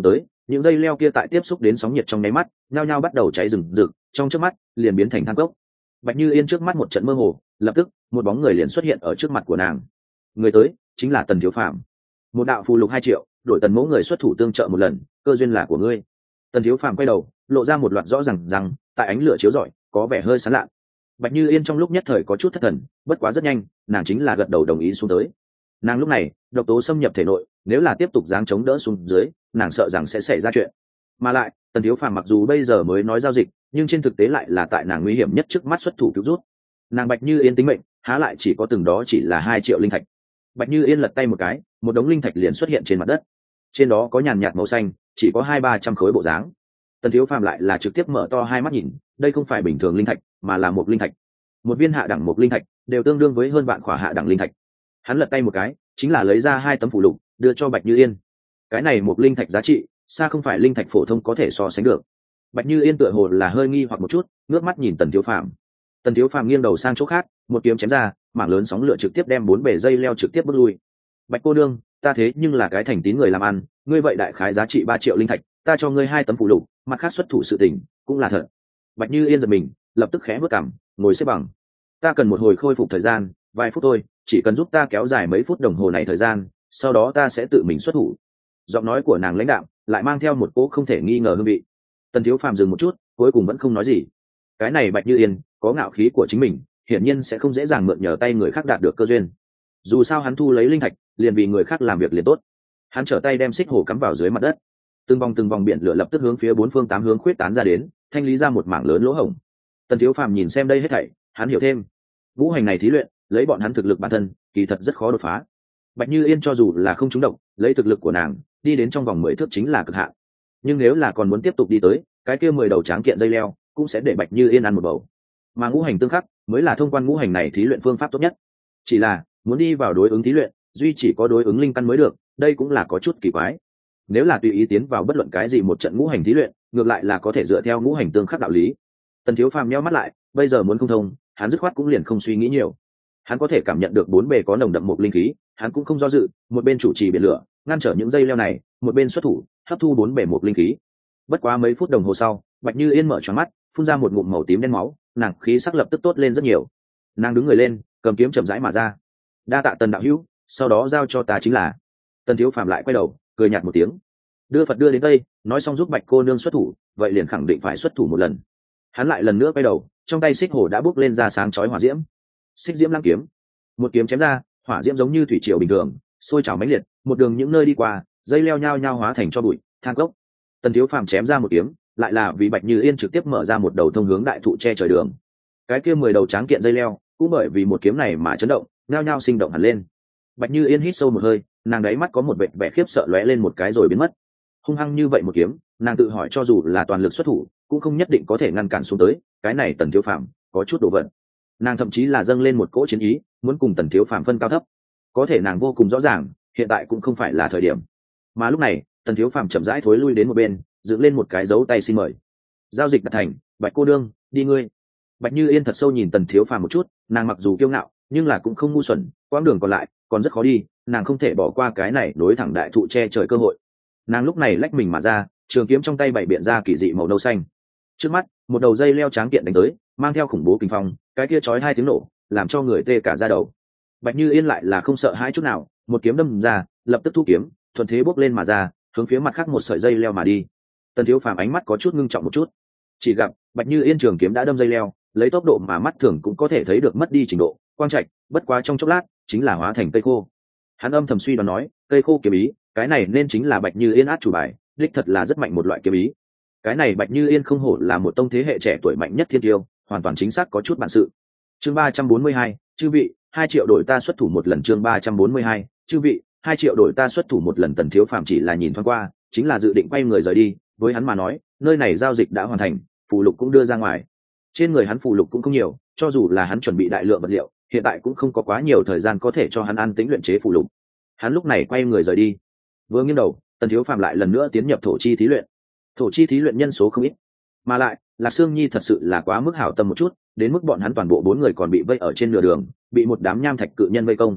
những dây leo kia tại tiếp xúc đến sóng nhiệt trong nháy mắt nhao nhao bắt đầu cháy rừng rực, trong trước mắt liền biến thành than cốc. Bạch Như Yên trước mắt một trận mơ hồ, lập tức một bóng người liền xuất hiện ở trước mặt của nàng. Người tới chính là Tần Thiếu Phàm. Một đạo phù lục 2 triệu, đổi Tần mẫu người xuất thủ tương trợ một lần, cơ duyên là của ngươi. Tần Thiếu Phàm quay đầu, lộ ra một loạt rõ ràng rằng tại ánh lửa chiếu rọi, có vẻ hơi sáng lạ. Bạch Như Yên trong lúc nhất thời có chút thất thần, bất quá rất nhanh, nàng chính là gật đầu đồng ý xuống tới. Nàng lúc này, độc tố xâm nhập thể nội, nếu là tiếp tục giáng chống đỡ xuống dưới, nàng sợ rằng sẽ xảy ra chuyện. Mà lại, Tần Thiếu Phàm mặc dù bây giờ mới nói giao dịch, nhưng trên thực tế lại là tại nàng nguy hiểm nhất trước mắt xuất thủ cứu rút. Nàng Bạch Như Yên tính mệnh, há lại chỉ có từng đó chỉ là 2 triệu linh thạch. Bạch Như Yên lật tay một cái, một đống linh thạch liền xuất hiện trên mặt đất. Trên đó có nhàn nhạt màu xanh, chỉ có 200-300 khối bộ dáng. Tần Thiếu Phàm lại là trực tiếp mở to hai mắt nhìn, đây không phải bình thường linh thạch, mà là một linh thạch. Một viên hạ đẳng một linh thạch, đều tương đương với hơn vạn khỏa hạ đẳng linh thạch. Hắn lật tay một cái, chính là lấy ra 2 tấm phù lục, đưa cho Bạch Như Yên. Cái này một linh thạch giá trị, xa không phải linh thạch phổ thông có thể so sánh được. Bạch Như Yên tựa hồ là hơi nghi hoặc một chút, ngước mắt nhìn Tần Thiếu Phàm. Tần Thiếu Phàm nghiêng đầu sang chỗ khác, một kiếm chém ra, mảng lớn sóng lửa trực tiếp đem 4 bể dây leo trực tiếp bước lui. Bạch cô nương, ta thế nhưng là cái thành tín người làm ăn, ngươi vậy đại khái giá trị 3 triệu linh thạch, ta cho ngươi 2 tấm phù lục, mặt khác xuất thủ sự tình, cũng là thật. Bạch Như Yên giật mình, lập tức khẽ bước cằm, ngồi xếp bằng. Ta cần một hồi khôi phục thời gian, vài phút thôi, chỉ cần giúp ta kéo dài mấy phút đồng hồ này thời gian, sau đó ta sẽ tự mình xuất thủ. Giọng nói của nàng lãnh đạm, lại mang theo một cỗ không thể nghi ngờ hương vị. Tần Thiếu Phàm dừng một chút, cuối cùng vẫn không nói gì. Cái này Bạch Như Yên có ngạo khí của chính mình, hiển nhiên sẽ không dễ dàng mượn nhờ tay người khác đạt được cơ duyên. Dù sao hắn thu lấy linh thạch, liền vì người khác làm việc liền tốt. Hắn trở tay đem xích hổ cắm vào dưới mặt đất. Từng vòng biển lửa lập tức hướng phía 4 phương 8 hướng khuyết tán ra đến, thanh lý ra một mảng lớn lỗ hổng. Tần Thiếu Phàm nhìn xem đây hết thảy, hắn hiểu thêm. Ngũ hành này thí luyện, lấy bọn hắn thực lực bản thân, kỳ thật rất khó đột phá. Bạch Như Yên cho dù là không trúng độc, lấy thực lực của nàng, đi đến trong vòng 10 thước chính là cực hạn. Nhưng nếu là còn muốn tiếp tục đi tới, cái kia 10 đầu tráng kiện dây leo, cũng sẽ để Bạch Như Yên ăn một bầu. Mà ngũ hành tương khắc, mới là thông quan ngũ hành này thí luyện phương pháp tốt nhất. Chỉ là, muốn đi vào đối ứng thí luyện, duy chỉ có đối ứng linh căn mới được, đây cũng là có chút kỳ quái. Nếu là tùy ý tiến vào bất luận cái gì một trận ngũ hành thí luyện, ngược lại là có thể dựa theo ngũ hành tương khắc đạo lý. Tần Thiếu Phàm nhíu mắt lại, bây giờ muốn không thông, hắn dứt khoát cũng liền không suy nghĩ nhiều. Hắn có thể cảm nhận được 4 bề có nồng đậm một linh khí, hắn cũng không do dự, một bên chủ trì biển lửa, ngăn trở những dây leo này, một bên xuất thủ, hấp thu 4 bề một linh khí. Bất quá mấy phút đồng hồ sau, Bạch Như Yên mở choáng mắt, phun ra một ngụm màu tím đen máu, nàng khí sắc lập tức tốt lên rất nhiều. Nàng đứng người lên, cầm kiếm chậm rãi mà ra. Đa tạ Tần đạo hữu, sau đó giao cho ta chính là. Tần Thiếu Phàm lại quay đầu, cười nhạt một tiếng. Đưa Phật đưa đến Tây, nói xong giúp Bạch cô nương xuất thủ, vậy liền khẳng định phải xuất thủ một lần. Hắn lại lần nữa quay đầu, trong tay xích hổ đã bốc lên ra sáng chói hỏa diễm. Xích diễm lăng kiếm, một kiếm chém ra, hỏa diễm giống như thủy triều bình thường, sôi trào mãnh liệt, một đường những nơi đi qua, dây leo nhao nhao hóa thành cho bụi, than gốc. Tần Thiếu Phàm chém ra một kiếm, lại là vì Bạch Như Yên trực tiếp mở ra một đầu thông hướng đại thụ che trời đường. Cái kia 10 đầu tráng kiện dây leo, cũng bởi vì một kiếm này mà chấn động, nhao nhao sinh động hẳn lên. Bạch Như Yên hít sâu một hơi, nàng đáy mắt có một vệt vẻ khiếp sợ lóe lên một cái rồi biến mất. Hung hăng như vậy một kiếm, nàng tự hỏi cho dù là toàn lực xuất thủ, cũng không nhất định có thể ngăn cản xuống tới. Cái này Tần Thiếu Phàm có chút đồ vật. Nàng thậm chí là dâng lên một cỗ chiến ý, muốn cùng Tần Thiếu Phàm phân cao thấp. Có thể nàng vô cùng rõ ràng, hiện tại cũng không phải là thời điểm. Mà lúc này, Tần Thiếu Phàm chậm rãi thối lui đến một bên, dựng lên một cái dấu tay xin mời. Giao dịch đạt thành, Bạch cô đương, đi ngươi. Bạch Như Yên thật sâu nhìn Tần Thiếu Phàm một chút, nàng mặc dù kiêu ngạo, nhưng là cũng không ngu xuẩn, quãng đường còn lại còn rất khó đi, nàng không thể bỏ qua cái này đối thẳng đại thụ che trời cơ hội. Nàng lúc này lách mình mà ra, trường kiếm trong tay bảy biện ra kỳ dị màu nâu xanh. Trước mắt, một đầu dây leo tráng kiện đánh tới, mang theo khủng bố kinh phong, cái kia chói 2 tiếng nổ, làm cho người tê cả da đầu. Bạch Như Yên lại là không sợ hãi chút nào, một kiếm đâm ra, lập tức thu kiếm, thuận thế bốc lên mà ra, hướng phía mặt khác một sợi dây leo mà đi. Tần Thiếu Phàm ánh mắt có chút ngưng trọng một chút, chỉ gặp Bạch Như Yên trường kiếm đã đâm dây leo, lấy tốc độ mà mắt thường cũng có thể thấy được mất đi trình độ, quang trạch, bất quá trong chốc lát, chính là hóa thành cây khô. Hắn âm thầm suy đoán nói, cây khô kiếm ý, cái này nên chính là Bạch Như Yên át chủ bài, đích thật là rất mạnh một loại kiếm ý. Cái này Bạch Như Yên không hổ là một tông thế hệ trẻ tuổi mạnh nhất thiên tiêu, hoàn toàn chính xác có chút bản sự. Chương 342, chư vị, 2 triệu đổi ta xuất thủ một lần. Chương 342, chư vị, 2 triệu đổi ta xuất thủ một lần. Tần Thiếu Phàm chỉ là nhìn thoáng qua, chính là dự định quay người rời đi, với hắn mà nói, nơi này giao dịch đã hoàn thành, phù lục cũng đưa ra ngoài. Trên người hắn phù lục cũng không nhiều, cho dù là hắn chuẩn bị đại lượng vật liệu, hiện tại cũng không có quá nhiều thời gian có thể cho hắn an tĩnh luyện chế phù lục. Hắn lúc này quay người rời đi. Vừa nghiêng đầu, Tần Thiếu Phàm lại lần nữa tiến nhập thổ chi thí luyện. Thổ chi thí luyện nhân số không ít, mà lại Lạc Sương Nhi thật sự là quá mức hảo tâm một chút, đến mức bọn hắn toàn bộ 4 người còn bị vây ở trên nửa đường, bị một đám nham thạch cự nhân vây công.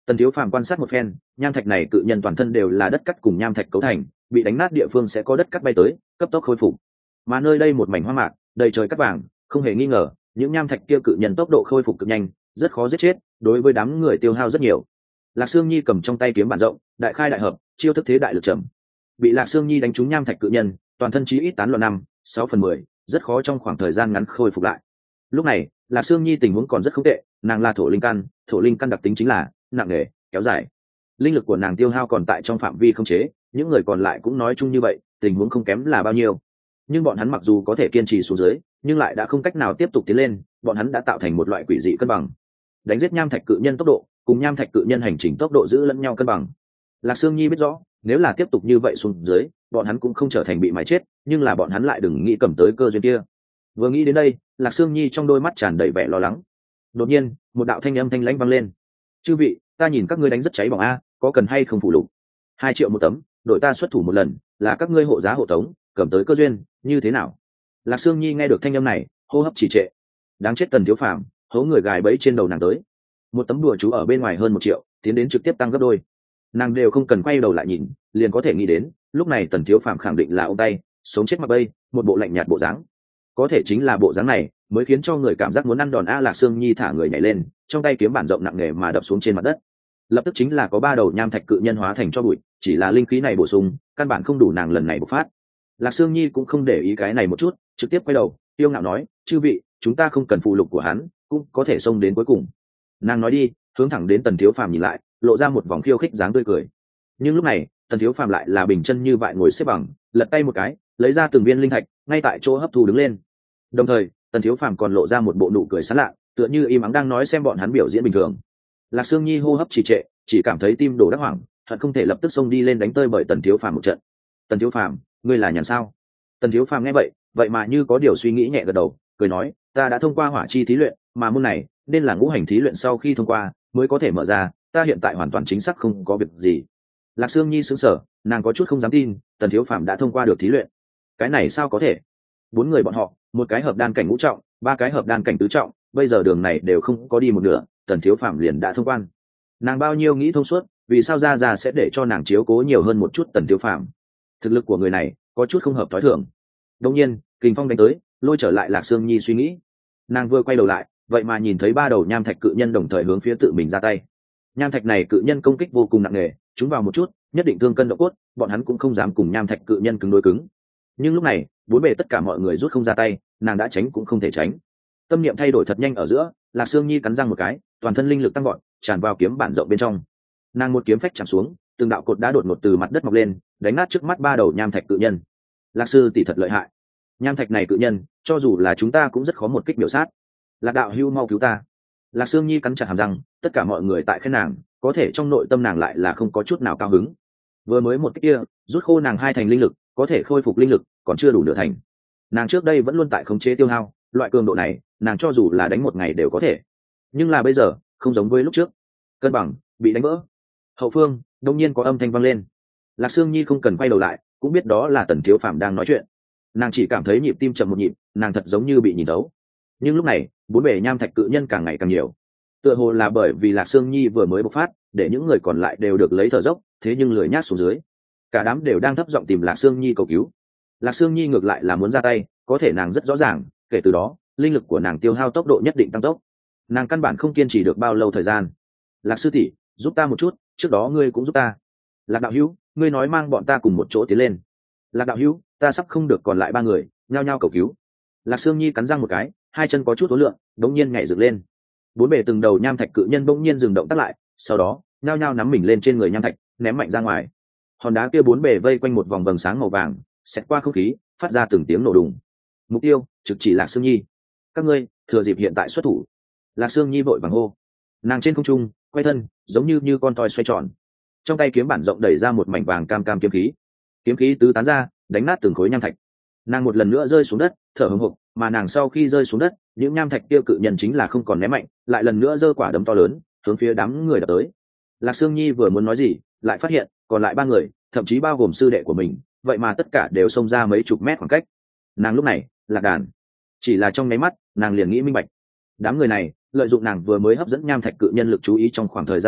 Tần Thiếu Phàm quan sát một phen, nham thạch này cự nhân toàn thân đều là đất cắt cùng nham thạch cấu thành, bị đánh nát địa phương sẽ có đất cắt bay tới, cấp tốc khôi phục. Mà nơi đây một mảnh hoang mạc, đầy trời cắt vàng, không hề nghi ngờ, những nham thạch kia cự nhân tốc độ khôi phục cực nhanh, rất khó giết chết, đối với đám người tiêu hao rất nhiều. Lạc Sương Nhi cầm trong tay kiếm bản rộng, đại khai đại hợp, chiêu thức thế đại lực trầm. Bị Lạc Sương Nhi đánh trúng nham thạch cự nhân, toàn thân chí ít tán loạn 5-6/10, rất khó trong khoảng thời gian ngắn khôi phục lại. Lúc này, Lạc Sương Nhi tình huống còn rất không tệ, nàng là thổ linh căn đặc tính chính là nặng nề, kéo dài. Linh lực của nàng tiêu hao còn tại trong phạm vi không chế, những người còn lại cũng nói chung như vậy, tình huống không kém là bao nhiêu. Nhưng bọn hắn mặc dù có thể kiên trì xuống dưới, nhưng lại đã không cách nào tiếp tục tiến lên, bọn hắn đã tạo thành một loại quỷ dị cân bằng. Đánh giết nham thạch cự nhân tốc độ, cùng nham thạch cự nhân hành trình tốc độ giữ lẫn nhau cân bằng. Lạc Sương Nhi biết rõ, nếu là tiếp tục như vậy xuống dưới, bọn hắn cũng không trở thành bị mái chết, nhưng là bọn hắn lại đừng nghĩ cầm tới cơ duyên kia. Vừa nghĩ đến đây, Lạc Sương Nhi trong đôi mắt tràn đầy vẻ lo lắng. Đột nhiên, một đạo thanh âm thanh lãnh vang lên: "Chư vị, ta nhìn các ngươi đánh rất cháy bỏng a, có cần hay không phụ lục? 2 triệu một tấm, đội ta xuất thủ một lần, là các ngươi hộ giá hộ tống, cầm tới cơ duyên, như thế nào?" Lạc Sương Nhi nghe được thanh âm này, hô hấp trì trệ. Đáng chết Tần Thiếu Phàm, hố người gài bẫy trên đầu nàng tới. Một tấm đùa chú ở bên ngoài hơn 1 triệu, tiến đến trực tiếp tăng gấp đôi. Nàng đều không cần quay đầu lại nhìn, liền có thể nghĩ đến, lúc này Tần Thiếu Phàm khẳng định là ông tay, sống chết mặc bay, một bộ lạnh nhạt bộ dáng. Có thể chính là bộ dáng này, mới khiến cho người cảm giác muốn ăn đòn a. Lạc Sương Nhi thả người nhảy lên, trong tay kiếm bản rộng nặng nề mà đập xuống trên mặt đất. Lập tức chính là có 3 đầu nham thạch cự nhân hóa thành cho bụi, chỉ là linh khí này bổ sung, căn bản không đủ nàng lần này bộc phát. Lạc Sương Nhi cũng không để ý cái này một chút, trực tiếp quay đầu, tiêu ngạo nói: "Chư vị, chúng ta không cần phụ lục của hắn, cũng có thể xông đến cuối cùng." Nàng nói đi, hướng thẳng đến Tần Thiếu Phàm nhìn lại, lộ ra một vòng khiêu khích dáng tươi cười. Nhưng lúc này, Tần Thiếu Phàm lại là bình chân như vậy ngồi xếp bằng, lật tay một cái, lấy ra từng viên linh thạch, ngay tại chỗ hấp thu đứng lên. Đồng thời, Tần Thiếu Phàm còn lộ ra một bộ nụ cười sảng lạ, tựa như im ắng đang nói xem bọn hắn biểu diễn bình thường. Lạc Sương Nhi hô hấp trì trệ, chỉ cảm thấy tim đổ đắc hoảng, hận không thể lập tức xông đi lên đánh tơi bởi Tần Thiếu Phàm một trận. "Tần Thiếu Phàm, ngươi là nhàn sao?" Tần Thiếu Phàm nghe vậy, vậy mà như có điều suy nghĩ nhẹ gật đầu, cười nói: "Ta đã thông qua hỏa chi thí luyện, mà môn này nên là ngũ hành thí luyện sau khi thông qua mới có thể mở ra, ta hiện tại hoàn toàn chính xác không có việc gì." Lạc Sương Nhi sững sờ, nàng có chút không dám tin, Tần Thiếu Phàm đã thông qua được thí luyện. Cái này sao có thể? 4 người bọn họ, một cái hợp đan cảnh ngũ trọng, 3 cái hợp đan cảnh tứ trọng, bây giờ đường này đều không có đi một nửa, Tần Thiếu Phàm liền đã thông quan. Nàng bao nhiêu nghĩ thông suốt, vì sao ra sẽ để cho nàng chiếu cố nhiều hơn một chút Tần Thiếu Phàm. Thực lực của người này có chút không hợp thói thường. Đương nhiên, kình phong đánh tới, lôi trở lại Lạc Sương Nhi suy nghĩ. Nàng vừa quay đầu lại, vậy mà nhìn thấy 3 đầu nham thạch cự nhân đồng thời hướng phía tự mình ra tay. Nham thạch này cự nhân công kích vô cùng nặng nề, chúng vào một chút, nhất định thương cân độ cốt, bọn hắn cũng không dám cùng nham thạch cự nhân cứng đối cứng. Nhưng lúc này, bốn bề tất cả mọi người rút không ra tay, nàng đã tránh cũng không thể tránh. Tâm niệm thay đổi thật nhanh ở giữa, Lạc Sương Nhi cắn răng một cái, toàn thân linh lực tăng vọt, tràn vào kiếm bản rộng bên trong. Nàng một kiếm phách chạm xuống, từng đạo cột đá đột ngột từ mặt đất mọc lên, đánh nát trước mắt 3 đầu nham thạch cự nhân. Lạc sư tỷ thật lợi hại. Nham thạch này cự nhân, cho dù là chúng ta cũng rất khó một kích biểu sát. Lạc đạo hưu mau cứu ta. Lạc Sương Nhi cắn chặt hàm răng, tất cả mọi người tại khen nàng, có thể trong nội tâm nàng lại là không có chút nào cao hứng. Vừa mới một kích kia, rút khô nàng 2 thành linh lực, có thể khôi phục linh lực, còn chưa đủ nửa thành. Nàng trước đây vẫn luôn tại khống chế tiêu hao, loại cường độ này, nàng cho dù là đánh một ngày đều có thể. Nhưng là bây giờ, không giống với lúc trước. Cân bằng bị đánh vỡ. Hậu phương, đột nhiên có âm thanh vang lên. Lạc Sương Nhi không cần quay đầu lại, cũng biết đó là Tần Thiếu Phàm đang nói chuyện. Nàng chỉ cảm thấy nhịp tim chậm một nhịp, nàng thật giống như bị nhìn thấu. Nhưng lúc này, bốn bề nham thạch cự nhân càng ngày càng nhiều. Tựa hồ là bởi vì Lạc Sương Nhi vừa mới bộc phát, để những người còn lại đều được lấy thở dốc, thế nhưng lười nhác xuống dưới. Cả đám đều đang thấp giọng tìm Lạc Sương Nhi cầu cứu. Lạc Sương Nhi ngược lại là muốn ra tay, có thể nàng rất rõ ràng, kể từ đó, linh lực của nàng tiêu hao tốc độ nhất định tăng tốc. Nàng căn bản không kiên trì được bao lâu thời gian. Lạc sư tỷ, giúp ta một chút, trước đó ngươi cũng giúp ta. Lạc đạo hữu, ngươi nói mang bọn ta cùng một chỗ tiến lên. Lạc đạo hữu, ta sắp không được còn lại 3 người, nhao nhao cầu cứu. Lạc Sương Nhi cắn răng một cái, 2 chân có chút uốn lượn, đống nhiên nhảy dựng lên. Bốn bề từng đầu nham thạch cự nhân bỗng nhiên dừng động tác lại, sau đó, nhao nhao nắm mình lên trên người nham thạch, ném mạnh ra ngoài. Hòn đá kia bốn bề vây quanh một vòng vầng sáng màu vàng, xẹt qua không khí, phát ra từng tiếng nổ đùng. Mục tiêu trực chỉ Lạc Sương Nhi. Các ngươi thừa dịp hiện tại xuất thủ. Lạc Sương Nhi vội vàng hô. Nàng trên không trung quay thân, giống như con toy xoay tròn, trong tay kiếm bản rộng đẩy ra một mảnh vàng cam cam kiếm khí tứ tán ra, đánh nát từng khối nham thạch. Nàng một lần nữa rơi xuống đất, thở hổn hộc, mà nàng sau khi rơi xuống đất, những nham thạch tiêu cự nhân chính là không còn ném mạnh, lại lần nữa giơ quả đấm to lớn, hướng phía đám người đập tới. Lạc Sương Nhi vừa muốn nói gì, lại phát hiện còn lại 3 người, thậm chí bao gồm sư đệ của mình, vậy mà tất cả đều xông ra mấy chục mét khoảng cách. Nàng lúc này lạc đàn, chỉ là trong nháy mắt, nàng liền nghĩ minh bạch. Đám người này lợi dụng nàng vừa mới hấp dẫn nham thạch cự nhân lực chú ý trong khoảng thời gian này,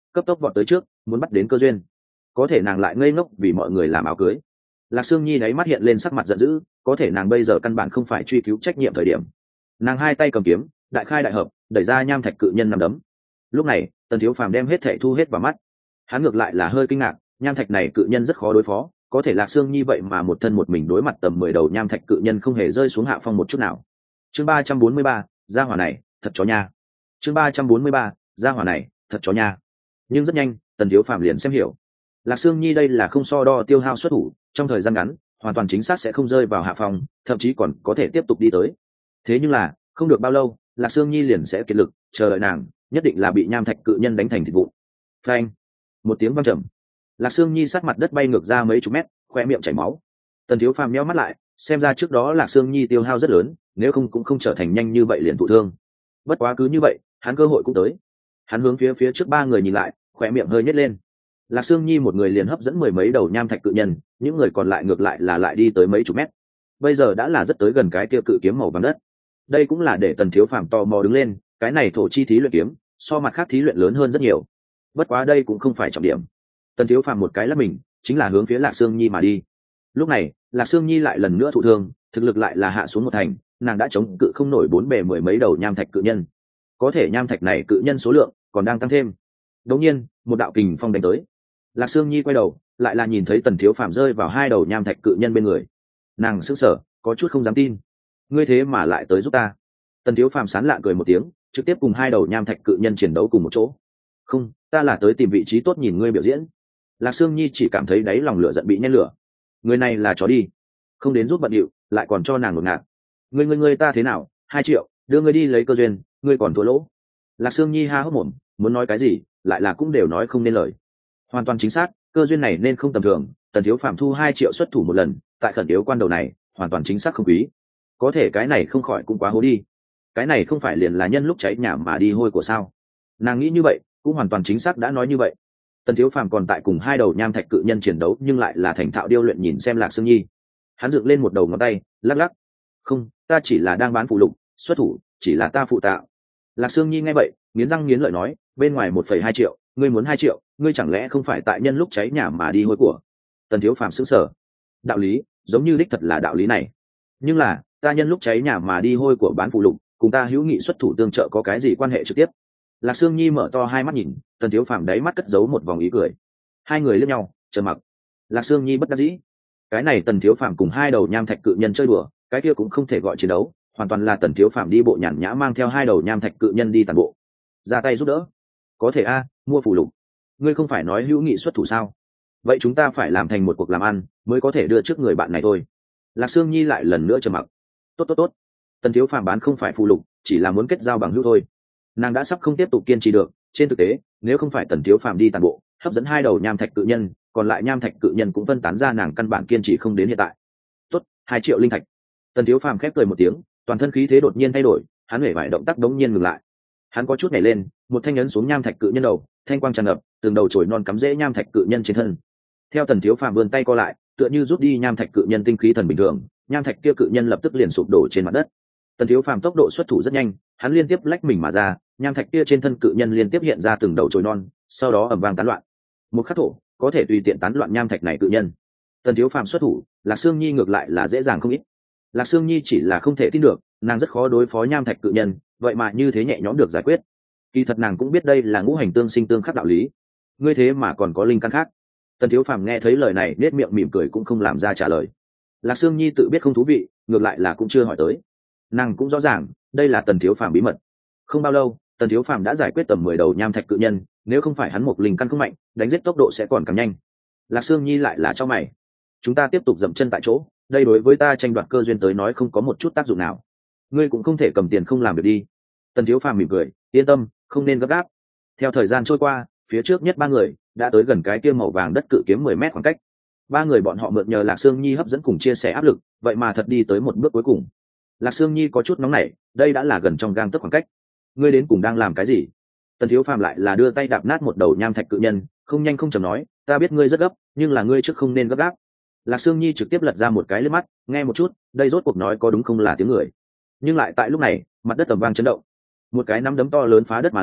cấp tốc vọt tới trước muốn bắt đến cơ duyên. Có thể nàng lại ngây ngốc vì mọi người làm áo cưới. Lạc Sương Nhi đáy mắt hiện lên sắc mặt giận dữ, có thể nàng bây giờ căn bản không phải truy cứu trách nhiệm thời điểm. Nàng hai tay cầm kiếm, đại khai đại hợp, đẩy ra nham thạch cự nhân nằm đấm. Lúc này Tần Thiếu Phàm đem hết thảy thu hết vào mắt. Hắn ngược lại là hơi kinh ngạc, nham thạch này cự nhân rất khó đối phó, có thể Lạc Sương Nhi vậy mà một thân một mình đối mặt tầm 10 đầu nham thạch cự nhân không hề rơi xuống hạ phong một chút nào. Chương 343, gia hỏa này thật chó nha. Chương 343, gia hỏa này thật chó nha. Nhưng rất nhanh Tần Thiếu Phàm liền xem hiểu, Lạc Sương Nhi đây là không so đo tiêu hao xuất thủ, trong thời gian ngắn hoàn toàn chính xác sẽ không rơi vào hạ phong, thậm chí còn có thể tiếp tục đi tới. Thế nhưng là không được bao lâu Lạc Sương Nhi liền sẽ kiệt lực, chờ đợi nàng nhất định là bị nham thạch cự nhân đánh thành thịt vụn. Phanh! Một tiếng vang trầm, Lạc Sương Nhi sát mặt đất bay ngược ra mấy chục mét, khoe miệng chảy máu. Tần Thiếu Phàm nhíu mắt lại, xem ra trước đó Lạc Sương Nhi tiêu hao rất lớn, nếu không cũng không trở thành nhanh như vậy liền thụ thương. Bất quá cứ như vậy hắn cơ hội cũng tới. Hắn hướng phía trước ba người nhìn lại, khoe miệng hơi nhếch lên. Lạc Sương Nhi một người liền hấp dẫn mười mấy đầu nham thạch cự nhân, những người còn lại ngược lại là lại đi tới mấy chục mét. Bây giờ đã là rất tới gần cái kia cự kiếm màu vàng đất. Đây cũng là để Tần Thiếu Phàm tò mò đứng lên, cái này thổ chi thí luyện kiếm so mặt khác thí luyện lớn hơn rất nhiều. Bất quá đây cũng không phải trọng điểm. Tần Thiếu Phàm một cái lắc mình chính là hướng phía Lạc Sương Nhi mà đi. Lúc này Lạc Sương Nhi lại lần nữa thụ thương, thực lực lại là hạ xuống một thành, nàng đã chống cự không nổi bốn bề mười mấy đầu nham thạch cự nhân. Có thể nham thạch này cự nhân số lượng còn đang tăng thêm. Đột nhiên một đạo kình phong đánh tới. Lạc Sương Nhi quay đầu lại là nhìn thấy Tần Thiếu Phàm rơi vào hai đầu nham thạch cự nhân bên người. Nàng sững sờ, có chút không dám tin. Ngươi thế mà lại tới giúp ta? Tần Thiếu Phàm sán lạ cười một tiếng, trực tiếp cùng hai đầu nham thạch cự nhân chiến đấu cùng một chỗ. Không, ta là tới tìm vị trí tốt nhìn ngươi biểu diễn. Lạc Sương Nhi chỉ cảm thấy đáy lòng lửa giận bị nhen lửa. Người này là chó đi, không đến giúp bận điệu lại còn cho nàng ngột ngạt. Ngươi ta thế nào? 2 triệu đưa ngươi đi lấy cơ duyên, ngươi còn thua lỗ. Lạc Sương Nhi ha hốc mồm, muốn nói cái gì lại là cũng đều nói không nên lời. Hoàn toàn chính xác, cơ duyên này nên không tầm thường. Tần Thiếu Phàm thu 2 triệu xuất thủ một lần, tại khẩn yếu quan đầu này hoàn toàn chính xác không quý. Có thể cái này không khỏi cũng quá hố đi. Cái này không phải liền là nhân lúc cháy nhà mà đi hôi của sao? Nàng nghĩ như vậy cũng hoàn toàn chính xác đã nói như vậy. Tần Thiếu Phàm còn tại cùng hai đầu nham thạch cự nhân chiến đấu, nhưng lại là thành thạo điêu luyện nhìn xem Lạc Sương Nhi. Hắn dựng lên một đầu ngón tay lắc lắc. Không, ta chỉ là đang bán phụ lục, xuất thủ chỉ là ta phụ tạo. Lạc Sương Nhi nghe vậy nghiến răng nghiến lợi nói, bên ngoài 1,2 triệu, ngươi muốn 2 triệu, ngươi chẳng lẽ không phải tại nhân lúc cháy nhà mà đi hôi của? Tần Thiếu Phàm sững sờ. Đạo lý giống như đích thật là đạo lý này, nhưng là ta nhân lúc cháy nhà mà đi hôi của bán phụ lục cùng ta hữu nghị xuất thủ tương trợ có cái gì quan hệ trực tiếp? Lạc Sương Nhi mở to hai mắt nhìn, Tần Thiếu Phàm đáy mắt cất giấu một vòng ý cười. Hai người liếc nhau trầm mặc. Lạc Sương Nhi bất đắc dĩ, cái này Tần Thiếu Phàm cùng hai đầu nham thạch cự nhân chơi đùa, cái kia cũng không thể gọi chiến đấu, hoàn toàn là Tần Thiếu Phàm đi bộ nhàn nhã mang theo hai đầu nham thạch cự nhân đi tàn bộ, ra tay giúp đỡ. Có thể a, mua phụ lục, ngươi không phải nói hữu nghị xuất thủ sao? Vậy chúng ta phải làm thành một cuộc làm ăn mới có thể đưa trước người bạn này thôi. Lạc Sương Nhi lại lần nữa trầm mặc. Tốt, Tần Thiếu Phàm bán không phải phụ lục, chỉ là muốn kết giao bằng hữu thôi. Nàng đã sắp không tiếp tục kiên trì được. Trên thực tế nếu không phải Tần Thiếu Phàm đi tàn bộ hấp dẫn hai đầu nham thạch cự nhân, còn lại nham thạch cự nhân cũng phân tán ra, nàng căn bản kiên trì không đến hiện tại. Tốt, 2 triệu linh thạch. Tần Thiếu Phàm khép cười một tiếng, toàn thân khí thế đột nhiên thay đổi, hắn hề vải động tác đống nhiên ngừng lại. Hắn có chút nhảy lên, một thanh ấn xuống nham thạch cự nhân đầu, thanh quang tràn ngập, từng đầu chồi non cắm rễ nham thạch cự nhân trên thân. Theo Tần Thiếu Phàm vươn tay co lại, tựa như rút đi nham thạch cự nhân tinh khí thần bình thường, nham thạch kia cự nhân lập tức liền sụp đổ trên mặt đất. Tần Thiếu Phàm tốc độ xuất thủ rất nhanh, hắn liên tiếp lách mình mà ra, nham thạch kia trên thân cự nhân liên tiếp hiện ra từng đầu chồi non, sau đó ầm vang tán loạn. Một khắc thổ có thể tùy tiện tán loạn nham thạch này cự nhân. Tần Thiếu Phàm xuất thủ, Lạc Sương Nhi ngược lại là dễ dàng không ít. Lạc Sương Nhi chỉ là không thể tin được, nàng rất khó đối phó nham thạch cự nhân, vậy mà như thế nhẹ nhõm được giải quyết. Kỳ thật nàng cũng biết đây là ngũ hành tương sinh tương khắc đạo lý. Ngươi thế mà còn có linh căn khác. Tần Thiếu Phàm nghe thấy lời này nét miệng mỉm cười cũng không làm ra trả lời. Lạc Sương Nhi tự biết không thú vị, ngược lại là cũng chưa hỏi tới. Nàng cũng rõ ràng đây là Tần Thiếu Phàm bí mật. Không bao lâu Tần Thiếu Phàm đã giải quyết tầm 10 đầu nham thạch cự nhân, nếu không phải hắn một linh căn không mạnh, đánh giết tốc độ sẽ còn càng nhanh. Lạc Sương Nhi lại là cho mày. Chúng ta tiếp tục dậm chân tại chỗ, đây đối với ta tranh đoạt cơ duyên tới nói không có một chút tác dụng nào. Ngươi cũng không thể cầm tiền không làm việc đi. Tần Thiếu Phàm mỉm cười, yên tâm, không nên gấp gáp. Theo thời gian trôi qua, phía trước nhất ba người đã tới gần cái kia màu vàng đất cự kiếm 10 mét khoảng cách. Ba người bọn họ mượn nhờ Lạc Sương Nhi hấp dẫn cùng chia sẻ áp lực, vậy mà thật đi tới một bước cuối cùng. Lạc Sương Nhi có chút nóng nảy, đây đã là gần trong gang tấc khoảng cách. Ngươi đến cùng đang làm cái gì? Tần Thiếu Phàm lại là đưa tay đạp nát một đầu nham thạch cự nhân, không nhanh không chậm nói, ta biết ngươi rất gấp, nhưng là ngươi trước không nên gấp gáp. Lạc Sương Nhi trực tiếp lật ra một cái liếc mắt, nghe một chút, đây rốt cuộc nói có đúng không là tiếng người. Nhưng lại tại lúc này, mặt đất tầm vang chấn động, một cái nắm đấm to lớn phá đất mà lên,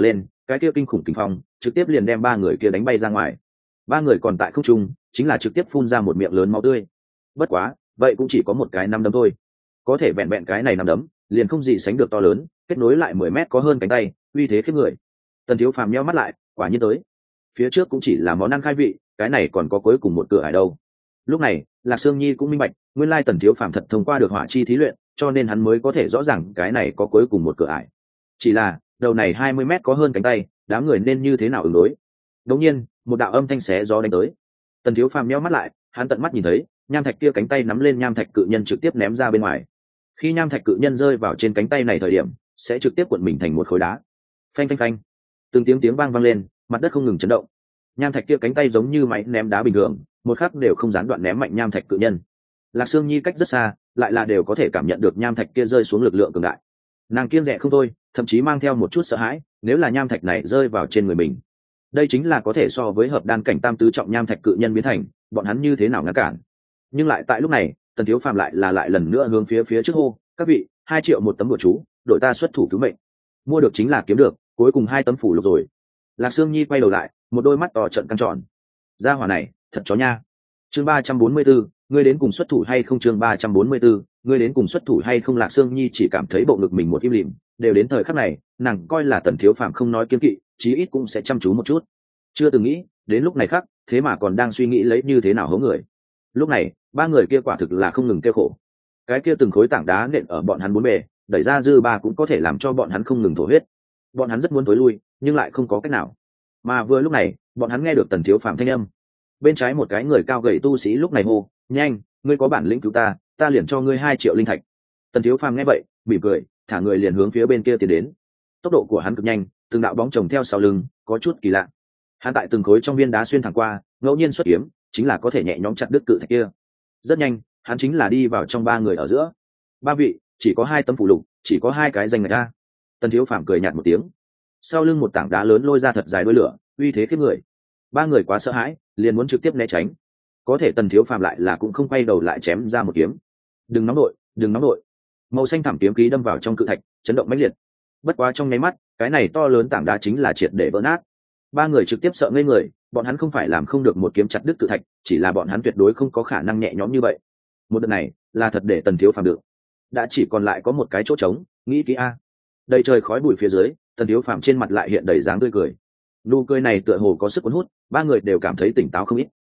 cái kia kinh khủng kinh phong trực tiếp liền đem ba người kia đánh bay ra ngoài. Ba người còn tại không trung chính là trực tiếp phun ra một miệng lớn máu tươi. Bất quá vậy cũng chỉ có một cái nắm đấm thôi, có thể vẹn vẹn cái này nắm đấm liền không gì sánh được to lớn, kết nối lại 10 mét có hơn cánh tay, uy thế khiếp người. Tần Thiếu Phàm nheo mắt lại, quả nhiên tới. Phía trước cũng chỉ là món ăn khai vị, cái này còn có cuối cùng một cửa ải đâu. Lúc này Lạc Sương Nhi cũng minh bạch, nguyên lai Tần Thiếu Phàm thật thông qua được hỏa chi thí luyện, cho nên hắn mới có thể rõ ràng cái này có cuối cùng một cửa ải. Chỉ là đầu này 20 mét có hơn cánh tay, đám người nên như thế nào ứng đối? Đột nhiên một đạo âm thanh xé gió đánh tới. Tần Thiếu Phàm nheo mắt lại, hắn tận mắt nhìn thấy nham thạch kia cánh tay nắm lên nham thạch cự nhân trực tiếp ném ra bên ngoài. Khi nham thạch cự nhân rơi vào trên cánh tay này thời điểm, sẽ trực tiếp cuộn mình thành một khối đá. Phanh phanh phanh, từng tiếng vang lên, mặt đất không ngừng chấn động. Nham thạch kia cánh tay giống như máy ném đá bình thường, một khắc đều không gián đoạn ném mạnh nham thạch cự nhân. Lạc Sương Nhi cách rất xa, lại là đều có thể cảm nhận được nham thạch kia rơi xuống lực lượng cường đại. Nàng kiêng dè không thôi, thậm chí mang theo một chút sợ hãi, nếu là nham thạch này rơi vào trên người mình, đây chính là có thể so với hợp đan cảnh tam tứ trọng nham thạch cự nhân biến thành, bọn hắn như thế nào ngăn cản? Nhưng lại tại lúc này, Tần Thiếu Phàm lại lần nữa hướng phía trước hô, các vị, 2 triệu một tấm bùa chú, đội ta xuất thủ cứu mệnh. Mua được chính là kiếm được, cuối cùng 2 tấm phủ lục rồi. Lạc Sương Nhi quay đầu lại, một đôi mắt to trợn căng tròn. Gia hỏa này, thật chó nha. Chương 344, ngươi đến cùng xuất thủ hay không? Chương 344, ngươi đến cùng xuất thủ hay không? Lạc Sương Nhi chỉ cảm thấy bộ ngực mình một im lìm, đều đến thời khắc này, nàng coi là Tần Thiếu Phàm không nói kiêng kỵ, chí ít cũng sẽ chăm chú một chút. Chưa từng nghĩ, đến lúc này khác, thế mà còn đang suy nghĩ lấy như thế nào hố người. Lúc này, ba người kia quả thực là không ngừng kêu khổ. Cái kia từng khối tảng đá nện ở bọn hắn bốn bề, đẩy ra dư ba cũng có thể làm cho bọn hắn không ngừng thổ huyết. Bọn hắn rất muốn tối lui, nhưng lại không có cách nào. Mà vừa lúc này, bọn hắn nghe được Tần Thiếu Phàm thanh âm. Bên trái một cái người cao gầy tu sĩ lúc này hô, nhanh, ngươi có bản lĩnh cứu ta, ta liền cho ngươi 2 triệu linh thạch. Tần Thiếu Phàm nghe vậy, mỉm cười, thả người liền hướng phía bên kia tiến đến. Tốc độ của hắn cực nhanh, từng đạo bóng chồng theo sau lưng, có chút kỳ lạ. Hắn tại từng khối trong viên đá xuyên thẳng qua, ngẫu nhiên xuất kiếm, chính là có thể nhẹ nhõm chặt đứt cự thạch kia. Rất nhanh, hắn chính là đi vào trong ba người ở giữa. Ba vị, chỉ có 2 tấm phù lục, chỉ có 2 cái danh ngạch a. Tần Thiếu Phàm cười nhạt một tiếng. Sau lưng một tảng đá lớn lôi ra thật dài đuôi lửa, uy thế khiếp người. Ba người quá sợ hãi, liền muốn trực tiếp né tránh. Có thể Tần Thiếu Phàm lại là cũng không quay đầu lại chém ra một kiếm. Đừng nóng đội, đừng nóng đội. Màu xanh thẳm kiếm khí đâm vào trong cự thạch, chấn động mãnh liệt. Bất quá trong nháy mắt, cái này to lớn tảng đá chính là triệt để vỡ nát. Ba người trực tiếp sợ ngây người, bọn hắn không phải làm không được một kiếm chặt đứt cự thạch, chỉ là bọn hắn tuyệt đối không có khả năng nhẹ nhõm như vậy. Một đợt này là thật để Tần Thiếu Phàm được. Đã chỉ còn lại có một cái chỗ trống, nghĩ kỹ a. Đầy trời khói bụi phía dưới, Tần Thiếu Phàm trên mặt lại hiện đầy dáng tươi cười. Nụ cười này tựa hồ có sức cuốn hút, ba người đều cảm thấy tỉnh táo không ít.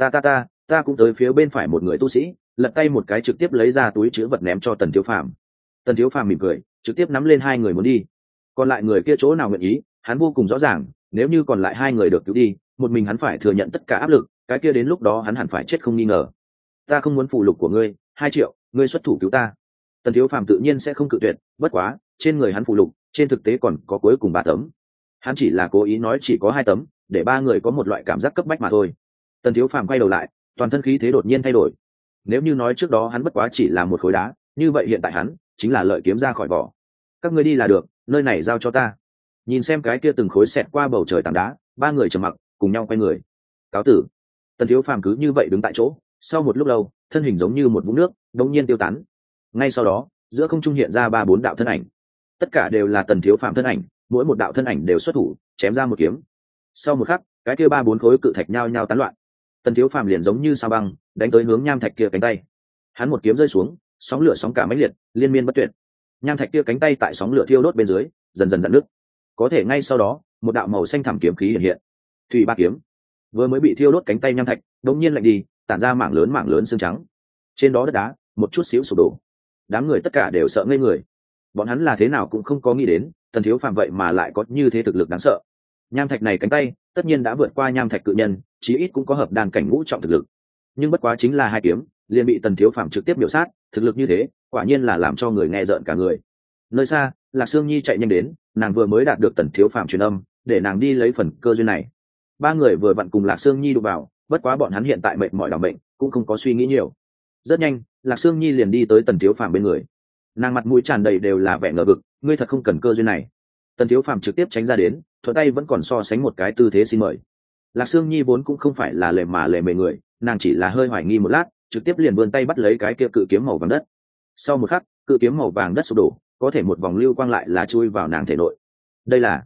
Ta cũng tới phía bên phải một người tu sĩ, lật tay một cái trực tiếp lấy ra túi chứa vật ném cho Tần Thiếu Phàm. Tần Thiếu Phàm mỉm cười, trực tiếp nắm lên 2 người muốn đi. Còn lại người kia chỗ nào nguyện ý, hắn vô cùng rõ ràng, nếu như còn lại 2 người được cứu đi, một mình hắn phải thừa nhận tất cả áp lực, cái kia đến lúc đó hắn hẳn phải chết không nghi ngờ. Ta không muốn phụ lục của ngươi, 2 triệu, ngươi xuất thủ cứu ta. Tần Thiếu Phàm tự nhiên sẽ không cự tuyệt, bất quá, trên người hắn phụ lục, trên thực tế còn có cuối cùng 3 tấm. Hắn chỉ là cố ý nói chỉ có 2 tấm, để 3 người có một loại cảm giác cấp bách mà thôi. Tần Thiếu Phàm quay đầu lại, toàn thân khí thế đột nhiên thay đổi. Nếu như nói trước đó hắn bất quá chỉ là một khối đá, như vậy hiện tại hắn chính là lợi kiếm ra khỏi vỏ. Các ngươi đi là được, nơi này giao cho ta. Nhìn xem cái kia từng khối xẹt qua bầu trời tảng đá, 3 người trầm mặc, cùng nhau quay người. Cáo tử. Tần Thiếu Phàm cứ như vậy đứng tại chỗ, sau một lúc lâu, thân hình giống như một vũng nước, đột nhiên tiêu tán. Ngay sau đó, giữa không trung hiện ra 3-4 đạo thân ảnh. Tất cả đều là Tần Thiếu Phàm thân ảnh, mỗi một đạo thân ảnh đều xuất thủ, chém ra một kiếm. Sau một khắc, cái kia 3-4 khối cự thạch nhao nhao tán loạn. Tần Thiếu Phàm liền giống như sao băng, đánh tới hướng nham thạch kia cánh tay. Hắn một kiếm rơi xuống, sóng lửa sóng cả mãnh liệt, liên miên bất tuyệt. Nham thạch kia cánh tay tại sóng lửa thiêu đốt bên dưới, dần dần dạn nứt. Có thể ngay sau đó, một đạo màu xanh thẳm kiếm khí hiện hiện. Thủy Ba kiếm. Vừa mới bị thiêu đốt cánh tay nham thạch, đột nhiên lạnh đi, tản ra mảng lớn xương trắng. Trên đó đất đá, một chút xíu sụp đổ. Đám người tất cả đều sợ ngây người. Bọn hắn là thế nào cũng không có nghĩ đến, Tần Thiếu Phàm vậy mà lại có như thế thực lực đáng sợ. Nham thạch này cánh tay, tất nhiên đã vượt qua nham thạch cự nhân, chí ít cũng có hợp đan cảnh ngũ trọng thực lực. Nhưng bất quá chính là 2 kiếm, liền bị Tần Thiếu Phàm trực tiếp biểu sát, thực lực như thế, quả nhiên là làm cho người nghe rợn cả người. Nơi xa, Lạc Sương Nhi chạy nhanh đến, nàng vừa mới đạt được Tần Thiếu Phàm truyền âm, để nàng đi lấy phần cơ duyên này. 3 người vừa vặn cùng Lạc Sương Nhi đụng vào, bất quá bọn hắn hiện tại mệt mỏi đảm bệnh, cũng không có suy nghĩ nhiều. Rất nhanh, Lạc Sương Nhi liền đi tới Tần Thiếu Phàm bên người. Nàng mặt mũi tràn đầy đều là vẻ ngờ vực, ngươi thật không cần cơ duyên này. Tần Thiếu Phàm trực tiếp tránh ra đến, thuận tay vẫn còn so sánh một cái tư thế xin mời. Lạc Sương Nhi vốn cũng không phải là lề mề người, nàng chỉ là hơi hoài nghi một lát, trực tiếp liền vươn tay bắt lấy cái kia cự kiếm màu vàng đất. Sau một khắc, cự kiếm màu vàng đất sụp đổ, có thể một vòng lưu quang lại là chui vào nàng thể nội. Đây là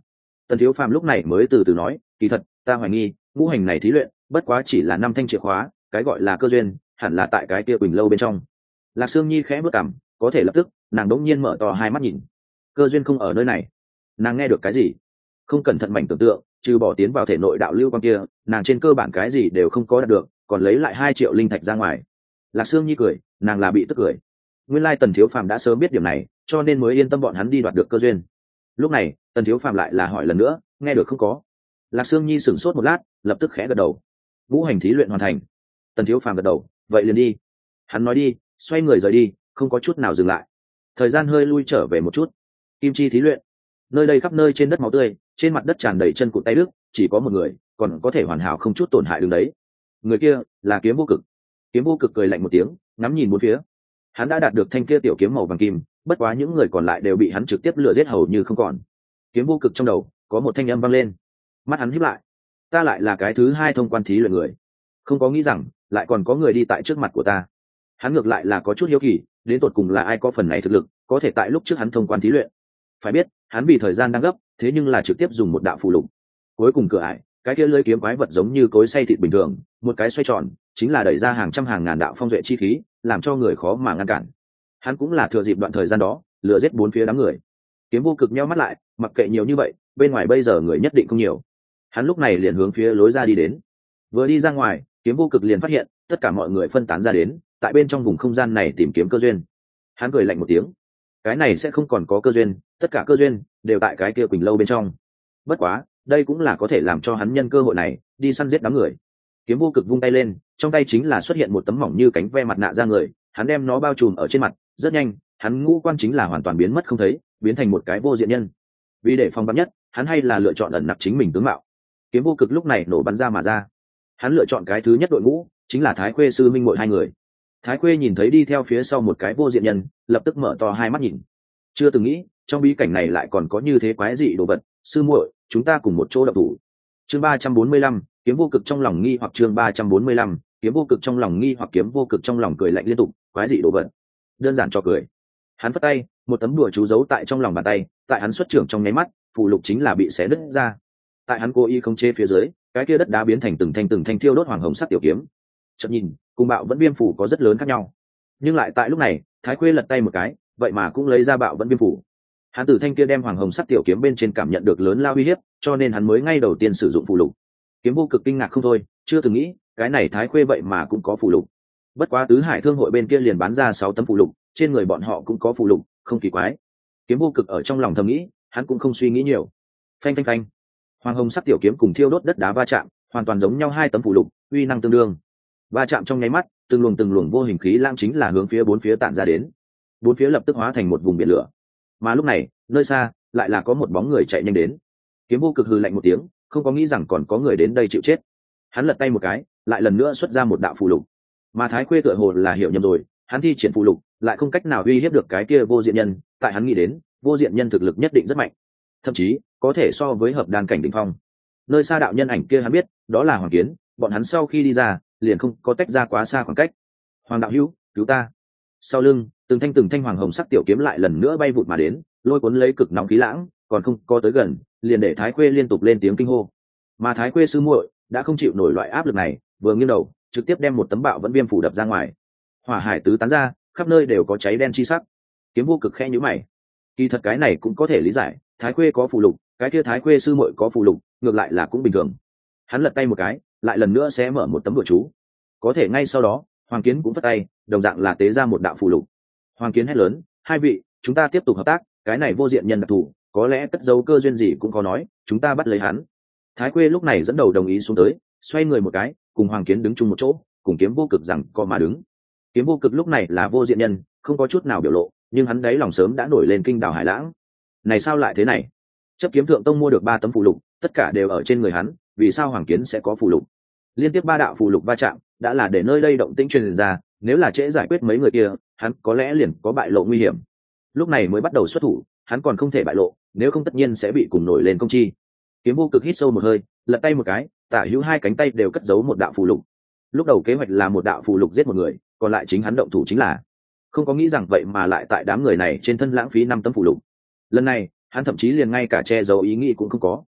Tần Thiếu Phàm lúc này mới từ từ nói, kỳ thật ta hoài nghi ngũ hành này thí luyện bất quá chỉ là 5 thanh chìa khóa, cái gọi là cơ duyên hẳn là tại cái kia Quỳnh lâu bên trong. Lạc Sương Nhi khẽ bước cằm, có thể lập tức nàng đống nhiên mở to hai mắt nhìn. Cơ duyên không ở nơi này. Nàng nghe được cái gì? Không cẩn thận mảnh tưởng tượng, trừ bỏ tiến vào thể nội đạo lưu quan kia, nàng trên cơ bản cái gì đều không có đạt được, còn lấy lại 2 triệu linh thạch ra ngoài. Lạc Sương Nhi cười, nàng là bị tức cười. Nguyên lai Tần Thiếu Phàm đã sớm biết điểm này, cho nên mới yên tâm bọn hắn đi đoạt được cơ duyên. Lúc này, Tần Thiếu Phàm lại là hỏi lần nữa, nghe được không có? Lạc Sương Nhi sửng sốt một lát, lập tức khẽ gật đầu. Ngũ hành thí luyện hoàn thành. Tần Thiếu Phàm gật đầu, vậy liền đi. Hắn nói đi, xoay người rời đi, không có chút nào dừng lại. Thời gian hơi lui trở về một chút. Kim chi thí luyện. Nơi đây khắp nơi trên đất máu tươi, trên mặt đất tràn đầy chân cụt tay đứt, chỉ có một người còn có thể hoàn hảo không chút tổn hại đứng đấy. Người kia là Kiếm Vô Cực. Kiếm Vô Cực cười lạnh một tiếng, ngắm nhìn bốn phía. Hắn đã đạt được thanh kia tiểu kiếm màu vàng kim, bất quá những người còn lại đều bị hắn trực tiếp lừa giết hầu như không còn. Kiếm Vô Cực trong đầu có một thanh âm vang lên, mắt hắn híp lại. Ta lại là cái thứ 2 thông quan thí luyện người, không có nghĩ rằng lại còn có người đi tại trước mặt của ta. Hắn ngược lại là có chút hiếu kỳ, đến tột cùng là ai có phần này thực lực có thể tại lúc trước hắn thông quan thí luyện. Phải biết hắn vì thời gian đang gấp, thế nhưng là trực tiếp dùng một đạo phù lục. Cuối cùng cửa ải, cái kia lưỡi kiếm quái vật giống như cối xay thịt bình thường, một cái xoay tròn chính là đẩy ra hàng trăm hàng ngàn đạo phong duệ chi khí, làm cho người khó mà ngăn cản. Hắn cũng là thừa dịp đoạn thời gian đó lừa giết 4 phía đám người. Kiếm Vô Cực nheo mắt lại, mặc kệ nhiều như vậy, bên ngoài bây giờ người nhất định không nhiều. Hắn lúc này liền hướng phía lối ra đi đến. Vừa đi ra ngoài, Kiếm Vô Cực liền phát hiện tất cả mọi người phân tán ra đến, tại bên trong vùng không gian này tìm kiếm cơ duyên. Hắn cười lạnh một tiếng, cái này sẽ không còn có cơ duyên, tất cả cơ duyên đều tại cái kia Quỳnh lâu bên trong. Bất quá đây cũng là có thể làm cho hắn nhân cơ hội này đi săn giết đám người. Kiếm Vô Cực vung tay lên, trong tay chính là xuất hiện một tấm mỏng như cánh ve mặt nạ ra người, hắn đem nó bao trùm ở trên mặt, rất nhanh hắn ngũ quan chính là hoàn toàn biến mất không thấy, biến thành một cái vô diện nhân. Vì để phòng vắn nhất, hắn hay là lựa chọn ẩn nặc chính mình tướng mạo. Kiếm Vô Cực lúc này nổ bắn ra mà ra. Hắn lựa chọn cái thứ nhất đội ngũ chính là Thái Khuê sư minh muội 2 người. Thái Khuê nhìn thấy đi theo phía sau một cái vô diện nhân, lập tức mở to hai mắt nhìn. Chưa từng nghĩ trong bí cảnh này lại còn có như thế quái dị đồ vật. Sư muội, chúng ta cùng một chỗ động thủ. Chương 345, Kiếm Vô Cực trong lòng nghi hoặc. Chương 345, Kiếm Vô Cực trong lòng nghi hoặc. Kiếm Vô Cực trong lòng cười lạnh liên tục, quái dị đồ vật, đơn giản cho cười. Hắn phất tay, một tấm đùa chú giấu tại trong lòng bàn tay, tại hắn xuất trưởng trong nháy mắt, phù lục chính là bị xé nứt ra. Tại hắn cố ý không chế phía dưới, cái kia đất đá biến thành từng thanh thiêu đốt hoàng hồng sắc tiểu kiếm. Chợt nhìn, cùng Bạo Vẫn Viêm phủ có rất lớn khác nhau. Nhưng lại tại lúc này, Thái Khuê lật tay một cái, vậy mà cũng lấy ra Bạo Vẫn Viêm phủ. Hắn từ thanh kia đem hoàng hồng sắc tiểu kiếm bên trên cảm nhận được lớn lao uy hiếp, cho nên hắn mới ngay đầu tiên sử dụng phù lục. Kiếm Vô Cực kinh ngạc không thôi, chưa từng nghĩ cái này Thái Khuê vậy mà cũng có phù lục. Bất quá Tứ Hải Thương hội bên kia liền bán ra 6 tấm phù lục, trên người bọn họ cũng có phù lục, không kỳ quái. Kiếm Vô Cực ở trong lòng thầm nghĩ, hắn cũng không suy nghĩ nhiều. Phanh phanh phanh, hoàng hồng sắc tiểu kiếm cùng thiêu đốt đất đá va chạm, hoàn toàn giống nhau 2 tấm phù lục, uy năng tương đương. Va chạm trong nháy mắt, từng luồng vô hình khí lãng chính là hướng phía 4 phía tản ra đến. 4 phía lập tức hóa thành một vùng biển lửa. Mà lúc này, nơi xa lại là có một bóng người chạy nhanh đến. Kiếm Vô Cực hừ lạnh một tiếng, không có nghĩ rằng còn có người đến đây chịu chết. Hắn lật tay một cái, lại lần nữa xuất ra một đạo phù lục. Mà Thái Khuê tựa hồ là hiểu nhầm rồi, hắn thi triển phù lục lại không cách nào uy hiếp được cái kia vô diện nhân. Tại hắn nghĩ đến, vô diện nhân thực lực nhất định rất mạnh, thậm chí có thể so với hợp đan cảnh đỉnh phong. Nơi xa đạo nhân ảnh kia hắn biết, đó là Hoàng Kiến, bọn hắn sau khi đi ra, liền không có tách ra quá xa khoảng cách. Hoàng đạo hữu, cứu ta! Sau lưng, từng thanh hoàng hồng sắc tiểu kiếm lại lần nữa bay vụt mà đến, lôi cuốn lấy cực nóng khí lãng, còn không có tới gần, liền để Thái Khuê liên tục lên tiếng kinh hô. Mà Thái Khuê sư muội đã không chịu nổi loại áp lực này, vừa nghiêng đầu, trực tiếp đem một tấm Bạo Vẫn Viêm phủ đập ra ngoài. Hỏa hải tứ tán ra, khắp nơi đều có cháy đen chi sắc. Kiếm Vô Cực khẽ nhíu mày. Kỳ thật cái này cũng có thể lý giải, Thái Khuê có phù lục, cái kia Thái Khuê sư muội có phù lục, ngược lại là cũng bình thường. Hắn lật tay một cái, lại lần nữa sẽ mở một tấm đùa chú. Có thể ngay sau đó, Hoàng Kiến cũng phất tay, đồng dạng là tế ra một đạo phù lục. Hoàng Kiến hét lớn, 2 vị, chúng ta tiếp tục hợp tác, cái này vô diện nhân đặc thù, có lẽ cất giấu cơ duyên gì cũng có nói, chúng ta bắt lấy hắn. Thái Khuê lúc này dẫn đầu đồng ý xuống tới, xoay người một cái, cùng Hoàng Kiến đứng chung một chỗ, cùng Kiếm Vô Cực rằng co mà đứng. Kiếm Vô Cực lúc này là vô diện nhân, không có chút nào biểu lộ, nhưng hắn đấy lòng sớm đã nổi lên kinh đảo hải lãng. Này sao lại thế này? Chấp Kiếm Thượng Tông mua được 3 tấm phù lục, tất cả đều ở trên người hắn, vì sao Hoàng Kiến sẽ có phù lục? Liên tiếp 3 đạo phù lục va chạm, đã là để nơi đây động tĩnh truyền ra, nếu là trễ giải quyết mấy người kia, hắn có lẽ liền có bại lộ nguy hiểm. Lúc này mới bắt đầu xuất thủ, hắn còn không thể bại lộ, nếu không tất nhiên sẽ bị cùng nổi lên công chi. Kiếm Vô Cực hít sâu một hơi, lật tay một cái, tả hữu 2 cánh tay đều cất giấu một đạo phù lục. Lúc đầu kế hoạch là một đạo phù lục giết một người, còn lại chính hắn động thủ chính là. Không có nghĩ rằng vậy mà lại tại đám người này trên thân lãng phí 5 tấm phù lục. Lần này, hắn thậm chí liền ngay cả che giấu ý nghĩ cũng không có.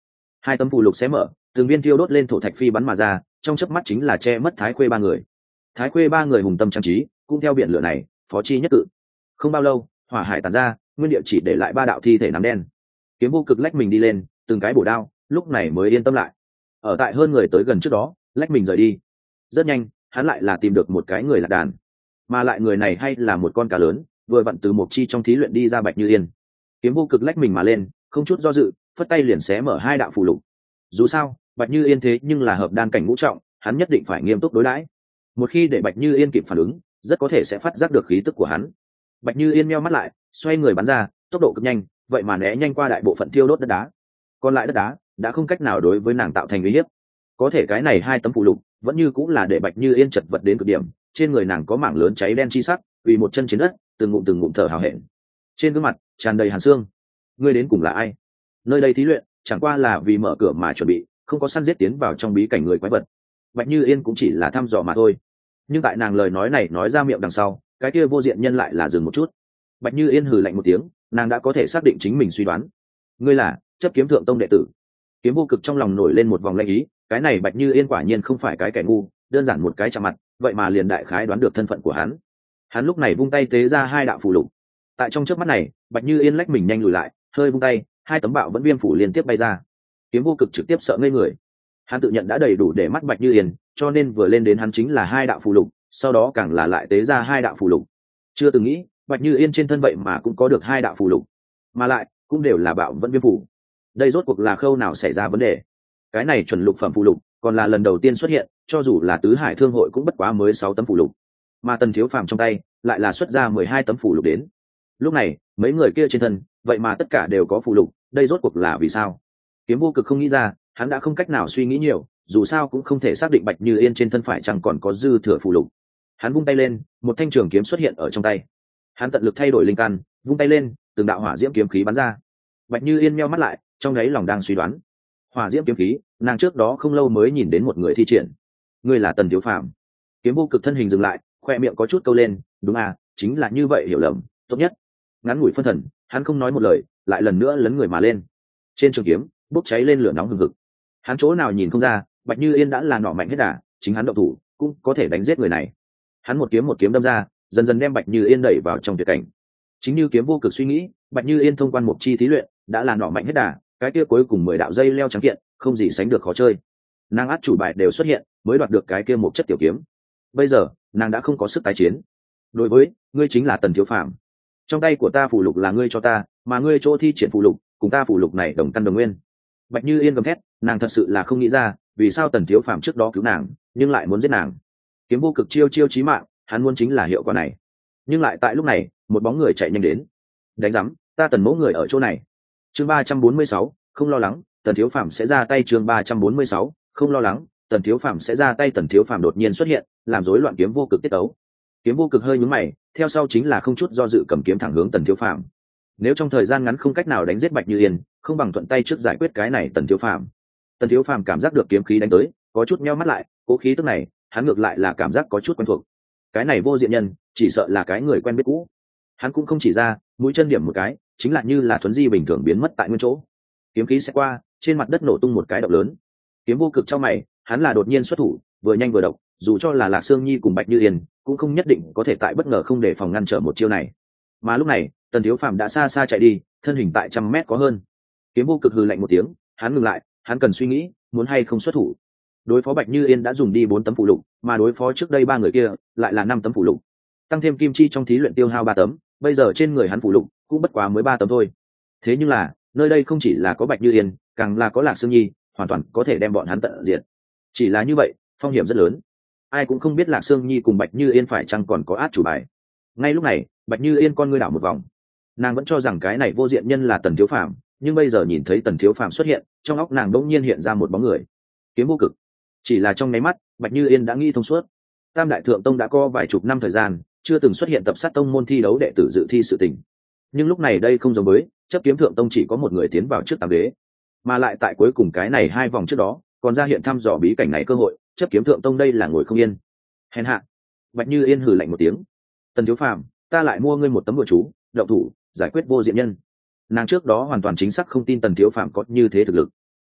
Hai tấm phù lục xé mở, từng viên thiêu đốt lên thổ thạch phi bắn mà ra, trong chớp mắt chính là che mất Thái Khuê ba người. Thái Khuê ba người hùng tâm trang trí, cũng theo biển lửa này, phó chi nhất cự. Không bao lâu, hỏa hải tàn ra, nguyên địa chỉ để lại ba đạo thi thể nắm đen. Kiếm Vô Cực lách mình đi lên, từng cái bổ đao, lúc này mới yên tâm lại. Ở tại hơn người tới gần trước đó, lách mình rời đi. Rất nhanh, hắn lại là tìm được một cái người lạc đàn, mà lại người này hay là một con cá lớn, vừa vặn từ một chi trong thí luyện đi ra Bạch Như Yên. Kiếm Vô Cực lách mình mà lên, không chút do dự, phất tay liền xé mở hai đạo phù lục. Dù sao, Bạch Như Yên thế nhưng là hợp đan cảnh ngũ trọng, hắn nhất định phải nghiêm túc đối đãi. Một khi để Bạch Như Yên kịp phản ứng, rất có thể sẽ phát giác được khí tức của hắn. Bạch Như Yên meo mắt lại, xoay người bắn ra, tốc độ cực nhanh, vậy mà né nhanh qua đại bộ phận thiêu đốt đất đá. Còn lại đất đá đã không cách nào đối với nàng tạo thành uy hiếp. Có thể cái này hai tấm phù lục vẫn như cũng là để Bạch Như Yên chật vật đến cực điểm, trên người nàng có mảng lớn cháy đen chi sắc, vì một chân trên đất, từng ngụm thở hào hẹn. Trên gương mặt tràn đầy hàn xương. Ngươi đến cùng là ai? Nơi đây thí luyện chẳng qua là vì mở cửa mà chuẩn bị, không có săn giết tiến vào trong bí cảnh người quái vật. Bạch Như Yên cũng chỉ là thăm dò mà thôi. Nhưng tại nàng lời nói này nói ra miệng đằng sau, cái kia vô diện nhân lại là dừng một chút. Bạch Như Yên hừ lạnh một tiếng, nàng đã có thể xác định chính mình suy đoán. Ngươi là chấp kiếm thượng tông đệ tử. Kiếm Vô Cực trong lòng nổi lên một vòng lanh ý, cái này Bạch Như Yên quả nhiên không phải cái kẻ ngu, đơn giản một cái chạm mặt, vậy mà liền đại khái đoán được thân phận của hắn. Hắn lúc này vung tay tế ra hai đạo phù lục. Tại trong chớp mắt này, Bạch Như Yên lách mình nhanh lùi lại, hơi vung tay, hai tấm bạo vẫn viêm phủ liên tiếp bay ra. Kiếm Vô Cực trực tiếp sợ ngây người. Hắn tự nhận đã đầy đủ để mắt Bạch Như Yên, cho nên vừa lên đến hắn chính là hai đạo phù lục, sau đó càng là lại tế ra hai đạo phù lục. Chưa từng nghĩ, Bạch Như Yên trên thân vậy mà cũng có được hai đạo phù lục, mà lại cũng đều là bạo vẫn viêm phủ. Đây rốt cuộc là khâu nào xảy ra vấn đề? Cái này chuẩn lục phẩm phù lục, còn là lần đầu tiên xuất hiện, cho dù là tứ hải thương hội cũng bất quá mới 6 tấm phù lục, mà Tần Thiếu Phàm trong tay lại là xuất ra 12 tấm phù lục đến. Lúc này, mấy người kia trên thân, vậy mà tất cả đều có phù lục, đây rốt cuộc là vì sao? Kiếm Vô Cực không nghĩ ra, hắn đã không cách nào suy nghĩ nhiều, dù sao cũng không thể xác định Bạch Như Yên trên thân phải chăng còn có dư thừa phù lục. Hắn vung tay lên, một thanh trường kiếm xuất hiện ở trong tay. Hắn tận lực thay đổi linh căn, vung tay lên, từng đạo hỏa diễm kiếm khí bắn ra. Bạch Như Yên meo mắt lại, trong đấy lòng đang suy đoán. Hỏa diễm kiếm khí, nàng trước đó không lâu mới nhìn đến một người thi triển. Ngươi là Tần Thiếu Phàm. Kiếm Vô Cực thân hình dừng lại, khoe miệng có chút câu lên, đúng à, chính là như vậy hiểu lầm, tốt nhất. Ngắn ngủi phân thần, hắn không nói một lời, lại lần nữa lấn người mà lên. Trên trường kiếm bốc cháy lên lửa nóng hừng hực. Hắn chỗ nào nhìn không ra, Bạch Như Yên đã là nỏ mạnh hết đà, chính hắn động thủ cũng có thể đánh giết người này. Hắn một kiếm đâm ra, dần dần đem Bạch Như Yên đẩy vào trong tuyệt cảnh. Chính như Kiếm Vô Cực suy nghĩ, Bạch Như Yên thông quan một chi thí luyện, đã là nỏ mạnh hết đà, cái kia cuối cùng 10 đạo dây leo trắng kiện, không gì sánh được khó chơi. Nàng át chủ bài đều xuất hiện, mới đoạt được cái kia một chất tiểu kiếm. Bây giờ, nàng đã không có sức tái chiến. Đối với ngươi chính là Tần Thiếu Phàm. Trong tay của ta phù lục là ngươi cho ta, mà ngươi chỗ thi triển phù lục, cùng ta phù lục này đồng căn đồng nguyên. Bạch Như Yên gầm thét, nàng thật sự là không nghĩ ra, vì sao Tần Thiếu Phàm trước đó cứu nàng, nhưng lại muốn giết nàng. Kiếm Vô Cực chiêu chí mạng, hắn muốn chính là hiệu quả này. Nhưng lại tại lúc này, một bóng người chạy nhanh đến. Đánh rắm, ta Tần mẫu người ở chỗ này. Chương 346, không lo lắng, Tần Thiếu Phàm sẽ ra tay. Chương 346, không lo lắng, Tần Thiếu Phàm sẽ ra tay. Tần Thiếu Phàm đột nhiên xuất hiện, làm rối loạn Kiếm Vô Cực tiết tấu. Kiếm Vô Cực hơi nhướng mày, theo sau chính là không chút do dự cầm kiếm thẳng hướng Tần Thiếu Phàm. Nếu trong thời gian ngắn không cách nào đánh giết Bạch Như Yên, không bằng thuận tay trước giải quyết cái này Tần Thiếu Phàm. Tần Thiếu Phàm cảm giác được kiếm khí đánh tới, có chút nheo mắt lại, cố khí tức này, hắn ngược lại là cảm giác có chút quen thuộc. Cái này vô diện nhân, chỉ sợ là cái người quen biết cũ. Hắn cũng không chỉ ra, mũi chân điểm một cái, chính là như là thuấn di bình thường biến mất tại nguyên chỗ. Kiếm khí sẽ qua, trên mặt đất nổ tung một cái động lớn. Kiếm Vô Cực trong mày, hắn là đột nhiên xuất thủ, vừa nhanh vừa độc, dù cho là Lạc Sương Nhi cùng Bạch Như Yên, cũng không nhất định có thể tại bất ngờ không để phòng ngăn trở một chiêu này. Mà lúc này, Tần Thiếu Phàm đã xa xa chạy đi, thân hình tại 100 mét có hơn. Kiếm Vô Cực hừ lạnh một tiếng, hắn ngừng lại, hắn cần suy nghĩ, muốn hay không xuất thủ. Đối phó Bạch Như Yên đã dùng đi 4 tấm phụ lục, mà đối phó trước đây 3 người kia lại là 5 tấm phụ lục. Tăng thêm kim chi trong thí luyện tiêu hao 3 tấm, bây giờ trên người hắn phụ lục cũng bất quá mới 3 tấm thôi. Thế nhưng là, nơi đây không chỉ là có Bạch Như Yên, càng là có Lạc Sương Nhi, hoàn toàn có thể đem bọn hắn tận diệt. Chỉ là như vậy, phong hiểm rất lớn. Ai cũng không biết Lạc Sương Nhi cùng Bạch Như Yên phải chăng còn có át chủ bài. Ngay lúc này, Bạch Như Yên con ngươi đảo một vòng. Nàng vẫn cho rằng cái này vô diện nhân là Tần Thiếu Phàm, nhưng bây giờ nhìn thấy Tần Thiếu Phàm xuất hiện, trong óc nàng đột nhiên hiện ra một bóng người. Kiếm Vô Cực. Chỉ là trong nháy mắt, Bạch Như Yên đã nghĩ thông suốt. Tam Đại Thượng Tông đã có vài chục năm thời gian, chưa từng xuất hiện tập sát tông môn thi đấu đệ tử dự thi sự tình. Nhưng lúc này đây không giống với, chấp kiếm Thượng Tông chỉ có một người tiến vào trước tam đế, mà lại tại cuối cùng cái này 2 vòng trước đó, còn ra hiện thăm dò bí cảnh này cơ hội, chấp kiếm Thượng Tông đây là ngồi không yên. Hèn hạ. Bạch Như Yên hừ lạnh một tiếng. Tần Thiếu Phàm, ta lại mua ngươi một tấm bùa chú, động thủ giải quyết vô diện nhân. Nàng trước đó hoàn toàn chính xác không tin Tần Thiếu Phàm có như thế thực lực,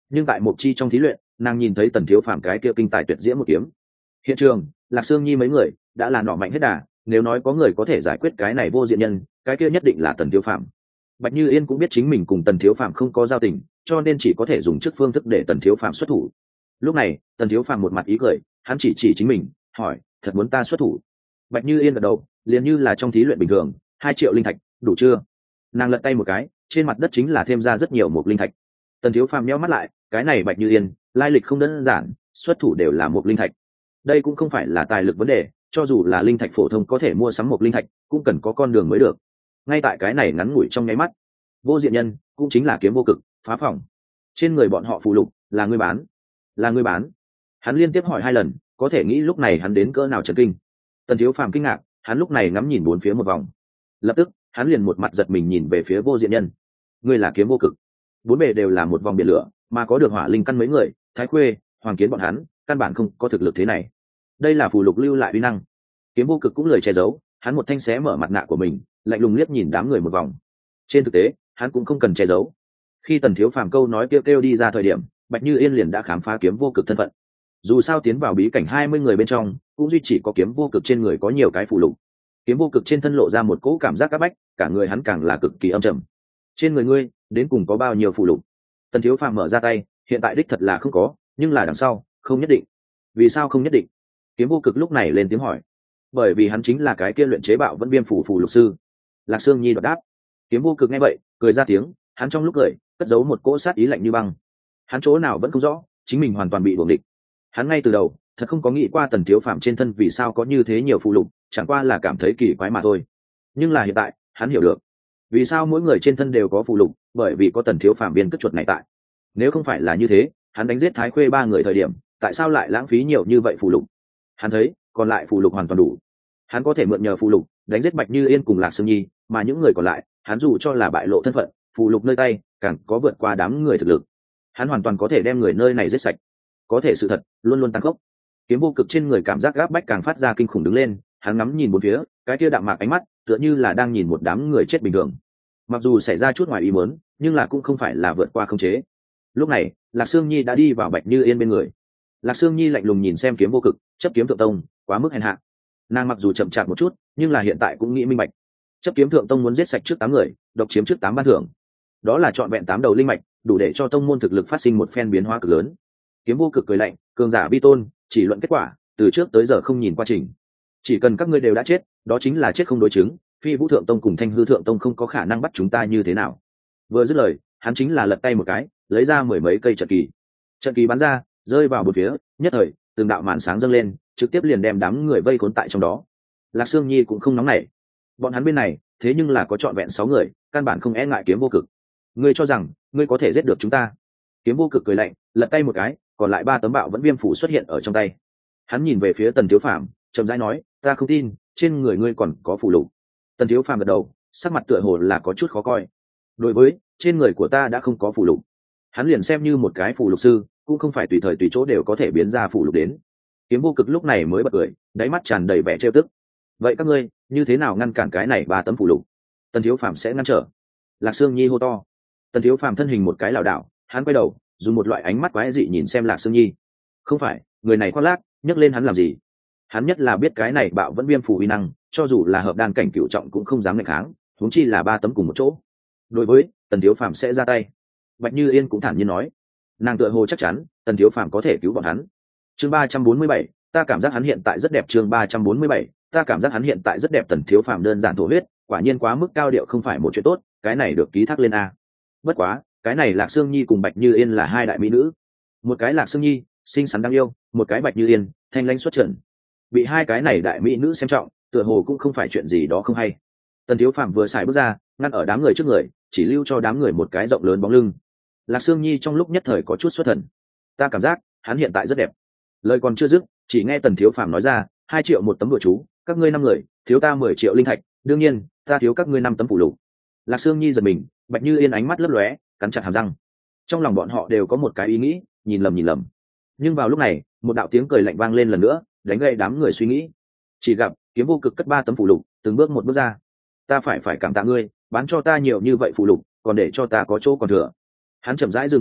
nhưng tại mộc chi trong thí luyện nàng nhìn thấy tần thiếu phàm cái kia kinh tài tuyệt diễm một kiếm. Hiện trường Lạc Sương Nhi mấy người đã là nỏ mạnh hết đà, nếu nói có người có thể giải quyết cái này vô diện nhân, cái kia nhất định là tần thiếu phàm. Bạch Như Yên cũng biết chính mình cùng tần thiếu phàm không có giao tình, cho nên chỉ có thể dùng trước phương thức để tần thiếu phàm xuất thủ. Lúc này tần thiếu phàm một mặt ý cười, hắn chỉ chính mình hỏi, thật muốn ta xuất thủ? Bạch Như Yên gật đầu, liền như là trong thí luyện bình thường, 2 triệu linh thạch đủ chưa? Nàng lật tay một cái, trên mặt đất chính là thêm ra rất nhiều một linh thạch. Tần thiếu phàm nhíu mắt lại, cái này Bạch Như Yên lai lịch không đơn giản, xuất thủ đều là một linh thạch. Đây cũng không phải là tài lực vấn đề, cho dù là linh thạch phổ thông có thể mua sắm một linh thạch cũng cần có con đường mới được. Ngay tại cái này ngắn ngủi trong nháy mắt, vô diện nhân cũng chính là kiếm vô cực phá phòng. Trên người bọn họ phụ lục là ngươi bán? Là ngươi bán? Hắn liên tiếp hỏi 2 lần, có thể nghĩ lúc này hắn đến cỡ nào chấn kinh. Tần thiếu phàm kinh ngạc, hắn lúc này ngắm nhìn bốn phía một vòng, lập tức hắn liền một mặt giật mình nhìn về phía vô diện nhân. Ngươi là kiếm vô cực? Bốn bề đều là một vòng biển lửa, mà có được hỏa linh căn mấy người, Thái Khuê, Hoàng Kiến bọn hắn căn bản không có thực lực thế này. Đây là phù lục lưu lại uy năng. Kiếm vô cực cũng lười che giấu, hắn một thanh xé mở mặt nạ của mình, lạnh lùng liếc nhìn đám người một vòng. Trên thực tế hắn cũng không cần che giấu. Khi tần thiếu phàm câu nói kêu đi ra thời điểm, Bạch Như Yên liền đã khám phá kiếm vô cực thân phận. Dù sao tiến vào bí cảnh 20 người bên trong cũng duy chỉ có kiếm vô cực trên người có nhiều cái phù lục. Kiếm vô cực trên thân lộ ra một cỗ cảm giác áp bách, cả người hắn càng là cực kỳ âm trầm. Trên người ngươi đến cùng có bao nhiêu phù lục? Tần thiếu phàm mở ra tay, hiện tại đích thật là không có, nhưng là đằng sau không nhất định. Vì sao không nhất định? Kiếm vô cực lúc này lên tiếng hỏi. Bởi vì hắn chính là cái kia luyện chế bạo vẫn viêm phù lục sư. Lạc Sương Nhi đột đáp. Kiếm vô cực nghe vậy cười ra tiếng, hắn trong lúc cười cất giấu một cỗ sát ý lạnh như băng. Hắn chỗ nào vẫn không rõ, chính mình hoàn toàn bị đuổi địch. Hắn ngay từ đầu thật không có nghĩ qua tần thiếu phàm trên thân vì sao có như thế nhiều phù lục, chẳng qua là cảm thấy kỳ quái mà thôi. Nhưng là hiện tại hắn hiểu được vì sao mỗi người trên thân đều có phù lục, bởi vì có tần thiếu phàm viên cất chuột này tại. Nếu không phải là như thế, hắn đánh giết Thái Khuê 3 người thời điểm tại sao lại lãng phí nhiều như vậy phù lục? Hắn thấy còn lại phù lục hoàn toàn đủ, hắn có thể mượn nhờ phù lục đánh giết Bạch Như Yên cùng Lạc Sương Nhi, mà những người còn lại hắn dù cho là bại lộ thân phận, phù lục nơi tay càng có vượt qua đám người thực lực, hắn hoàn toàn có thể đem người nơi này giết sạch. Có thể sự thật luôn luôn tăng khốc. Kiếm vô cực trên người cảm giác gáp bách càng phát ra kinh khủng đứng lên, hắn ngắm nhìn bốn phía, cái kia đạm mạc ánh mắt tựa như là đang nhìn một đám người chết bình thường. Mặc dù xảy ra chút ngoài ý muốn, nhưng là cũng không phải là vượt qua khống chế. Lúc này Lạc Sương Nhi đã đi vào Bạch Như Yên bên người. Lạc Sương Nhi lạnh lùng nhìn xem kiếm vô cực, chấp kiếm thượng tông quá mức hèn hạ. Nàng mặc dù chậm chạp một chút, nhưng là hiện tại cũng nghĩ minh bạch. Chấp kiếm thượng tông muốn giết sạch trước 8 người, độc chiếm trước 8 ban thưởng. Đó là trọn vẹn 8 đầu linh mạch, đủ để cho tông môn thực lực phát sinh một phen biến hóa cực lớn. Kiếm vô cực cười lạnh, cường giả vi tôn, chỉ luận kết quả, từ trước tới giờ không nhìn quá trình. Chỉ cần các ngươi đều đã chết, đó chính là chết không đối chứng, Phi Vũ thượng tông cùng Thanh Hư thượng tông không có khả năng bắt chúng ta như thế nào. Vừa dứt lời, hắn chính là lật tay một cái, lấy ra 10 mấy cây trận kỳ. Trận kỳ bắn ra, rơi vào bốn phía, nhất thời từng đạo màn sáng dâng lên, trực tiếp liền đem đám người vây khốn tại trong đó. Lạc Sương Nhi cũng không nóng nảy, bọn hắn bên này thế nhưng là có trọn vẹn 6 người, căn bản không e ngại kiếm vô cực. Ngươi cho rằng ngươi có thể giết được chúng ta? Kiếm vô cực cười lạnh, lật tay một cái, còn lại 3 tấm bạo vẫn viêm phủ xuất hiện ở trong tay. Hắn nhìn về phía Tần Thiếu Phàm, chậm rãi nói, ta không tin trên người ngươi còn có phù lục. Tần Thiếu Phàm gật đầu, sắc mặt tựa hồ là có chút khó coi. Đối với trên người của ta đã không có phù lục, hắn liền xem như một cái phù lục sư cũng không phải tùy thời tùy chỗ đều có thể biến ra phù lục đến. Kiếm vô cực lúc này mới bật cười, đáy mắt tràn đầy vẻ trêu tức. Vậy các ngươi như thế nào ngăn cản cái này 3 tấm phù lục? Tần Thiếu Phàm sẽ ngăn trở. Lạc Sương Nhi hô to. Tần Thiếu Phàm thân hình một cái lảo đảo, hắn quay đầu dùng một loại ánh mắt quái dị nhìn xem Lạc Sương Nhi. Không phải, người này khoác lác, nhấc lên hắn làm gì? Hắn nhất là biết cái này bạo vẫn viêm phù uy năng, cho dù là hợp đan cảnh cửu trọng cũng không dám nghịch kháng, huống chi là 3 tấm cùng một chỗ. Đối với Tần Thiếu Phàm sẽ ra tay, Bạch Như Yên cũng thản nhiên nói, nàng tựa hồ chắc chắn Tần Thiếu Phàm có thể cứu bọn hắn. Chương 347, ta cảm giác hắn hiện tại rất đẹp. Chương 347, ta cảm giác hắn hiện tại rất đẹp. Tần Thiếu Phàm đơn giản thổ huyết, quả nhiên quá mức cao điệu không phải một chuyện tốt, cái này được ký thác lên a. Bất quá, cái này Lạc Sương Nhi cùng Bạch Như Yên là 2 đại mỹ nữ. Một cái Lạc Sương Nhi xinh xắn đáng yêu, một cái Bạch Như Yên thanh lãnh xuất trần. Bị 2 cái này đại mỹ nữ xem trọng, tựa hồ cũng không phải chuyện gì đó không hay. Tần Thiếu Phàm vừa xài bước ra, ngăn ở đám người trước người, chỉ lưu cho đám người một cái rộng lớn bóng lưng. Lạc Sương Nhi trong lúc nhất thời có chút xuất thần. Ta cảm giác hắn hiện tại rất đẹp. Lời còn chưa dứt, chỉ nghe Tần Thiếu Phàm nói ra, 2 triệu một tấm đùa chú, các ngươi 5 người thiếu ta 10 triệu linh thạch, đương nhiên ta thiếu các ngươi 5 tấm phù lục. Lạc Sương Nhi giật mình, Bạch Như Yên ánh mắt lấp lóe, cắn chặt hàm răng. Trong lòng bọn họ đều có một cái ý nghĩ, nhìn lầm. Nhưng vào lúc này, một đạo tiếng cười lạnh vang lên lần nữa, đánh gậy đám người suy nghĩ. Chỉ gặp kiếm vô cực cất 3 tấm phù lục, từng bước một bước ra. Ta phải cảm tạ ngươi, bán cho ta nhiều như vậy phù lục, còn để cho ta có chỗ còn thừa. Hắn chậm rãi dừng bước lại,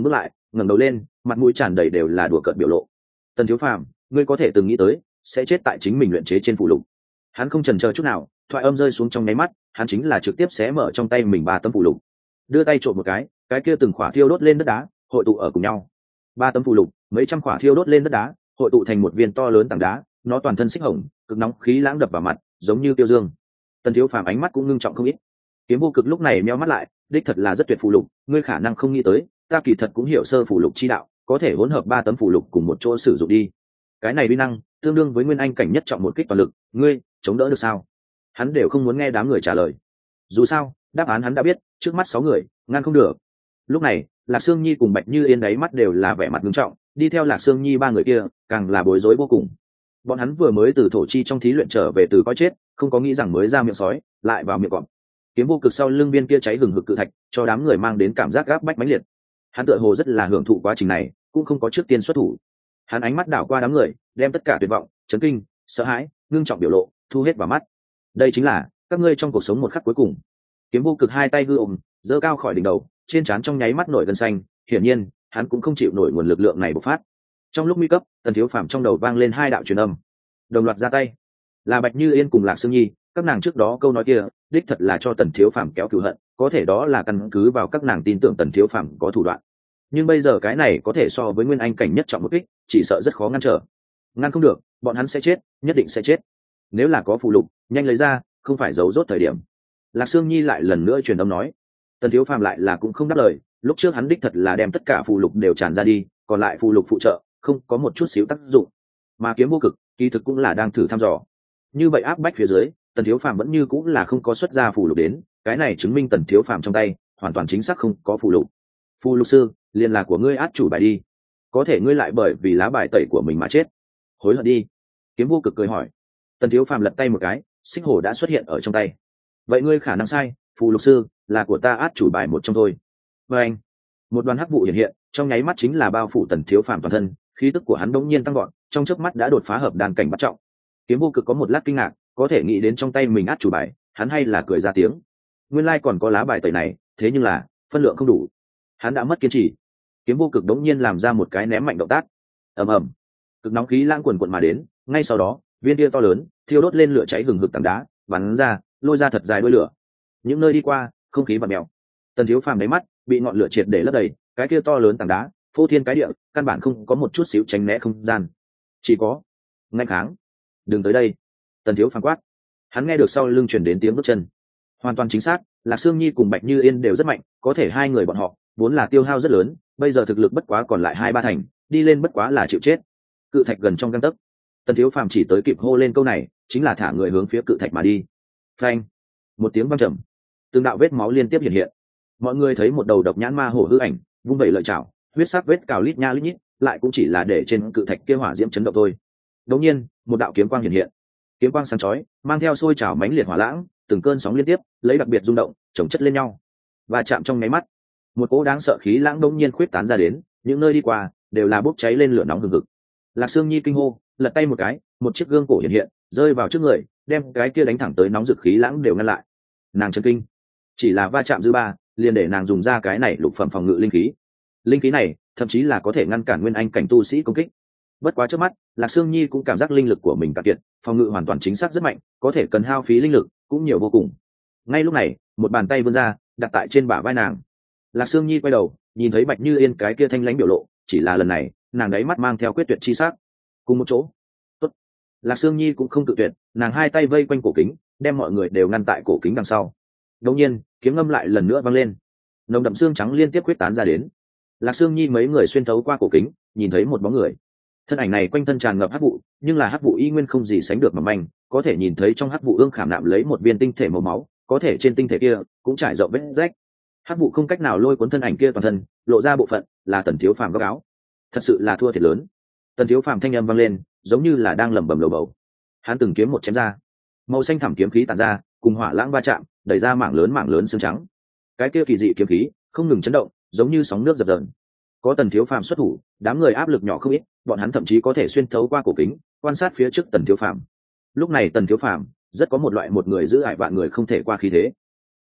ngẩng đầu lên, mặt mũi tràn đầy đều là đùa cợt biểu lộ. Tần Thiếu Phàm, ngươi có thể từng nghĩ tới sẽ chết tại chính mình luyện chế trên phù lục. Hắn không chần chờ chút nào, thoại âm rơi xuống trong nháy mắt, hắn chính là trực tiếp xé mở trong tay mình 3 tấm phù lục, đưa tay trộn một cái kia từng khỏa thiêu đốt lên đất đá hội tụ ở cùng nhau. 3 tấm phù lục, mấy trăm khỏa thiêu đốt lên đất đá hội tụ thành một viên to lớn tảng đá, nó toàn thân xích hồng, cực nóng khí lãng đập vào mặt, giống như tiêu dương. Tần Thiếu Phàm ánh mắt cũng ngưng trọng không ít. Kiếm Vô Cực lúc này meo mắt lại, đích thật là rất tuyệt phù lục, ngươi khả năng không nghĩ tới, ta kỳ thật cũng hiểu sơ phù lục chi đạo, có thể hỗn hợp 3 tấm phù lục cùng một chỗ sử dụng đi. Cái này uy năng tương đương với nguyên anh cảnh nhất trọng một kích toàn lực, ngươi chống đỡ được sao? Hắn đều không muốn nghe đám người trả lời. Dù sao, đáp án hắn đã biết, trước mắt 6 người, ngăn không được. Lúc này, Lạc Sương Nhi cùng Bạch Như Yên đáy mắt đều là vẻ mặt nghiêm trọng, đi theo Lạc Sương Nhi 3 người kia, càng là bối rối vô cùng. Bọn hắn vừa mới từ thổ chi trong thí luyện trở về từ coi chết, không có nghĩ rằng mới ra miệng sói, lại vào miệng cọp. Kiếm Vô Cực sau lưng viên kia cháy hừng hực cự thạch, cho đám người mang đến cảm giác gáp bách mãnh liệt. Hắn tựa hồ rất là hưởng thụ quá trình này, cũng không có trước tiên xuất thủ. Hắn ánh mắt đảo qua đám người, đem tất cả tuyệt vọng, chấn kinh, sợ hãi, ngưng trọng biểu lộ thu hết vào mắt. Đây chính là các ngươi trong cuộc sống một khắc cuối cùng. Kiếm Vô Cực hai tay hư ôm, giơ cao khỏi đỉnh đầu, trên trán trong nháy mắt nổi gân xanh, hiển nhiên, hắn cũng không chịu nổi nguồn lực lượng này bộc phát. Trong lúc nguy cấp, Tần Thiếu Phàm trong đầu vang lên 2 đạo truyền âm, đồng loạt ra tay. Là Bạch Như Yên cùng Lạc Sương Nhi, các nàng trước đó câu nói kia, đích thật là cho Tần Thiếu Phàm kéo cừu hận, có thể đó là căn cứ vào các nàng tin tưởng Tần Thiếu Phàm có thủ đoạn. Nhưng bây giờ cái này có thể so với nguyên anh cảnh nhất trọng một kích, chỉ sợ rất khó ngăn trở. Ngăn không được, bọn hắn sẽ chết, nhất định sẽ chết. Nếu là có phù lục, nhanh lấy ra, không phải giấu rốt thời điểm. Lạc Sương Nhi lại lần nữa truyền âm nói. Tần Thiếu Phàm lại là cũng không đáp lời, lúc trước hắn đích thật là đem tất cả phù lục đều tràn ra đi, còn lại phù lục phụ trợ không có một chút xíu tác dụng. Mà Kiếm Vô Cực kỳ thực cũng là đang thử thăm dò. Như vậy áp bách phía dưới, Tần Thiếu Phàm vẫn như cũng là không có xuất ra phù lục đến, cái này chứng minh Tần Thiếu Phàm trong tay hoàn toàn chính xác không có phù lục. Phù lục sư, liền là của ngươi át chủ bài đi. Có thể ngươi lại bởi vì lá bài tẩy của mình mà chết. Hối hận đi. Kiếm Vô Cực cười hỏi. Tần Thiếu Phàm lật tay một cái, xích hổ đã xuất hiện ở trong tay. Vậy ngươi khả năng sai, phù lục sư là của ta át chủ bài một trong thôi. Và anh, một đoàn hắc vụ hiện hiện, trong nháy mắt chính là bao phủ Tần Thiếu Phàm toàn thân, khí tức của hắn đống nhiên tăng vọt, trong chớp mắt đã đột phá hợp đan cảnh bắt trọng. Kiếm Vô Cực có một lát kinh ngạc, có thể nghĩ đến trong tay mình át chủ bài, hắn hay là cười ra tiếng. Nguyên lai còn có lá bài tẩy này, thế nhưng là phân lượng không đủ. Hắn đã mất kiên trì. Kiếm Vô Cực đống nhiên làm ra một cái ném mạnh động tác. Ầm ầm, cực nóng khí lãng quần quần mà đến, ngay sau đó, viên kia to lớn, thiêu đốt lên lửa cháy hừng hực tảng đá, bắn ra, lôi ra thật dài đuôi lửa. Những nơi đi qua, không khí bặm mèo. Tần Thiếu Phàm đáy mắt bị ngọn lửa triệt để lấp đầy, cái kia to lớn tảng đá, phô thiên cái địa, căn bản không có một chút xíu tránh né không gian. Chỉ có ngăn kháng. Đừng tới đây. Tần Thiếu Phàm quát. Hắn nghe được sau lưng truyền đến tiếng bước chân. Hoàn toàn chính xác, Lạc Sương Nhi cùng Bạch Như Yên đều rất mạnh, có thể hai người bọn họ vốn là tiêu hao rất lớn, bây giờ thực lực bất quá còn lại 2-3 thành, đi lên bất quá là chịu chết. Cự thạch gần trong gang tấc. Tần Thiếu Phàm chỉ tới kịp hô lên câu này, chính là thả người hướng phía cự thạch mà đi. Phanh! Một tiếng vang trầm, từng đạo vết máu liên tiếp hiện hiện. Mọi người thấy một đầu độc nhãn ma hổ hư ảnh, vung vẩy lợi chảo, huyết sắc vết cào lít nha lít nhít, lại cũng chỉ là để trên cự thạch kia hỏa diễm chấn động thôi. Đột nhiên, một đạo kiếm quang hiện hiện. Kiếm quang sáng chói, mang theo sôi trào mãnh liệt hỏa lãng, từng cơn sóng liên tiếp, lấy đặc biệt rung động, chồng chất lên nhau. Và chạm trong nháy mắt, một cỗ đáng sợ khí lãng đột nhiên khuyết tán ra đến, những nơi đi qua đều là bốc cháy lên lửa nóng hừng hực. Lạc Sương Nhi kinh hô, lật tay một cái, một chiếc gương cổ hiện hiện, rơi vào trước người, đem cái kia đánh thẳng tới nóng rực khí lãng đều ngăn lại. Nàng chấn kinh, chỉ là va chạm dư ba, liền để nàng dùng ra cái này lục phẩm phòng ngự linh khí. Linh khí này, thậm chí là có thể ngăn cản nguyên anh cảnh tu sĩ công kích. Bất quá trước mắt, Lạc Sương Nhi cũng cảm giác linh lực của mình cạn kiệt, phòng ngự hoàn toàn chính xác rất mạnh, có thể cần hao phí linh lực cũng nhiều vô cùng. Ngay lúc này, một bàn tay vươn ra, đặt tại trên bả vai nàng. Lạc Sương Nhi quay đầu, nhìn thấy Bạch Như Yên cái kia thanh lãnh biểu lộ, chỉ là lần này, nàng đáy mắt mang theo quyết tuyệt chi sắc. Cùng một chỗ. Tốt. Lạc Sương Nhi cũng không tự tuyệt, nàng hai tay vây quanh cổ kính, đem mọi người đều ngăn tại cổ kính đằng sau. Đột nhiên, kiếm ngâm lại lần nữa vang lên. Nồng đậm xương trắng liên tiếp quyết tán ra đến. Lạc Sương Nhi mấy người xuyên thấu qua cổ kính, nhìn thấy một bóng người. Thân ảnh này quanh thân tràn ngập hắc vụ, nhưng là hắc vụ y nguyên không gì sánh được mà manh, có thể nhìn thấy trong hắc vụ ương khảm nạm lấy một viên tinh thể màu máu, có thể trên tinh thể kia cũng trải rộng vết rách. Hắc vụ không cách nào lôi cuốn thân ảnh kia toàn thân, lộ ra bộ phận là Tần Thiếu Phàm góc áo. Thật sự là thua thiệt lớn. Tần Thiếu Phàm thanh âm vang lên, giống như là đang lẩm bẩm lầu bầu. Hắn từng kiếm một chém ra, màu xanh thẳm kiếm khí tản ra, cùng hỏa lãng va chạm, đẩy ra mảng lớn xương trắng. Cái kia kỳ dị kiếm khí không ngừng chấn động, giống như sóng nước dập dờn. Có Tần Thiếu Phàm xuất thủ, đám người áp lực nhỏ không ít, bọn hắn thậm chí có thể xuyên thấu qua cổ kính, quan sát phía trước Tần Thiếu Phàm. Lúc này Tần Thiếu Phàm rất có một loại một người giữ ải vạn người không thể qua khí thế.